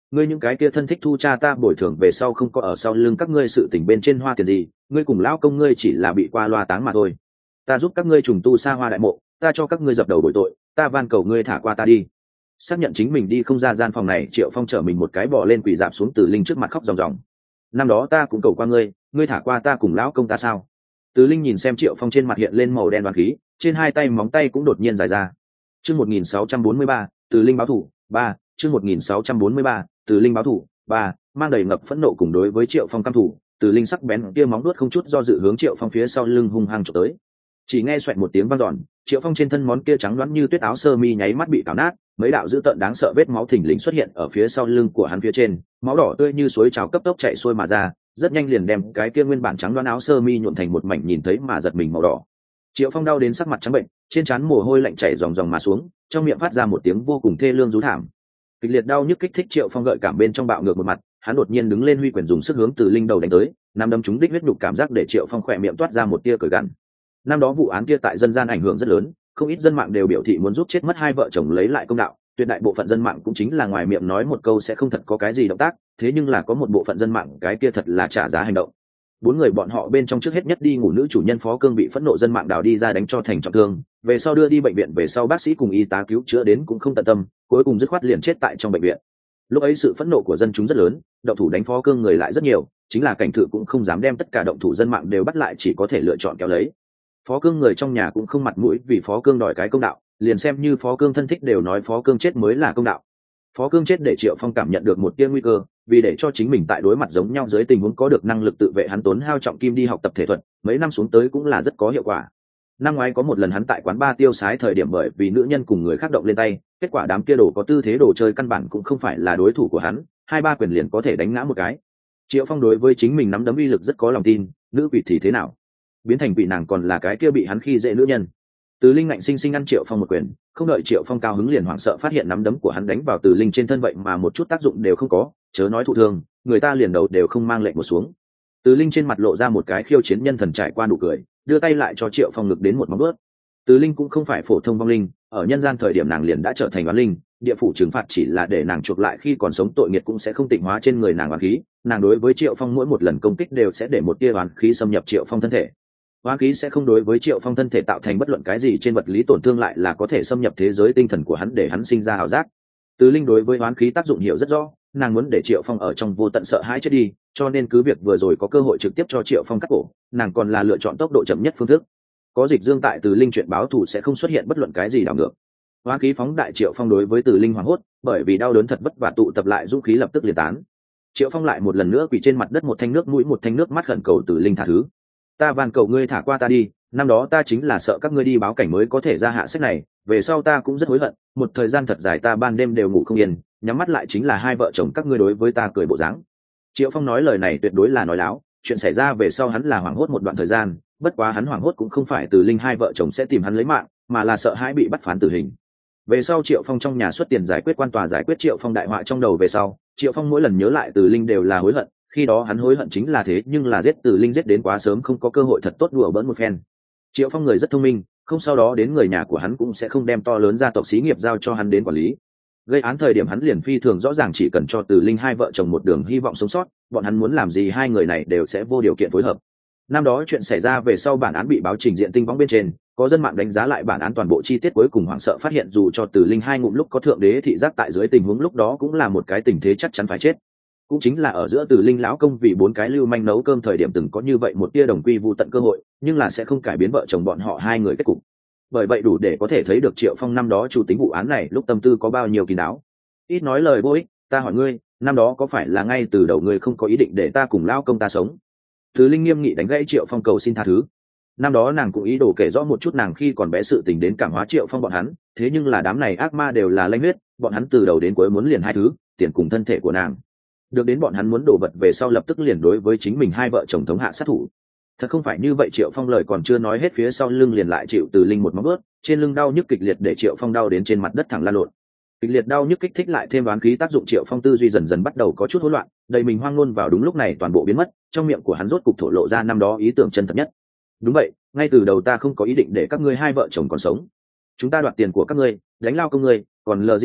ngươi những cái kia thân thích thu cha ta bồi thường về sau không có ở sau lưng các ngươi sự tình bên trên hoa tiền gì, ngươi cùng lão công ngươi chỉ là bị qua loa táng mà thôi. Ta giúp các ngươi trùng tu xa hoa đại mộ, ta cho các ngươi dập đầu bồi tội, ta van cầu ngươi thả qua ta đi. Xác nhận chính mình đi không ra gian phòng này, Triệu Phong trở mình một cái bò lên quỳ dạp xuống Từ Linh trước mặt khóc ròng ròng. Năm đó ta cũng cầu qua ngươi, ngươi thả qua ta cùng lão công ta sao? Từ Linh nhìn xem Triệu Phong trên mặt hiện lên màu đen đoán khí, trên hai tay móng tay cũng đột nhiên dài ra. Chương một nghìn sáu trăm bốn mươi ba, Từ Linh báo thủ, ba, chương một nghìn sáu trăm bốn mươi ba, Từ Linh báo thủ, ba, mang đầy ngập phẫn nộ cùng đối với Triệu Phong căm thủ, Từ Linh sắc bén kia móng vuốt không chút do dự hướng Triệu Phong phía sau lưng hung hăng chụp tới. Chỉ nghe xoẹt một tiếng vang dọn, Triệu Phong trên thân món kia trắng loáng như tuyết áo sơ mi nháy mắt bị cào nát, mấy đạo dữ tợn đáng sợ vết máu thình lình xuất hiện ở phía sau lưng của hắn phía trên, máu đỏ tươi như suối trào cấp tốc chảy xuôi mà ra, rất nhanh liền đem cái kia nguyên bản trắng loáng áo sơ mi nhuộm thành một mảnh nhìn thấy mà giật mình màu đỏ. Triệu Phong đau đến sắc mặt trắng bệnh, trên trán mồ hôi lạnh chảy ròng ròng mà xuống, trong miệng phát ra một tiếng vô cùng thê lương rú thảm. Kịch liệt đau nhức kích thích Triệu Phong gợi cảm bên trong bạo ngược một mặt, hắn đột nhiên đứng lên huy quyền dùng sức hướng Từ Linh đầu đánh tới, năm đấm trúng đích huyết nhục cảm giác để Triệu Phong khỏe miệng toát ra một tia cười gằn. Năm đó vụ án kia tại dân gian ảnh hưởng rất lớn, không ít dân mạng đều biểu thị muốn giúp chết mất hai vợ chồng lấy lại công đạo, tuyệt đại bộ phận dân mạng cũng chính là ngoài miệng nói một câu sẽ không thật có cái gì động tác, thế nhưng là có một bộ phận dân mạng cái kia thật là trả giá hành động. Bốn người bọn họ bên trong trước hết nhất đi ngủ nữ chủ nhân Phó Cương bị phẫn nộ dân mạng đào đi ra đánh cho thành trọng thương, về sau đưa đi bệnh viện, về sau bác sĩ cùng y tá cứu chữa đến cũng không tận tâm, cuối cùng dứt khoát liền chết tại trong bệnh viện. Lúc ấy sự phẫn nộ của dân chúng rất lớn, động thủ đánh Phó Cương người lại rất nhiều, chính là cảnh thự cũng không dám đem tất cả động thủ dân mạng đều bắt lại, chỉ có thể lựa chọn kéo lấy. Phó Cương người trong nhà cũng không mặt mũi vì Phó Cương đòi cái công đạo, liền xem như Phó Cương thân thích đều nói Phó Cương chết mới là công đạo. Phó Cương chết để Triệu Phong cảm nhận được một tia nguy cơ, vì để cho chính mình tại đối mặt giống nhau dưới tình huống có được năng lực tự vệ, hắn tốn hao trọng kim đi học tập thể thuật, mấy năm xuống tới cũng là rất có hiệu quả. Năm ngoái có một lần hắn tại quán bar tiêu sái thời điểm bởi vì nữ nhân cùng người khác động lên tay, kết quả đám kia đồ có tư thế đồ chơi căn bản cũng không phải là đối thủ của hắn, hai ba quyền liền có thể đánh ngã một cái. Triệu Phong đối với chính mình nắm đấm uy lực rất có lòng tin, nữ quỷ thì thế nào? Biến thành quỷ nàng còn là cái kia bị hắn khi dễ nữ nhân. Từ Linh ngạnh sinh sinh ăn Triệu Phong một quyền, không đợi Triệu Phong cao hứng liền hoảng sợ phát hiện nắm đấm của hắn đánh vào Từ Linh trên thân vậy mà một chút tác dụng đều không có, chớ nói thụ thương, người ta liền đầu đều không mang lệnh một xuống. Từ Linh trên mặt lộ ra một cái khiêu chiến nhân thần trải qua nụ cười, đưa tay lại cho Triệu Phong ngực đến một móng vuốt. Từ Linh cũng không phải phổ thông vong linh, ở nhân gian thời điểm nàng liền đã trở thành oán linh, địa phủ trừng phạt chỉ là để nàng chuộc lại khi còn sống tội nghiệt cũng sẽ không tịnh hóa trên người nàng oán khí, nàng đối với Triệu Phong mỗi một lần công kích đều sẽ để một tia oán khí xâm nhập Triệu Phong thân thể. Oán khí sẽ không đối với Triệu Phong thân thể tạo thành bất luận cái gì trên vật lý tổn thương, lại là có thể xâm nhập thế giới tinh thần của hắn để hắn sinh ra ảo giác. Từ Linh đối với oán khí tác dụng hiểu rất rõ, nàng muốn để Triệu Phong ở trong vô tận sợ hãi chết đi, cho nên cứ việc vừa rồi có cơ hội trực tiếp cho Triệu Phong cắt cổ, nàng còn là lựa chọn tốc độ chậm nhất phương thức. Có dịch dương tại Từ Linh chuyện báo thù sẽ không xuất hiện bất luận cái gì đảo ngược. Oán khí phóng đại, Triệu Phong đối với Từ Linh hoảng hốt, bởi vì đau đớn thật vất vả tụ tập lại dũng khí lập tức liền tán. Triệu Phong lại một lần nữa quỳ trên mặt đất, một thanh nước mũi một thanh nước mắt khẩn cầu Từ Linh tha thứ. Ta van cầu ngươi thả qua ta đi, năm đó ta chính là sợ các ngươi đi báo cảnh mới có thể ra hạ sách này, về sau ta cũng rất hối hận, một thời gian thật dài ta ban đêm đều ngủ không yên, nhắm mắt lại chính là hai vợ chồng các ngươi đối với ta cười bộ dáng. Triệu Phong nói lời này tuyệt đối là nói láo, chuyện xảy ra về sau hắn là hoảng hốt một đoạn thời gian, bất quá hắn hoảng hốt cũng không phải Từ Linh hai vợ chồng sẽ tìm hắn lấy mạng, mà là sợ hãi bị bắt phán tử hình. Về sau Triệu Phong trong nhà xuất tiền giải quyết quan tòa giải quyết Triệu Phong đại họa trong đầu về sau, Triệu Phong mỗi lần nhớ lại Từ Linh đều là hối hận, khi đó hắn hối hận chính là thế, nhưng là giết Từ Linh giết đến quá sớm, không có cơ hội thật tốt đùa bỡn một phen. Triệu Phong người rất thông minh, không sau đó đến người nhà của hắn cũng sẽ không đem to lớn gia tộc xí nghiệp giao cho hắn đến quản lý. Gây án thời điểm hắn liền phi thường rõ ràng, chỉ cần cho Từ Linh hai vợ chồng một đường hy vọng sống sót, bọn hắn muốn làm gì hai người này đều sẽ vô điều kiện phối hợp. Năm đó chuyện xảy ra về sau bản án bị báo trình diện tinh võng bên trên, có dân mạng đánh giá lại bản án toàn bộ chi tiết, cuối cùng hoảng sợ phát hiện dù cho Từ Linh hai ngụm lúc có thượng đế thị giác tại dưới tình huống lúc đó cũng là một cái tình thế chắc chắn phải chết. Cũng chính là ở giữa Từ Linh lão công vì bốn cái lưu manh nấu cơm thời điểm từng có như vậy một tia đồng quy vu tận cơ hội, nhưng là sẽ không cải biến vợ chồng bọn họ hai người kết cục. Bởi vậy đủ để có thể thấy được Triệu Phong năm đó chủ tính vụ án này lúc tâm tư có bao nhiêu kín đáo. Ít nói lời vô ích, ta hỏi ngươi, năm đó có phải là ngay từ đầu ngươi không có ý định để ta cùng lão công ta sống? Từ Linh nghiêm nghị đánh gãy Triệu Phong cầu xin tha thứ. Năm đó nàng cũng ý đồ kể rõ một chút nàng khi còn bé sự tình đến cảm hóa Triệu Phong bọn hắn, thế nhưng là đám này ác ma đều là lanh huyết, bọn hắn từ đầu đến cuối muốn liền hai thứ, tiền cùng thân thể của nàng. Được đến bọn hắn muốn đổ vật về sau lập tức liền đối với chính mình hai vợ chồng thống hạ sát thủ. Thật không phải như vậy, Triệu Phong lời còn chưa nói hết, phía sau lưng liền lại chịu Từ Linh một móng vuốt, trên lưng đau nhức kịch liệt để Triệu Phong đau đến trên mặt đất thẳng lăn lộn. Kịch liệt đau nhức kích thích lại thêm đoán khí tác dụng, Triệu Phong tư duy dần dần bắt đầu có chút hỗn loạn, đầy mình hoang ngôn vào đúng lúc này toàn bộ biến mất, trong miệng của hắn rốt cục thổ lộ ra năm đó ý tưởng chân thật nhất. Đúng vậy, ngay từ đầu ta không có ý định để các ngươi hai vợ chồng còn sống. Chúng ta đoạt tiền của các ngươi, đánh lao công ngươi, còn lờ gì ngươi,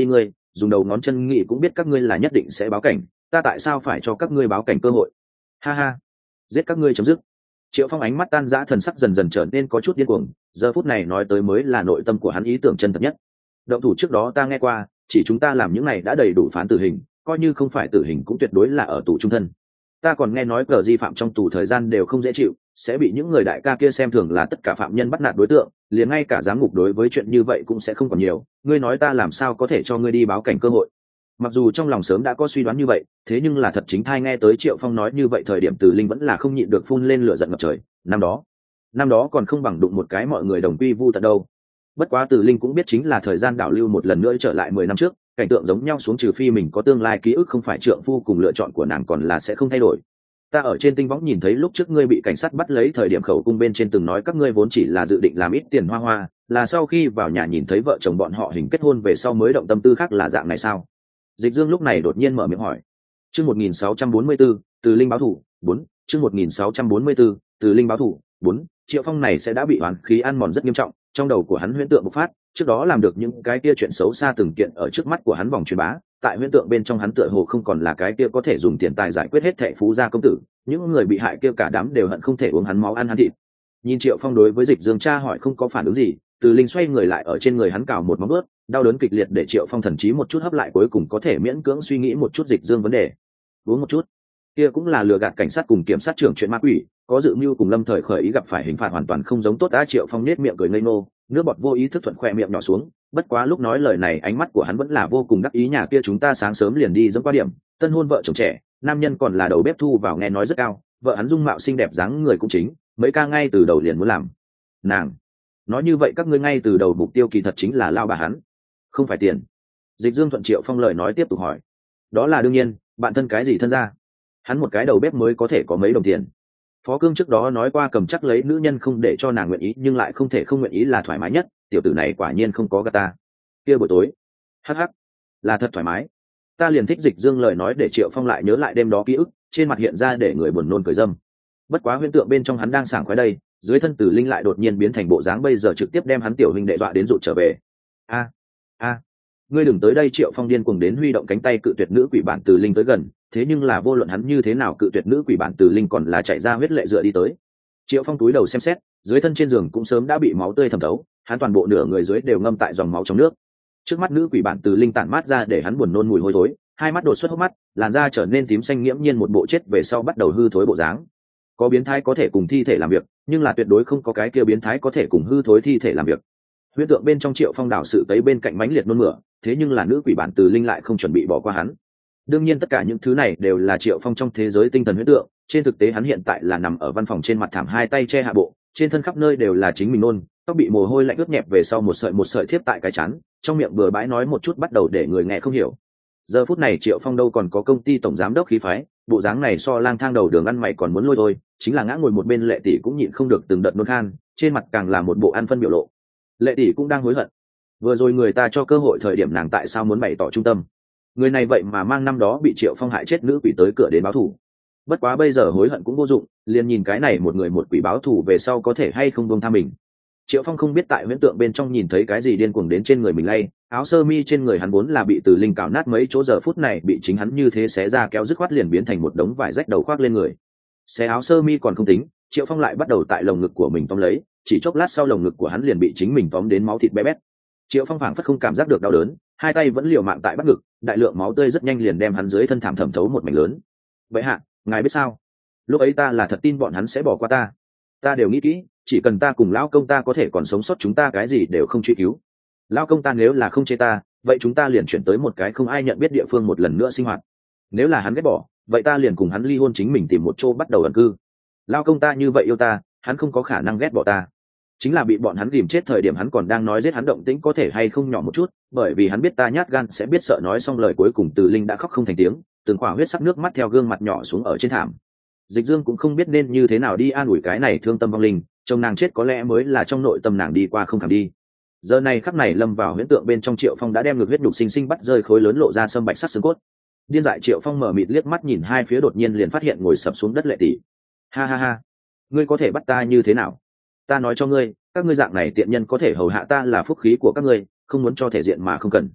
dùng đầu ngón chân nghĩ cũng biết các ngươi là nhất định sẽ báo cảnh, ta tại sao phải cho các ngươi báo cảnh cơ hội? Ha ha, giết các ngươi chấm dứt. Triệu Phong ánh mắt tan rã, thần sắc dần dần trở nên có chút điên cuồng, giờ phút này nói tới mới là nội tâm của hắn ý tưởng chân thật nhất. Động thủ trước đó ta nghe qua, chỉ chúng ta làm những này đã đầy đủ phán tử hình, coi như không phải tử hình cũng tuyệt đối là ở tù trung thân. Ta còn nghe nói cờ di phạm trong tù thời gian đều không dễ chịu, sẽ bị những người đại ca kia xem thường là tất cả phạm nhân bắt nạt đối tượng, liền ngay cả giám ngục đối với chuyện như vậy cũng sẽ không còn nhiều. Ngươi nói ta làm sao có thể cho ngươi đi báo cảnh cơ hội? Mặc dù trong lòng sớm đã có suy đoán như vậy, thế nhưng là thật chính thai nghe tới Triệu Phong nói như vậy thời điểm Từ Linh vẫn là không nhịn được phun lên lửa giận ngập trời. Năm đó, năm đó còn không bằng đụng một cái mọi người đồng quy vu tận đâu. Bất quá Từ Linh cũng biết chính là thời gian đảo lưu một lần nữa trở lại mười năm trước, cảnh tượng giống nhau xuống trừ phi mình có tương lai ký ức không phải trượng phu cùng lựa chọn của nàng còn là sẽ không thay đổi. Ta ở trên tinh võng nhìn thấy lúc trước ngươi bị cảnh sát bắt lấy thời điểm khẩu cung bên trên từng nói các ngươi vốn chỉ là dự định làm ít tiền hoa hoa, là sau khi vào nhà nhìn thấy vợ chồng bọn họ hình kết hôn về sau mới động tâm tư khác là dạng này sao? Dịch Dương lúc này đột nhiên mở miệng hỏi. Chương một nghìn sáu trăm bốn mươi tư, Từ Linh báo thủ, bốn, chương một nghìn sáu trăm bốn mươi tư, Từ Linh báo thủ, bốn. Triệu Phong này sẽ đã bị oán khí ăn mòn rất nghiêm trọng, trong đầu của hắn huyễn tượng bộc phát, trước đó làm được những cái kia chuyện xấu xa từng kiện ở trước mắt của hắn vòng truyền bá, tại huyễn tượng bên trong hắn tựa hồ không còn là cái kia có thể dùng tiền tài giải quyết hết thệ phú gia công tử, những người bị hại kia cả đám đều hận không thể uống hắn máu ăn hắn thịt. Nhìn Triệu Phong đối với Dịch Dương tra hỏi không có phản ứng gì, Từ Linh xoay người lại ở trên người hắn cào một móng vuốt, đau đớn kịch liệt để Triệu Phong thần trí một chút hấp lại cuối cùng có thể miễn cưỡng suy nghĩ một chút Dịch Dương vấn đề. Uống một chút. Kia cũng là lừa gạt cảnh sát cùng kiểm sát trưởng chuyện ma quỷ, có dự mưu cùng Lâm Thời khởi ý gặp phải hình phạt hoàn toàn không giống tốt. Đã Triệu Phong nết miệng cười ngây ngô, nước bọt vô ý thức thuận khỏe miệng nhỏ xuống, bất quá lúc nói lời này ánh mắt của hắn vẫn là vô cùng đắc ý. Nhà kia chúng ta sáng sớm liền đi dẫm qua điểm, tân hôn vợ chồng trẻ, nam nhân còn là đầu bếp thu vào nghe nói rất cao, vợ hắn dung mạo xinh đẹp dáng người cũng chính, mấy ca ngay từ đầu liền muốn làm nàng. Nói như vậy các ngươi ngay từ đầu mục tiêu kỳ thật chính là lao bà hắn, không phải tiền. Dịch Dương thuận Triệu Phong lời nói tiếp tục hỏi. Đó là đương nhiên, bạn thân cái gì thân ra, hắn một cái đầu bếp mới có thể có mấy đồng tiền. Phó Cương trước đó nói qua cầm chắc lấy nữ nhân không để cho nàng nguyện ý, nhưng lại không thể không nguyện ý là thoải mái nhất, tiểu tử này quả nhiên không có gạt ta. Kia buổi tối hắc hắc là thật thoải mái, ta liền thích. Dịch Dương lời nói để Triệu Phong lại nhớ lại đêm đó ký ức, trên mặt hiện ra để người buồn nôn cười dâm. Bất quá huyễn tượng bên trong hắn đang sảng khoái đây, dưới thân Từ Linh lại đột nhiên biến thành bộ dáng bây giờ trực tiếp đem hắn tiểu huynh đệ dọa đến rụt trở về. A a ngươi đừng tới đây. Triệu Phong điên cuồng đến huy động cánh tay cự tuyệt nữ quỷ bản Từ Linh tới gần, thế nhưng là vô luận hắn như thế nào cự tuyệt nữ quỷ bản Từ Linh còn là chạy ra huyết lệ dựa đi tới. Triệu Phong túi đầu xem xét, dưới thân trên giường cũng sớm đã bị máu tươi thẩm thấu, hắn toàn bộ nửa người dưới đều ngâm tại dòng máu trong nước. Trước mắt nữ quỷ bản Từ Linh tản mát ra để hắn buồn nôn mùi hôi thối, hai mắt đột xuất hốc mắt, làn da trở nên tím xanh, nghiễm nhiên một bộ chết về sau bắt đầu hư thối bộ dáng. Có biến thái có thể cùng thi thể làm việc, nhưng là tuyệt đối không có cái kia biến thái có thể cùng hư thối thi thể làm việc. Huyễn tượng bên trong Triệu Phong đảo sự tấy bên cạnh mãnh liệt nôn mửa, thế nhưng là nữ quỷ bản Từ Linh lại không chuẩn bị bỏ qua hắn. Đương nhiên tất cả những thứ này đều là Triệu Phong trong thế giới tinh thần huyễn tượng, trên thực tế hắn hiện tại là nằm ở văn phòng trên mặt thảm, hai tay che hạ bộ, trên thân khắp nơi đều là chính mình nôn, tóc bị mồ hôi lạnh ướt nhẹp về sau một sợi một sợi thiếp tại cái chán, trong miệng bừa bãi nói một chút bắt đầu để người nghe không hiểu. Giờ phút này Triệu Phong đâu còn có công ty tổng giám đốc khí phái, bộ dáng này so lang thang đầu đường ăn mày còn muốn lôi thôi, chính là ngã ngồi một bên Lệ tỷ cũng nhịn không được từng đợt nôn khan, trên mặt càng là một bộ ăn phân biểu lộ. Lệ tỷ cũng đang hối hận, vừa rồi người ta cho cơ hội thời điểm nàng tại sao muốn bày tỏ trung tâm, người này vậy mà mang năm đó bị Triệu Phong hại chết nữ quỷ tới cửa đến báo thù. Bất quá bây giờ hối hận cũng vô dụng, liền nhìn cái này một người một quỷ báo thù về sau có thể hay không buông tha mình. Triệu Phong không biết tại huyễn tượng bên trong nhìn thấy cái gì điên cuồng đến trên người mình lay, áo sơ mi trên người hắn vốn là bị Từ Linh cào nát mấy chỗ, giờ phút này bị chính hắn như thế xé ra kéo dứt khoát liền biến thành một đống vải rách đầu khoác lên người. Xé áo sơ mi còn không tính, Triệu Phong lại bắt đầu tại lồng ngực của mình tóm lấy, chỉ chốc lát sau lồng ngực của hắn liền bị chính mình tóm đến máu thịt bé bét. Triệu Phong phảng phất không cảm giác được đau đớn, hai tay vẫn liều mạng tại bắt ngực, đại lượng máu tươi rất nhanh liền đem hắn dưới thân thảm thẩm thấu một mảnh lớn. Vậy hạ, ngài biết sao? Lúc ấy ta là thật tin bọn hắn sẽ bỏ qua ta, ta đều nghĩ kỹ, chỉ cần ta cùng lão công ta có thể còn sống sót chúng ta cái gì đều không truy cứu. Lão công ta nếu là không chê ta, vậy chúng ta liền chuyển tới một cái không ai nhận biết địa phương một lần nữa sinh hoạt. Nếu là hắn ghét bỏ, vậy ta liền cùng hắn ly hôn, chính mình tìm một chỗ bắt đầu ẩn cư. Lão công ta như vậy yêu ta, hắn không có khả năng ghét bỏ ta. Chính là bị bọn hắn ghìm chết thời điểm hắn còn đang nói giết hắn động tĩnh có thể hay không nhỏ một chút, bởi vì hắn biết ta nhát gan sẽ biết sợ. Nói xong lời cuối cùng Từ Linh đã khóc không thành tiếng, từng khỏa huyết sắc nước mắt theo gương mặt nhỏ xuống ở trên thảm. Dịch Dương cũng không biết nên như thế nào đi an ủi cái này thương tâm vong linh, chồng nàng chết có lẽ mới là trong nội tâm nàng đi qua không thẳng đi. Giờ này khắc này lâm vào huyễn tượng bên trong Triệu Phong đã đem ngược huyết nhục sinh sinh bắt rơi khối lớn lộ ra sâm bạch sắc xương cốt. Điên dại Triệu Phong mở mịt liếc mắt nhìn hai phía, đột nhiên liền phát hiện ngồi sập xuống đất Lệ tỷ. Ha ha ha, ngươi có thể bắt ta như thế nào? Ta nói cho ngươi, các ngươi dạng này tiện nhân có thể hầu hạ ta là phúc khí của các ngươi, không muốn cho thể diện mà không cần.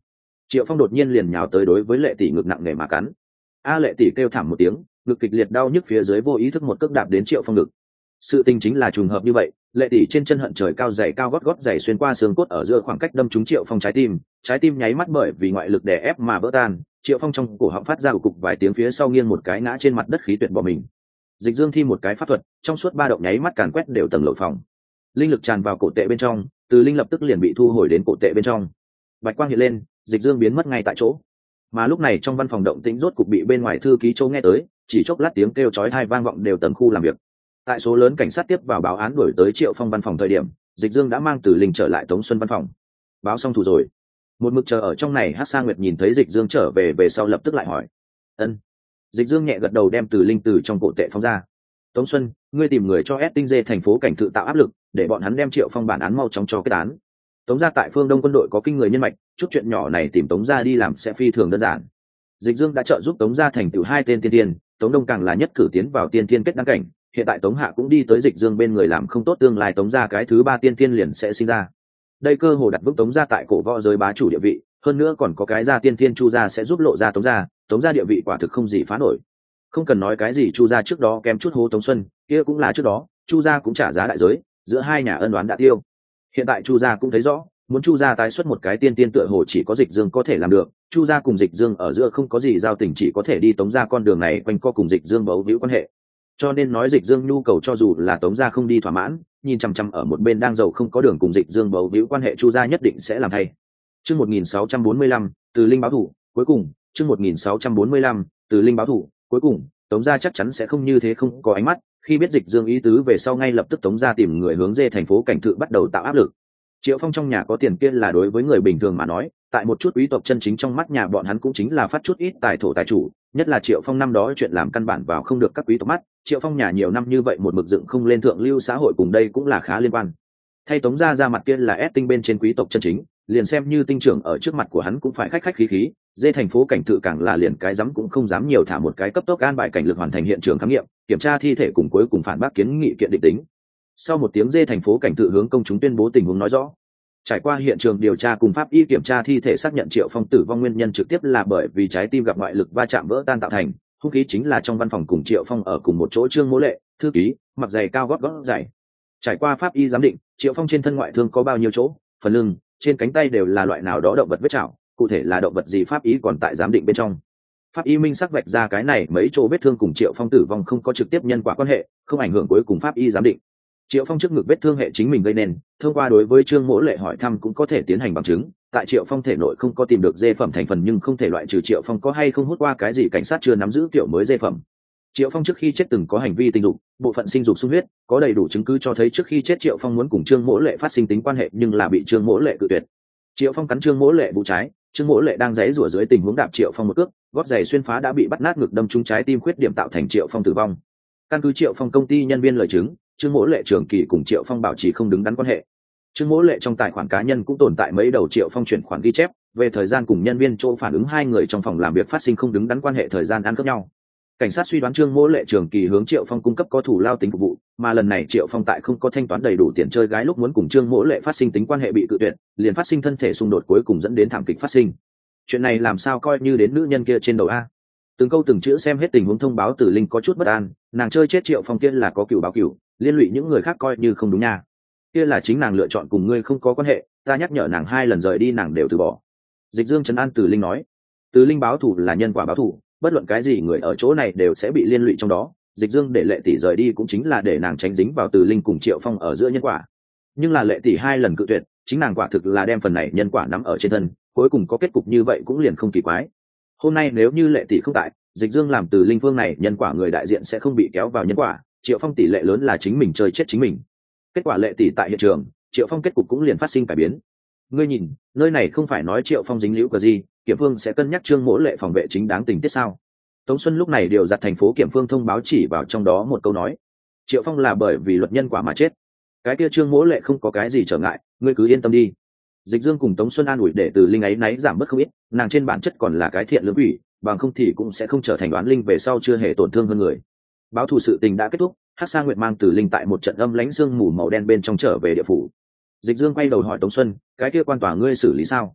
Triệu Phong đột nhiên liền nhào tới đối với Lệ tỷ ngực nặng nề mà cắn. A Lệ tỷ kêu thảm một tiếng, ngực kịch liệt đau nhức phía dưới vô ý thức một cước đạp đến Triệu Phong ngực. Sự tình chính là trùng hợp như vậy, Lệ tỷ trên chân hận trời cao giày cao gót gót giày xuyên qua xương cốt ở giữa khoảng cách đâm trúng Triệu Phong trái tim, trái tim nháy mắt bởi vì ngoại lực đè ép mà vỡ tan, Triệu Phong trong cổ họng phát ra cục vài tiếng phía sau nghiêng một cái ngã trên mặt đất khí tuyệt bỏ mình. Dịch Dương thi một cái pháp thuật, trong suốt ba động nháy mắt càn quét đều tầng lầu phòng. Linh lực tràn vào cổ tệ bên trong, Từ Linh lập tức liền bị thu hồi đến cổ tệ bên trong. Bạch quang hiện lên, Dịch Dương biến mất ngay tại chỗ. Mà lúc này trong văn phòng động tĩnh rốt cục bị bên ngoài thư ký Châu nghe tới, chỉ chốc lát tiếng kêu chói tai vang vọng đều tầng khu làm việc. Tại số lớn cảnh sát tiếp vào báo án đuổi tới Triệu Phong văn phòng thời điểm, Dịch Dương đã mang Từ Linh trở lại Tống Xuân văn phòng. Báo xong thủ rồi. Một mực chờ ở trong này, Hắc Sa Nguyệt nhìn thấy Dịch Dương trở về về sau lập tức lại hỏi. Ân. Dịch Dương nhẹ gật đầu đem Từ Linh từ trong cổ tệ phóng ra. Tống Xuân, ngươi tìm người cho ét tinh dê thành phố cảnh tự tạo áp lực, để bọn hắn đem Triệu Phong bản án mau chóng cho kết án. Tống gia tại phương Đông quân đội có kinh người nhân mạch, chút chuyện nhỏ này tìm Tống gia đi làm sẽ phi thường đơn giản. Dịch Dương đã trợ giúp Tống gia thành tựu hai tên tiên tiên, Tống Đông càng là nhất cử tiến vào tiên tiên kết đăng cảnh, hiện tại Tống Hạ cũng đi tới Dịch Dương bên người làm không tốt tương lai Tống gia cái thứ ba tiên tiên liền sẽ sinh ra. Đây cơ hồ đặt vững Tống gia tại cổ võ giới bá chủ địa vị, hơn nữa còn có cái gia tiên tiên Chu gia sẽ giúp lộ ra Tống gia, Tống gia địa vị quả thực không gì phá nổi. Không cần nói cái gì Chu gia trước đó kém chút hố Tống Xuân, kia cũng là trước đó, Chu gia cũng trả giá đại giới, giữa hai nhà ân oán đã tiêu. Hiện tại Chu gia cũng thấy rõ, muốn Chu gia tái xuất một cái tiên tiên tựa hồ chỉ có Dịch Dương có thể làm được, Chu gia cùng Dịch Dương ở giữa không có gì giao tình, chỉ có thể đi Tống gia con đường này quanh co cùng Dịch Dương bấu víu quan hệ. Cho nên nói Dịch Dương nhu cầu cho dù là Tống gia không đi thỏa mãn, nhìn chằm chằm ở một bên đang giàu không có đường cùng Dịch Dương bấu víu quan hệ, Chu gia nhất định sẽ làm thay. Chương một nghìn sáu trăm bốn mươi lăm, Từ Linh báo thủ, cuối cùng, chương một nghìn sáu trăm bốn mươi lăm, Từ Linh báo thủ, cuối cùng, Tống gia chắc chắn sẽ không như thế không có ánh mắt, khi biết Dịch Dương ý tứ về sau ngay lập tức Tống gia tìm người hướng dê thành phố cảnh thự bắt đầu tạo áp lực. Triệu Phong trong nhà có tiền kia là đối với người bình thường mà nói, tại một chút quý tộc chân chính trong mắt nhà bọn hắn cũng chính là phát chút ít tài thổ tài chủ, nhất là Triệu Phong năm đó chuyện làm căn bản vào không được các quý tộc mắt, Triệu Phong nhà nhiều năm như vậy một mực dựng không lên thượng lưu xã hội cùng đây cũng là khá liên quan. Thay Tống gia ra mặt kia là ép tinh bên trên quý tộc chân chính, liền xem như tinh trưởng ở trước mặt của hắn cũng phải khách khách khí khí, dê thành phố cảnh tự càng là liền cái dám cũng không dám nhiều thả một cái cấp tốc an bài cảnh lực hoàn thành hiện trường khám nghiệm, kiểm tra thi thể cùng cuối cùng phản bác kiến nghị kiện định tính. Sau một tiếng dê thành phố cảnh tự hướng công chúng tuyên bố tình huống nói rõ. Trải qua hiện trường điều tra cùng pháp y kiểm tra thi thể xác nhận Triệu Phong tử vong nguyên nhân trực tiếp là bởi vì trái tim gặp ngoại lực va chạm vỡ tan tạo thành, hung khí chính là trong văn phòng cùng Triệu Phong ở cùng một chỗ Trương Mỗ Lệ, thư ký, mặc giày cao gót gót giày. Trải qua pháp y giám định, Triệu Phong trên thân ngoại thương có bao nhiêu chỗ, phần lưng, trên cánh tay đều là loại nào đó động vật vết chảo, cụ thể là động vật gì pháp y còn tại giám định bên trong. Pháp y minh xác vạch ra cái này mấy chỗ vết thương cùng Triệu Phong tử vong không có trực tiếp nhân quả quan hệ, không ảnh hưởng cuối cùng pháp y giám định. Triệu Phong trước ngực vết thương hệ chính mình gây nên, thông qua đối với Trương Mỗ Lệ hỏi thăm cũng có thể tiến hành bằng chứng, tại Triệu Phong thể nội không có tìm được dê phẩm thành phần nhưng không thể loại trừ Triệu Phong có hay không hút qua cái gì cảnh sát chưa nắm giữ kiểu mới dê phẩm. Triệu Phong trước khi chết từng có hành vi tình dục, bộ phận sinh dục xung huyết, có đầy đủ chứng cứ cho thấy trước khi chết Triệu Phong muốn cùng Trương Mỗ Lệ phát sinh tính quan hệ nhưng là bị Trương Mỗ Lệ cự tuyệt. Triệu Phong cắn Trương Mỗ Lệ bụng trái, Trương Mỗ Lệ đang giãy giụa dưới tình huống đạp Triệu Phong một cước, gót giày xuyên phá đã bị bắt nát ngực đâm trúng trái tim khuyết điểm tạo thành Triệu Phong tử vong. Căn cứ Triệu Phong công ty nhân viên lời chứng, Trương Mỗ Lệ trường kỳ cùng Triệu Phong bảo trì không đứng đắn quan hệ. Trương Mỗ Lệ trong tài khoản cá nhân cũng tồn tại mấy đầu Triệu Phong chuyển khoản ghi chép, về thời gian cùng nhân viên chỗ phản ứng hai người trong phòng làm việc phát sinh không đứng đắn quan hệ thời gian ăn cướp nhau. Cảnh sát suy đoán Trương Mỗ Lệ trường kỳ hướng Triệu Phong cung cấp có thủ lao tính phục vụ, mà lần này Triệu Phong tại không có thanh toán đầy đủ tiền chơi gái lúc muốn cùng Trương Mỗ Lệ phát sinh tính quan hệ bị cự tuyệt, liền phát sinh thân thể xung đột cuối cùng dẫn đến thảm kịch phát sinh. Chuyện này làm sao coi như đến nữ nhân kia trên đầu a? Từng câu từng chữ xem hết tình huống thông báo Tử Linh có chút bất an, nàng chơi chết Triệu Phong kia là có cửu báo cửu, liên lụy những người khác coi như không đúng nha. Kia là chính nàng lựa chọn cùng ngươi không có quan hệ, ta nhắc nhở nàng hai lần rời đi nàng đều từ bỏ. Dịch Dương trấn an Tử Linh nói, Tử Linh báo thù là nhân quả báo thù, bất luận cái gì người ở chỗ này đều sẽ bị liên lụy trong đó. Dịch Dương để Lệ tỷ rời đi cũng chính là để nàng tránh dính vào Tử Linh cùng Triệu Phong ở giữa nhân quả. Nhưng là Lệ tỷ hai lần cự tuyệt, chính nàng quả thực là đem phần này nhân quả nắm ở trên thân, cuối cùng có kết cục như vậy cũng liền không kỳ quái. Hôm nay nếu như Lệ tỷ không tại, Dịch Dương làm Từ Linh phương này nhân quả người đại diện sẽ không bị kéo vào nhân quả, Triệu Phong tỷ lệ lớn là chính mình chơi chết chính mình. Kết quả Lệ tỷ tại hiện trường, Triệu Phong kết cục cũng liền phát sinh cải biến. Ngươi nhìn, nơi này không phải nói Triệu Phong dính líu cờ gì, Kiểm Phương sẽ cân nhắc Trương Mỗ Lệ phòng vệ chính đáng tình tiết sao? Tống Xuân lúc này điều giặt thành phố Kiểm Phương thông báo chỉ vào trong đó một câu nói, Triệu Phong là bởi vì luật nhân quả mà chết. Cái kia Trương Mỗ Lệ không có cái gì trở ngại, ngươi cứ yên tâm đi. Dịch Dương cùng Tống Xuân an ủi để Từ Linh ấy náy giảm bớt không ít, nàng trên bản chất còn là cái thiện lương quỷ, bằng không thì cũng sẽ không trở thành đoán linh về sau chưa hề tổn thương hơn người. Báo thù sự tình đã kết thúc, Hắc Sa Nguyệt mang Từ Linh tại một trận âm lãnh sương mù màu đen bên trong trở về địa phủ. Dịch Dương quay đầu hỏi Tống Xuân, cái kia quan tòa ngươi xử lý sao?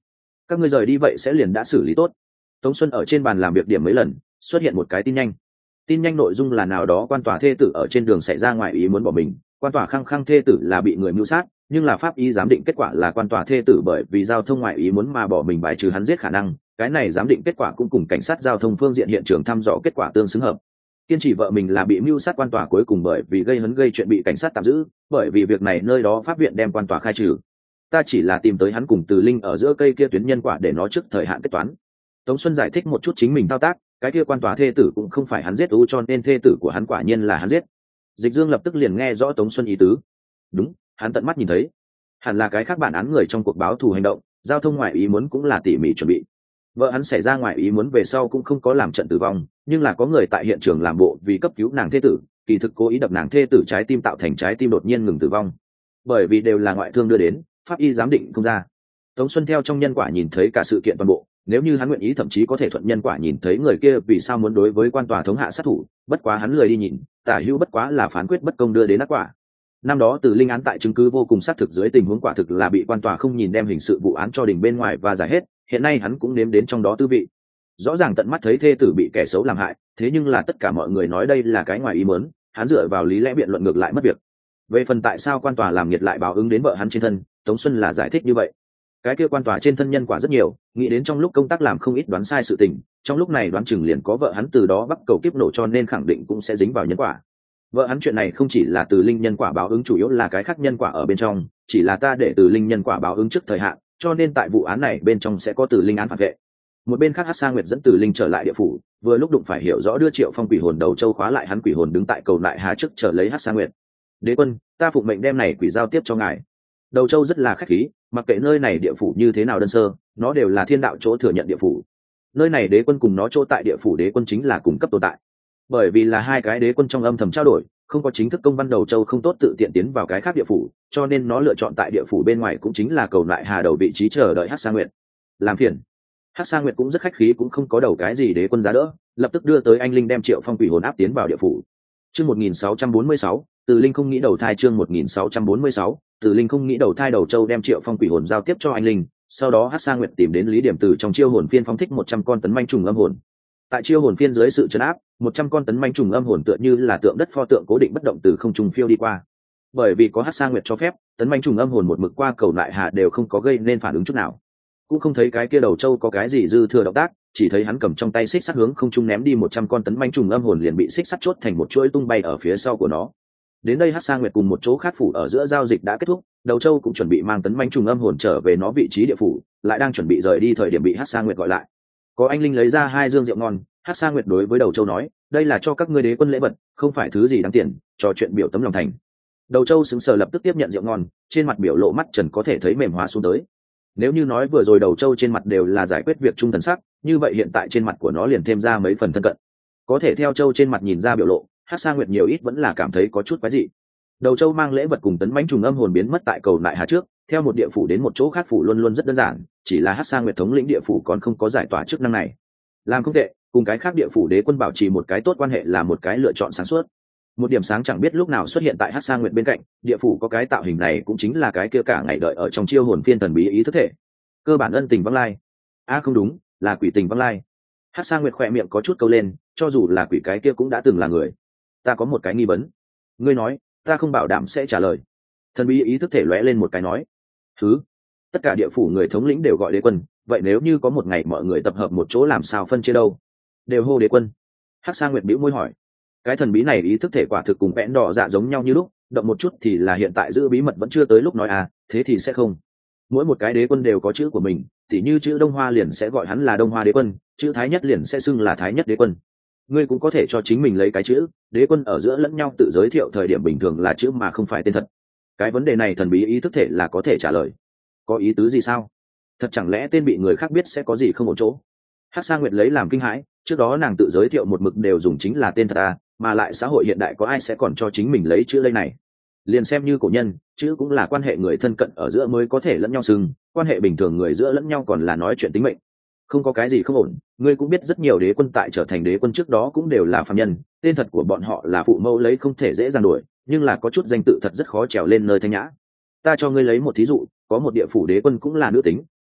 các ngươi rời đi vậy sẽ liền đã xử lý tốt. Tống Xuân ở trên bàn làm việc điểm mấy lần, xuất hiện một cái tin nhanh. Tin nhanh nội dung là nào đó quan tòa thê tử ở trên đường xảy ra ngoài ý muốn bỏ mình, quan tòa khăng khăng thê tử là bị người mưu sát, nhưng là pháp y giám định kết quả là quan tòa thê tử bởi vì giao thông ngoại ý muốn mà bỏ mình, bài trừ hắn giết khả năng. Cái này giám định kết quả cũng cùng cảnh sát giao thông phương diện hiện trường thăm dò kết quả tương xứng hợp. Kiên trì vợ mình là bị mưu sát, quan tòa cuối cùng bởi vì gây hấn gây chuyện bị cảnh sát tạm giữ, bởi vì việc này nơi đó pháp viện đem quan tòa khai trừ. Ta chỉ là tìm tới hắn cùng Từ Linh ở giữa cây kia tuyến nhân quả để nó trước thời hạn kết toán. Tống Xuân giải thích một chút chính mình thao tác, cái kia quan tòa thê tử cũng không phải hắn giết u, cho nên thê tử của hắn quả nhiên là hắn giết. Dịch Dương lập tức liền nghe rõ Tống Xuân ý tứ. Đúng, hắn tận mắt nhìn thấy, hẳn là cái khác bản án người trong cuộc báo thù hành động, giao thông ngoại ý muốn cũng là tỉ mỉ chuẩn bị. Vợ hắn xảy ra ngoại ý muốn về sau cũng không có làm trận tử vong, nhưng là có người tại hiện trường làm bộ vì cấp cứu nàng thê tử, kỳ thực cố ý đập nàng thê tử trái tim tạo thành trái tim đột nhiên ngừng tử vong. Bởi vì đều là ngoại thương đưa đến, pháp y giám định không ra. Tống Xuân theo trong nhân quả nhìn thấy cả sự kiện toàn bộ, nếu như hắn nguyện ý thậm chí có thể thuận nhân quả nhìn thấy người kia vì sao muốn đối với quan tòa thống hạ sát thủ, bất quá hắn lười đi nhìn, tả hữu bất quá là phán quyết bất công đưa đến ác quả. Năm đó Từ Linh án tại chứng cứ vô cùng xác thực dưới tình huống quả thực là bị quan tòa không nhìn đem hình sự vụ án cho đình bên ngoài và giải hết, hiện nay hắn cũng nếm đến trong đó tư vị. Rõ ràng tận mắt thấy thê tử bị kẻ xấu làm hại, thế nhưng là tất cả mọi người nói đây là cái ngoài ý muốn, hắn dựa vào lý lẽ biện luận ngược lại mất việc. Về phần tại sao quan tòa làm nghiệt lại báo ứng đến vợ hắn trên thân, Tống Xuân là giải thích như vậy. Cái kia quan tòa trên thân nhân quả rất nhiều, nghĩ đến trong lúc công tác làm không ít đoán sai sự tình, trong lúc này đoán chừng liền có vợ hắn từ đó bắt cầu kiếp nổ, cho nên khẳng định cũng sẽ dính vào nhân quả. Vợ hắn chuyện này không chỉ là Từ Linh nhân quả báo ứng, chủ yếu là cái khác nhân quả ở bên trong, chỉ là ta để Từ Linh nhân quả báo ứng trước thời hạn, cho nên tại vụ án này bên trong sẽ có Từ Linh án phản vệ. Một bên khác Hắc Sa Nguyệt dẫn Từ Linh trở lại địa phủ, vừa lúc đụng phải hiểu rõ đưa Triệu Phong quỷ hồn đầu châu khóa lại hắn quỷ hồn đứng tại cầu lại hà trước chờ lấy Hắc Sa Nguyệt. Đế quân, ta phụng mệnh đem này quỷ giao tiếp cho ngài. Đầu châu rất là khách khí, mặc kệ nơi này địa phủ như thế nào đơn sơ, nó đều là thiên đạo chỗ thừa nhận địa phủ. Nơi này đế quân cùng nó chỗ tại địa phủ đế quân chính là cùng cấp tồn tại. Bởi vì là hai cái đế quân trong âm thầm trao đổi, không có chính thức công văn đầu châu không tốt tự tiện tiến vào cái khác địa phủ, cho nên nó lựa chọn tại địa phủ bên ngoài cũng chính là cầu lại hà đầu vị trí chờ đợi Hắc Sa Nguyệt. Làm phiền. Hắc Sa Nguyệt cũng rất khách khí, cũng không có đầu cái gì đế quân giá đỡ, lập tức đưa tới anh linh đem Triệu Phong quỷ hồn áp tiến vào địa phủ. Chương một nghìn sáu trăm bốn mươi sáu, Từ Linh không nghĩ đầu thai. Chương một nghìn sáu trăm bốn mươi sáu, Từ Linh không nghĩ đầu thai. Đầu châu đem Triệu Phong quỷ hồn giao tiếp cho anh linh, sau đó Hắc Sa Nguyệt tìm đến Lý Điểm Từ trong chiêu hồn phiên phóng thích một trăm con tấn manh trùng âm hồn. Tại chiêu hồn phiên dưới sự trấn áp, một trăm con tấn manh trùng âm hồn tựa như là tượng đất pho tượng cố định bất động từ không trung phiêu đi qua. Bởi vì có Hắc Sa Nguyệt cho phép, tấn manh trùng âm hồn một mực qua cầu lại hà đều không có gây nên phản ứng chút nào. Cũng không thấy cái kia đầu châu có cái gì dư thừa động tác, chỉ thấy hắn cầm trong tay xích sắt hướng không trung ném đi một trăm con tấn manh trùng âm hồn liền bị xích sắt chốt thành một chuỗi tung bay ở phía sau của nó. Đến đây Hắc Sa Nguyệt cùng một chỗ khác phủ ở giữa giao dịch đã kết thúc, đầu châu cũng chuẩn bị mang tấn manh trùng âm hồn trở về nó vị trí địa phủ, lại đang chuẩn bị rời đi thời điểm bị Hắc Sa Nguyệt gọi lại. Có anh linh lấy ra hai dương rượu ngon, Hắc Sa Nguyệt đối với đầu châu nói, đây là cho các ngươi đế quân lễ vật, không phải thứ gì đáng tiền, trò chuyện biểu tấm lòng thành. Đầu châu sững sờ lập tức tiếp nhận rượu ngon, trên mặt biểu lộ mắt trần có thể thấy mềm hóa xuống tới. Nếu như nói vừa rồi đầu châu trên mặt đều là giải quyết việc trung thần sắc, như vậy hiện tại trên mặt của nó liền thêm ra mấy phần thân cận. Có thể theo châu trên mặt nhìn ra biểu lộ, Hắc Sa Nguyệt nhiều ít vẫn là cảm thấy có chút quái dị. Đầu châu mang lễ vật cùng tấn mãnh trùng âm hồn biến mất tại cầu lại hà trước, theo một địa phủ đến một chỗ khác phủ luôn luôn rất đơn giản, chỉ là Hắc Sa Nguyệt thống lĩnh địa phủ còn không có giải tỏa chức năng này. Làm không tệ, cùng cái khác địa phủ đế quân bảo trì một cái tốt quan hệ là một cái lựa chọn sáng suốt. Một điểm sáng chẳng biết lúc nào xuất hiện tại Hắc Sa Nguyệt bên cạnh, địa phủ có cái tạo hình này cũng chính là cái kia cả ngày đợi ở trong chiêu hồn phiên thần bí ý thức thể. Cơ bản ân tình vãng lai. A à không đúng, là quỷ tình vãng lai. Hắc Sa Nguyệt khỏe miệng có chút câu lên, cho dù là quỷ cái kia cũng đã từng là người. Ta có một cái nghi vấn. Ngươi nói, ta không bảo đảm sẽ trả lời. Thần bí ý thức thể lóe lên một cái nói. Thứ, tất cả địa phủ người thống lĩnh đều gọi đế quân, vậy nếu như có một ngày mọi người tập hợp một chỗ làm sao phân chia đâu? Đều hô đế quân. Hắc Sa Nguyệt bĩu môi hỏi. Cái thần bí này ý thức thể quả thực cùng vẽn đỏ dạ giống nhau như lúc, động một chút thì là hiện tại giữ bí mật vẫn chưa tới lúc nói à, thế thì sẽ không. Mỗi một cái đế quân đều có chữ của mình, tỉ như chữ Đông Hoa liền sẽ gọi hắn là Đông Hoa đế quân, chữ Thái Nhất liền sẽ xưng là Thái Nhất đế quân. Ngươi cũng có thể cho chính mình lấy cái chữ, đế quân ở giữa lẫn nhau tự giới thiệu thời điểm bình thường là chữ mà không phải tên thật. Cái vấn đề này thần bí ý thức thể là có thể trả lời. Có ý tứ gì sao? Thật chẳng lẽ tên bị người khác biết sẽ có gì không ổn chỗ? Hắc Sa Nguyệt lấy làm kinh hãi, trước đó nàng tự giới thiệu một mực đều dùng chính là tên thật à, mà lại xã hội hiện đại có ai sẽ còn cho chính mình lấy chữ lây này? Liền xem như cổ nhân, chữ cũng là quan hệ người thân cận ở giữa mới có thể lẫn nhau xưng, quan hệ bình thường người giữa lẫn nhau còn là nói chuyện tính mệnh. Không có cái gì không ổn, ngươi cũng biết rất nhiều đế quân tại trở thành đế quân trước đó cũng đều là phàm nhân, tên thật của bọn họ là phụ mẫu lấy không thể dễ dàng đổi, nhưng là có chút danh tự thật rất khó trèo lên nơi thanh nhã. Ta cho ngươi lấy một thí dụ, có một địa phủ đế quân cũng là nữ tính,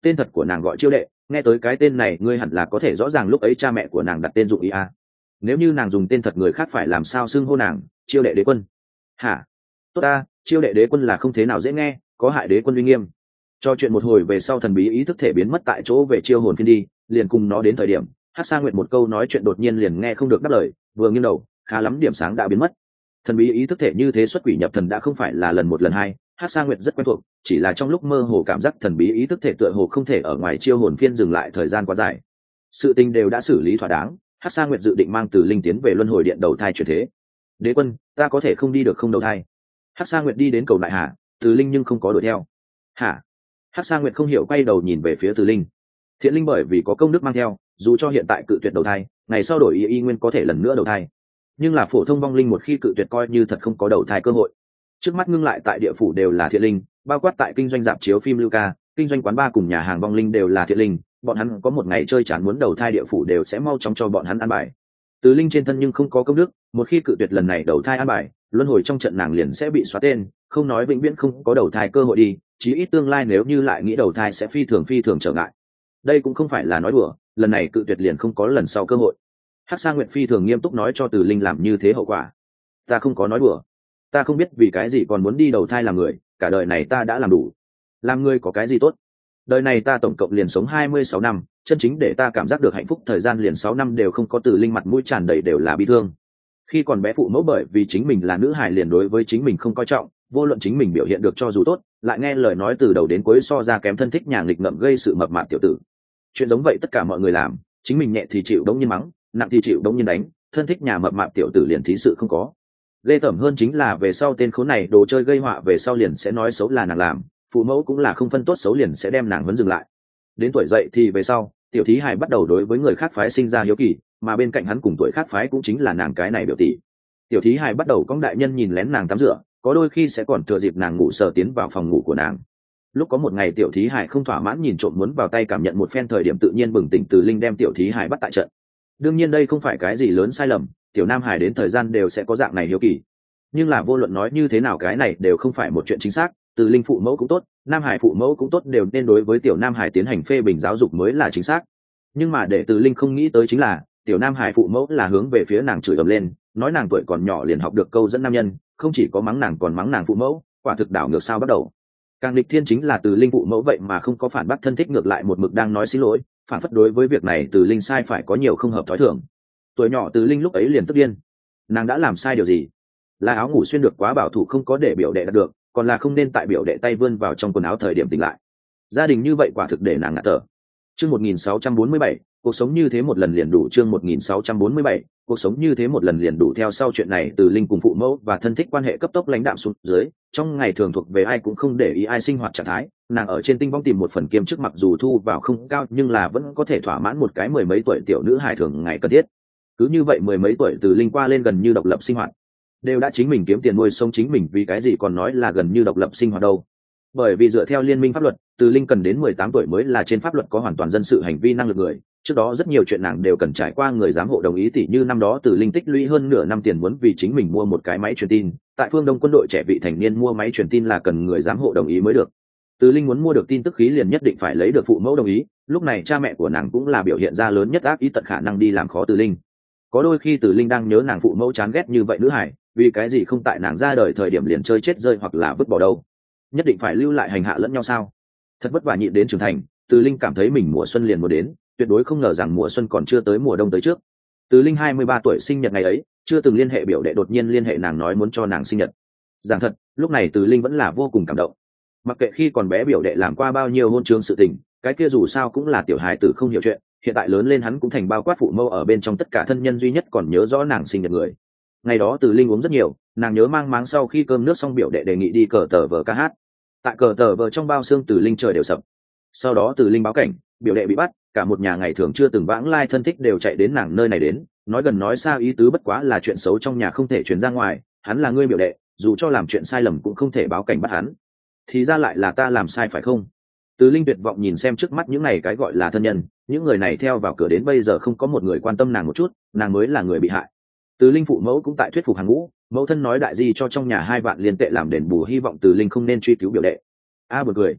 tên thật của nàng gọi Chiêu Đệ, nghe tới cái tên này ngươi hẳn là có thể rõ ràng lúc ấy cha mẹ của nàng đặt tên dụng ý à. Nếu như nàng dùng tên thật người khác phải làm sao xưng hô nàng? Chiêu Đệ đế quân. Hả? Tốt ta, Chiêu Đệ đế quân là không thế nào dễ nghe, có hại đế quân uy nghiêm. Cho chuyện một hồi về sau, thần bí ý thức thể biến mất tại chỗ về chiêu hồn phiên đi, liền cùng nó đến thời điểm Hắc Sa Nguyệt một câu nói chuyện đột nhiên liền nghe không được đáp lời, vừa nghiêng đầu, khá lắm điểm sáng đã biến mất. Thần bí ý thức thể như thế xuất quỷ nhập thần đã không phải là lần một lần hai, Hắc Sa Nguyệt rất quen thuộc, chỉ là trong lúc mơ hồ cảm giác thần bí ý thức thể tựa hồ không thể ở ngoài chiêu hồn phiên dừng lại thời gian quá dài. Sự tình đều đã xử lý thỏa đáng, Hắc Sa Nguyệt dự định mang Từ Linh tiến về luân hồi điện đầu thai chuyển thế. Đế quân, ta có thể không đi được không đầu thai? Hắc Sa Nguyệt đi đến cầu đại hà, Từ Linh nhưng không có đuổi theo. Hả? Hắc Sa Nguyệt không hiểu quay đầu nhìn về phía Từ Linh. Thiện Linh bởi vì có công đức mang theo, dù cho hiện tại cự tuyệt đầu thai, ngày sau đổi ý y nguyên có thể lần nữa đầu thai. Nhưng là phổ thông vong linh một khi cự tuyệt coi như thật không có đầu thai cơ hội. Trước mắt ngưng lại tại địa phủ đều là thiện linh, bao quát tại kinh doanh rạp chiếu phim Lưu Ca, kinh doanh quán bar cùng nhà hàng vong linh đều là thiện linh, bọn hắn có một ngày chơi chán muốn đầu thai địa phủ đều sẽ mau chóng cho bọn hắn ăn bài. Từ Linh trên thân nhưng không có công đức, một khi cự tuyệt lần này đầu thai ăn bài, luân hồi trong trận nàng liền sẽ bị xóa tên, không nói vĩnh viễn không có đầu thai cơ hội đi, chí ít tương lai nếu như lại nghĩ đầu thai sẽ phi thường phi thường trở ngại. Đây cũng không phải là nói đùa, lần này cự tuyệt liền không có lần sau cơ hội. Hắc Sa Nguyệt phi thường nghiêm túc nói cho Từ Linh làm như thế hậu quả. Ta không có nói đùa, ta không biết vì cái gì còn muốn đi đầu thai làm người, cả đời này ta đã làm đủ. Làm người có cái gì tốt? Đời này ta tổng cộng liền sống hai mươi sáu năm, chân chính để ta cảm giác được hạnh phúc thời gian liền sáu năm đều không có. Từ Linh mặt mũi tràn đầy đều là bi thương. Khi còn bé phụ mẫu bởi vì chính mình là nữ hài liền đối với chính mình không coi trọng, vô luận chính mình biểu hiện được cho dù tốt, lại nghe lời nói từ đầu đến cuối so ra kém thân thích nhà nghịch ngợm gây sự mập mạp tiểu tử. Chuyện giống vậy tất cả mọi người làm, chính mình nhẹ thì chịu đống nhiên mắng, nặng thì chịu đống nhiên đánh, thân thích nhà mập mạp tiểu tử liền thí sự không có. Ghê tởm hơn chính là về sau tên khốn này đồ chơi gây họa về sau liền sẽ nói xấu là nàng làm, phụ mẫu cũng là không phân tốt xấu liền sẽ đem nàng vẫn dừng lại. Đến tuổi dậy thì về sau, tiểu thí hài bắt đầu đối với người khác phái sinh ra hiếu kỳ, mà bên cạnh hắn cùng tuổi khác phái cũng chính là nàng cái này biểu tỷ. Tiểu thí hài bắt đầu cong đại nhân nhìn lén nàng tắm rửa, có đôi khi sẽ còn thừa dịp nàng ngủ sờ tiến vào phòng ngủ của nàng. Lúc có một ngày tiểu thí hài không thỏa mãn nhìn trộm muốn vào tay cảm nhận một phen thời điểm tự nhiên bừng tỉnh Từ Linh đem tiểu thí hài bắt tại trận. Đương nhiên đây không phải cái gì lớn sai lầm, tiểu nam hài đến thời gian đều sẽ có dạng này hiếu kỳ. Nhưng là vô luận nói như thế nào cái này đều không phải một chuyện chính xác, Từ Linh phụ mẫu cũng tốt, nam hải phụ mẫu cũng tốt đều nên đối với tiểu nam hải tiến hành phê bình giáo dục mới là chính xác. Nhưng mà để Từ Linh không nghĩ tới chính là tiểu nam hải phụ mẫu là hướng về phía nàng chửi ầm lên, nói nàng tuổi còn nhỏ liền học được câu dẫn nam nhân, không chỉ có mắng nàng còn mắng nàng phụ mẫu, quả thực đảo ngược sao bắt đầu. Càng nghịch thiên chính là Từ Linh phụ mẫu vậy mà không có phản bác thân thích, ngược lại một mực đang nói xin lỗi, phản phất đối với việc này Từ Linh sai phải có nhiều không hợp thói thường. Tuổi nhỏ Từ Linh lúc ấy liền tức điên, nàng đã làm sai điều gì? Là áo ngủ xuyên được quá bảo thủ không có để biểu đệ đạt được, còn là không nên tại biểu đệ tay vươn vào trong quần áo thời điểm tỉnh lại. Gia đình như vậy quả thực để nàng ngạt thở. Chương một nghìn sáu trăm bốn mươi bảy, cuộc sống như thế một lần liền đủ. Chương một nghìn sáu trăm bốn mươi bảy, cuộc sống như thế một lần liền đủ. Theo sau chuyện này Từ Linh cùng phụ mẫu và thân thích quan hệ cấp tốc lãnh đạm xuống dưới, trong ngày thường thuộc về ai cũng không để ý ai sinh hoạt trạng thái, nàng ở trên tinh vong tìm một phần kiêm chức mặc dù thu vào không cao nhưng là vẫn có thể thỏa mãn một cái mười mấy tuổi tiểu nữ hài thường ngày cần thiết. Cứ như vậy mười mấy tuổi Từ Linh qua lên gần như độc lập sinh hoạt, đều đã chính mình kiếm tiền nuôi sống chính mình, vì cái gì còn nói là gần như độc lập sinh hoạt đâu? Bởi vì dựa theo liên minh pháp luật, Từ Linh cần đến mười tám tuổi mới là trên pháp luật có hoàn toàn dân sự hành vi năng lực người. Trước đó rất nhiều chuyện nàng đều cần trải qua người giám hộ đồng ý, tỉ như năm đó Từ Linh tích lũy hơn nửa năm tiền muốn vì chính mình mua một cái máy truyền tin, tại phương Đông quân đội trẻ vị thành niên mua máy truyền tin là cần người giám hộ đồng ý mới được. Từ Linh muốn mua được tin tức khí liền nhất định phải lấy được phụ mẫu đồng ý, lúc này cha mẹ của nàng cũng là biểu hiện ra lớn nhất ác ý tận khả năng đi làm khó Từ Linh. Có đôi khi Từ Linh đang nhớ nàng phụ mẫu chán ghét như vậy nữ hải, vì cái gì không tại nàng ra đời thời điểm liền chơi chết rơi hoặc là vứt bỏ đâu, nhất định phải lưu lại hành hạ lẫn nhau sao? Thật vất vả nhịn đến trưởng thành, Từ Linh cảm thấy mình mùa xuân liền muốn đến, tuyệt đối không ngờ rằng mùa xuân còn chưa tới mùa đông tới trước. Từ Linh hai mươi ba tuổi sinh nhật ngày ấy, chưa từng liên hệ biểu đệ đột nhiên liên hệ nàng nói muốn cho nàng sinh nhật. Giảng thật, lúc này Từ Linh vẫn là vô cùng cảm động. Mặc kệ khi còn bé biểu đệ làm qua bao nhiêu hôn trường sự tình, cái kia dù sao cũng là tiểu hài tử không hiểu chuyện, hiện tại lớn lên hắn cũng thành bao quát phụ mẫu ở bên trong tất cả thân nhân duy nhất còn nhớ rõ nàng sinh nhật người. Ngày đó Từ Linh uống rất nhiều, nàng nhớ mang máng sau khi cơm nước xong biểu đệ đề nghị đi cờ tờ vờ ca hát. Tại cờ tờ vờ trong bao xương Từ Linh trời đều sập. Sau đó Từ Linh báo cảnh, biểu đệ bị bắt, cả một nhà ngày thường chưa từng vãng lai thân thích đều chạy đến nàng nơi này đến, nói gần nói xa ý tứ bất quá là chuyện xấu trong nhà không thể truyền ra ngoài, hắn là ngươi biểu đệ, dù cho làm chuyện sai lầm cũng không thể báo cảnh bắt hắn. Thì ra lại là ta làm sai phải không? Từ Linh tuyệt vọng nhìn xem trước mắt những này cái gọi là thân nhân, những người này theo vào cửa đến bây giờ không có một người quan tâm nàng một chút, nàng mới là người bị hại. Từ Linh phụ mẫu cũng tại thuyết phục hàng ngũ, mẫu thân nói đại di cho trong nhà hai vạn liên tệ làm đền bù, hy vọng Từ Linh không nên truy cứu biểu đệ. A à, buồn cười,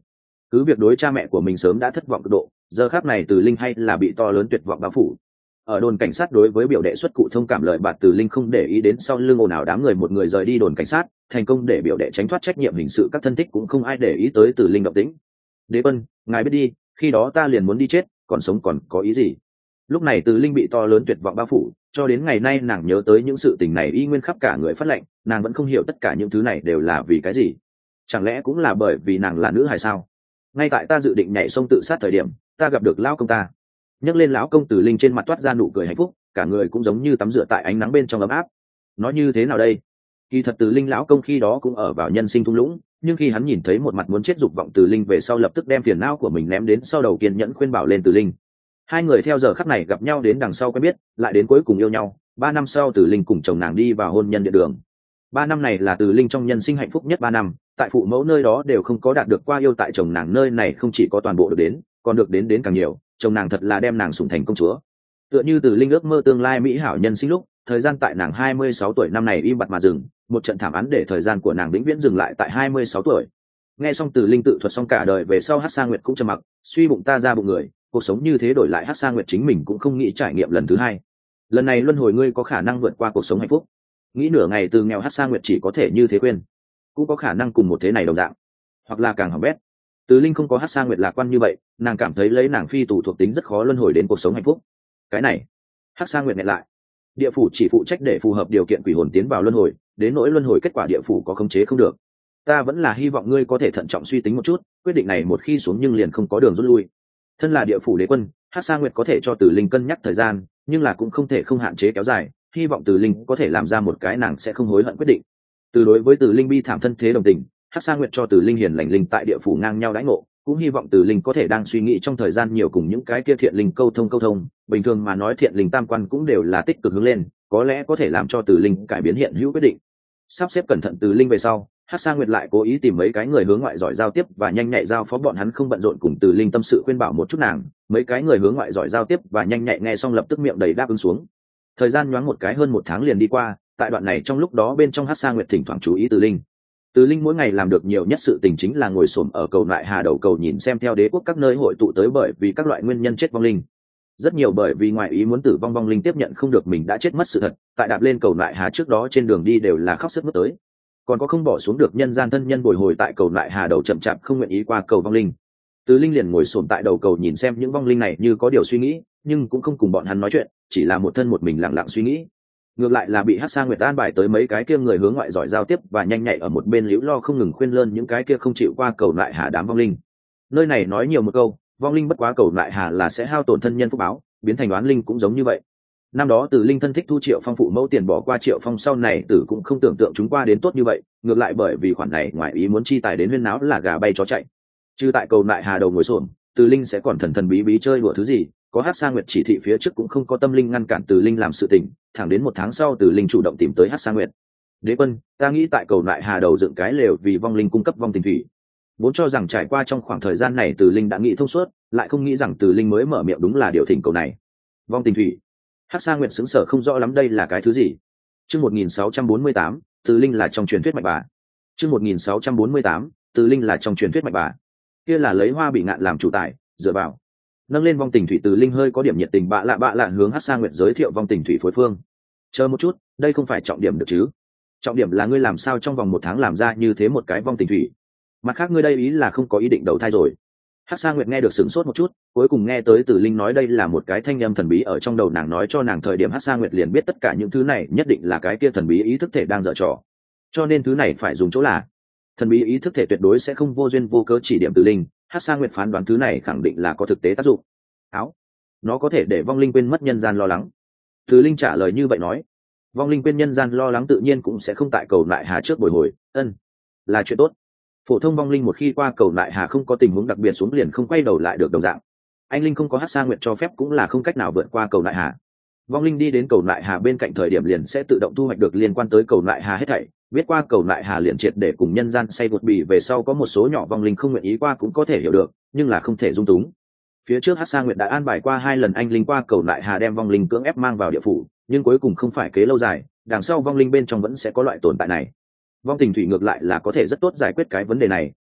cứ việc đối cha mẹ của mình sớm đã thất vọng cực độ, giờ khác này Từ Linh hay là bị to lớn tuyệt vọng bao phủ. Ở đồn cảnh sát đối với biểu đệ xuất cụ thông cảm lợi bạt, Từ Linh không để ý đến sau lưng ồn ào đám người, một người rời đi đồn cảnh sát, thành công để biểu đệ tránh thoát trách nhiệm hình sự. Các thân thích cũng không ai để ý tới Từ Linh động tĩnh. Đế Quân, ngài biết đi, khi đó ta liền muốn đi chết, còn sống còn có ý gì? Lúc này Từ Linh bị to lớn tuyệt vọng bao phủ, cho đến ngày nay nàng nhớ tới những sự tình này y nguyên khắp cả người phát lạnh, nàng vẫn không hiểu tất cả những thứ này đều là vì cái gì. Chẳng lẽ cũng là bởi vì nàng là nữ hài sao? Ngay tại ta dự định nhảy sông tự sát thời điểm, ta gặp được lão công ta. Nhấc lên lão công, Từ Linh trên mặt toát ra nụ cười hạnh phúc, cả người cũng giống như tắm rửa tại ánh nắng bên trong ấm áp. Nói như thế nào đây? Kỳ thật Từ Linh lão công khi đó cũng ở vào nhân sinh thung lũng, nhưng khi hắn nhìn thấy một mặt muốn chết dục vọng Từ Linh về sau, lập tức đem phiền não của mình ném đến sau đầu, kiên nhẫn khuyên bảo lên Từ Linh. Hai người theo giờ khắc này gặp nhau đến đằng sau quen biết, lại đến cuối cùng yêu nhau. Ba năm sau Từ Linh cùng chồng nàng đi vào hôn nhân địa đường. Ba năm này là Từ Linh trong nhân sinh hạnh phúc nhất ba năm, tại phụ mẫu nơi đó đều không có đạt được qua yêu, tại chồng nàng nơi này không chỉ có toàn bộ được đến, còn được đến đến càng nhiều. Chồng nàng thật là đem nàng sủng thành công chúa. Tựa như Từ Linh ước mơ tương lai mỹ hảo nhân sinh lúc, thời gian tại nàng hai mươi sáu tuổi năm này im bặt mà dừng, một trận thảm án để thời gian của nàng vĩnh viễn dừng lại tại hai mươi sáu tuổi. Nghe xong Từ Linh tự thuật xong cả đời về sau, Hắc Sa Nguyệt cũng trầm mặc, suy bụng ta ra bụng người, cuộc sống như thế đổi lại Hắc Sa Nguyệt chính mình cũng không nghĩ trải nghiệm lần thứ hai. Lần này luân hồi ngươi có khả năng vượt qua cuộc sống hạnh phúc. Nghĩ nửa ngày từ nghèo, Hắc Sa Nguyệt chỉ có thể như thế khuyên, cũng có khả năng cùng một thế này đồng dạng, hoặc là càng hỏng bét. Từ Linh không có Hắc Sa Nguyệt lạc quan như vậy, nàng cảm thấy lấy nàng phi tù thuộc tính rất khó luân hồi đến cuộc sống hạnh phúc. Cái này, Hắc Sa Nguyệt nhẹ lại, địa phủ chỉ phụ trách để phù hợp điều kiện quỷ hồn tiến vào luân hồi, đến nỗi luân hồi kết quả địa phủ có khống chế không được. Ta vẫn là hy vọng ngươi có thể thận trọng suy tính một chút, quyết định này một khi xuống nhưng liền không có đường rút lui. Thân là địa phủ đế quân, Hắc Sa Nguyệt có thể cho Từ Linh cân nhắc thời gian, nhưng là cũng không thể không hạn chế kéo dài, hy vọng Từ Linh có thể làm ra một cái nàng sẽ không hối hận quyết định. Từ đối với Từ Linh bi thảm thân thế đồng tình, Hắc Sa Nguyệt cho Từ Linh hiền lành linh tại địa phủ ngang nhau đãi ngộ, cũng hy vọng Từ Linh có thể đang suy nghĩ trong thời gian nhiều cùng những cái kia thiện linh câu thông câu thông. Bình thường mà nói thiện linh tam quan cũng đều là tích cực hướng lên, có lẽ có thể làm cho Từ Linh cải biến hiện hữu quyết định. Sắp xếp cẩn thận Từ Linh về sau, Hắc Sa Nguyệt lại cố ý tìm mấy cái người hướng ngoại giỏi giao tiếp và nhanh nhạy giao phó bọn hắn không bận rộn cùng Từ Linh tâm sự khuyên bảo một chút nàng. Mấy cái người hướng ngoại giỏi giao tiếp và nhanh nhạy nghe xong lập tức miệng đầy đáp ứng xuống. Thời gian nhoáng một cái hơn một tháng liền đi qua, tại đoạn này trong lúc đó bên trong Hắc Sa Nguyệt thỉnh thoảng chú ý Từ Linh. Từ Linh mỗi ngày làm được nhiều nhất sự tình chính là ngồi xổm ở cầu Nại Hà đầu cầu nhìn xem theo đế quốc các nơi hội tụ tới bởi vì các loại nguyên nhân chết vong linh. Rất nhiều bởi vì ngoại ý muốn tử vong vong linh tiếp nhận không được mình đã chết mất sự thật, tại đạp lên cầu Nại Hà trước đó trên đường đi đều là khóc sướt mướt tới. Còn có không bỏ xuống được nhân gian thân nhân bồi hồi tại cầu Nại Hà đầu chậm chạp không nguyện ý qua cầu vong linh. Từ Linh liền ngồi xổm tại đầu cầu nhìn xem những vong linh này như có điều suy nghĩ, nhưng cũng không cùng bọn hắn nói chuyện, chỉ là một thân một mình lặng lặng suy nghĩ. Ngược lại là bị Hắc Sa Nguyệt an bài tới mấy cái kia người hướng ngoại giỏi giao tiếp và nhanh nhạy ở một bên liễu lo không ngừng khuyên lơn những cái kia không chịu qua cầu Nại Hà đám vong linh. Nơi này nói nhiều một câu, vong linh bất quá cầu Nại Hà là sẽ hao tổn thân nhân phúc báo, biến thành oán linh cũng giống như vậy. Năm đó Từ Linh thân thích thu Triệu Phong phụ mẫu tiền bỏ qua Triệu Phong sau này tử cũng không tưởng tượng chúng qua đến tốt như vậy, ngược lại bởi vì khoản này ngoại ý muốn chi tài đến huyên náo là gà bay chó chạy. Chứ tại cầu Nại Hà đầu ngồi xổm, Từ Linh sẽ còn thần thần bí bí chơi đùa thứ gì, có Hắc Sa Nguyệt chỉ thị phía trước cũng không có tâm linh ngăn cản Từ Linh làm sự tình, thẳng đến một tháng sau Từ Linh chủ động tìm tới Hắc Sa Nguyệt. Đế quân, ta nghĩ tại cầu Nại Hà đầu dựng cái lều vì vong linh cung cấp vong tình thủy. Vốn cho rằng trải qua trong khoảng thời gian này Từ Linh đã nghĩ thông suốt, lại không nghĩ rằng Từ Linh mới mở miệng đúng là điều thỉnh cầu này. Vong tình thủy. Hắc Sa Nguyệt sững sờ không rõ lắm đây là cái thứ gì. Chương một nghìn sáu trăm bốn mươi tám, Từ Linh là trong truyền thuyết mạch bà. Chương một nghìn sáu trăm bốn mươi tám, Từ Linh là trong truyền thuyết mạch bà. Kia là lấy hoa bị ngạn làm chủ tài, dựa vào. Nâng lên vong tình thủy, Từ Linh hơi có điểm nhiệt tình bạ lạ bạ lạ hướng Hắc Sa Nguyệt giới thiệu vong tình thủy phối phương. Chờ một chút, đây không phải trọng điểm được chứ? Trọng điểm là ngươi làm sao trong vòng một tháng làm ra như thế một cái vong tình thủy. Mặt khác ngươi đây ý là không có ý định đầu thai rồi. Hắc Sa Nguyệt nghe được sửng sốt một chút, cuối cùng nghe tới Từ Linh nói đây là một cái thanh âm thần bí ở trong đầu nàng nói cho nàng thời điểm Hắc Sa Nguyệt liền biết tất cả những thứ này nhất định là cái kia thần bí ý thức thể đang dở trò. Cho nên thứ này phải dùng chỗ là thần bí ý thức thể tuyệt đối sẽ không vô duyên vô cớ chỉ điểm Từ Linh. Hắc Sa Nguyệt phán đoán thứ này khẳng định là có thực tế tác dụng. Áo, nó có thể để vong linh quên mất nhân gian lo lắng. Từ Linh trả lời như vậy nói, vong linh quên nhân gian lo lắng tự nhiên cũng sẽ không tại cầu Nại Hà trước bồi hồi, ân, là chuyện tốt. Phổ thông vong linh một khi qua cầu Nại Hà không có tình huống đặc biệt xuống liền không quay đầu lại được đồng dạng. Anh linh không có Hắc Sa Nguyệt cho phép cũng là không cách nào vượt qua cầu Nại Hà. Vong linh đi đến cầu Nại Hà bên cạnh thời điểm liền sẽ tự động thu hoạch được liên quan tới cầu Nại Hà hết thảy. Biết qua cầu Nại Hà liền triệt để cùng nhân gian say vụt bì về sau có một số nhỏ vong linh không nguyện ý qua cũng có thể hiểu được, nhưng là không thể dung túng. Phía trước Hắc Sa Nguyệt đã an bài qua hai lần anh linh qua cầu Nại Hà đem vong linh cưỡng ép mang vào địa phủ, nhưng cuối cùng không phải kế lâu dài, đằng sau vong linh bên trong vẫn sẽ có loại tồn tại này. Vong tình thủy ngược lại là có thể rất tốt giải quyết cái vấn đề này,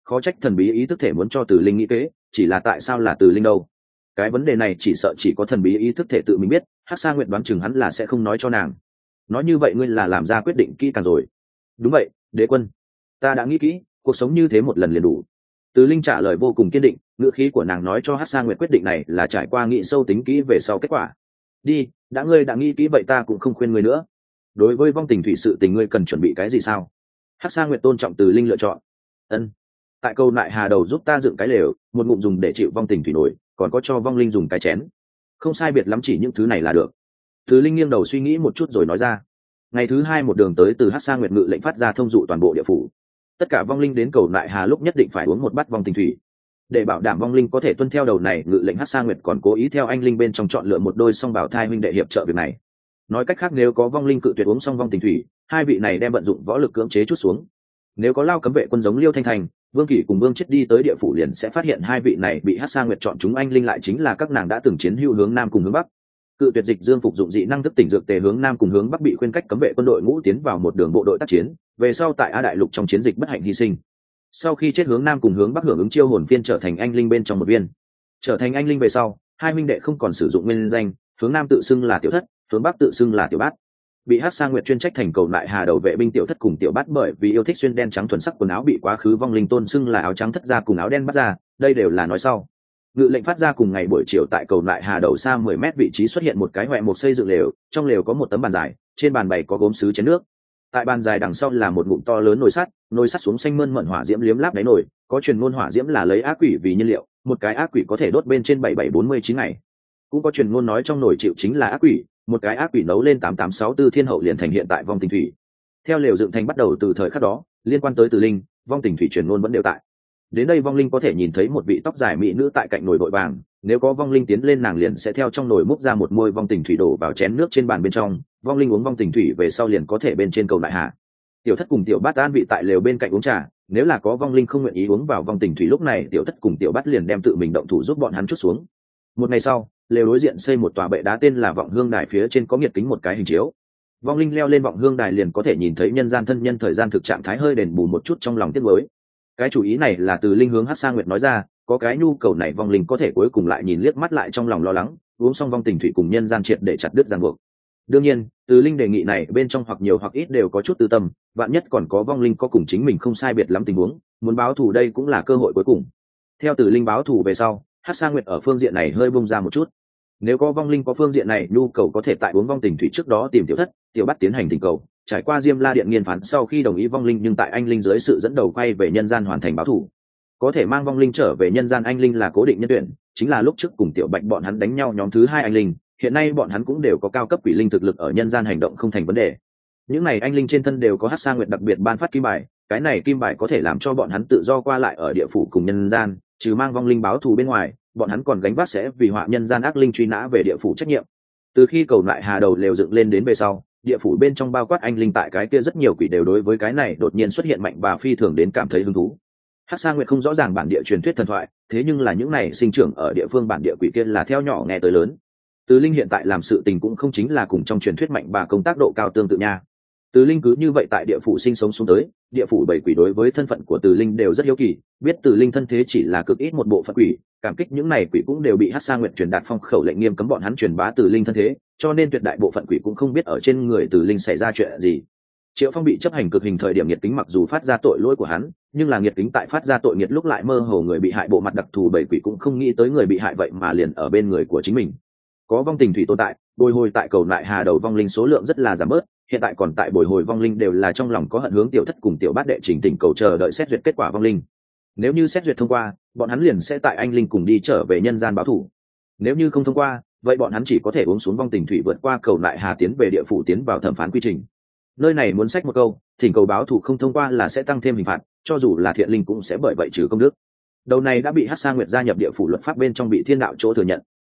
khó trách thần bí ý thức thể muốn cho Từ Linh nghĩ kế, chỉ là tại sao là Từ Linh đâu? Cái vấn đề này chỉ sợ chỉ có thần bí ý thức thể tự mình biết, Hắc Sa Nguyệt đoán chừng hắn là sẽ không nói cho nàng. Nói như vậy ngươi là làm ra quyết định kỹ càng rồi. Đúng vậy, đế quân, ta đã nghĩ kỹ, cuộc sống như thế một lần liền đủ. Từ Linh trả lời vô cùng kiên định, ngữ khí của nàng nói cho Hắc Sa Nguyệt quyết định này là trải qua nghĩ sâu tính kỹ về sau kết quả. Đi, đã ngươi đã nghĩ kỹ vậy ta cũng không khuyên ngươi nữa. Đối với vong tình thủy sự tình ngươi cần chuẩn bị cái gì sao? Hắc Sa Nguyệt tôn trọng Từ Linh lựa chọn. Ân, tại câu nại hà đầu giúp ta dựng cái lều, một ngụm dùng để chịu vong tình thủy nổi, còn có cho vong linh dùng cái chén. Không sai biệt lắm, chỉ những thứ này là được. Từ Linh nghiêng đầu suy nghĩ một chút rồi nói ra. Ngày thứ hai một đường tới từ Hắc Sa Nguyệt ngự lệnh phát ra thông dụ toàn bộ địa phủ. Tất cả vong linh đến cầu nại hà lúc nhất định phải uống một bát vong tình thủy. Để bảo đảm vong linh có thể tuân theo đầu này, ngự lệnh Hắc Sa Nguyệt còn cố ý theo anh linh bên trong chọn lựa một đôi song bảo thai huynh đệ hiệp trợ việc này. Nói cách khác, nếu có vong linh cự tuyệt uống xong vong tình thủy, hai vị này đem vận dụng võ lực cưỡng chế chút xuống. Nếu có lao cấm vệ quân giống Liêu Thanh Thành, Vương Kỷ cùng Vương Chết đi tới địa phủ liền sẽ phát hiện hai vị này bị Hắc Sa Nguyệt chọn chúng anh linh lại chính là các nàng đã từng chiến hữu hướng nam cùng hướng bắc. Cự tuyệt dịch dương phục dụng dị năng thức tỉnh dược tề hướng nam cùng hướng bắc bị khuyên cách cấm vệ quân đội ngũ tiến vào một đường bộ đội tác chiến, về sau tại A Đại Lục trong chiến dịch bất hạnh hy sinh. Sau khi chết hướng nam cùng hướng bắc hưởng ứng chiêu hồn phiên trở thành anh linh bên trong một viên. Trở thành anh linh về sau, hai minh đệ không còn sử dụng nguyên danh, hướng nam tự xưng là Tiểu Thất, hướng bắc tự xưng là Tiểu Bát. Bị Hắc Sa Nguyệt chuyên trách thành cầu nại hà đầu vệ binh Tiểu Thất cùng Tiểu Bát bởi vì yêu thích xuyên đen trắng thuần sắc quần áo bị quá khứ vong linh tôn xưng là áo trắng thất ra cùng áo đen bắt ra, đây đều là nói sau. Ngự lệnh phát ra cùng ngày buổi chiều tại cầu nại hà đầu xa mười mét vị trí xuất hiện một cái hoẹ một xây dựng lều, trong lều có một tấm bàn dài, trên bàn bày có gốm sứ chén nước. Tại bàn dài đằng sau là một ngụm to lớn nồi sắt, nồi sắt xuống xanh mơn mận hỏa diễm liếm láp đáy nồi, có truyền ngôn hỏa diễm là lấy ác quỷ vì nhiên liệu, một cái ác quỷ có thể đốt bên trên bảy bảy bốn mươi chín ngày. Cũng có truyền ngôn nói trong nồi chịu chính là ác quỷ, một cái ác quỷ nấu lên tám tám sáu tư thiên hậu liền thành hiện tại vong tình thủy. Theo lều dựng thành bắt đầu từ thời khắc đó, liên quan tới Từ Linh, vong tình thủy truyền ngôn vẫn đều tại. Đến đây vong linh có thể nhìn thấy một vị tóc dài mỹ nữ tại cạnh nồi vội vàng, nếu có vong linh tiến lên nàng liền sẽ theo trong nồi múc ra một môi vong tình thủy đổ vào chén nước trên bàn bên trong, vong linh uống vong tình thủy về sau liền có thể bên trên cầu đại hạ. Tiểu Thất cùng Tiểu Bát an vị tại lều bên cạnh uống trà, nếu là có vong linh không nguyện ý uống vào vong tình thủy lúc này Tiểu Thất cùng Tiểu Bát liền đem tự mình động thủ giúp bọn hắn chút xuống. Một ngày sau, lều đối diện xây một tòa bệ đá tên là Vọng Hương Đài, phía trên có nghiệt kính một cái hình chiếu. Vong linh leo lên Vọng Hương Đài liền có thể nhìn thấy nhân gian thân nhân thời gian thực trạng thái hơi đền bù một chút trong lòng tiếc nuối. Cái chủ ý này là từ linh hướng Hắc Sa Nguyệt nói ra, có cái nhu cầu này vong linh có thể cuối cùng lại nhìn liếc mắt lại trong lòng lo lắng, uống xong vong tình thủy cùng nhân gian triệt để chặt đứt ràng buộc. Đương nhiên, từ linh đề nghị này bên trong hoặc nhiều hoặc ít đều có chút tư tâm, vạn nhất còn có vong linh có cùng chính mình không sai biệt lắm tình huống, muốn báo thù đây cũng là cơ hội cuối cùng. Theo từ linh báo thù về sau, Hắc Sa Nguyệt ở phương diện này hơi bung ra một chút. Nếu có vong linh có phương diện này nhu cầu có thể tại uống vong tình thủy trước đó tìm Tiểu Thất, Tiểu Bát tiến hành tình cầu, trải qua Diêm La Điện nghiên phán sau khi đồng ý vong linh nhưng tại anh linh dưới sự dẫn đầu quay về nhân gian hoàn thành báo thù. Có thể mang vong linh trở về nhân gian anh linh là cố định nhân tuyển, chính là lúc trước cùng Tiểu Bạch bọn hắn đánh nhau nhóm thứ hai anh linh, hiện nay bọn hắn cũng đều có cao cấp quỷ linh thực lực ở nhân gian hành động không thành vấn đề. Những này anh linh trên thân đều có Hắc Sa Nguyệt đặc biệt ban phát kim bài, cái này kim bài có thể làm cho bọn hắn tự do qua lại ở địa phủ cùng nhân gian, trừ mang vong linh báo thù bên ngoài, bọn hắn còn gánh vác sẽ vì họa nhân gian ác linh truy nã về địa phủ trách nhiệm. Từ khi cầu lại hà đầu lều dựng lên đến về sau, địa phủ bên trong bao quát anh linh tại cái kia rất nhiều quỷ đều đối với cái này đột nhiên xuất hiện mạnh và phi thường đến cảm thấy hứng thú. Hắc Sa Nguyệt không rõ ràng bản địa truyền thuyết thần thoại, thế nhưng là những này sinh trưởng ở địa phương bản địa quỷ kia là theo nhỏ nghe tới lớn. Từ linh hiện tại làm sự tình cũng không chính là cùng trong truyền thuyết mạnh và công tác độ cao tương tự nha. Từ linh cứ như vậy tại địa phủ sinh sống xuống tới, địa phủ bảy quỷ đối với thân phận của từ linh đều rất hiếu kỳ, biết từ linh thân thế chỉ là cực ít một bộ phận quỷ, cảm kích những này quỷ cũng đều bị Hắc Sa Nguyệt truyền đạt phong khẩu lệnh nghiêm cấm bọn hắn truyền bá từ linh thân thế, cho nên tuyệt đại bộ phận quỷ cũng không biết ở trên người từ linh xảy ra chuyện gì. Triệu Phong bị chấp hành cực hình thời điểm nghiệt kính mặc dù phát ra tội lỗi của hắn, nhưng là nghiệt kính tại phát ra tội nghiệt lúc lại mơ hồ người bị hại bộ mặt đặc thù bảy quỷ cũng không nghĩ tới người bị hại vậy mà liền ở bên người của chính mình. Có vong tình thủy tồn tại, bồi hồi tại cầu lại hà đầu vong linh số lượng rất là giảm bớt, hiện tại còn tại bồi hồi vong linh đều là trong lòng có hận hướng Tiểu Thất cùng Tiểu Bát đệ trình tình cầu chờ đợi xét duyệt kết quả vong linh. Nếu như xét duyệt thông qua, bọn hắn liền sẽ tại anh linh cùng đi trở về nhân gian báo thủ. Nếu như không thông qua, vậy bọn hắn chỉ có thể uống xuống vong tình thủy vượt qua cầu lại hà tiến về địa phủ tiến vào thẩm phán quy trình. Nơi này muốn sách một câu, thỉnh cầu báo thủ không thông qua là sẽ tăng thêm hình phạt, cho dù là thiện linh cũng sẽ bởi vậy trừ công đức. Đầu này đã bị Hắc Sa Nguyệt gia nhập địa phủ luật pháp bên trong bị thiên đạo chỗ thừa nhận,